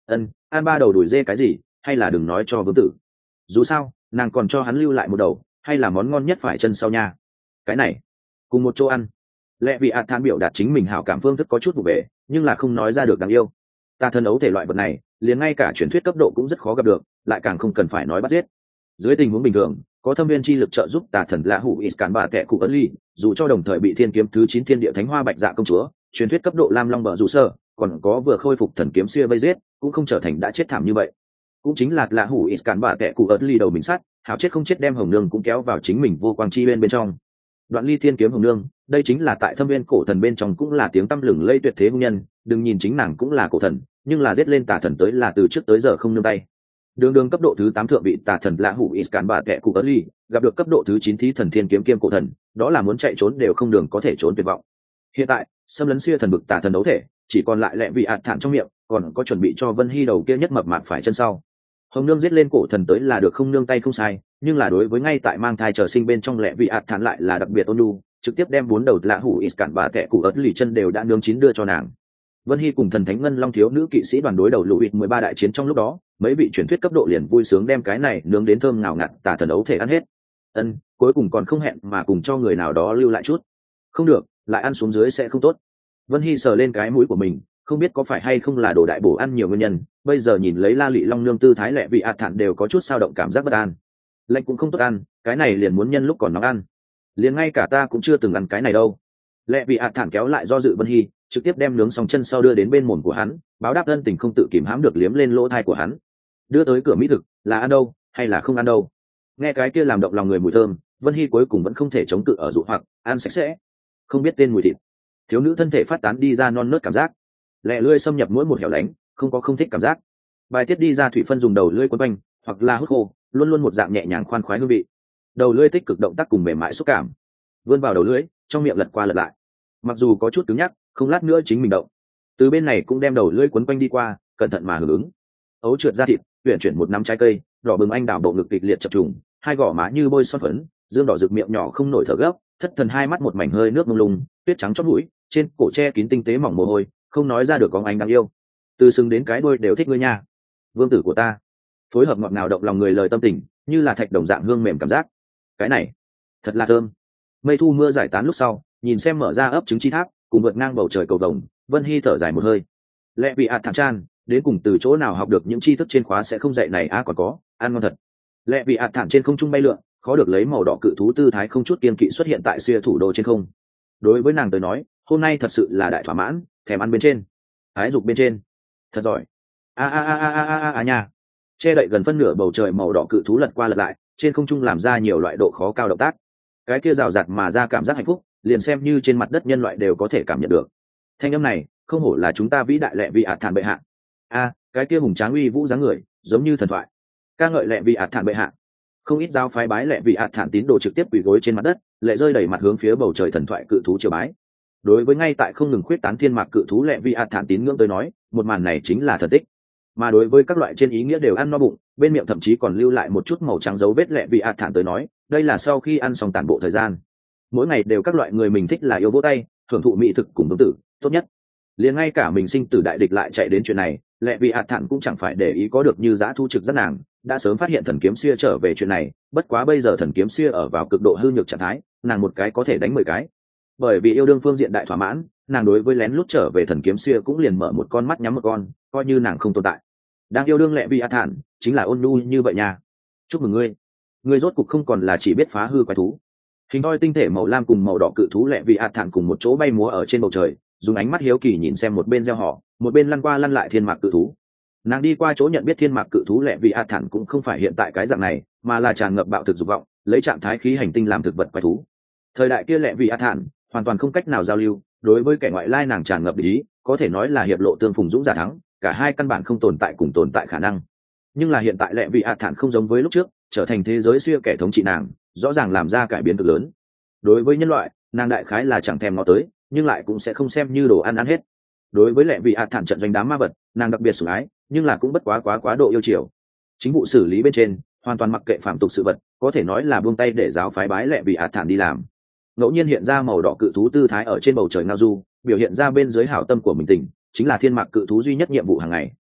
Ân, ăn ba đầu đùi dê cái gì, hay là đừng nói cho vương tử. Dù sao nàng còn cho hắn lưu lại một đầu, hay là món ngon nhất phải chân sau nha. Cái này cùng một chỗ ăn. Lẽ vì ạt than biểu đạt chính mình hảo cảm phương thức có chút vụ về, nhưng là không nói ra được đáng yêu. Tà thần ấu thể loại vật này liền ngay cả truyền thuyết cấp độ cũng rất khó gặp được, lại càng không cần phải nói bắt giết. Dưới tình huống bình thường, có thâm viên chi lực trợ giúp tà thần lạ hủ Iskan bà kẻ cụ ấn ly, dù cho đồng thời bị thiên kiếm thứ chín thiên địa thánh hoa bạch dạ công chúa, truyền thuyết cấp độ lam long bờ rủ sơ, còn có vừa khôi phục thần kiếm xưa vây giết, cũng không trở thành đã chết thảm như vậy. Cũng chính là lạ hủ Iskan bà kẻ cụ ấn ly đầu mình sát, hảo chết không chết đem hồng nương cũng kéo vào chính mình vô quang chi bên bên trong. Đoạn ly thiên kiếm hồng nương, đây chính là tại thâm viên cổ thần bên trong cũng là tiếng tăm lừng lây tuyệt thế hung nhân, đừng nhìn chính nàng cũng là cổ thần, nhưng là giết lên tà thần tới là từ trước tới giờ không nương tay. Đường đường cấp độ thứ tám thượng vị tà thần lạ hủ Iskan bà kẻ cụ ấn ly, gặp được cấp độ thứ chín thí thần thiên kiếm kiêm cổ thần, đó là muốn chạy trốn đều không đường có thể trốn tuyệt vọng. Hiện tại xâm lấn xưa thần bực tà thần đấu thể, chỉ còn lại lẹ vị ạt thản trong miệng, còn có chuẩn bị cho Vân Hy đầu kia nhất mập mạp phải chân sau. Hồng nương giết lên cổ thần tới là được không nương tay không sai, nhưng là đối với ngay tại mang thai chờ sinh bên trong lẹ vị ạt thản lại là đặc biệt ôn nhu, trực tiếp đem bốn đầu lạ hủ Iskan bà kẻ cụ ấn lì chân đều đã nướng chín đưa cho nàng. Vân Hy cùng thần thánh ngân long thiếu nữ kỵ sĩ đoàn đối đầu lùi mười ba đại chiến trong lúc đó, mấy vị truyền thuyết cấp độ liền vui sướng đem cái này nướng đến thơm ngào ngạt tà thần ấu thể ăn hết. Ân, cuối cùng còn không hẹn mà cùng cho người nào đó lưu lại chút. Không được, lại ăn xuống dưới sẽ không tốt. Vân Hy sờ lên cái mũi của mình, không biết có phải hay không là đồ đại bổ ăn nhiều nguyên nhân, bây giờ nhìn lấy La Lị Long nương tư thái lẹ vị ạt thản đều có chút sao động cảm giác bất an. Lạnh cũng không tốt ăn, cái này liền muốn nhân lúc còn nóng ăn. Liền ngay cả ta cũng chưa từng ăn cái này đâu. Lẹ vị ạt thản kéo lại do dự Vân Hy, trực tiếp đem nướng xong chân sau đưa đến bên mồm của hắn, báo đáp ân tình không tự kìm hãm được liếm lên lỗ thai của hắn. Đưa tới cửa mỹ thực, là ăn đâu hay là không ăn đâu. Nghe cái kia làm động lòng người mùi thơm, Vân Hy cuối cùng vẫn không thể chống cự ở dụ hoặc ăn sạch sẽ, không biết tên mùi thịt. Thiếu nữ thân thể phát tán đi ra non nớt cảm giác, lẹ lưỡi xâm nhập mỗi một hẻo lánh, không có không thích cảm giác. Bài tiết đi ra thủy phân dùng đầu lưỡi quấn quanh, hoặc là hút khô, luôn luôn một dạng nhẹ nhàng khoan khoái hương vị. Đầu lưỡi tích cực động tác cùng mềm mại xúc cảm, vươn vào đầu lưỡi, trong miệng lật qua lật lại. Mặc dù có chút cứng nhắc, không lát nữa chính mình động. Từ bên này cũng đem đầu lưỡi quấn quanh đi qua, cẩn thận mà hưởng ứng. Ấu trượt ra thịt, tuyển chuyển một nắm trái cây, đỏ bừng anh đào bộ ngực kịch liệt chập trùng, hai gò má như bôi son phấn, dương đỏ rực miệng nhỏ không nổi thở gấp, thất thần hai mắt một mảnh hơi nước mông lung, tuyết trắng chót mũi, trên cổ che kín tinh tế mỏng mồ hôi, không nói ra được có anh đáng yêu. Từ sừng đến cái đuôi đều thích ngươi nha, vương tử của ta. Phối hợp ngọt ngào động lòng người lời tâm tình, như là thạch đồng dạng hương mềm cảm giác. Cái này, thật là thơm. Mây thu mưa giải tán lúc sau, nhìn xem mở ra ấp trứng chi tháp, cùng vượt ngang bầu trời cầu vồng, Vân Hy thở dài một hơi. Lẽ vì ạt thản chan, đến cùng từ chỗ nào học được những tri thức trên khóa sẽ không dạy này a à còn có, ăn ngon thật. Lẽ vì ạt thản trên không trung bay lượn, khó được lấy màu đỏ cự thú tư thái không chút kiên kỵ xuất hiện tại xưa thủ đô trên không. Đối với nàng tới nói, hôm nay thật sự là đại thỏa mãn, thèm ăn bên trên, ái dục bên trên, thật giỏi. A a a a a a a nha. Che đậy gần phân nửa bầu trời màu đỏ cự thú lật qua lật lại, trên không trung làm ra nhiều loại độ khó cao động tác. Cái kia rào rạt mà ra cảm giác hạnh phúc, liền xem như trên mặt đất nhân loại đều có thể cảm nhận được. Thanh âm này, không hổ là chúng ta vĩ đại lẹ vị ạt thản bệ hạ. A, cái kia hùng tráng uy vũ dáng người, giống như thần thoại. Ca ngợi lẹ vị ạt thản bệ hạ. Không ít giáo phái bái lẹ vị ạt thản tín đồ trực tiếp quỳ gối trên mặt đất, lệ rơi đầy mặt hướng phía bầu trời thần thoại cự thú triều bái. Đối với ngay tại không ngừng khuyết tán thiên mạc cự thú lẹ vị ạt thản tín ngưỡng tới nói, một màn này chính là thần tích. Mà đối với các loại trên ý nghĩa đều ăn no bụng, bên miệng thậm chí còn lưu lại một chút màu trắng dấu vết lẹ vị ạt thản tới nói, đây là sau khi ăn xong tàn bộ thời gian. Mỗi ngày đều các loại người mình thích là yêu vỗ tay, thưởng thụ mỹ thực cùng tương tử, tốt nhất. Liền ngay cả mình sinh tử đại địch lại chạy đến chuyện này, lẹ vị ạt thản cũng chẳng phải để ý có được như giã thu trực rất nàng, đã sớm phát hiện thần kiếm xia trở về chuyện này, bất quá bây giờ thần kiếm xia ở vào cực độ hư nhược trạng thái, nàng một cái có thể đánh mười cái. Bởi vì yêu đương phương diện đại thỏa mãn, nàng đối với lén lút trở về thần kiếm xia cũng liền mở một con mắt nhắm một con, coi như nàng không tồn tại. Đang yêu đương lẹ vị ạt thản chính là ôn nhu như vậy nha. Chúc mừng ngươi, ngươi rốt cục không còn là chỉ biết phá hư quái thú. Hình thoi tinh thể màu lam cùng màu đỏ cự thú lẹ vị ạt thản cùng một chỗ bay múa ở trên bầu trời, dùng ánh mắt hiếu kỳ nhìn xem một bên gieo họ, một bên lăn qua lăn lại thiên mạc cự thú. Nàng đi qua chỗ nhận biết thiên mạc cự thú lẹ vị ạt thản cũng không phải hiện tại cái dạng này, mà là tràn ngập bạo thực dục vọng, lấy trạng thái khí hành tinh làm thực vật quái thú. Thời đại kia lẹ vị ạt thản hoàn toàn không cách nào giao lưu, đối với kẻ ngoại lai nàng tràn ngập ý, có thể nói là hiệp lộ tương phùng dũng giả thắng, cả hai căn bản không tồn tại cùng tồn tại khả năng. Nhưng là hiện tại lẹ vị ạt thản không giống với lúc trước, trở thành thế giới siêu kẻ thống trị nàng, rõ ràng làm ra cải biến cực lớn. Đối với nhân loại, nàng đại khái là chẳng thèm ngó tới, nhưng lại cũng sẽ không xem như đồ ăn ăn hết. Đối với lẹ vị ạt thản trận doanh đám ma vật, nàng đặc biệt sủng ái, nhưng là cũng bất quá quá quá độ yêu chiều. Chính vụ xử lý bên trên, hoàn toàn mặc kệ phạm tục sự vật, có thể nói là buông tay để giáo phái bái lẹ vị ạt thản đi làm. Ngẫu nhiên hiện ra màu đỏ cự thú tư thái ở trên bầu trời ngao du, biểu hiện ra bên dưới hảo tâm của mình tình, chính là thiên mạc cự thú duy nhất nhiệm vụ hàng ngày.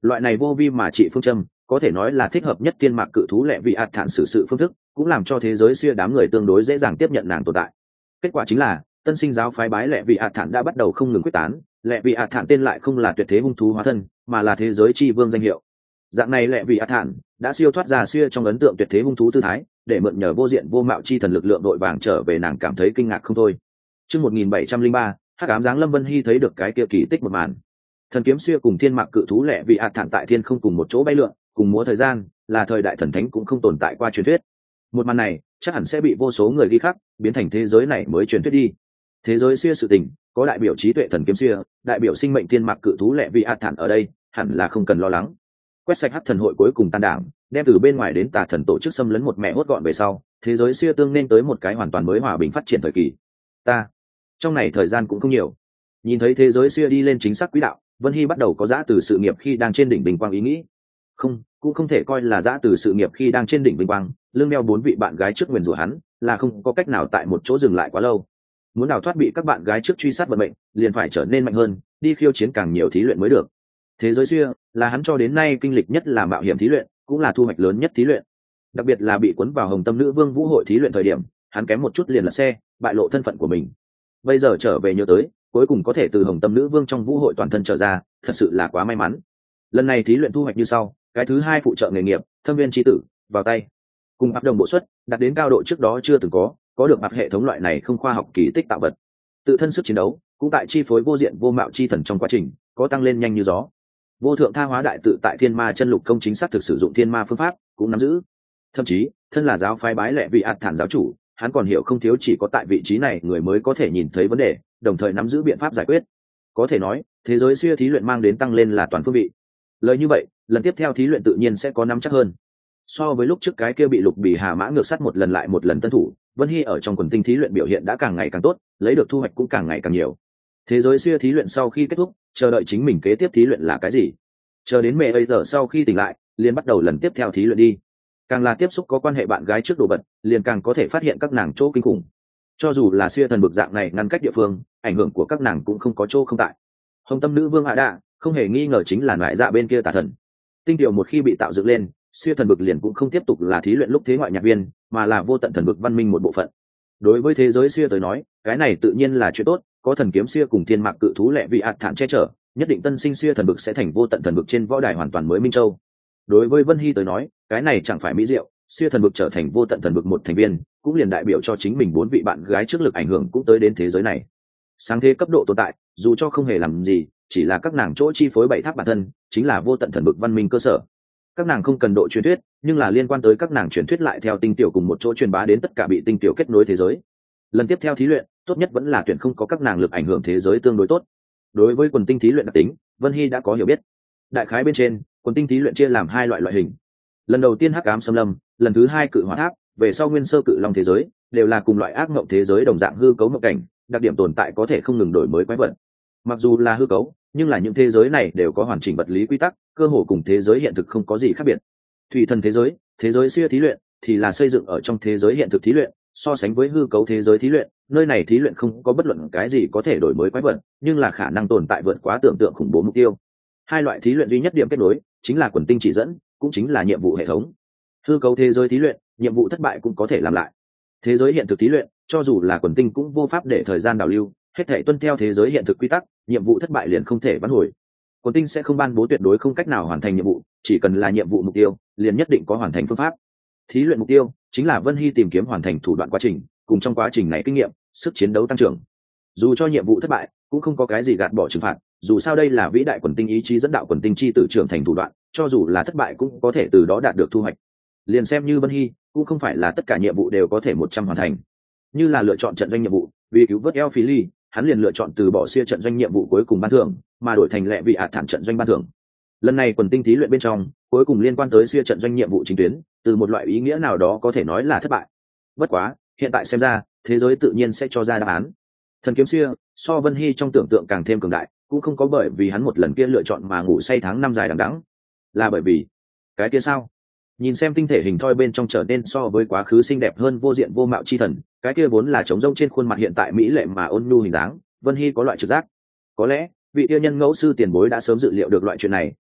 Loại này vô vi mà trị phương châm có thể nói là thích hợp nhất tiên mạc cự thú lẹ vị ạt thản xử sự phương thức, cũng làm cho thế giới xưa đám người tương đối dễ dàng tiếp nhận nàng tồn tại. Kết quả chính là tân sinh giáo phái bái lẹ vị ạt thản đã bắt đầu không ngừng quyết tán. Lẹ vị ạt thản tên lại không là tuyệt thế hung thú hóa thân, mà là thế giới chi vương danh hiệu. Dạng này lẹ vị ạt thản đã siêu thoát ra xưa trong ấn tượng tuyệt thế hung thú tư thái, để mượn nhờ vô diện vô mạo chi thần lực lượng đội vàng trở về, nàng cảm thấy kinh ngạc không thôi. Chương một nghìn bảy trăm linh ba, hắc ám giáng lâm. Vân Hy thấy được cái kia kỳ tích một màn. Thần kiếm xưa cùng thiên mạc cự thú lẹ vị ạt thản tại thiên không cùng một chỗ bay lượn, cùng múa thời gian, là thời đại thần thánh cũng không tồn tại qua truyền thuyết. Một màn này chắc hẳn sẽ bị vô số người ghi khắc, biến thành thế giới này mới truyền thuyết đi. Thế giới xưa sự tình có đại biểu trí tuệ thần kiếm xưa, đại biểu sinh mệnh thiên mạc cự thú lẹ vị ạt thản ở đây, hẳn là không cần lo lắng. Quét sạch hắc thần hội cuối cùng tan đảng, đem từ bên ngoài đến tà thần tổ chức xâm lấn một mẹ hốt gọn về sau, thế giới xưa tương nên tới một cái hoàn toàn mới hòa bình phát triển thời kỳ. Ta trong này thời gian cũng không nhiều, nhìn thấy thế giới xưa đi lên chính xác quỹ đạo, Vân Hy bắt đầu có dã từ sự nghiệp khi đang trên đỉnh bình quang ý nghĩ. Không, cũng không thể coi là dã từ sự nghiệp khi đang trên đỉnh bình quang, lương đeo bốn vị bạn gái trước nguyền rủa hắn, là không có cách nào tại một chỗ dừng lại quá lâu. Muốn đào thoát bị các bạn gái trước truy sát vận mệnh, liền phải trở nên mạnh hơn, đi khiêu chiến càng nhiều thí luyện mới được. Thế giới xưa là hắn cho đến nay kinh lịch nhất là mạo hiểm thí luyện, cũng là thu hoạch lớn nhất thí luyện. Đặc biệt là bị cuốn vào Hồng Tâm Nữ Vương Vũ hội thí luyện thời điểm, hắn kém một chút liền lật xe, bại lộ thân phận của mình. Bây giờ trở về nhớ tới, cuối cùng có thể từ Hồng Tâm Nữ Vương trong Vũ hội toàn thân trở ra, thật sự là quá may mắn. Lần này thí luyện thu hoạch như sau: cái thứ hai phụ trợ nghề nghiệp, Thâm Viên Chi Tử vào tay, cùng áp đồng bộ suất đạt đến cao độ trước đó chưa từng có, có được áp hệ thống loại này không khoa học kỳ tích tạo vật. Tự thân sức chiến đấu cũng tại chi phối vô diện vô mạo chi thần trong quá trình có tăng lên nhanh như gió. Vô thượng tha hóa đại tự tại thiên ma chân lục công chính xác thực sử dụng thiên ma phương pháp cũng nắm giữ. Thậm chí thân là giáo phái bái lẹ vị ạt thản giáo chủ, hắn còn hiểu không thiếu chỉ có tại vị trí này người mới có thể nhìn thấy vấn đề, đồng thời nắm giữ biện pháp giải quyết. Có thể nói thế giới xưa thí luyện mang đến tăng lên là toàn phương vị. Lời như vậy, lần tiếp theo thí luyện tự nhiên sẽ có nắm chắc hơn. So với lúc trước cái kia bị Lục Bì Hà Mã ngược sắt một lần lại một lần tân thủ, Vân Hy ở trong quần tinh thí luyện biểu hiện đã càng ngày càng tốt, lấy được thu hoạch cũng càng ngày càng nhiều. Thế giới xưa thí luyện sau khi kết thúc, chờ đợi chính mình kế tiếp thí luyện là cái gì? Chờ đến mẹ ấy giờ sau khi tỉnh lại, liền bắt đầu lần tiếp theo thí luyện đi. Càng là tiếp xúc có quan hệ bạn gái trước đồ vật, liền càng có thể phát hiện các nàng chỗ kinh khủng. Cho dù là xưa thần bực dạng này ngăn cách địa phương, ảnh hưởng của các nàng cũng không có chỗ không tại. Hồng Tâm Nữ Vương Hạ Đạ không hề nghi ngờ chính là ngoại dạ bên kia tà thần. Tinh điều một khi bị tạo dựng lên, xưa thần bực liền cũng không tiếp tục là thí luyện lúc thế ngoại nhạc viên, mà là vô tận thần bực văn minh một bộ phận. Đối với thế giới xưa tới nói, cái này tự nhiên là chuyện tốt, có thần kiếm xưa cùng thiên mạc cự thú lẹ vị ạt thản che chở, nhất định tân sinh xưa thần bực sẽ thành vô tận thần bực trên võ đài hoàn toàn mới minh châu. Đối với Vân Hy tới nói, cái này chẳng phải mỹ diệu, xưa thần bực trở thành vô tận thần bực một thành viên, cũng liền đại biểu cho chính mình bốn vị bạn gái trước lực ảnh hưởng cũng tới đến thế giới này. Sáng thế cấp độ tồn tại, dù cho không hề làm gì, chỉ là các nàng chỗ chi phối bảy tháp bản thân, chính là vô tận thần bực văn minh cơ sở. Các nàng không cần độ truyền thuyết, nhưng là liên quan tới các nàng truyền thuyết lại theo tinh tiểu cùng một chỗ truyền bá đến tất cả bị tinh tiểu kết nối thế giới. Lần tiếp theo thí luyện, tốt nhất vẫn là tuyển không có các nàng lực ảnh hưởng thế giới tương đối tốt. Đối với quần tinh thí luyện đặc tính, Vân Hy đã có hiểu biết. Đại khái bên trên, quần tinh thí luyện chia làm hai loại loại hình. Lần đầu tiên hắc ám xâm lâm, lần thứ hai cự hỏa tháp, về sau nguyên sơ cự long thế giới, đều là cùng loại ác mộng thế giới đồng dạng hư cấu mộng cảnh, đặc điểm tồn tại có thể không ngừng đổi mới quái vật. Mặc dù là hư cấu, nhưng là những thế giới này đều có hoàn chỉnh vật lý quy tắc, cơ hồ cùng thế giới hiện thực không có gì khác biệt. Thủy thần thế giới, thế giới xưa thí luyện thì là xây dựng ở trong thế giới hiện thực thí luyện, so sánh với hư cấu thế giới thí luyện, nơi này thí luyện không có bất luận cái gì có thể đổi mới quái vật, nhưng là khả năng tồn tại vượt quá tưởng tượng khủng bố mục tiêu. Hai loại thí luyện duy nhất điểm kết nối chính là quần tinh chỉ dẫn, cũng chính là nhiệm vụ hệ thống. Hư cấu thế giới thí luyện, nhiệm vụ thất bại cũng có thể làm lại. Thế giới hiện thực thí luyện, cho dù là quần tinh cũng vô pháp để thời gian đảo lưu, hết thể tuân theo thế giới hiện thực quy tắc, nhiệm vụ thất bại liền không thể vãn hồi. Quần tinh sẽ không ban bố tuyệt đối không cách nào hoàn thành nhiệm vụ, chỉ cần là nhiệm vụ mục tiêu, liền nhất định có hoàn thành phương pháp. Thí luyện mục tiêu chính là Vân Hy tìm kiếm hoàn thành thủ đoạn quá trình, cùng trong quá trình này kinh nghiệm, sức chiến đấu tăng trưởng. Dù cho nhiệm vụ thất bại, cũng không có cái gì gạt bỏ trừng phạt, dù sao đây là vĩ đại quần tinh ý chí dẫn đạo quần tinh chi tử trưởng thành thủ đoạn, cho dù là thất bại cũng có thể từ đó đạt được thu hoạch. Liền xem như Vân Hy, cũng không phải là tất cả nhiệm vụ đều có thể một trăm hoàn thành. Như là lựa chọn trận doanh nhiệm vụ, vì cứu vớt El Phi Ly, hắn liền lựa chọn từ bỏ xia trận doanh nhiệm vụ cuối cùng ban thưởng, mà đổi thành lệ vị ạt thản trận doanh ban thưởng. Lần này quần tinh thí luyện bên trong, cuối cùng liên quan tới xia trận doanh nhiệm vụ chính tuyến, từ một loại ý nghĩa nào đó có thể nói là thất bại. Bất quá, hiện tại xem ra, thế giới tự nhiên sẽ cho ra đáp án. Thần kiếm xia, so Vân Hy trong tưởng tượng càng thêm cường đại, cũng không có bởi vì hắn một lần kia lựa chọn mà ngủ say tháng năm dài đằng đẵng, là bởi vì cái kia sao? Nhìn xem tinh thể hình thoi bên trong trở nên so với quá khứ xinh đẹp hơn vô diện vô mạo chi thần, cái kia vốn là trống rỗng trên khuôn mặt hiện tại mỹ lệ mà ôn nhu hình dáng, Vân Hy có loại trực giác, có lẽ vị yêu nhân ngẫu sư tiền bối đã sớm dự liệu được loại chuyện này,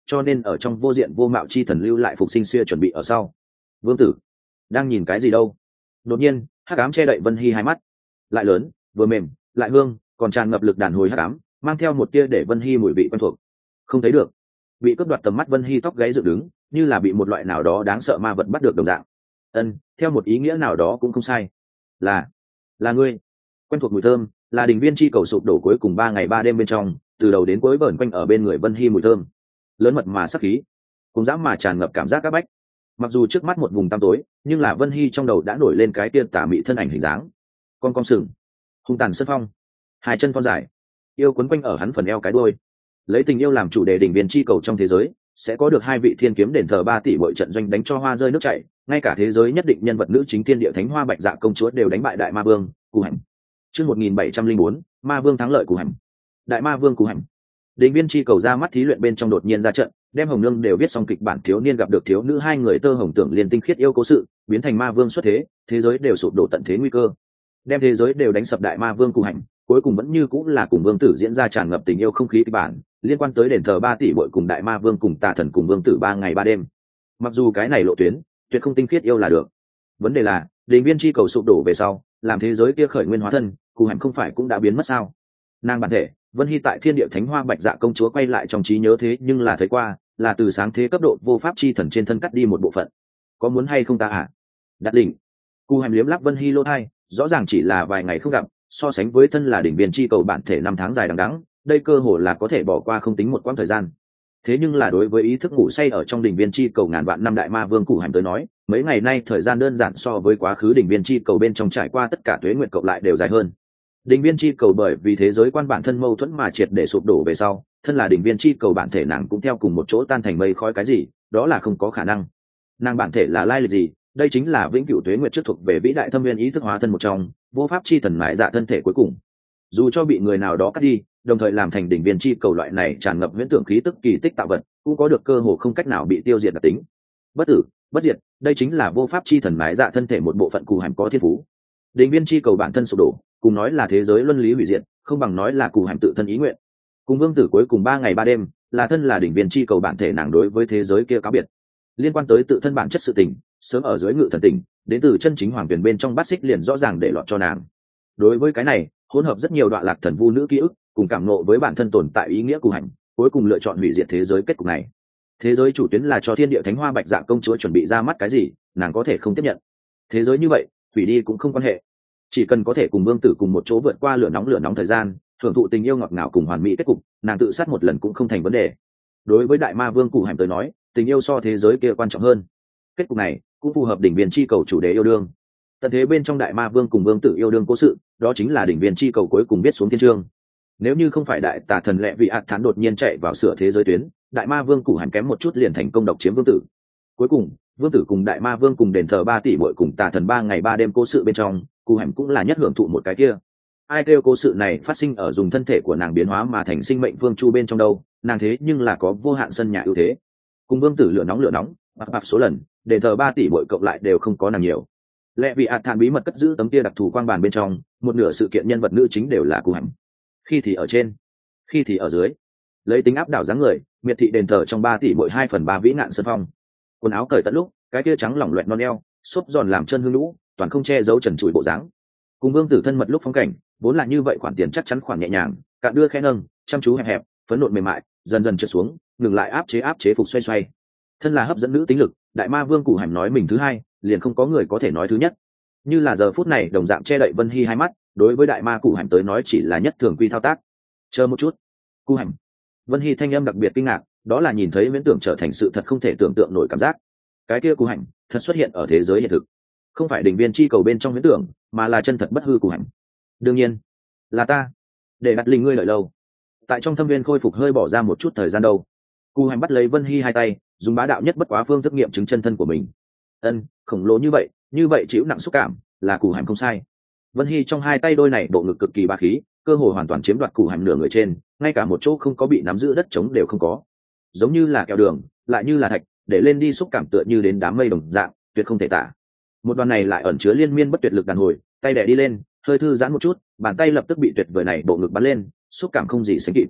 cho nên ở trong vô diện vô mạo chi thần lưu lại phục sinh xưa chuẩn bị ở sau. Vương tử đang nhìn cái gì đâu? Đột nhiên hắc ám che đậy Vân Hy hai mắt, lại lớn vừa mềm lại hương, còn tràn ngập lực đàn hồi hắc ám, mang theo một tia để Vân Hy mùi vị quen thuộc. Không thấy được. Bị cướp đoạt tầm mắt Vân Hy tóc gáy dựng đứng, như là bị một loại nào đó đáng sợ ma vật bắt được đồng dạng. Ân, theo một ý nghĩa nào đó cũng không sai. Là, là ngươi. Quen thuộc mùi thơm, là đình viên chi cầu sụp đổ cuối cùng ba ngày ba đêm bên trong, từ đầu đến cuối vờn quanh ở bên người Vân Hy mùi thơm. Lớn mật mà sắc khí, cùng dã mà tràn ngập cảm giác các bách. Mặc dù trước mắt một vùng tăm tối, nhưng là Vân Hy trong đầu đã nổi lên cái tia tà mị thân ảnh hình dáng. Con con sừng, hung tàn sơn phong, hai chân con dài, yêu quấn quanh ở hắn phần eo cái đuôi. Lấy tình yêu làm chủ đề đình viên chi cầu trong thế giới, sẽ có được hai vị thiên kiếm đền thờ ba tỷ mỗi trận doanh đánh cho hoa rơi nước chảy, ngay cả thế giới nhất định nhân vật nữ chính thiên địa thánh hoa bạch dạ công chúa đều đánh bại đại ma vương cù hành. Chương một nghìn bảy trăm linh bốn, ma vương thắng lợi cù hành. Đại ma vương cù hành. Đình viên chi cầu ra mắt thí luyện bên trong đột nhiên ra trận, đem hồng nương đều viết xong kịch bản thiếu niên gặp được thiếu nữ hai người tơ hồng tưởng liên tinh khiết yêu cố sự, biến thành ma vương xuất thế, thế giới đều sụp đổ tận thế nguy cơ. Đem thế giới đều đánh sập đại ma vương cù hành, cuối cùng vẫn như cũng là cùng vương tử diễn ra tràn ngập tình yêu không khí kịch bản, liên quan tới đền thờ ba tỷ bội cùng đại ma vương cùng tà thần cùng vương tử ba ngày ba đêm. Mặc dù cái này lộ tuyến tuyệt không tinh khiết yêu là được, vấn đề là đình viên chi cầu sụp đổ về sau, làm thế giới kia khởi nguyên hóa thân, cù hành không phải cũng đã biến mất sao? Nàng bản thể Vân Hy tại thiên địa thánh hoa bạch dạ công chúa quay lại trong trí nhớ thế nhưng là thấy qua, là từ sáng thế cấp độ vô pháp chi thần trên thân cắt đi một bộ phận. Có muốn hay không ta à? Đặt đỉnh. Cù hành liếm lắp Vân Hy lỗ thai, rõ ràng chỉ là vài ngày không gặp, so sánh với thân là đỉnh viên chi cầu bản thể năm tháng dài đằng đẵng, đây cơ hồ là có thể bỏ qua không tính một quãng thời gian. Thế nhưng là đối với ý thức ngủ say ở trong đỉnh viên chi cầu ngàn vạn năm đại ma vương cù hành tới nói, mấy ngày nay thời gian đơn giản so với quá khứ đỉnh viên chi cầu bên trong trải qua tất cả tuế nguyệt cộng lại đều dài hơn. Đỉnh viên chi cầu bởi vì thế giới quan bản thân mâu thuẫn mà triệt để sụp đổ về sau, thân là đỉnh viên chi cầu bản thể nàng cũng theo cùng một chỗ tan thành mây khói cái gì, đó là không có khả năng. Nàng bản thể là lai lịch gì? Đây chính là vĩnh cửu tuế nguyệt trước thuộc về vĩ đại thâm viên ý thức hóa thân một trong, vô pháp chi thần mại dạ thân thể cuối cùng. Dù cho bị người nào đó cắt đi, đồng thời làm thành đỉnh viên chi cầu loại này tràn ngập huyễn tưởng khí tức kỳ tích tạo vật, cũng có được cơ hồ không cách nào bị tiêu diệt đặc tính. Bất tử, bất diệt, đây chính là vô pháp chi thần mại dạ thân thể một bộ phận cù hành có thiên phú. Đỉnh viên chi cầu bản thân sụp đổ, cùng nói là thế giới luân lý hủy diệt, không bằng nói là cù hành tự thân ý nguyện. Cùng vương tử cuối cùng ba ngày ba đêm, là thân là đỉnh viên chi cầu bản thể nàng đối với thế giới kia cáo biệt. Liên quan tới tự thân bản chất sự tình, sớm ở dưới ngự thần tình, đến từ chân chính hoàng tuyển bên trong bát xích liền rõ ràng để lọt cho nàng. Đối với cái này, hỗn hợp rất nhiều đoạn lạc thần vu nữ ký ức, cùng cảm nộ với bản thân tồn tại ý nghĩa cù hành, cuối cùng lựa chọn hủy diệt thế giới kết cục này. Thế giới chủ tuyến là cho thiên địa thánh hoa bạch dạ công chúa chuẩn bị ra mắt cái gì, nàng có thể không tiếp nhận. Thế giới như vậy, hủy đi cũng không quan hệ, chỉ cần có thể cùng vương tử cùng một chỗ vượt qua lửa nóng lửa nóng thời gian, thưởng thụ tình yêu ngọt ngào cùng hoàn mỹ kết cục, nàng tự sát một lần cũng không thành vấn đề. Đối với đại ma vương cù hành tới nói, tình yêu so thế giới kia quan trọng hơn. Kết cục này cũng phù hợp đỉnh viên chi cầu chủ đề yêu đương. Tận thế bên trong đại ma vương cùng vương tử yêu đương cố sự, đó chính là đỉnh viên chi cầu cuối cùng viết xuống thiên chương. Nếu như không phải đại tà thần lệ vị ạt thán đột nhiên chạy vào sửa thế giới tuyến, đại ma vương cù hành kém một chút liền thành công độc chiếm vương tử. Cuối cùng vương tử cùng đại ma vương cùng đền thờ ba tỷ muội cùng tà thần ba ngày ba đêm cố sự bên trong, cù hành cũng là nhất hưởng thụ một cái kia. Ai kêu cố sự này phát sinh ở dùng thân thể của nàng biến hóa mà thành sinh mệnh vương chu bên trong đâu, nàng thế nhưng là có vô hạn sân nhà ưu thế. Cùng vương tử lửa nóng lửa nóng bạc bạc số lần, đền thờ ba tỷ muội cộng lại đều không có nàng nhiều. Lẽ vì ạt thản bí mật cất giữ tấm tia đặc thù quang bàn bên trong, một nửa sự kiện nhân vật nữ chính đều là cù hành. Khi thì ở trên, khi thì ở dưới, lấy tính áp đảo dáng người, miệt thị đền thờ trong ba tỷ muội hai phần ba vĩ nạn sân phong. Quần áo cởi tận lúc, cái kia trắng lỏng loẹt non eo, xốp giòn làm chân hương lũ, toàn không che giấu trần trụi bộ dáng. Cùng vương tử thân mật lúc phong cảnh, vốn là như vậy, khoản tiền chắc chắn khoản nhẹ nhàng, cạn đưa khẽ nâng, chăm chú hẹp hẹp, phấn nộn mềm mại, dần dần trượt xuống, ngừng lại áp chế áp chế phục xoay xoay. Thân là hấp dẫn nữ tính lực, đại ma vương cù hành nói mình thứ hai, liền không có người có thể nói thứ nhất. Như là giờ phút này đồng dạng che đậy Vân Hy hai mắt, đối với đại ma cù hành tới nói chỉ là nhất thường quy thao tác. Chờ một chút, cù hành. Vân Hy thanh âm đặc biệt kinh ngạc, đó là nhìn thấy viễn tưởng trở thành sự thật không thể tưởng tượng nổi cảm giác. Cái kia cù hành thật xuất hiện ở thế giới hiện thực, không phải đỉnh viên chi cầu bên trong viễn tưởng, mà là chân thật bất hư cù hành. Đương nhiên là ta, để đặt linh ngươi lợi lâu. Tại trong thâm viên khôi phục hơi bỏ ra một chút thời gian đâu. Cù hành bắt lấy Vân Hy hai tay, dùng bá đạo nhất bất quá phương thức nghiệm chứng chân thân của mình. Ân, khổng lồ như vậy, như vậy chịu nặng xúc cảm, là cù hành không sai. Vân Hy trong hai tay đôi này bộ ngực cực kỳ bá khí, cơ hồ hoàn toàn chiếm đoạt cù hành nửa người trên, ngay cả một chỗ không có bị nắm giữ đất trống đều không có. Giống như là kẹo đường, lại như là thạch, để lên đi xúc cảm tựa như đến đám mây đồng dạng, tuyệt không thể tả. Một đoàn này lại ẩn chứa liên miên bất tuyệt lực đàn hồi, tay đè đi lên, hơi thư giãn một chút, bàn tay lập tức bị tuyệt vời này bộ ngực bắn lên, xúc cảm không gì sánh kịp.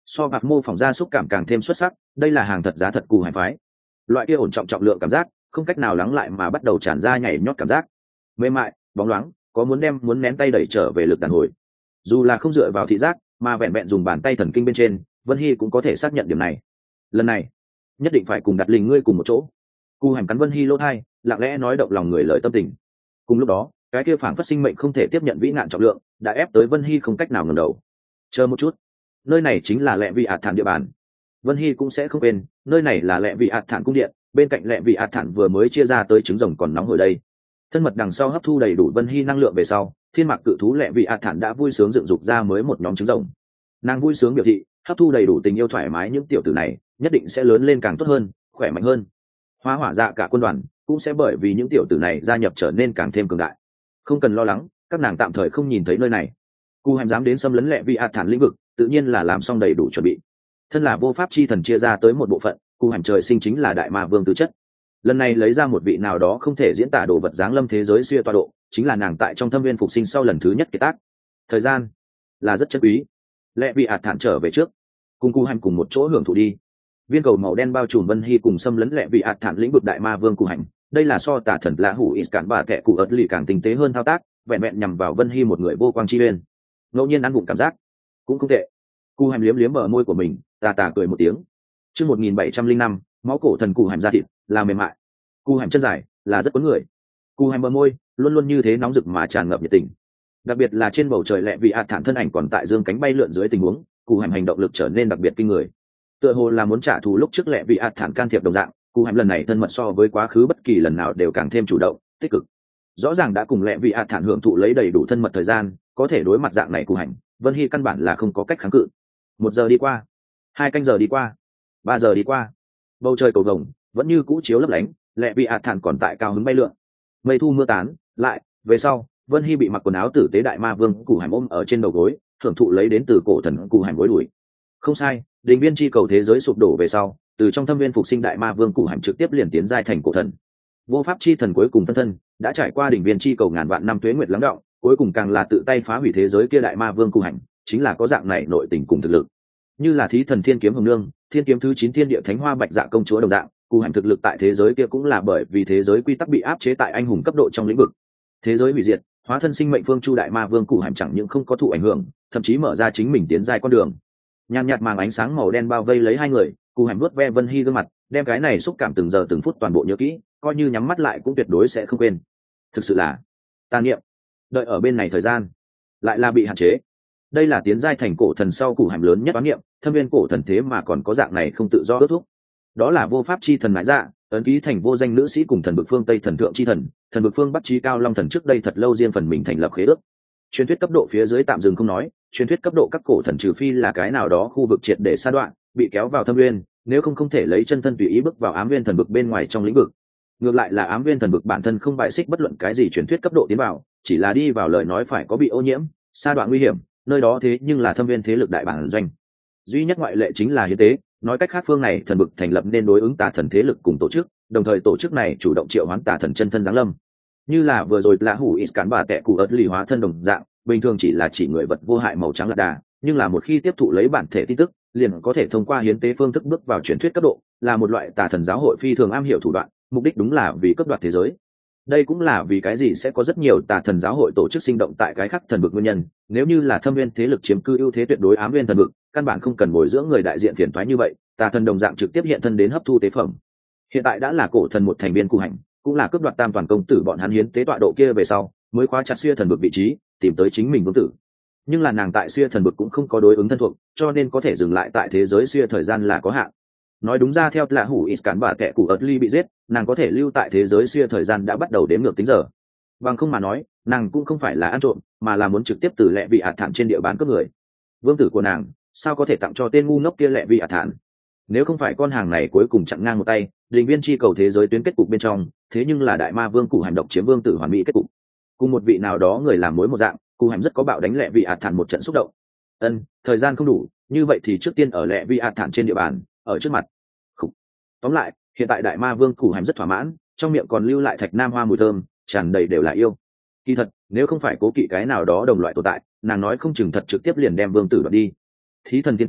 so bạc mô phỏng ra xúc cảm càng thêm xuất sắc, đây là hàng thật giá thật cù hành phái. Loại kia ổn trọng trọng lượng cảm giác không cách nào lắng lại mà bắt đầu tràn ra nhảy nhót cảm giác, mềm mại bóng loáng, có muốn đem muốn nén tay đẩy trở về lực đàn hồi. Dù là không dựa vào thị giác mà vẹn vẹn dùng bàn tay thần kinh bên trên, Vân Hy cũng có thể xác nhận điểm này. Lần này nhất định phải cùng đặt lình ngươi cùng một chỗ. Cù hành cắn Vân Hy lỗ thai, lặng lẽ nói động lòng người lời tâm tình. Cùng lúc đó, cái kia phảng phất sinh mệnh không thể tiếp nhận vĩ nạn trọng lượng đã ép tới Vân Hy không cách nào ngẩng đầu. Chờ một chút, nơi này chính là Lệ Vị ạt thản địa bàn. Vân Hy cũng sẽ không quên, nơi này là Lệ Vị ạt thản cung điện, bên cạnh Lệ Vị ạt thản vừa mới chia ra tới trứng rồng còn nóng hồi đây. Thân mật đằng sau hấp thu đầy đủ Vân Hy năng lượng về sau, thiên mạc cự thú Lệ Vị ạt thản đã vui sướng dựng dục ra mới một nhóm trứng rồng. Nàng vui sướng biểu thị, hấp thu đầy đủ tình yêu thoải mái những tiểu tử này, nhất định sẽ lớn lên càng tốt hơn, khỏe mạnh hơn. Hóa hỏa dạ cả quân đoàn cũng sẽ bởi vì những tiểu tử này gia nhập trở nên càng thêm cường đại. Không cần lo lắng, các nàng tạm thời không nhìn thấy nơi này. Cù hành dám đến xâm lấn Lệ Vị ạt thản lĩnh vực, tự nhiên là làm xong đầy đủ chuẩn bị. Thân là vô pháp chi thần chia ra tới một bộ phận, Cù hành trời sinh chính là đại ma vương tứ chất. Lần này lấy ra một vị nào đó không thể diễn tả đồ vật dáng lâm thế giới siêu tọa độ, chính là nàng tại trong thâm viên phục sinh sau lần thứ nhất kiệt tác. Thời gian là rất chân quý. Lệ Vị ạt thản trở về trước, cùng Cù hành cùng một chỗ hưởng thụ đi. Viên cầu màu đen bao trùm Vân Hy cùng xâm lấn Lệ Vị ạt thản lĩnh vực đại ma vương Cù hành. Đây là so tả thần lạ hủ ít cản bà kẻ cụ ớt lì càng tinh tế hơn thao tác, vẹn vẹn nhằm vào Vân Hy một người vô quang chi uyên. Ngẫu nhiên ăn vụng cảm giác cũng không tệ. Cù hành liếm liếm bờ môi của mình, tà tà cười một tiếng. Chương một nghìn bảy trăm linh năm, máu cổ thần Cù hành da thịt là mềm mại, Cù hành chân dài là rất cuốn người. Cù hành bờ môi luôn luôn như thế nóng rực mà tràn ngập nhiệt tình. Đặc biệt là trên bầu trời Lệ Vị ạt thản thân ảnh còn tại dương cánh bay lượn dưới tình huống, Cù hành hành động lực trở nên đặc biệt kinh người. Tựa hồ là muốn trả thù lúc trước Lệ Vị ạt thản can thiệp đồng dạng, Cù hành lần này thân mật so với quá khứ bất kỳ lần nào đều càng thêm chủ động, tích cực. Rõ ràng đã cùng Lệ Vị ạt thản hưởng thụ lấy đầy đủ thân mật thời gian, có thể đối mặt dạng này Cù hành, Vân Hy căn bản là không có cách kháng cự. Một giờ đi qua, hai canh giờ đi qua, ba giờ đi qua, bầu trời cầu vồng vẫn như cũ chiếu lấp lánh, Lệ Vị ạt thản còn tại cao hứng bay lượn. Mây thu mưa tán, lại về sau, Vân Hy bị mặc quần áo tử tế đại ma vương Cù hành ôm ở trên đầu gối, thưởng thụ lấy đến từ cổ thần Cù hành gối đuổi. Không sai, đình viên chi cầu thế giới sụp đổ về sau, từ trong thâm viên phục sinh đại ma vương Cù hành trực tiếp liền tiến giai thành cổ thần. Vô pháp chi thần cuối cùng phân thân đã trải qua đỉnh viên chi cầu ngàn vạn năm tuế nguyệt lắng đọng, cuối cùng càng là tự tay phá hủy thế giới kia đại ma vương Cù hành, chính là có dạng này nội tình cùng thực lực. Như là thí thần thiên kiếm hồng nương, thiên kiếm thứ chín thiên địa thánh hoa bạch dạ công chúa đồng dạng, Cù hành thực lực tại thế giới kia cũng là bởi vì thế giới quy tắc bị áp chế tại anh hùng cấp độ trong lĩnh vực. Thế giới hủy diệt, hóa thân sinh mệnh phương chu đại ma vương Cù hành chẳng những không có thụ ảnh hưởng, thậm chí mở ra chính mình tiến giai con đường. Nhàn nhạt màng ánh sáng màu đen bao vây lấy hai người, Cù hành vuốt ve Vân Hy gương mặt, đem cái này xúc cảm từng giờ từng phút toàn bộ nhớ kỹ, coi như nhắm mắt lại cũng tuyệt đối sẽ không quên. Thực sự là tà niệm, đợi ở bên này thời gian lại là bị hạn chế. Đây là tiến giai thành cổ thần sau Cù hành lớn nhất toán niệm, thâm viên cổ thần thế mà còn có dạng này không tự do ước thúc. Đó là vô pháp chi thần mãi dạ, ấn ký thành vô danh nữ sĩ cùng thần bực phương Tây thần thượng chi thần, thần bực phương Bắc chí cao long thần trước đây thật lâu riêng phần mình thành lập khế ước. Truyền thuyết cấp độ phía dưới tạm dừng không nói, truyền thuyết cấp độ các cổ thần trừ phi là cái nào đó khu vực triệt để sa đoạn, bị kéo vào thâm nguyên, nếu không không thể lấy chân thân tùy ý bước vào ám viên thần vực bên ngoài trong lĩnh vực. Ngược lại là ám viên thần vực bản thân không bại xích bất luận cái gì truyền thuyết cấp độ tiến vào, chỉ là đi vào lời nói phải có bị ô nhiễm, sa đoạn nguy hiểm, nơi đó thế nhưng là thâm viên thế lực đại bản doanh. Duy nhất ngoại lệ chính là hiến tế, nói cách khác phương này thần vực thành lập nên đối ứng tà thần thế lực cùng tổ chức, đồng thời tổ chức này chủ động triệu hoán tà thần chân thân giáng lâm. Như là vừa rồi là hủ ít cán bà tệ cụ ớt lì hóa thân đồng dạng, bình thường chỉ là chỉ người vật vô hại màu trắng lạc đà, nhưng là một khi tiếp thụ lấy bản thể tin tức, liền có thể thông qua hiến tế phương thức bước vào truyền thuyết cấp độ, là một loại tà thần giáo hội phi thường am hiểu thủ đoạn, mục đích đúng là vì cướp đoạt thế giới. Đây cũng là vì cái gì sẽ có rất nhiều tà thần giáo hội tổ chức sinh động tại cái khác thần vực nguyên nhân. Nếu như là thâm viên thế lực chiếm cư ưu thế tuyệt đối ám viên thần vực, căn bản không cần bồi dưỡng người đại diện phiền toái như vậy, tà thần đồng dạng trực tiếp hiện thân đến hấp thu tế phẩm. Hiện tại đã là cổ thần một thành viên Cù hành, cũng là cướp đoạt tam toàn công tử bọn hắn hiến tế tọa độ kia về sau, mới khóa chặt xưa thần vực vị trí, tìm tới chính mình vương tử. Nhưng là nàng tại xưa thần vực cũng không có đối ứng thân thuộc, cho nên có thể dừng lại tại thế giới xưa thời gian là có hạn. Nói đúng ra theo là hủ ít cản bà kẻ cụ ớt ly bị giết, nàng có thể lưu tại thế giới xưa thời gian đã bắt đầu đếm ngược tính giờ. Bằng không mà nói, nàng cũng không phải là ăn trộm, mà là muốn trực tiếp từ Lệ Vị ạt thản trên địa bàn cướp người. Vương tử của nàng sao có thể tặng cho tên ngu ngốc kia Lệ Vị ạt thản? Nếu không phải con hàng này cuối cùng chặn ngang một tay, đình viên chi cầu thế giới tuyến kết cục bên trong, thế nhưng là đại ma vương Cù hành độc chiếm vương tử hoàn mỹ kết cục. Cùng một vị nào đó người làm mối một dạng, Cù hành rất có bạo đánh Lệ Vị ạt thản một trận xúc động. Ân, thời gian không đủ, như vậy thì trước tiên ở Lệ Vị ạt thản trên địa bàn, ở trước mặt. Khủ. Tóm lại, hiện tại đại ma vương Cù hành rất thỏa mãn, trong miệng còn lưu lại thạch nam hoa mùi thơm, tràn đầy đều là yêu. Kỳ thật, nếu không phải cố kỵ cái nào đó đồng loại tồn tại, nàng nói không chừng thật trực tiếp liền đem vương tử đoạt đi. Thí thần thiên kiếm,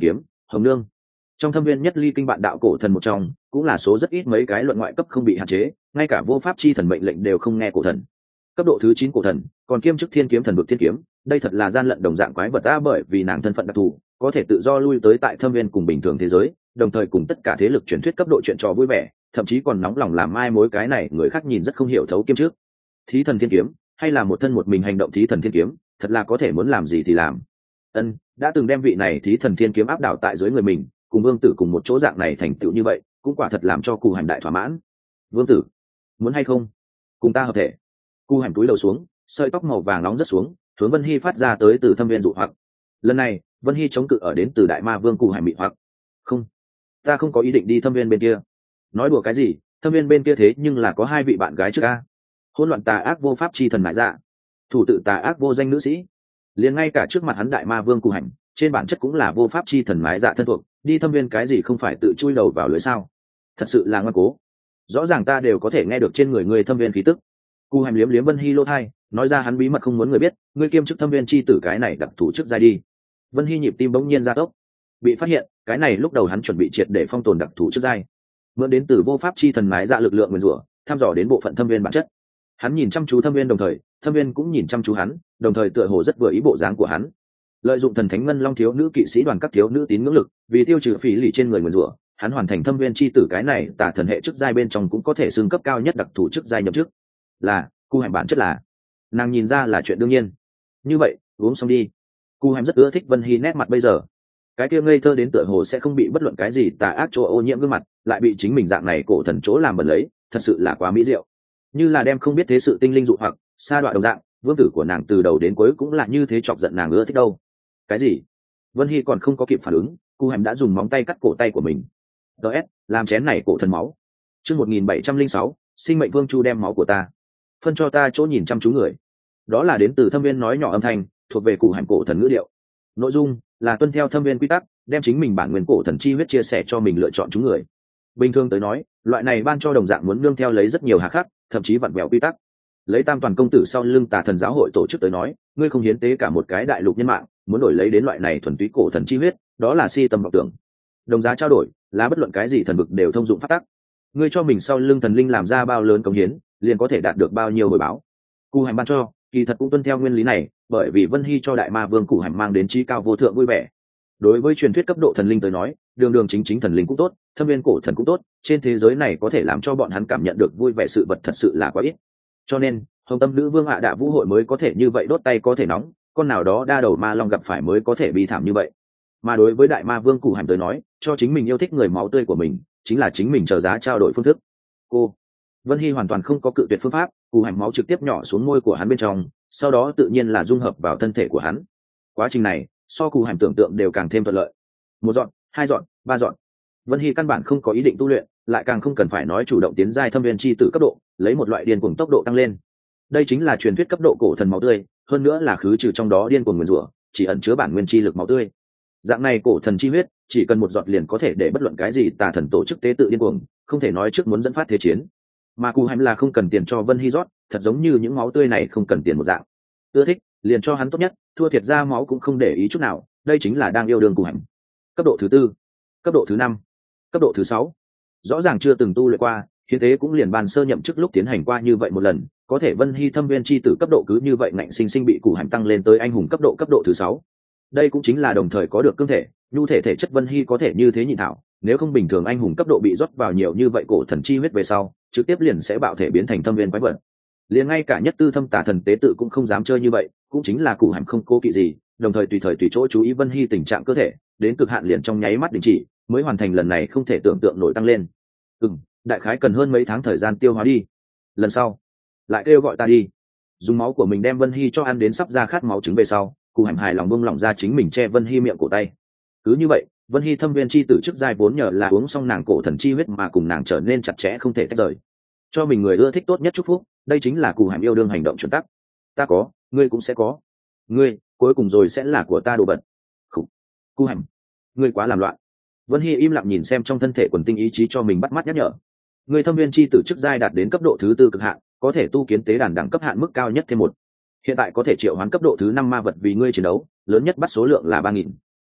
Hồng Nương, trong thâm viên nhất ly kinh bạn đạo cổ thần một trong, cũng là số rất ít mấy cái luận ngoại cấp không bị hạn chế, ngay cả vô pháp chi thần mệnh lệnh đều không nghe cổ thần. Cấp độ thứ chín cổ thần, còn kiêm chức thiên kiếm thần vực thiên kiếm, đây thật là gian lận đồng dạng quái vật ta, bởi vì nàng thân phận đặc thù, có thể tự do lui tới tại thâm viên cùng bình thường thế giới, đồng thời cùng tất cả thế lực truyền thuyết cấp độ chuyện trò vui vẻ, thậm chí còn nóng lòng làm mai mối cái này người khác nhìn rất không hiểu thấu kiêm trước. Thí thần thiên kiếm, hay là một thân một mình hành động thí thần thiên kiếm, thật là có thể muốn làm gì thì làm. Ân, đã từng đem vị này thí thần thiên kiếm áp đảo tại dưới người mình, cùng vương tử cùng một chỗ dạng này thành tựu như vậy, cũng quả thật làm cho Cù Hành đại thỏa mãn. Vương tử, muốn hay không cùng ta hợp thể? Cù Hành túi đầu xuống, sợi tóc màu vàng nóng rất xuống, hướng Vân Hy phát ra tới từ thâm viên dụ hoặc. Lần này Vân Hy chống cự ở đến từ đại ma vương Cù Hành bị hoặc. Không, ta không có ý định đi thâm viên bên kia. Nói đùa cái gì, thâm viên bên kia thế nhưng là có hai vị bạn gái trước a. Hỗn loạn tà ác vô pháp chi thần mại dạ, thủ tự tà ác vô danh nữ sĩ, liền ngay cả trước mặt hắn đại ma vương Cù Hành, trên bản chất cũng là vô pháp chi thần mái dạ thân thuộc, đi thâm viên cái gì không phải tự chui đầu vào lưới sao? Thật sự là ngoan cố. Rõ ràng ta đều có thể nghe được trên người người thâm viên khí tức. Cù Hành liếm liếm Vân Hy lỗ thai, nói ra hắn bí mật không muốn người biết, ngươi kiêm chức thâm viên chi tử cái này đặc thủ chức giai đi. Vân Hy nhịp tim bỗng nhiên gia tốc. Bị phát hiện, cái này lúc đầu hắn chuẩn bị triệt để phong tồn đặc thủ chức giai, mượn đến từ vô pháp chi thần mái dạ lực lượng nguyên rủa, thăm dò đến bộ phận thâm viên bản chất. Hắn nhìn chăm chú thâm viên đồng thời, thâm viên cũng nhìn chăm chú hắn, đồng thời tựa hồ rất vừa ý bộ dáng của hắn. Lợi dụng thần thánh ngân long thiếu nữ kỵ sĩ đoàn các thiếu nữ tín ngưỡng lực, vì tiêu trừ phỉ lì trên người nguyền rủa, hắn hoàn thành thâm viên chi tử cái này tả thần hệ chức giai bên trong cũng có thể xưng cấp cao nhất đặc thủ chức giai nhậm chức. Là, Cù Hành bản chất là, nàng nhìn ra là chuyện đương nhiên. Như vậy, uống xong đi. Cù Hành rất ưa thích Vân Hy nét mặt bây giờ. Cái kia ngây thơ đến tựa hồ sẽ không bị bất luận cái gì tà ác chỗ ô nhiễm gương mặt, lại bị chính mình dạng này cổ thần chỗ làm bẩn lấy, thật sự là quá mỹ diệu. Như là đem không biết thế sự tinh linh dụ hoặc, sa đoạn đồng dạng, vương tử của nàng từ đầu đến cuối cũng là như thế, chọc giận nàng ưa thích đâu. Cái gì? Vân Hy còn không có kịp phản ứng, Cù Hành đã dùng móng tay cắt cổ tay của mình. ts làm chén này cổ thần máu. chương một nghìn bảy trăm linh sáu, sinh mệnh vương chu đem máu của ta phân cho ta chỗ nhìn chăm chú người. Đó là đến từ thâm viên nói nhỏ âm thanh, thuộc về Cù Hành cổ thần ngữ điệu. Nội dung là tuân theo thâm viên quy tắc, đem chính mình bản nguyên cổ thần chi huyết chia sẻ cho mình lựa chọn chúng người. Bình thường tới nói, loại này ban cho đồng dạng muốn nương theo lấy rất nhiều hà khắc, thậm chí vặn vẹo quy tắc. Lấy tam toàn công tử sau lưng tà thần giáo hội tổ chức tới nói, ngươi không hiến tế cả một cái đại lục nhân mạng, muốn đổi lấy đến loại này thuần túy cổ thần chi huyết, đó là si tâm vọng tưởng. Đồng giá trao đổi là bất luận cái gì thần vực đều thông dụng pháp tắc. Ngươi cho mình sau lưng thần linh làm ra bao lớn công hiến, liền có thể đạt được bao nhiêu hồi báo. Cù Hành ban cho, kỳ thật cũng tuân theo nguyên lý này, bởi vì Vân Hy cho đại ma vương Cù Hành mang đến trí cao vô thượng vui vẻ. Đối với truyền thuyết cấp độ thần linh tới nói, đường đường chính chính thần linh cũng tốt, thâm viên cổ thần cũng tốt, trên thế giới này có thể làm cho bọn hắn cảm nhận được vui vẻ sự vật thật sự là quá ít. Cho nên Hồng Tâm nữ vương hạ đạ vũ hội mới có thể như vậy đốt tay có thể nóng, con nào đó đa đầu ma long gặp phải mới có thể bi thảm như vậy. Mà đối với đại ma vương Cù Hành tới nói, cho chính mình yêu thích người máu tươi của mình, chính là chính mình chờ giá trao đổi phương thức. Cô Vân Hy hoàn toàn không có cự tuyệt phương pháp, Cù Hành máu trực tiếp nhỏ xuống môi của hắn bên trong, sau đó tự nhiên là dung hợp vào thân thể của hắn. Quá trình này so Cù Hành tưởng tượng đều càng thêm thuận lợi. Một dọn, hai dọn, ba dọn. Vân Hy căn bản không có ý định tu luyện, lại càng không cần phải nói chủ động tiến giai thâm viên chi tử cấp độ, lấy một loại điên cuồng tốc độ tăng lên. Đây chính là truyền thuyết cấp độ cổ thần máu tươi, hơn nữa là khứ trừ trong đó điên cuồng nguyên rủa, chỉ ẩn chứa bản nguyên chi lực máu tươi. Dạng này cổ thần chi huyết, chỉ cần một giọt liền có thể để bất luận cái gì tà thần tổ chức tế tự điên cuồng, không thể nói trước muốn dẫn phát thế chiến. Mà Cù Hành là không cần tiền cho Vân Hy rót, thật giống như những máu tươi này không cần tiền một dạng. Ưa thích, liền cho hắn tốt nhất, thua thiệt ra máu cũng không để ý chút nào, đây chính là đang yêu đương Cù Hành. Cấp độ thứ tư, cấp độ thứ năm, cấp độ thứ sáu. Rõ ràng chưa từng tu luyện qua, hiến tế cũng liền ban sơ nhậm chức lúc tiến hành qua như vậy một lần, có thể Vân Hy thâm viên chi tử cấp độ cứ như vậy ngạnh sinh sinh bị Cù Hành tăng lên tới anh hùng cấp độ cấp độ thứ sáu. Đây cũng chính là đồng thời có được cương thể, nhu thể thể chất Vân Hy có thể như thế nhịn thảo, nếu không bình thường anh hùng cấp độ bị rót vào nhiều như vậy cổ thần chi huyết về sau, trực tiếp liền sẽ bạo thể biến thành thâm viên quái vật. Liền ngay cả nhất tư thâm tà thần tế tự cũng không dám chơi như vậy, cũng chính là Cù Hành không cố kỵ gì, đồng thời tùy thời tùy chỗ chú ý Vân Hy tình trạng cơ thể, đến cực hạn liền trong nháy mắt đình chỉ, mới hoàn thành lần này không thể tưởng tượng nổi tăng lên. Ừm, đại khái cần hơn mấy tháng thời gian tiêu hóa đi. Lần sau, lại kêu gọi ta đi. Dùng máu của mình đem Vân Hy cho ăn đến sắp ra khát máu trứng về sau, Cù Hành hài lòng buông lỏng ra chính mình che Vân Hy miệng cổ tay. Cứ như vậy, Vân Hy thâm viên chi tử chức giai vốn nhờ là uống xong nàng cổ thần chi huyết mà cùng nàng trở nên chặt chẽ không thể tách rời. Cho mình người ưa thích tốt nhất chúc phúc, đây chính là Cù Hành yêu đương hành động chuẩn tắc. Ta có, ngươi cũng sẽ có. Ngươi, cuối cùng rồi sẽ là của ta đồ vật. Khủ. Cù Hành, ngươi quá làm loạn. Vân Hy im lặng nhìn xem trong thân thể quần tinh ý chí cho mình bắt mắt nhắc nhở. Người thâm viên chi tử chức giai đạt đến cấp độ thứ tư cực hạn, có thể tu kiến tế đàn đẳng cấp hạn mức cao nhất thêm một. Hiện tại có thể triệu hoán cấp độ thứ năm ma vật vì ngươi chiến đấu, lớn nhất bắt số lượng là ba nghìn.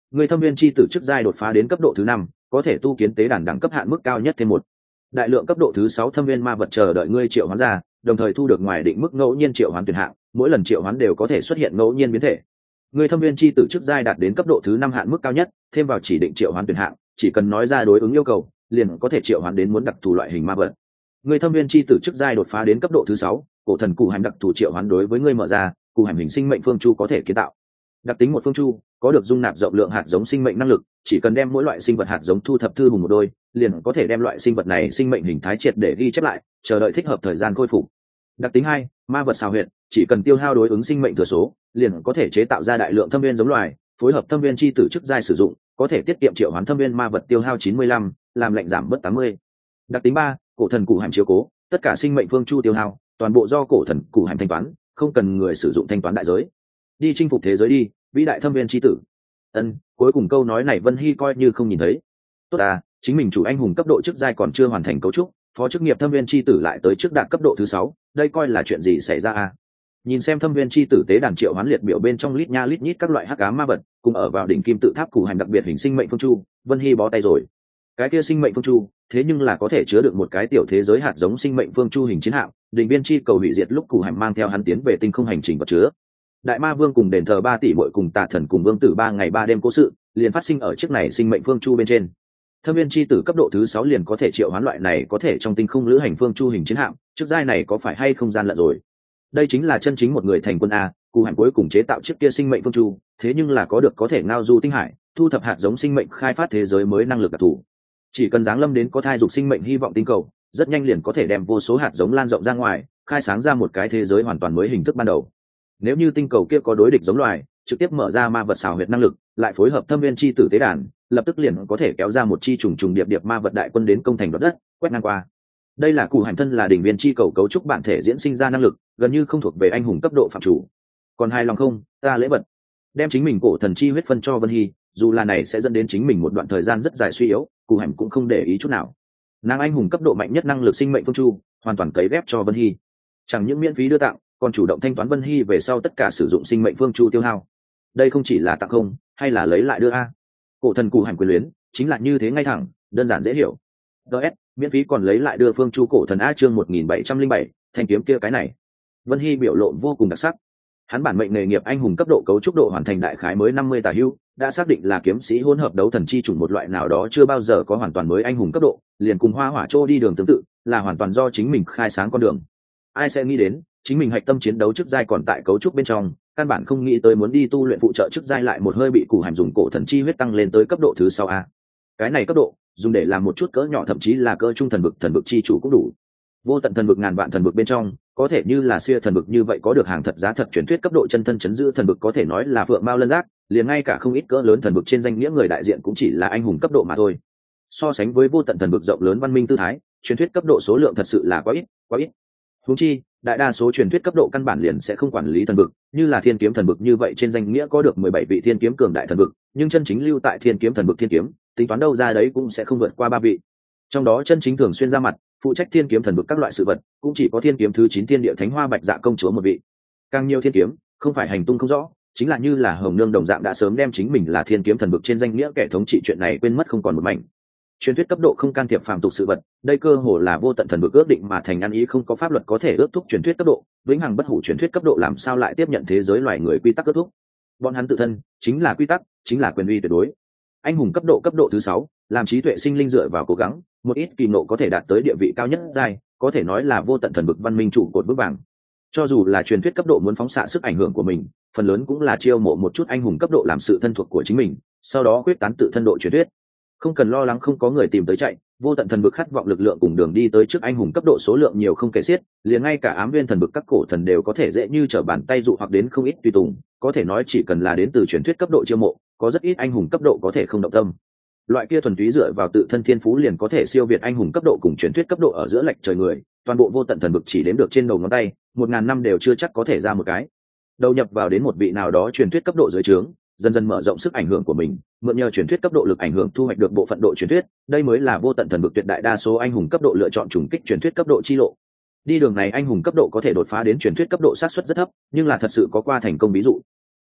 người thâm viên chi tử chức giai đột phá đến cấp độ thứ năm, có thể tu kiến tế đàn đẳng cấp hạn mức cao nhất thêm một đại lượng cấp độ thứ sáu thâm viên ma vật chờ đợi ngươi triệu hoán ra, đồng thời thu được ngoài định mức ngẫu nhiên triệu hoán tuyển hạng, mỗi lần triệu hoán đều có thể xuất hiện ngẫu nhiên biến thể. Người thâm viên chi tử chức giai đạt đến cấp độ thứ năm hạn mức cao nhất, thêm vào chỉ định triệu hoán tuyển hạng, chỉ cần nói ra đối ứng yêu cầu, liền có thể triệu hoán đến muốn đặc thù loại hình ma vật. Người thâm viên chi tử chức giai đột phá đến cấp độ thứ sáu, cổ thần cụ hành đặc thù triệu hoán đối với ngươi mở ra, cụ hành hình sinh mệnh phương chu có thể kiến tạo. Đặc tính một phương chu, có được dung nạp rộng lượng hạt giống sinh mệnh năng lực, chỉ cần đem mỗi loại sinh vật hạt giống thu thập thư hùng một đôi, liền có thể đem loại sinh vật này sinh mệnh hình thái triệt để ghi chép lại, chờ đợi thích hợp thời gian khôi phục. Đặc tính hai, ma vật xào huyệt, chỉ cần tiêu hao đối ứng sinh mệnh thừa số, liền có thể chế tạo ra đại lượng thâm viên giống loài, phối hợp thâm viên chi tử chức giai sử dụng, có thể tiết kiệm triệu hoán thâm viên ma vật tiêu hao chín mươi lăm, làm lệnh giảm bớt tám mươi. Đặc tính ba, cổ thần cụ hành chiếu cố, tất cả sinh mệnh phương chu tiêu hao, toàn bộ do cổ thần cụ hành thanh toán, không cần người sử dụng thanh toán đại giới. Đi chinh phục thế giới đi, vĩ đại thâm viên chi tử. Ân, cuối cùng câu nói này Vân Hy coi như không nhìn thấy. Tốt à, chính mình chủ anh hùng cấp độ chức giai còn chưa hoàn thành cấu trúc, phó chức nghiệp thâm viên chi tử lại tới trước đạt cấp độ thứ sáu, đây coi là chuyện gì xảy ra à? Nhìn xem thâm viên chi tử tế đàn triệu hoán liệt biểu bên trong lít nha lít nhít các loại hắc ám ma vật, cùng ở vào đỉnh kim tự tháp cụ hành đặc biệt hình sinh mệnh phương chu, Vân Hy bó tay rồi. Cái kia sinh mệnh phương chu, thế nhưng là có thể chứa được một cái tiểu thế giới hạt giống sinh mệnh phương chu hình chiến hạm, đỉnh viên chi cầu hủy diệt lúc cụ hành mang theo hắn tiến về tinh không hành trình vật chứa. Đại ma vương cùng đền thờ ba tỷ muội cùng tà thần cùng vương tử ba ngày ba đêm cố sự, liền phát sinh ở chiếc này sinh mệnh phương chu bên trên. Thâm viên chi tử cấp độ thứ sáu liền có thể triệu hoán loại này có thể trong tinh không lữ hành phương chu hình chiến hạm, trước giai này có phải hay không gian lận rồi. Đây chính là chân chính một người thành quân a, cụ hành cuối cùng chế tạo chiếc kia sinh mệnh phương chu, thế nhưng là có được có thể ngao du tinh hải, thu thập hạt giống sinh mệnh khai phát thế giới mới năng lực đặc thù. Chỉ cần giáng lâm đến có thai dục sinh mệnh hy vọng tinh cầu, rất nhanh liền có thể đem vô số hạt giống lan rộng ra ngoài, khai sáng ra một cái thế giới hoàn toàn mới hình thức ban đầu. Nếu như tinh cầu kia có đối địch giống loài, trực tiếp mở ra ma vật xào huyệt năng lực, lại phối hợp thâm viên chi tử tế đàn, lập tức liền có thể kéo ra một chi trùng trùng điệp điệp ma vật đại quân đến công thành đoạt đất, quét ngang qua. Đây là cụ hành thân là đỉnh viên chi cầu cấu trúc bản thể diễn sinh ra năng lực, gần như không thuộc về anh hùng cấp độ phạm chủ. Còn hài lòng không, ta lễ vật. Đem chính mình cổ thần chi huyết phân cho Vân Hy, dù là này sẽ dẫn đến chính mình một đoạn thời gian rất dài suy yếu, cụ hành cũng không để ý chút nào. Nàng anh hùng cấp độ mạnh nhất năng lực sinh mệnh phương chu, hoàn toàn cấy ghép cho Vân Hy. Chẳng những miễn phí đưa tặng, còn chủ động thanh toán Vân Hy về sau tất cả sử dụng sinh mệnh phương chu tiêu hao. Đây không chỉ là tặng không, hay là lấy lại đưa a. Cổ thần cụ hành quyền luyến, chính là như thế ngay thẳng, đơn giản dễ hiểu. ds miễn phí còn lấy lại đưa phương chu cổ thần a chương một nghìn bảy trăm linh bảy, thanh kiếm kia cái này. Vân Hy biểu lộ vô cùng đặc sắc. Hắn bản mệnh nghề nghiệp anh hùng cấp độ cấu trúc độ hoàn thành đại khái mới năm mươi tả hữu, đã xác định là kiếm sĩ hỗn hợp đấu thần chi chủng một loại nào đó chưa bao giờ có hoàn toàn mới anh hùng cấp độ, liền cùng Hoa Hỏa Trô đi đường tương tự, là hoàn toàn do chính mình khai sáng con đường. Ai sẽ nghĩ đến, chính mình hạch tâm chiến đấu trước giai còn tại cấu trúc bên trong, căn bản không nghĩ tới muốn đi tu luyện phụ trợ trước giai lại một hơi bị cụ hành dùng cổ thần chi huyết tăng lên tới cấp độ thứ sáu a. Cái này cấp độ, dùng để làm một chút cỡ nhỏ thậm chí là cỡ trung thần vực thần vực chi chủ cũng đủ. Vô tận thần vực ngàn vạn thần vực bên trong, có thể như là xưa thần vực như vậy có được hàng thật giá thật truyền thuyết cấp độ chân thân chấn giữ thần vực có thể nói là phượng mao lân giác, liền ngay cả không ít cỡ lớn thần vực trên danh nghĩa người đại diện cũng chỉ là anh hùng cấp độ mà thôi. So sánh với vô tận thần vực rộng lớn văn minh tư thái, truyền thuyết cấp độ số lượng thật sự là quá ít, quá ít. Huống chi, đại đa số truyền thuyết cấp độ căn bản liền sẽ không quản lý thần vực, như là thiên kiếm thần vực như vậy trên danh nghĩa có được mười bảy vị thiên kiếm cường đại thần vực, nhưng chân chính lưu tại thiên kiếm thần vực thiên kiếm, tính toán đâu ra đấy cũng sẽ không vượt qua ba vị. Trong đó chân chính thường xuyên ra mặt, phụ trách thiên kiếm thần vực các loại sự vật, cũng chỉ có thiên kiếm thứ chín thiên địa thánh hoa bạch dạ công chúa một vị. Càng nhiều thiên kiếm, không phải hành tung không rõ, chính là như là hồng nương đồng dạng đã sớm đem chính mình là thiên kiếm thần vực trên danh nghĩa kẻ thống trị chuyện này quên mất không còn một mảnh. Truyền thuyết cấp độ không can thiệp phàm tục sự vật, đây cơ hồ là vô tận thần vực ước định mà thành ăn ý, không có pháp luật có thể ước thúc truyền thuyết cấp độ, vĩnh hằng bất hủ truyền thuyết cấp độ làm sao lại tiếp nhận thế giới loài người quy tắc ước thúc. Bọn hắn tự thân chính là quy tắc, chính là quyền uy tuyệt đối. Anh hùng cấp độ cấp độ thứ sáu, làm trí tuệ sinh linh dựa vào cố gắng, một ít kỳ ngộ có thể đạt tới địa vị cao nhất giai, có thể nói là vô tận thần vực văn minh trụ cột vững vàng. Cho dù là truyền thuyết cấp độ muốn phóng xạ sức ảnh hưởng của mình, phần lớn cũng là chiêu mộ một chút anh hùng cấp độ làm sự thân thuộc của chính mình, sau đó quyết tán tự thân độ truyền thuyết. Không cần lo lắng không có người tìm tới chạy, vô tận thần vực khát vọng lực lượng cùng đường đi tới trước anh hùng cấp độ số lượng nhiều không kể xiết, liền ngay cả ám viên thần vực các cổ thần đều có thể dễ như trở bàn tay dụ hoặc đến không ít tùy tùng, có thể nói chỉ cần là đến từ truyền thuyết cấp độ chiêu mộ, có rất ít anh hùng cấp độ có thể không động tâm. Loại kia thuần túy dựa vào tự thân thiên phú liền có thể siêu việt anh hùng cấp độ cùng truyền thuyết cấp độ ở giữa lệch trời người, toàn bộ vô tận thần vực chỉ đếm được trên đầu ngón tay, một ngàn năm đều chưa chắc có thể ra một cái. Đầu nhập vào đến một vị nào đó truyền thuyết cấp độ dưới trướng, dần dần mở rộng sức ảnh hưởng của mình, mượn nhờ truyền thuyết cấp độ lực ảnh hưởng thu hoạch được bộ phận độ truyền thuyết, đây mới là vô tận thần vực tuyệt đại đa số anh hùng cấp độ lựa chọn trùng kích truyền thuyết cấp độ chi lộ. Đi đường này anh hùng cấp độ có thể đột phá đến truyền thuyết cấp độ xác suất rất thấp, nhưng là thật sự có qua thành công ví dụ.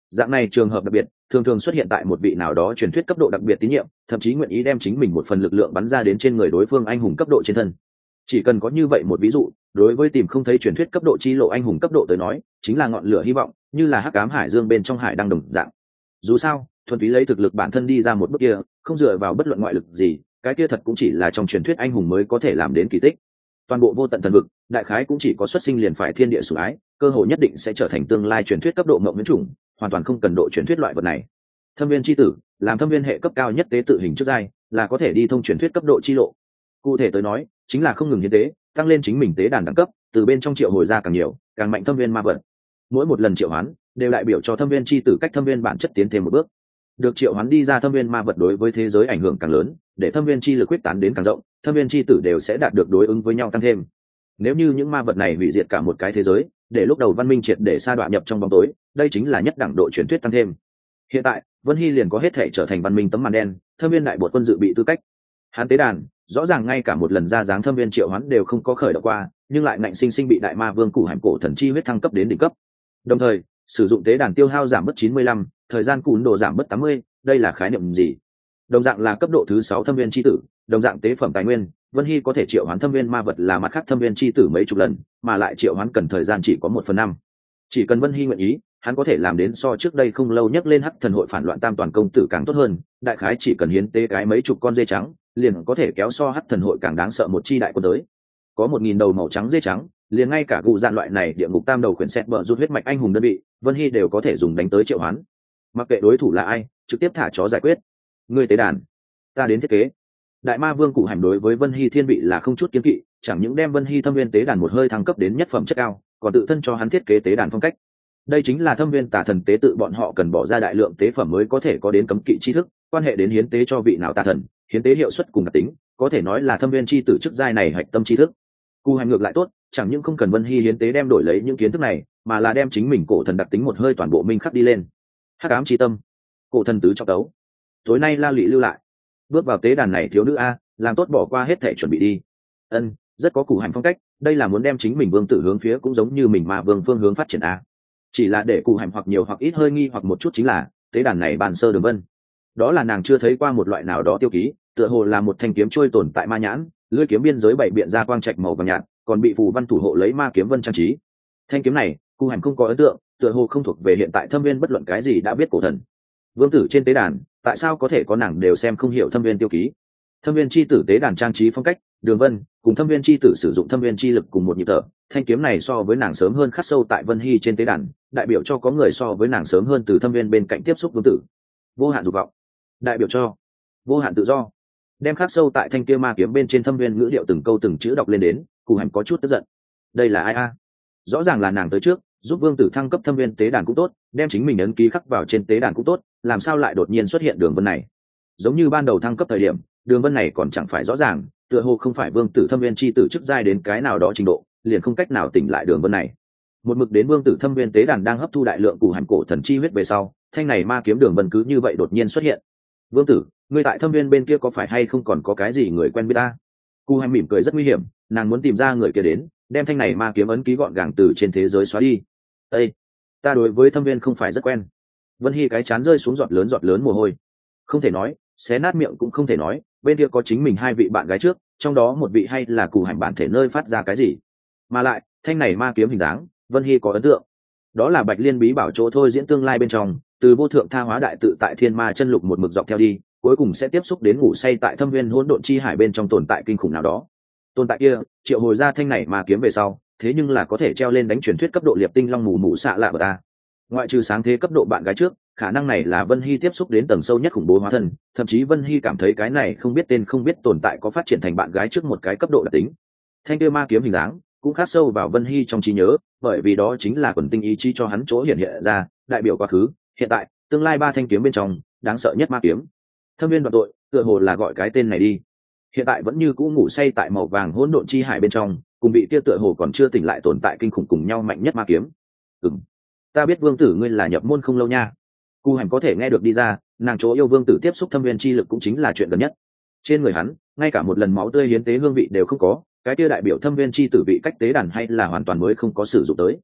Dạng này trường hợp đặc biệt thường thường xuất hiện tại một vị nào đó truyền thuyết cấp độ đặc biệt tín nhiệm, thậm chí nguyện ý đem chính mình một phần lực lượng bắn ra đến trên người đối phương anh hùng cấp độ trên thân. Chỉ cần có như vậy một ví dụ, đối với tìm không thấy truyền thuyết cấp độ chi lộ anh hùng cấp độ tới nói chính là ngọn lửa hy vọng, như là hắc ám hải dương bên trong hải đang đồng dạng. Dù sao thuần túy lấy thực lực bản thân đi ra một bước kia, không dựa vào bất luận ngoại lực gì, cái kia thật cũng chỉ là trong truyền thuyết anh hùng mới có thể làm đến kỳ tích. Toàn bộ vô tận thần vực đại khái cũng chỉ có xuất sinh liền phải thiên địa sủng ái, cơ hội nhất định sẽ trở thành tương lai truyền thuyết cấp độ mộng viễn chủng, hoàn toàn không cần độ truyền thuyết loại vật này. Thâm viên chi tử làm thâm viên hệ cấp cao nhất tế tự hình trước giai, là có thể đi thông truyền thuyết cấp độ chi lộ. Cụ thể tới nói chính là không ngừng hiến tế, tăng lên chính mình tế đàn đẳng cấp, từ bên trong triệu hồi ra càng nhiều càng mạnh thâm viên ma vật. Mỗi một lần triệu hoán đều đại biểu cho thâm viên chi tử cách thâm viên bản chất tiến thêm một bước. Được triệu hoán đi ra thâm viên ma vật đối với thế giới ảnh hưởng càng lớn, để thâm viên chi lực quyết tán đến càng rộng, thâm viên chi tử đều sẽ đạt được đối ứng với nhau tăng thêm. Nếu như những ma vật này hủy diệt cả một cái thế giới, để lúc đầu văn minh triệt để sa đọa nhập trong bóng tối, đây chính là nhất đẳng độ truyền thuyết tăng thêm. Hiện tại Vân Hy liền có hết thể trở thành văn minh tấm màn đen, thâm viên đại bột quân dự bị tư cách. Hắn tế đàn rõ ràng ngay cả một lần ra dáng thâm viên triệu hoán đều không có khởi động qua, nhưng lại ngạnh sinh sinh bị đại ma vương củ hải cổ thần chi huyết thăng cấp đến đỉnh cấp. Đồng thời sử dụng tế đàn tiêu hao giảm mất chín mươi lăm, thời gian cùn đồ giảm mất tám mươi, đây là khái niệm gì? Đồng dạng là cấp độ thứ sáu thâm viên chi tử, đồng dạng tế phẩm tài nguyên, Vân Hy có thể triệu hoán thâm viên ma vật là mặt khác thâm viên chi tử mấy chục lần, mà lại triệu hoán cần thời gian chỉ có một phần năm. Chỉ cần Vân Hy nguyện ý, hắn có thể làm đến so trước đây không lâu nhắc lên hắc thần hội phản loạn tam toàn công tử càng tốt hơn, đại khái chỉ cần hiến tế cái mấy chục con dê trắng, liền có thể kéo so hắc thần hội càng đáng sợ một chi đại quân tới. Có một nghìn đầu màu trắng dê trắng, liền ngay cả gù dạn loại này địa ngục tam đầu khuyển xét bờ rút huyết mạch anh hùng đơn vị, Vân Hy đều có thể dùng đánh tới triệu hoán. Mặc kệ đối thủ là ai, trực tiếp thả chó giải quyết. Ngươi tế đàn, ta đến thiết kế. Đại ma vương cụ hành đối với Vân Hy thiên vị là không chút kiêng kỵ, chẳng những đem Vân Hy thâm viên tế đàn một hơi thăng cấp đến nhất phẩm chất cao, còn tự thân cho hắn thiết kế tế đàn phong cách. Đây chính là thâm viên tà thần tế tự bọn họ cần bỏ ra đại lượng tế phẩm mới có thể có đến cấm kỵ tri thức, quan hệ đến hiến tế cho vị nào tà thần, hiến tế hiệu suất cùng đặc tính, có thể nói là thâm viên chi tử chức giai này hạch tâm tri thức. Cụ hành ngược lại tốt, chẳng những không cần Vân Hy hiến tế đem đổi lấy những kiến thức này, mà là đem chính mình cổ thần đặc tính một hơi toàn bộ minh khắc đi lên. Hắc ám chi tâm, cổ thần tứ trọng đấu. Tối nay La Lị lưu lại, bước vào tế đàn này thiếu nữ a, làm tốt bỏ qua hết thể chuẩn bị đi. Ân, rất có cụ hành phong cách, đây là muốn đem chính mình vương tử hướng phía cũng giống như mình mà vương phương hướng phát triển a. Chỉ là để cụ hành hoặc nhiều hoặc ít hơi nghi hoặc một chút chính là tế đàn này bàn sơ đường vân, đó là nàng chưa thấy qua một loại nào đó tiêu ký, tựa hồ là một thanh kiếm trôi tồn tại ma nhãn, lưỡi kiếm biên giới bảy biện ra quang trạch màu vàng nhạt, còn bị phù văn thủ hộ lấy ma kiếm vân trang trí. Thanh kiếm này cụ hành không có ấn tượng, tựa hồ không thuộc về hiện tại thâm viên bất luận cái gì đã biết cổ thần. Vương tử trên tế đàn tại sao có thể có nàng đều xem không hiểu thâm viên tiêu ký? Thâm viên chi tử tế đàn trang trí phong cách, đường vân cùng thâm viên chi tử sử dụng thâm viên chi lực cùng một nhịp thở, thanh kiếm này so với nàng sớm hơn khắc sâu tại Vân Hy trên tế đàn, đại biểu cho có người so với nàng sớm hơn từ thâm viên bên cạnh tiếp xúc vương tử. Vô hạn dục vọng, đại biểu cho vô hạn tự do. Đem khắc sâu tại thanh kia ma kiếm bên trên thâm viên ngữ điệu từng câu từng chữ đọc lên đến, cụ hành có chút tức giận. Đây là ai a? Rõ ràng là nàng tới trước, giúp vương tử thăng cấp thâm viên tế đàn cũng tốt, đem chính mình ấn ký khắc vào trên tế đàn cũng tốt, làm sao lại đột nhiên xuất hiện đường vân này? Giống như ban đầu thăng cấp thời điểm, đường vân này còn chẳng phải rõ ràng, tựa hồ không phải vương tử thâm viên chi tử chức giai đến cái nào đó trình độ, liền không cách nào tỉnh lại đường vân này. Một mực đến vương tử thâm viên tế đàn đang hấp thu đại lượng củ hành cổ thần chi huyết về sau, thanh này ma kiếm đường vân cứ như vậy đột nhiên xuất hiện. Vương tử, ngươi tại thâm viên bên kia có phải hay không còn có cái gì người quen biết ta? Cụ hành mỉm cười rất nguy hiểm, nàng muốn tìm ra người kia đến, đem thanh này ma kiếm ấn ký gọn gàng từ trên thế giới xóa đi. Ê, ta đối với thâm viên không phải rất quen. Vân Hy cái chán rơi xuống giọt lớn giọt lớn mồ hôi. Không thể nói, xé nát miệng cũng không thể nói, bên kia có chính mình hai vị bạn gái trước, trong đó một vị hay là cụ hành bản thể nơi phát ra cái gì. Mà lại, thanh này ma kiếm hình dáng, Vân Hy có ấn tượng. Đó là Bạch Liên bí bảo chỗ thôi diễn tương lai bên trong, từ vô thượng tha hóa đại tự tại thiên ma chân lục một mực dọc theo đi, cuối cùng sẽ tiếp xúc đến ngủ say tại thâm viên hỗn độn chi hải bên trong tồn tại kinh khủng nào đó. Tồn tại kia, triệu hồi ra thanh này ma kiếm về sau, thế nhưng là có thể treo lên đánh truyền thuyết cấp độ liệp tinh long mù mù xạ lạ bờ ta. Ngoại trừ sáng thế cấp độ bạn gái trước, khả năng này là Vân Hy tiếp xúc đến tầng sâu nhất khủng bố hóa thân, thậm chí Vân Hy cảm thấy cái này không biết tên không biết tồn tại có phát triển thành bạn gái trước một cái cấp độ đặc tính. Thanh kia ma kiếm hình dáng cũng khắc sâu vào Vân Hy trong trí nhớ, bởi vì đó chính là quần tinh ý chí cho hắn chỗ hiện hiện ra, đại biểu quá khứ, hiện tại, tương lai ba thanh kiếm bên trong, đáng sợ nhất ma kiếm. Thâm viên đoạt tội, tựa hồ là gọi cái tên này đi. Hiện tại vẫn như cũ ngủ say tại màu vàng hỗn độn chi hải bên trong, cùng bị kia tựa hồ còn chưa tỉnh lại tồn tại kinh khủng cùng nhau mạnh nhất ma kiếm. Ừm, ta biết vương tử ngươi là nhập môn không lâu nha. Cu hành có thể nghe được đi ra, nàng chỗ yêu vương tử tiếp xúc thâm viên chi lực cũng chính là chuyện gần nhất. Trên người hắn, ngay cả một lần máu tươi hiến tế hương vị đều không có, cái kia đại biểu thâm viên chi tử vị cách tế đàn hay là hoàn toàn mới không có sử dụng tới.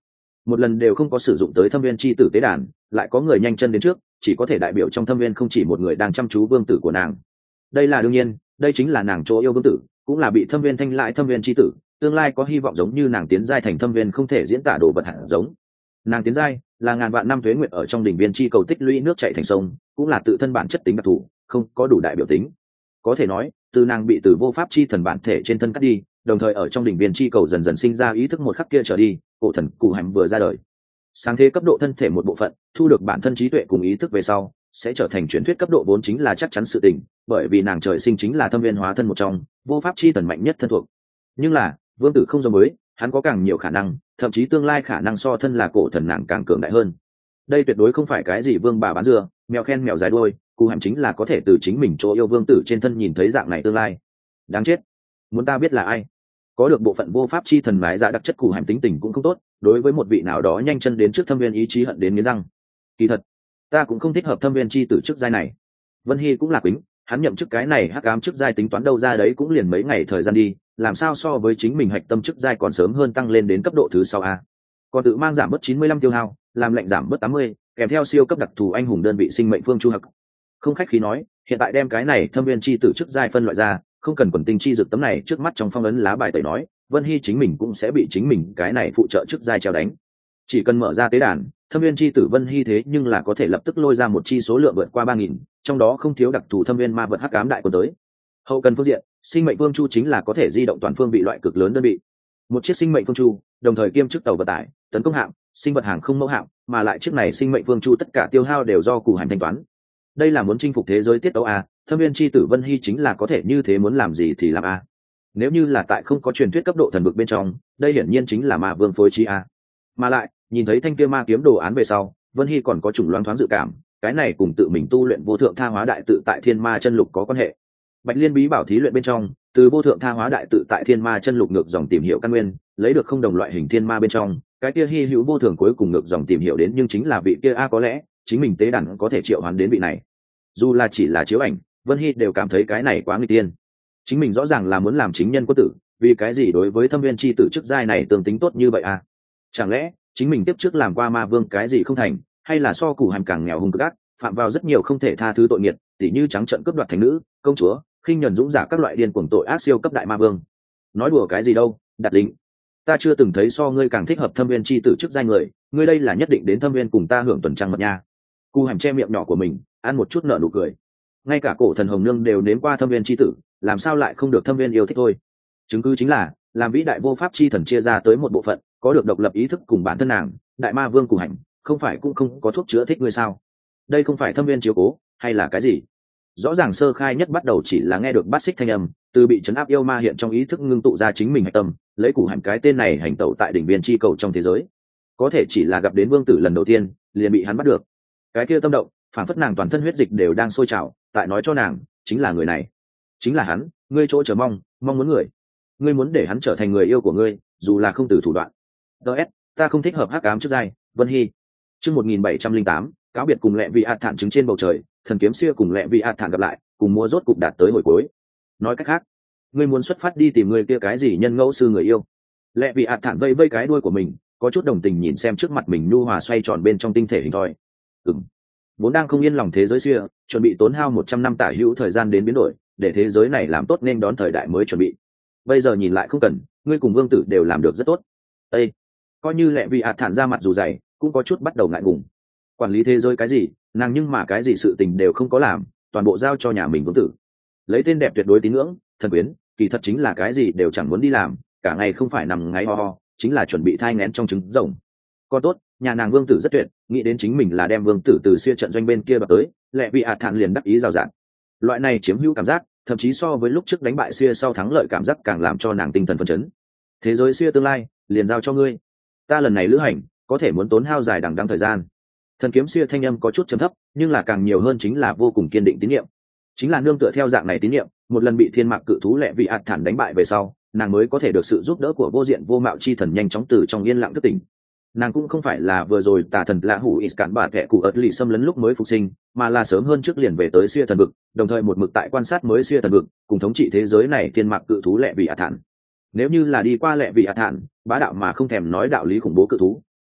một lần đều không có sử dụng tới thâm viên chi tử tế đàn, lại có người nhanh chân đến trước, chỉ có thể đại biểu trong thâm viên không chỉ một người đang chăm chú vương tử của nàng. Đây là đương nhiên, đây chính là nàng chỗ yêu vương tử, cũng là bị thâm viên thanh lại thâm viên chi tử, tương lai có hy vọng giống như nàng tiến giai thành thâm viên không thể diễn tả đồ vật hạt giống. Nàng tiến giai là ngàn vạn năm tuế nguyện ở trong đỉnh viên chi cầu tích lũy nước chảy thành sông, cũng là tự thân bản chất tính đặc thù, không có đủ đại biểu tính. Có thể nói, từ nàng bị từ vô pháp chi thần bản thể trên thân cắt đi, đồng thời ở trong đỉnh viên chi cầu dần dần sinh ra ý thức một khắc kia trở đi, cổ thần cụ hành vừa ra đời. Sáng thế cấp độ thân thể một bộ phận, thu được bản thân trí tuệ cùng ý thức về sau, sẽ trở thành truyền thuyết cấp độ vốn chính là chắc chắn sự tình, bởi vì nàng trời sinh chính là thâm viên hóa thân một trong, vô pháp chi thần mạnh nhất thân thuộc. Nhưng là, vương tử không giống mới, hắn có càng nhiều khả năng, thậm chí tương lai khả năng so thân là cổ thần nàng càng cường đại hơn. Đây tuyệt đối không phải cái gì vương bà bán dưa, mèo khen mèo dài đuôi, cụ hàm chính là có thể từ chính mình chỗ yêu vương tử trên thân nhìn thấy dạng này tương lai. Đáng chết, muốn ta biết là ai? Có được bộ phận vô pháp chi thần mái dạ đặc chất cụ hàm tính tình cũng không tốt, đối với một vị nào đó nhanh chân đến trước thâm viên ý chí hận đến nghiến răng. Kỳ thật, ta cũng không thích hợp thâm viên chi tử chức giai này. Vân Hy cũng là quýnh, hắn nhậm chức cái này hắc ám chức giai tính toán đâu ra đấy cũng liền mấy ngày thời gian đi, làm sao so với chính mình hạch tâm chức giai còn sớm hơn tăng lên đến cấp độ thứ sáu a. Còn tự mang giảm bớt chín mươi lăm tiêu hao, làm lệnh giảm bớt tám mươi, kèm theo siêu cấp đặc thù anh hùng đơn vị sinh mệnh phương chu hặc. Không khách khí nói, hiện tại đem cái này thâm viên chi tử chức giai phân loại ra, không cần quần tinh chi dược tấm này trước mắt trong phong ấn lá bài tẩy nói, Vân Hy chính mình cũng sẽ bị chính mình cái này phụ trợ chức giai treo đánh. Chỉ cần mở ra tế đàn, thâm viên chi tử Vân Hy thế nhưng là có thể lập tức lôi ra một chi số lượng vượt qua ba nghìn, trong đó không thiếu đặc thù thâm viên ma vật hắc ám đại quân tới. Hậu cần phương diện, sinh mệnh vương chu chính là có thể di động toàn phương vị loại cực lớn đơn vị. Một chiếc sinh mệnh vương chu, đồng thời kiêm chức tàu vận tải, tấn công hạm, sinh vật hàng không mẫu hạm, mà lại chiếc này sinh mệnh vương chu tất cả tiêu hao đều do cụ hành thanh toán. Đây là muốn chinh phục thế giới tiết tấu a, thâm viên chi tử Vân Hy chính là có thể như thế, muốn làm gì thì làm a. Nếu như là tại không có truyền thuyết cấp độ thần vực bên trong, đây hiển nhiên chính là ma vương phối trí a. Mà lại, nhìn thấy thanh kia ma kiếm đồ án về sau, Vân Hy còn có chủng loáng thoáng dự cảm, cái này cùng tự mình tu luyện vô thượng tha hóa đại tự tại thiên ma chân lục có quan hệ. Bạch Liên bí bảo thí luyện bên trong, từ vô thượng tha hóa đại tự tại thiên ma chân lục ngược dòng tìm hiểu căn nguyên, lấy được không đồng loại hình thiên ma bên trong, cái kia hy hữu vô thường cuối cùng ngược dòng tìm hiểu đến, nhưng chính là vị kia a, có lẽ chính mình tế đàn có thể triệu hoán đến vị này. Dù là chỉ là chiếu ảnh, Vân Hy đều cảm thấy cái này quá nguy tiên. Chính mình rõ ràng là muốn làm chính nhân quân tử, vì cái gì đối với thâm viên chi tử chức giai này tương tính tốt như vậy a? Chẳng lẽ chính mình tiếp trước làm qua ma vương cái gì không thành, hay là so củ hàm càng nghèo hung cực ác, phạm vào rất nhiều không thể tha thứ tội nghiệt, tỉ như trắng trợn cướp đoạt thành nữ, công chúa, khinh nhẫn dũng giả các loại điên cuồng tội ác siêu cấp đại ma vương. Nói đùa cái gì đâu, đặt lính. Ta chưa từng thấy so ngươi càng thích hợp thâm viên chi tử chức giai người, ngươi đây là nhất định đến thâm viên cùng ta hưởng tuần trăng mật nha. Cù hàm che miệng nhỏ của mình, ăn một chút nợ nụ cười. Ngay cả cổ thần hồng nương đều nếm qua thâm viên chi tử, làm sao lại không được thâm viên yêu thích thôi. Chứng cứ chính là, làm vĩ đại vô pháp chi thần chia ra tới một bộ phận, có được độc lập ý thức cùng bản thân nàng, đại ma vương Cù hành, không phải cũng không có thuốc chữa thích ngươi sao? Đây không phải thâm viên chiếu cố, hay là cái gì? Rõ ràng sơ khai nhất bắt đầu chỉ là nghe được bát xích thanh âm, từ bị chấn áp yêu ma hiện trong ý thức ngưng tụ ra chính mình hạch tâm, lấy Cù hành cái tên này hành tẩu tại đỉnh viên chi cầu trong thế giới. Có thể chỉ là gặp đến vương tử lần đầu tiên, liền bị hắn bắt được. Cái kia tâm động, phản phất nàng toàn thân huyết dịch đều đang sôi trào, tại nói cho nàng, chính là người này, chính là hắn, ngươi chỗ chờ mong, mong muốn người. Ngươi muốn để hắn trở thành người yêu của ngươi, dù là không từ thủ đoạn. ds ta không thích hợp hắc ám trước giai, Vân Hy. Chương một nghìn bảy trăm linh tám, cáo biệt cùng Lệ Vị Ạt Thản chứng trên bầu trời, thần kiếm xưa cùng Lệ Vị Ạt Thản gặp lại, cùng mua rốt cục đạt tới hồi cuối. Nói cách khác, ngươi muốn xuất phát đi tìm người kia cái gì nhân ngẫu sư người yêu. Lệ Vị Ạt Thản vây vây cái đuôi của mình, có chút đồng tình nhìn xem trước mặt mình nhu hòa xoay tròn bên trong tinh thể hình thoi. Ừm, vốn đang không yên lòng thế giới xưa, chuẩn bị tốn hao một trăm năm tả hữu thời gian đến biến đổi, để thế giới này làm tốt nên đón thời đại mới chuẩn bị. Bây giờ nhìn lại không cần, ngươi cùng vương tử đều làm được rất tốt. Ê, coi như Lệ Vị Ạt Thản ra mặt dù dày, cũng có chút bắt đầu ngại ngùng. Quản lý thế giới cái gì, nàng nhưng mà cái gì sự tình đều không có làm, toàn bộ giao cho nhà mình vương tử. Lấy tên đẹp tuyệt đối tín ngưỡng, thần quyến, kỳ thật chính là cái gì đều chẳng muốn đi làm, cả ngày không phải nằm ngáy ho ho, chính là chuẩn bị thai nghén trong trứng rồng. Còn tốt, nhà nàng vương tử rất tuyệt, nghĩ đến chính mình là đem vương tử từ xia trận doanh bên kia bật tới, Lệ Vị Ạt Thản liền đắc ý rào rạt. Loại này chiếm hữu cảm giác, thậm chí so với lúc trước đánh bại xia sau thắng lợi cảm giác càng làm cho nàng tinh thần phấn chấn. Thế giới xia tương lai, liền giao cho ngươi. Ta lần này lữ hành, có thể muốn tốn hao dài đằng đẵng thời gian. Thần kiếm xia thanh âm có chút trầm thấp, nhưng là càng nhiều hơn chính là vô cùng kiên định tín nhiệm. Chính là nương tựa theo dạng này tín nhiệm, một lần bị thiên mạc cự thú Lệ Vị Ạt Thản đánh bại về sau, nàng mới có thể được sự giúp đỡ của vô diện vô mạo chi thần nhanh chóng từ trong yên lặng thức tỉnh. Nàng cũng không phải là vừa rồi tà thần lạ hủ ít cản bà kẻ cụ ớt lì xâm lấn lúc mới phục sinh, mà là sớm hơn trước liền về tới xia thần vực, đồng thời một mực tại quan sát mới xia thần vực, cùng thống trị thế giới này thiên mạc cự thú Lệ Vị Ạt Thản. Nếu như là đi qua Lệ Vị Ạt Thản, bá đạo mà không thèm nói đạo lý khủng bố cự thú,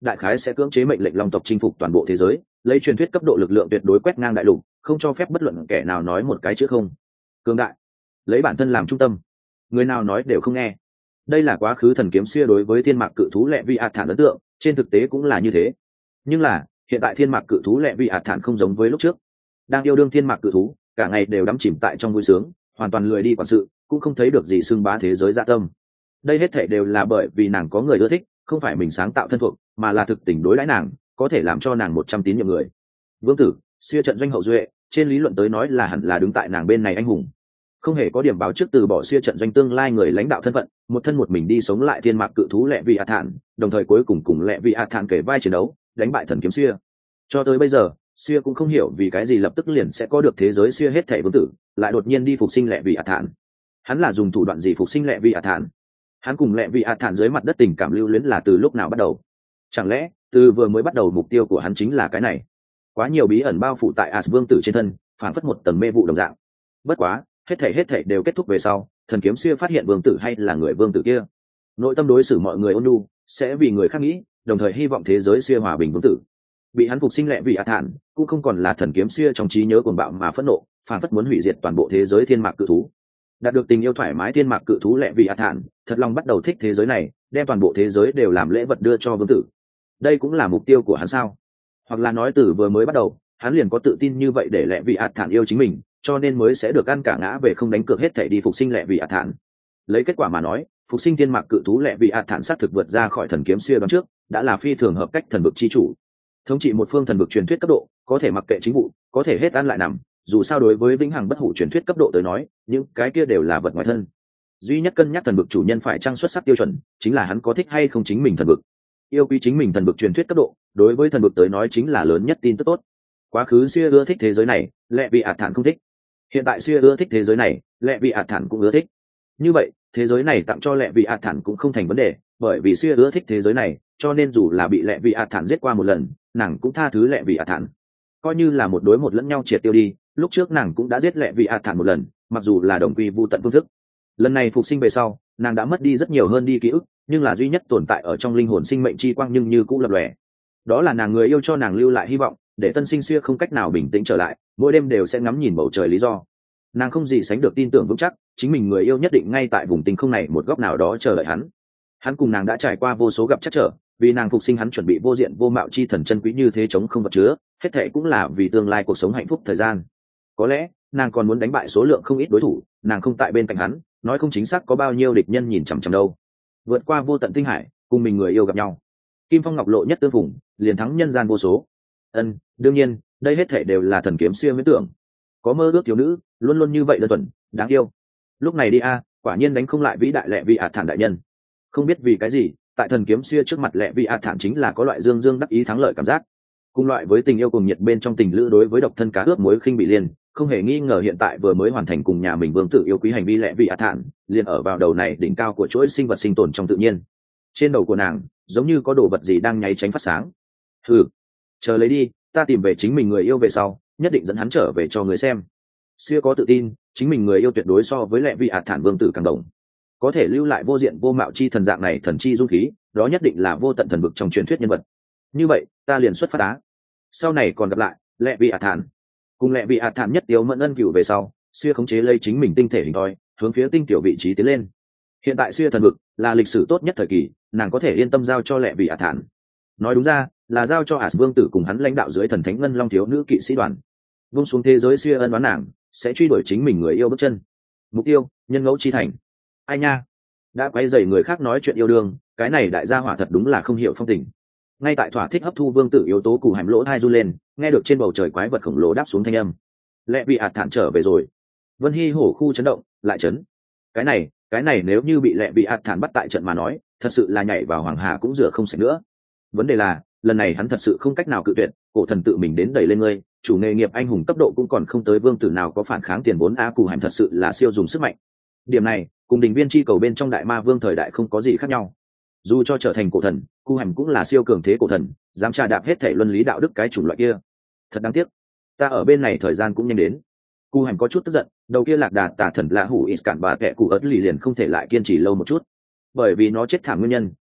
đại khái sẽ cưỡng chế mệnh lệnh long tộc chinh phục toàn bộ thế giới, lấy truyền thuyết cấp độ lực lượng tuyệt đối quét ngang đại lục, không cho phép bất luận kẻ nào nói một cái chữ không. Cường đại, lấy bản thân làm trung tâm, người nào nói đều không nghe. Đây là quá khứ thần kiếm xưa đối với thiên mạc cự thú lệ vi ạt thản ấn tượng, trên thực tế cũng là như thế. Nhưng là hiện tại thiên mạc cự thú lệ vi ạt thản không giống với lúc trước, đang yêu đương thiên mạc cự thú cả ngày đều đắm chìm tại trong vui sướng, hoàn toàn lười đi quản sự, cũng không thấy được gì xưng bá thế giới dạ tâm. Đây hết thể đều là bởi vì nàng có người ưa thích, không phải mình sáng tạo thân thuộc, mà là thực tình đối đãi nàng, có thể làm cho nàng một trăm tín nhiệm người. Vương tử siêu trận doanh hậu duệ, trên lý luận tới nói là hẳn là đứng tại nàng bên này anh hùng, không hề có điểm báo trước từ bỏ siêu trận doanh tương lai người lãnh đạo thân phận, một thân một mình đi sống lại thiên mạc cự thú lệ vị ạt thản, đồng thời cuối cùng cùng lệ vị ạt thản kể vai chiến đấu, đánh bại thần kiếm siêu. Cho tới bây giờ siêu cũng không hiểu vì cái gì lập tức liền sẽ có được thế giới siêu hết thảy vương tử, lại đột nhiên đi phục sinh lệ vị ạt thản. Hắn là dùng thủ đoạn gì phục sinh lệ vị ạt thản? Hắn cùng lệ vị ạt thản dưới mặt đất tình cảm lưu luyến là từ lúc nào bắt đầu? Chẳng lẽ từ vừa mới bắt đầu mục tiêu của hắn chính là cái này? Quá nhiều bí ẩn bao phủ tại As vương tử trên thân, phản phất một tầng mê vụ đồng dạng. Bất quá hết thảy hết thảy đều kết thúc về sau, thần kiếm siêu phát hiện vương tử hay là người vương tử kia, nội tâm đối xử mọi người ôn nhu, sẽ vì người khác nghĩ, đồng thời hy vọng thế giới siêu hòa bình vương tử. Bị hắn phục sinh lệ vị ạt thản cũng không còn là thần kiếm siêu trong trí nhớ cuồng bạo mà phẫn nộ, phản phất muốn hủy diệt toàn bộ thế giới thiên mạc cự thú. Đạt được tình yêu thoải mái thiên mạc cự thú lệ vị ạt thản thật lòng bắt đầu thích thế giới này, đem toàn bộ thế giới đều làm lễ vật đưa cho vương tử. Đây cũng là mục tiêu của hắn sao? Hoặc là nói từ vừa mới bắt đầu hắn liền có tự tin như vậy để lệ vị ạt thản yêu chính mình, cho nên mới sẽ được ăn cả ngã về không đánh cược hết thảy đi phục sinh lệ vị ạt thản. Lấy kết quả mà nói, phục sinh thiên mạc cự thú lệ vị ạt thản sát thực vượt ra khỏi thần kiếm siêu đoán trước, đã là phi thường hợp cách thần vực chi chủ, thống trị một phương thần vực truyền thuyết cấp độ, có thể mặc kệ chính vụ, có thể hết ăn lại nằm. Dù sao đối với vĩnh hằng bất hủ truyền thuyết cấp độ tới nói, những cái kia đều là vật ngoài thân. Duy nhất cân nhắc thần vực chủ nhân phải trang xuất sắc tiêu chuẩn, chính là hắn có thích hay không chính mình thần vực. Yêu quý chính mình thần vực truyền thuyết cấp độ, đối với thần vực tới nói chính là lớn nhất tin tức tốt. Quá khứ xưa ưa thích thế giới này, lệ vị ạt thản không thích. Hiện tại xưa ưa thích thế giới này, lệ vị ạt thản cũng ưa thích. Như vậy thế giới này tặng cho lệ vị ạt thản cũng không thành vấn đề, bởi vì xưa ưa thích thế giới này, cho nên dù là bị lệ vị ạt thản giết qua một lần, nàng cũng tha thứ lệ vị ạt thản, coi như là một đối một lẫn nhau triệt tiêu đi. Lúc trước nàng cũng đã giết lệ vị ạt thản một lần, mặc dù là đồng quy vu tận phương thức. Lần này phục sinh về sau, nàng đã mất đi rất nhiều hơn đi ký ức, nhưng là duy nhất tồn tại ở trong linh hồn sinh mệnh chi quang nhưng như cũng lập lòe. Đó là nàng người yêu cho nàng lưu lại hy vọng, để tân sinh xưa không cách nào bình tĩnh trở lại, mỗi đêm đều sẽ ngắm nhìn bầu trời lý do. Nàng không gì sánh được tin tưởng vững chắc chính mình người yêu nhất định ngay tại vùng tinh không này một góc nào đó chờ đợi hắn. Hắn cùng nàng đã trải qua vô số gặp chắc trở, vì nàng phục sinh hắn chuẩn bị vô diện vô mạo chi thần chân quý như thế chống không vật chứa, hết thệ cũng là vì tương lai cuộc sống hạnh phúc thời gian. Có lẽ nàng còn muốn đánh bại số lượng không ít đối thủ, nàng không tại bên cạnh hắn, nói không chính xác có bao nhiêu địch nhân nhìn chằm chằm đâu. Vượt qua vô tận tinh hải, cùng mình người yêu gặp nhau, kim phong ngọc lộ nhất tương phùng, liền thắng nhân gian vô số. Ân, đương nhiên đây hết thảy đều là thần kiếm siêu huyễn tưởng. Có mơ ước thiếu nữ luôn luôn như vậy đơn thuần đáng yêu. Lúc này đi a, quả nhiên đánh không lại vĩ đại lệ vị ạt thản đại nhân. Không biết vì cái gì, tại thần kiếm siêu trước mặt lệ vị ạt thản chính là có loại dương dương đắc ý thắng lợi cảm giác, cùng loại với tình yêu cùng nhiệt bên trong tình lữ đối với độc thân cá ướp muối khinh bị liên. Không hề nghi ngờ hiện tại vừa mới hoàn thành cùng nhà mình vương tử yêu quý hành vi lệ vị ạt thản, liền ở vào đầu này đỉnh cao của chuỗi sinh vật sinh tồn trong tự nhiên. Trên đầu của nàng giống như có đồ vật gì đang nháy tránh phát sáng. Hừ, chờ lấy đi, ta tìm về chính mình người yêu về sau, nhất định dẫn hắn trở về cho người xem. Xưa có tự tin chính mình người yêu tuyệt đối so với lệ vị ạt thản vương tử càng đồng, có thể lưu lại vô diện vô mạo chi thần dạng này thần chi dung khí, đó nhất định là vô tận thần vực trong truyền thuyết nhân vật. Như vậy ta liền xuất phát đá, sau này còn gặp lại lệ vị ạt thản. Cùng lệ vị ạt thản nhất tiếu mẫn ân cửu về sau, xưa khống chế lấy chính mình tinh thể hình thoi, hướng phía tinh tiểu vị trí tiến lên. Hiện tại xưa thần vực là lịch sử tốt nhất thời kỳ, nàng có thể yên tâm giao cho lệ vị ạt thản. Nói đúng ra là giao cho As vương tử cùng hắn lãnh đạo dưới thần thánh ngân long thiếu nữ kỵ sĩ đoàn. Vung xuống thế giới xưa ân đoán, nàng sẽ truy đuổi chính mình người yêu bước chân. Mục tiêu nhân ngẫu chi thành. Ai nha, đã quay dày người khác nói chuyện yêu đương, cái này đại gia hỏa thật đúng là không hiểu phong tình. Ngay tại thỏa thích hấp thu vương tử yếu tố cù hàm lỗ thai run lên, nghe được trên bầu trời quái vật khổng lồ đáp xuống thanh âm. Lệ vị ạt thản trở về rồi. Vân Hy hổ khu chấn động lại chấn. Cái này cái này nếu như bị lệ vị ạt thản bắt tại trận mà nói, thật sự là nhảy vào hoàng hà cũng rửa không sạch nữa. Vấn đề là lần này hắn thật sự không cách nào cự tuyệt, cổ thần tự mình đến đẩy lên ngươi, chủ nghề nghiệp anh hùng cấp độ cũng còn không tới, vương tử nào có phản kháng tiền vốn a. Cù hàm thật sự là siêu dùng sức mạnh. Điểm này cùng đình viên chi cầu bên trong đại ma vương thời đại không có gì khác nhau. Dù cho trở thành cổ thần, Cù hàm cũng là siêu cường thế cổ thần, dám trà đạp hết thể luân lý đạo đức cái chủng loại kia. Thật đáng tiếc, ta ở bên này thời gian cũng nhanh đến. Cù hàm có chút tức giận, đầu kia lạc đà tà thần lạ hủ ít cản bà kẻ cụ ớt lì liền không thể lại kiên trì lâu một chút, bởi vì nó chết thảm nguyên nhân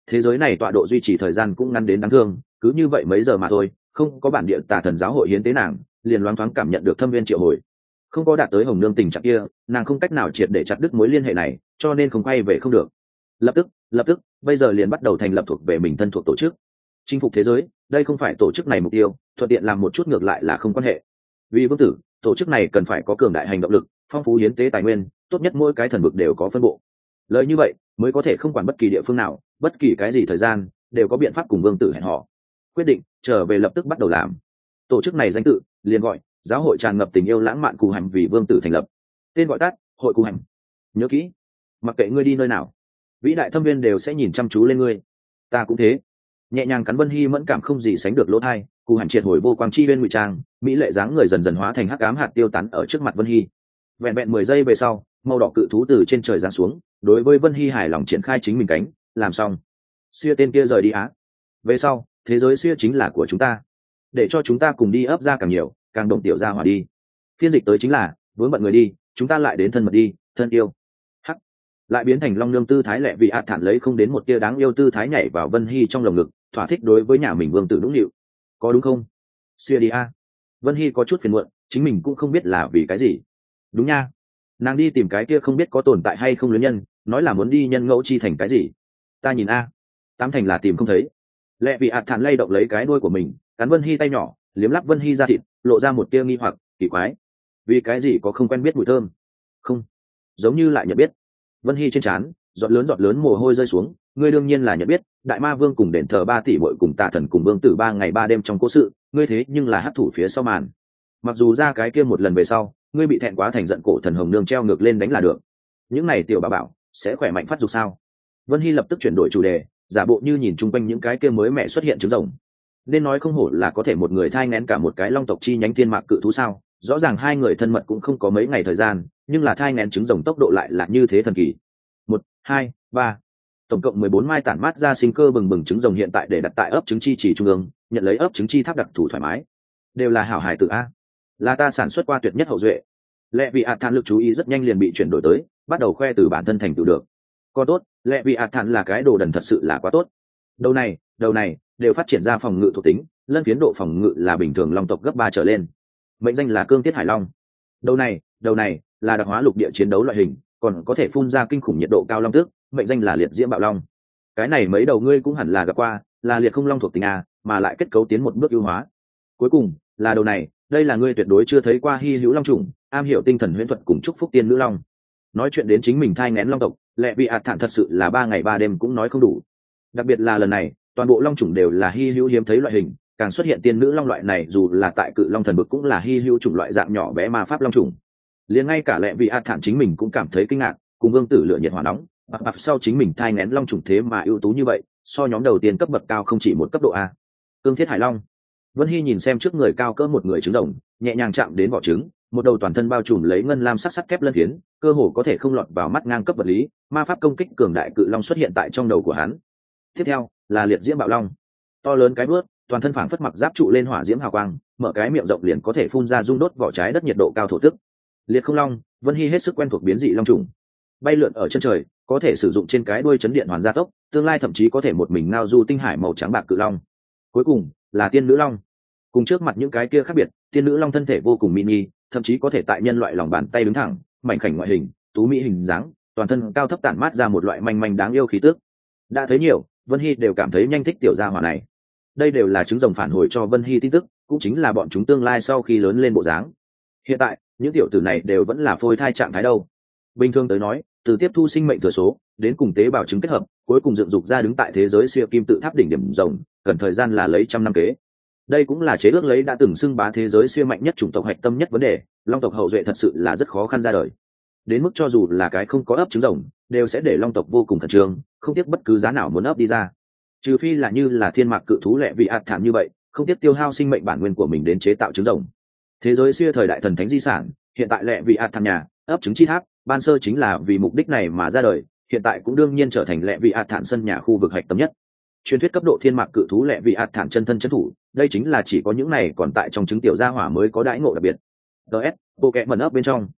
thế giới này tọa độ duy trì thời gian cũng ngắn đến đáng thương, cứ như vậy mấy giờ mà thôi, không có bản địa tà thần giáo hội hiến tế nàng, liền loáng thoáng cảm nhận được thâm viên triệu hồi, không có đạt tới hồng nương tình trạng kia, nàng không cách nào triệt để chặt đứt mối liên hệ này, cho nên không quay về không được. Lập tức, lập tức, bây giờ liền bắt đầu thành lập thuộc về mình thân thuộc tổ chức, chinh phục thế giới. Đây không phải tổ chức này mục tiêu, thuận tiện làm một chút ngược lại là không quan hệ. Vì vương tử, tổ chức này cần phải có cường đại hành động lực, phong phú hiến tế tài nguyên, tốt nhất mỗi cái thần vực đều có phân bộ. Lời như vậy mới có thể không quản bất kỳ địa phương nào, bất kỳ cái gì thời gian, đều có biện pháp cùng vương tử hẹn hò. Quyết định trở về lập tức bắt đầu làm. Tổ chức này danh tự liền gọi giáo hội tràn ngập tình yêu lãng mạn cù hành vì vương tử thành lập, tên gọi tắt hội cù hành. Nhớ kỹ, mặc kệ ngươi đi nơi nào, vĩ đại thâm viên đều sẽ nhìn chăm chú lên ngươi. Ta cũng thế. Nhẹ nhàng cắn Vân Hy mẫn cảm không gì sánh được lỗ thai, cù hành triệt hồi vô quang chi bên ngụy trang, mỹ lệ dáng người dần dần hóa thành hắc ám hạt tiêu tán ở trước mặt Vân Hy. Vẹn vẹn mười giây về sau, màu đỏ cự thú từ trên trời giáng xuống, đối với Vân Hy hài lòng triển khai chính mình cánh. Làm xong, xia tên kia rời đi á. Về sau, thế giới xia chính là của chúng ta, để cho chúng ta cùng đi ấp ra càng nhiều, càng động tiểu ra hỏa đi. Phiên dịch tới chính là vướng bận người đi, chúng ta lại đến thân mật đi, thân yêu. Hắc lại biến thành long nương tư thái lẹ vì ạt thản lấy không đến một tia đáng yêu tư thái nhảy vào Vân Hy trong lồng ngực, thỏa thích đối với nhà mình vương tử đúng nịu. Có đúng không? Xia đi a. Vân Hy có chút phiền muộn, chính mình cũng không biết là vì cái gì. Đúng nha, nàng đi tìm cái kia không biết có tồn tại hay không luyến nhân, nói là muốn đi nhân ngẫu chi thành cái gì. Ta nhìn a, tám thành là tìm không thấy. Lẹ vì ạt thản lay động lấy cái đuôi của mình, cắn Vân Hy tay nhỏ, liếm lắp Vân Hy ra thịt, lộ ra một tia nghi hoặc kỳ quái. Vì cái gì có không quen biết mùi thơm? Không, giống như lại nhận biết. Vân Hy trên trán giọt lớn giọt lớn mồ hôi rơi xuống. Ngươi đương nhiên là nhận biết, đại ma vương cùng đền thờ ba tỷ bội cùng tà thần cùng vương tử ba ngày ba đêm trong cố sự, ngươi thế nhưng là hấp thủ phía sau màn. Mặc dù ra cái kia một lần về sau, ngươi bị thẹn quá thành giận, cổ thần hồng nương treo ngược lên đánh là được. Những này tiểu bà bảo sẽ khỏe mạnh phát dục sao? Vân Hy lập tức chuyển đổi chủ đề, giả bộ như nhìn chung quanh những cái kia mới mẹ xuất hiện trứng rồng. Nên nói không hổ là có thể một người thai nghén cả một cái long tộc chi nhánh thiên mạc cự thú sao? Rõ ràng hai người thân mật cũng không có mấy ngày thời gian, nhưng là thai nghén trứng rồng tốc độ lại là như thế thần kỳ. Một, hai, ba, tổng cộng mười bốn mai tản mát ra sinh cơ bừng bừng trứng rồng hiện tại để đặt tại ấp trứng chi chỉ trung ương, nhận lấy ấp trứng chi tháp đặc thù thoải mái. Đều là hảo hải tử a, là ta sản xuất qua tuyệt nhất hậu duệ. Lệ vị ạt thản lực chú ý rất nhanh liền bị chuyển đổi tới, bắt đầu khoe từ bản thân thành tựu được. Còn tốt, Lệ vị ạt thản là cái đồ đần thật sự là quá tốt. Đầu này, đầu này đều phát triển ra phòng ngự thuộc tính, lân phiến độ phòng ngự là bình thường long tộc gấp ba trở lên. Mệnh danh là cương thiết hải long. Đầu này, đầu này là đặc hóa lục địa chiến đấu loại hình, còn có thể phun ra kinh khủng nhiệt độ cao long tước, mệnh danh là liệt diễm bạo long. Cái này mấy đầu ngươi cũng hẳn là gặp qua, là liệt không long thuộc tính a, mà lại kết cấu tiến một bước ưu hóa. Cuối cùng là đầu này, đây là ngươi tuyệt đối chưa thấy qua hy hữu long trùng, am hiểu tinh thần huyễn thuật cùng chúc phúc tiên nữ long. Nói chuyện đến chính mình thai nghén long tộc, Lệ vị ạt thản thật sự là ba ngày ba đêm cũng nói không đủ. Đặc biệt là lần này, toàn bộ long trùng đều là hy hữu hiếm thấy loại hình, càng xuất hiện tiên nữ long loại này dù là tại cự long thần vực cũng là hy hữu chủng loại dạng nhỏ bé ma pháp long trùng. Liền ngay cả Lệ vị ạt thản chính mình cũng cảm thấy kinh ngạc, cùng vương tử lửa nhiệt hỏa nóng, bạc bạc sau chính mình thai nghén long trùng thế mà ưu tú như vậy, so nhóm đầu tiên cấp bậc cao không chỉ một cấp độ a. Cương thiết hải long. Vân Hy nhìn xem trước người cao cỡ một người trứng rồng, nhẹ nhàng chạm đến vỏ trứng, một đầu toàn thân bao trùm lấy ngân lam sắc sắt thép lân phiến, cơ hồ có thể không lọt vào mắt ngang cấp vật lý, ma pháp công kích cường đại cự long xuất hiện tại trong đầu của hắn. Tiếp theo là liệt diễm bạo long, to lớn cái bước, toàn thân phảng phất mặc giáp trụ lên hỏa diễm hào quang, mở cái miệng rộng liền có thể phun ra dung đốt vỏ trái đất nhiệt độ cao thổ tức. Liệt không long, Vân Hy hết sức quen thuộc biến dị long trùng, bay lượn ở chân trời, có thể sử dụng trên cái đuôi chấn điện hoàn gia tốc, tương lai thậm chí có thể một mình ngao du tinh hải màu trắng bạc cự long. Cuối cùng là tiên nữ long. Cùng trước mặt những cái kia khác biệt, tiên nữ long thân thể vô cùng mini, thậm chí có thể tại nhân loại lòng bàn tay đứng thẳng, mảnh khảnh ngoại hình, tú mỹ hình dáng, toàn thân cao thấp tản mát ra một loại manh manh đáng yêu khí tức. Đã thấy nhiều, Vân Hy đều cảm thấy nhanh thích tiểu gia hỏa này. Đây đều là trứng rồng phản hồi cho Vân Hy tin tức, cũng chính là bọn chúng tương lai sau khi lớn lên bộ dáng. Hiện tại, những tiểu tử này đều vẫn là phôi thai trạng thái đâu. Bình thường tới nói, từ tiếp thu sinh mệnh thừa số đến cùng tế bào trứng kết hợp, cuối cùng dựng dục ra đứng tại thế giới siêu kim tự tháp đỉnh điểm rồng, cần thời gian là lấy trăm năm kế. Đây cũng là chế ước lấy đã từng xưng bá thế giới siêu mạnh nhất chủng tộc hạch tâm nhất vấn đề, long tộc hậu duệ thật sự là rất khó khăn ra đời. Đến mức cho dù là cái không có ấp trứng rồng, đều sẽ để long tộc vô cùng khẩn trương, không tiếc bất cứ giá nào muốn ấp đi ra. Trừ phi là như là thiên mạc cự thú Lệ vị ạt thản như vậy, không tiếc tiêu hao sinh mệnh bản nguyên của mình đến chế tạo trứng rồng. Thế giới siêu thời đại thần thánh di sản, hiện tại Lệ vị ạt thản nhà ấp trứng chi tháp, ban sơ chính là vì mục đích này mà ra đời, hiện tại cũng đương nhiên trở thành Lệ vị ạt thản sân nhà khu vực hạch tâm nhất. Truyền thuyết cấp độ thiên mạc cự thú Lệ vị ạt thản chân thân chân thủ, đây chính là chỉ có những này còn tại trong trứng tiểu gia hỏa mới có đãi ngộ đặc biệt. ds bộ kệ mẩn ấp bên trong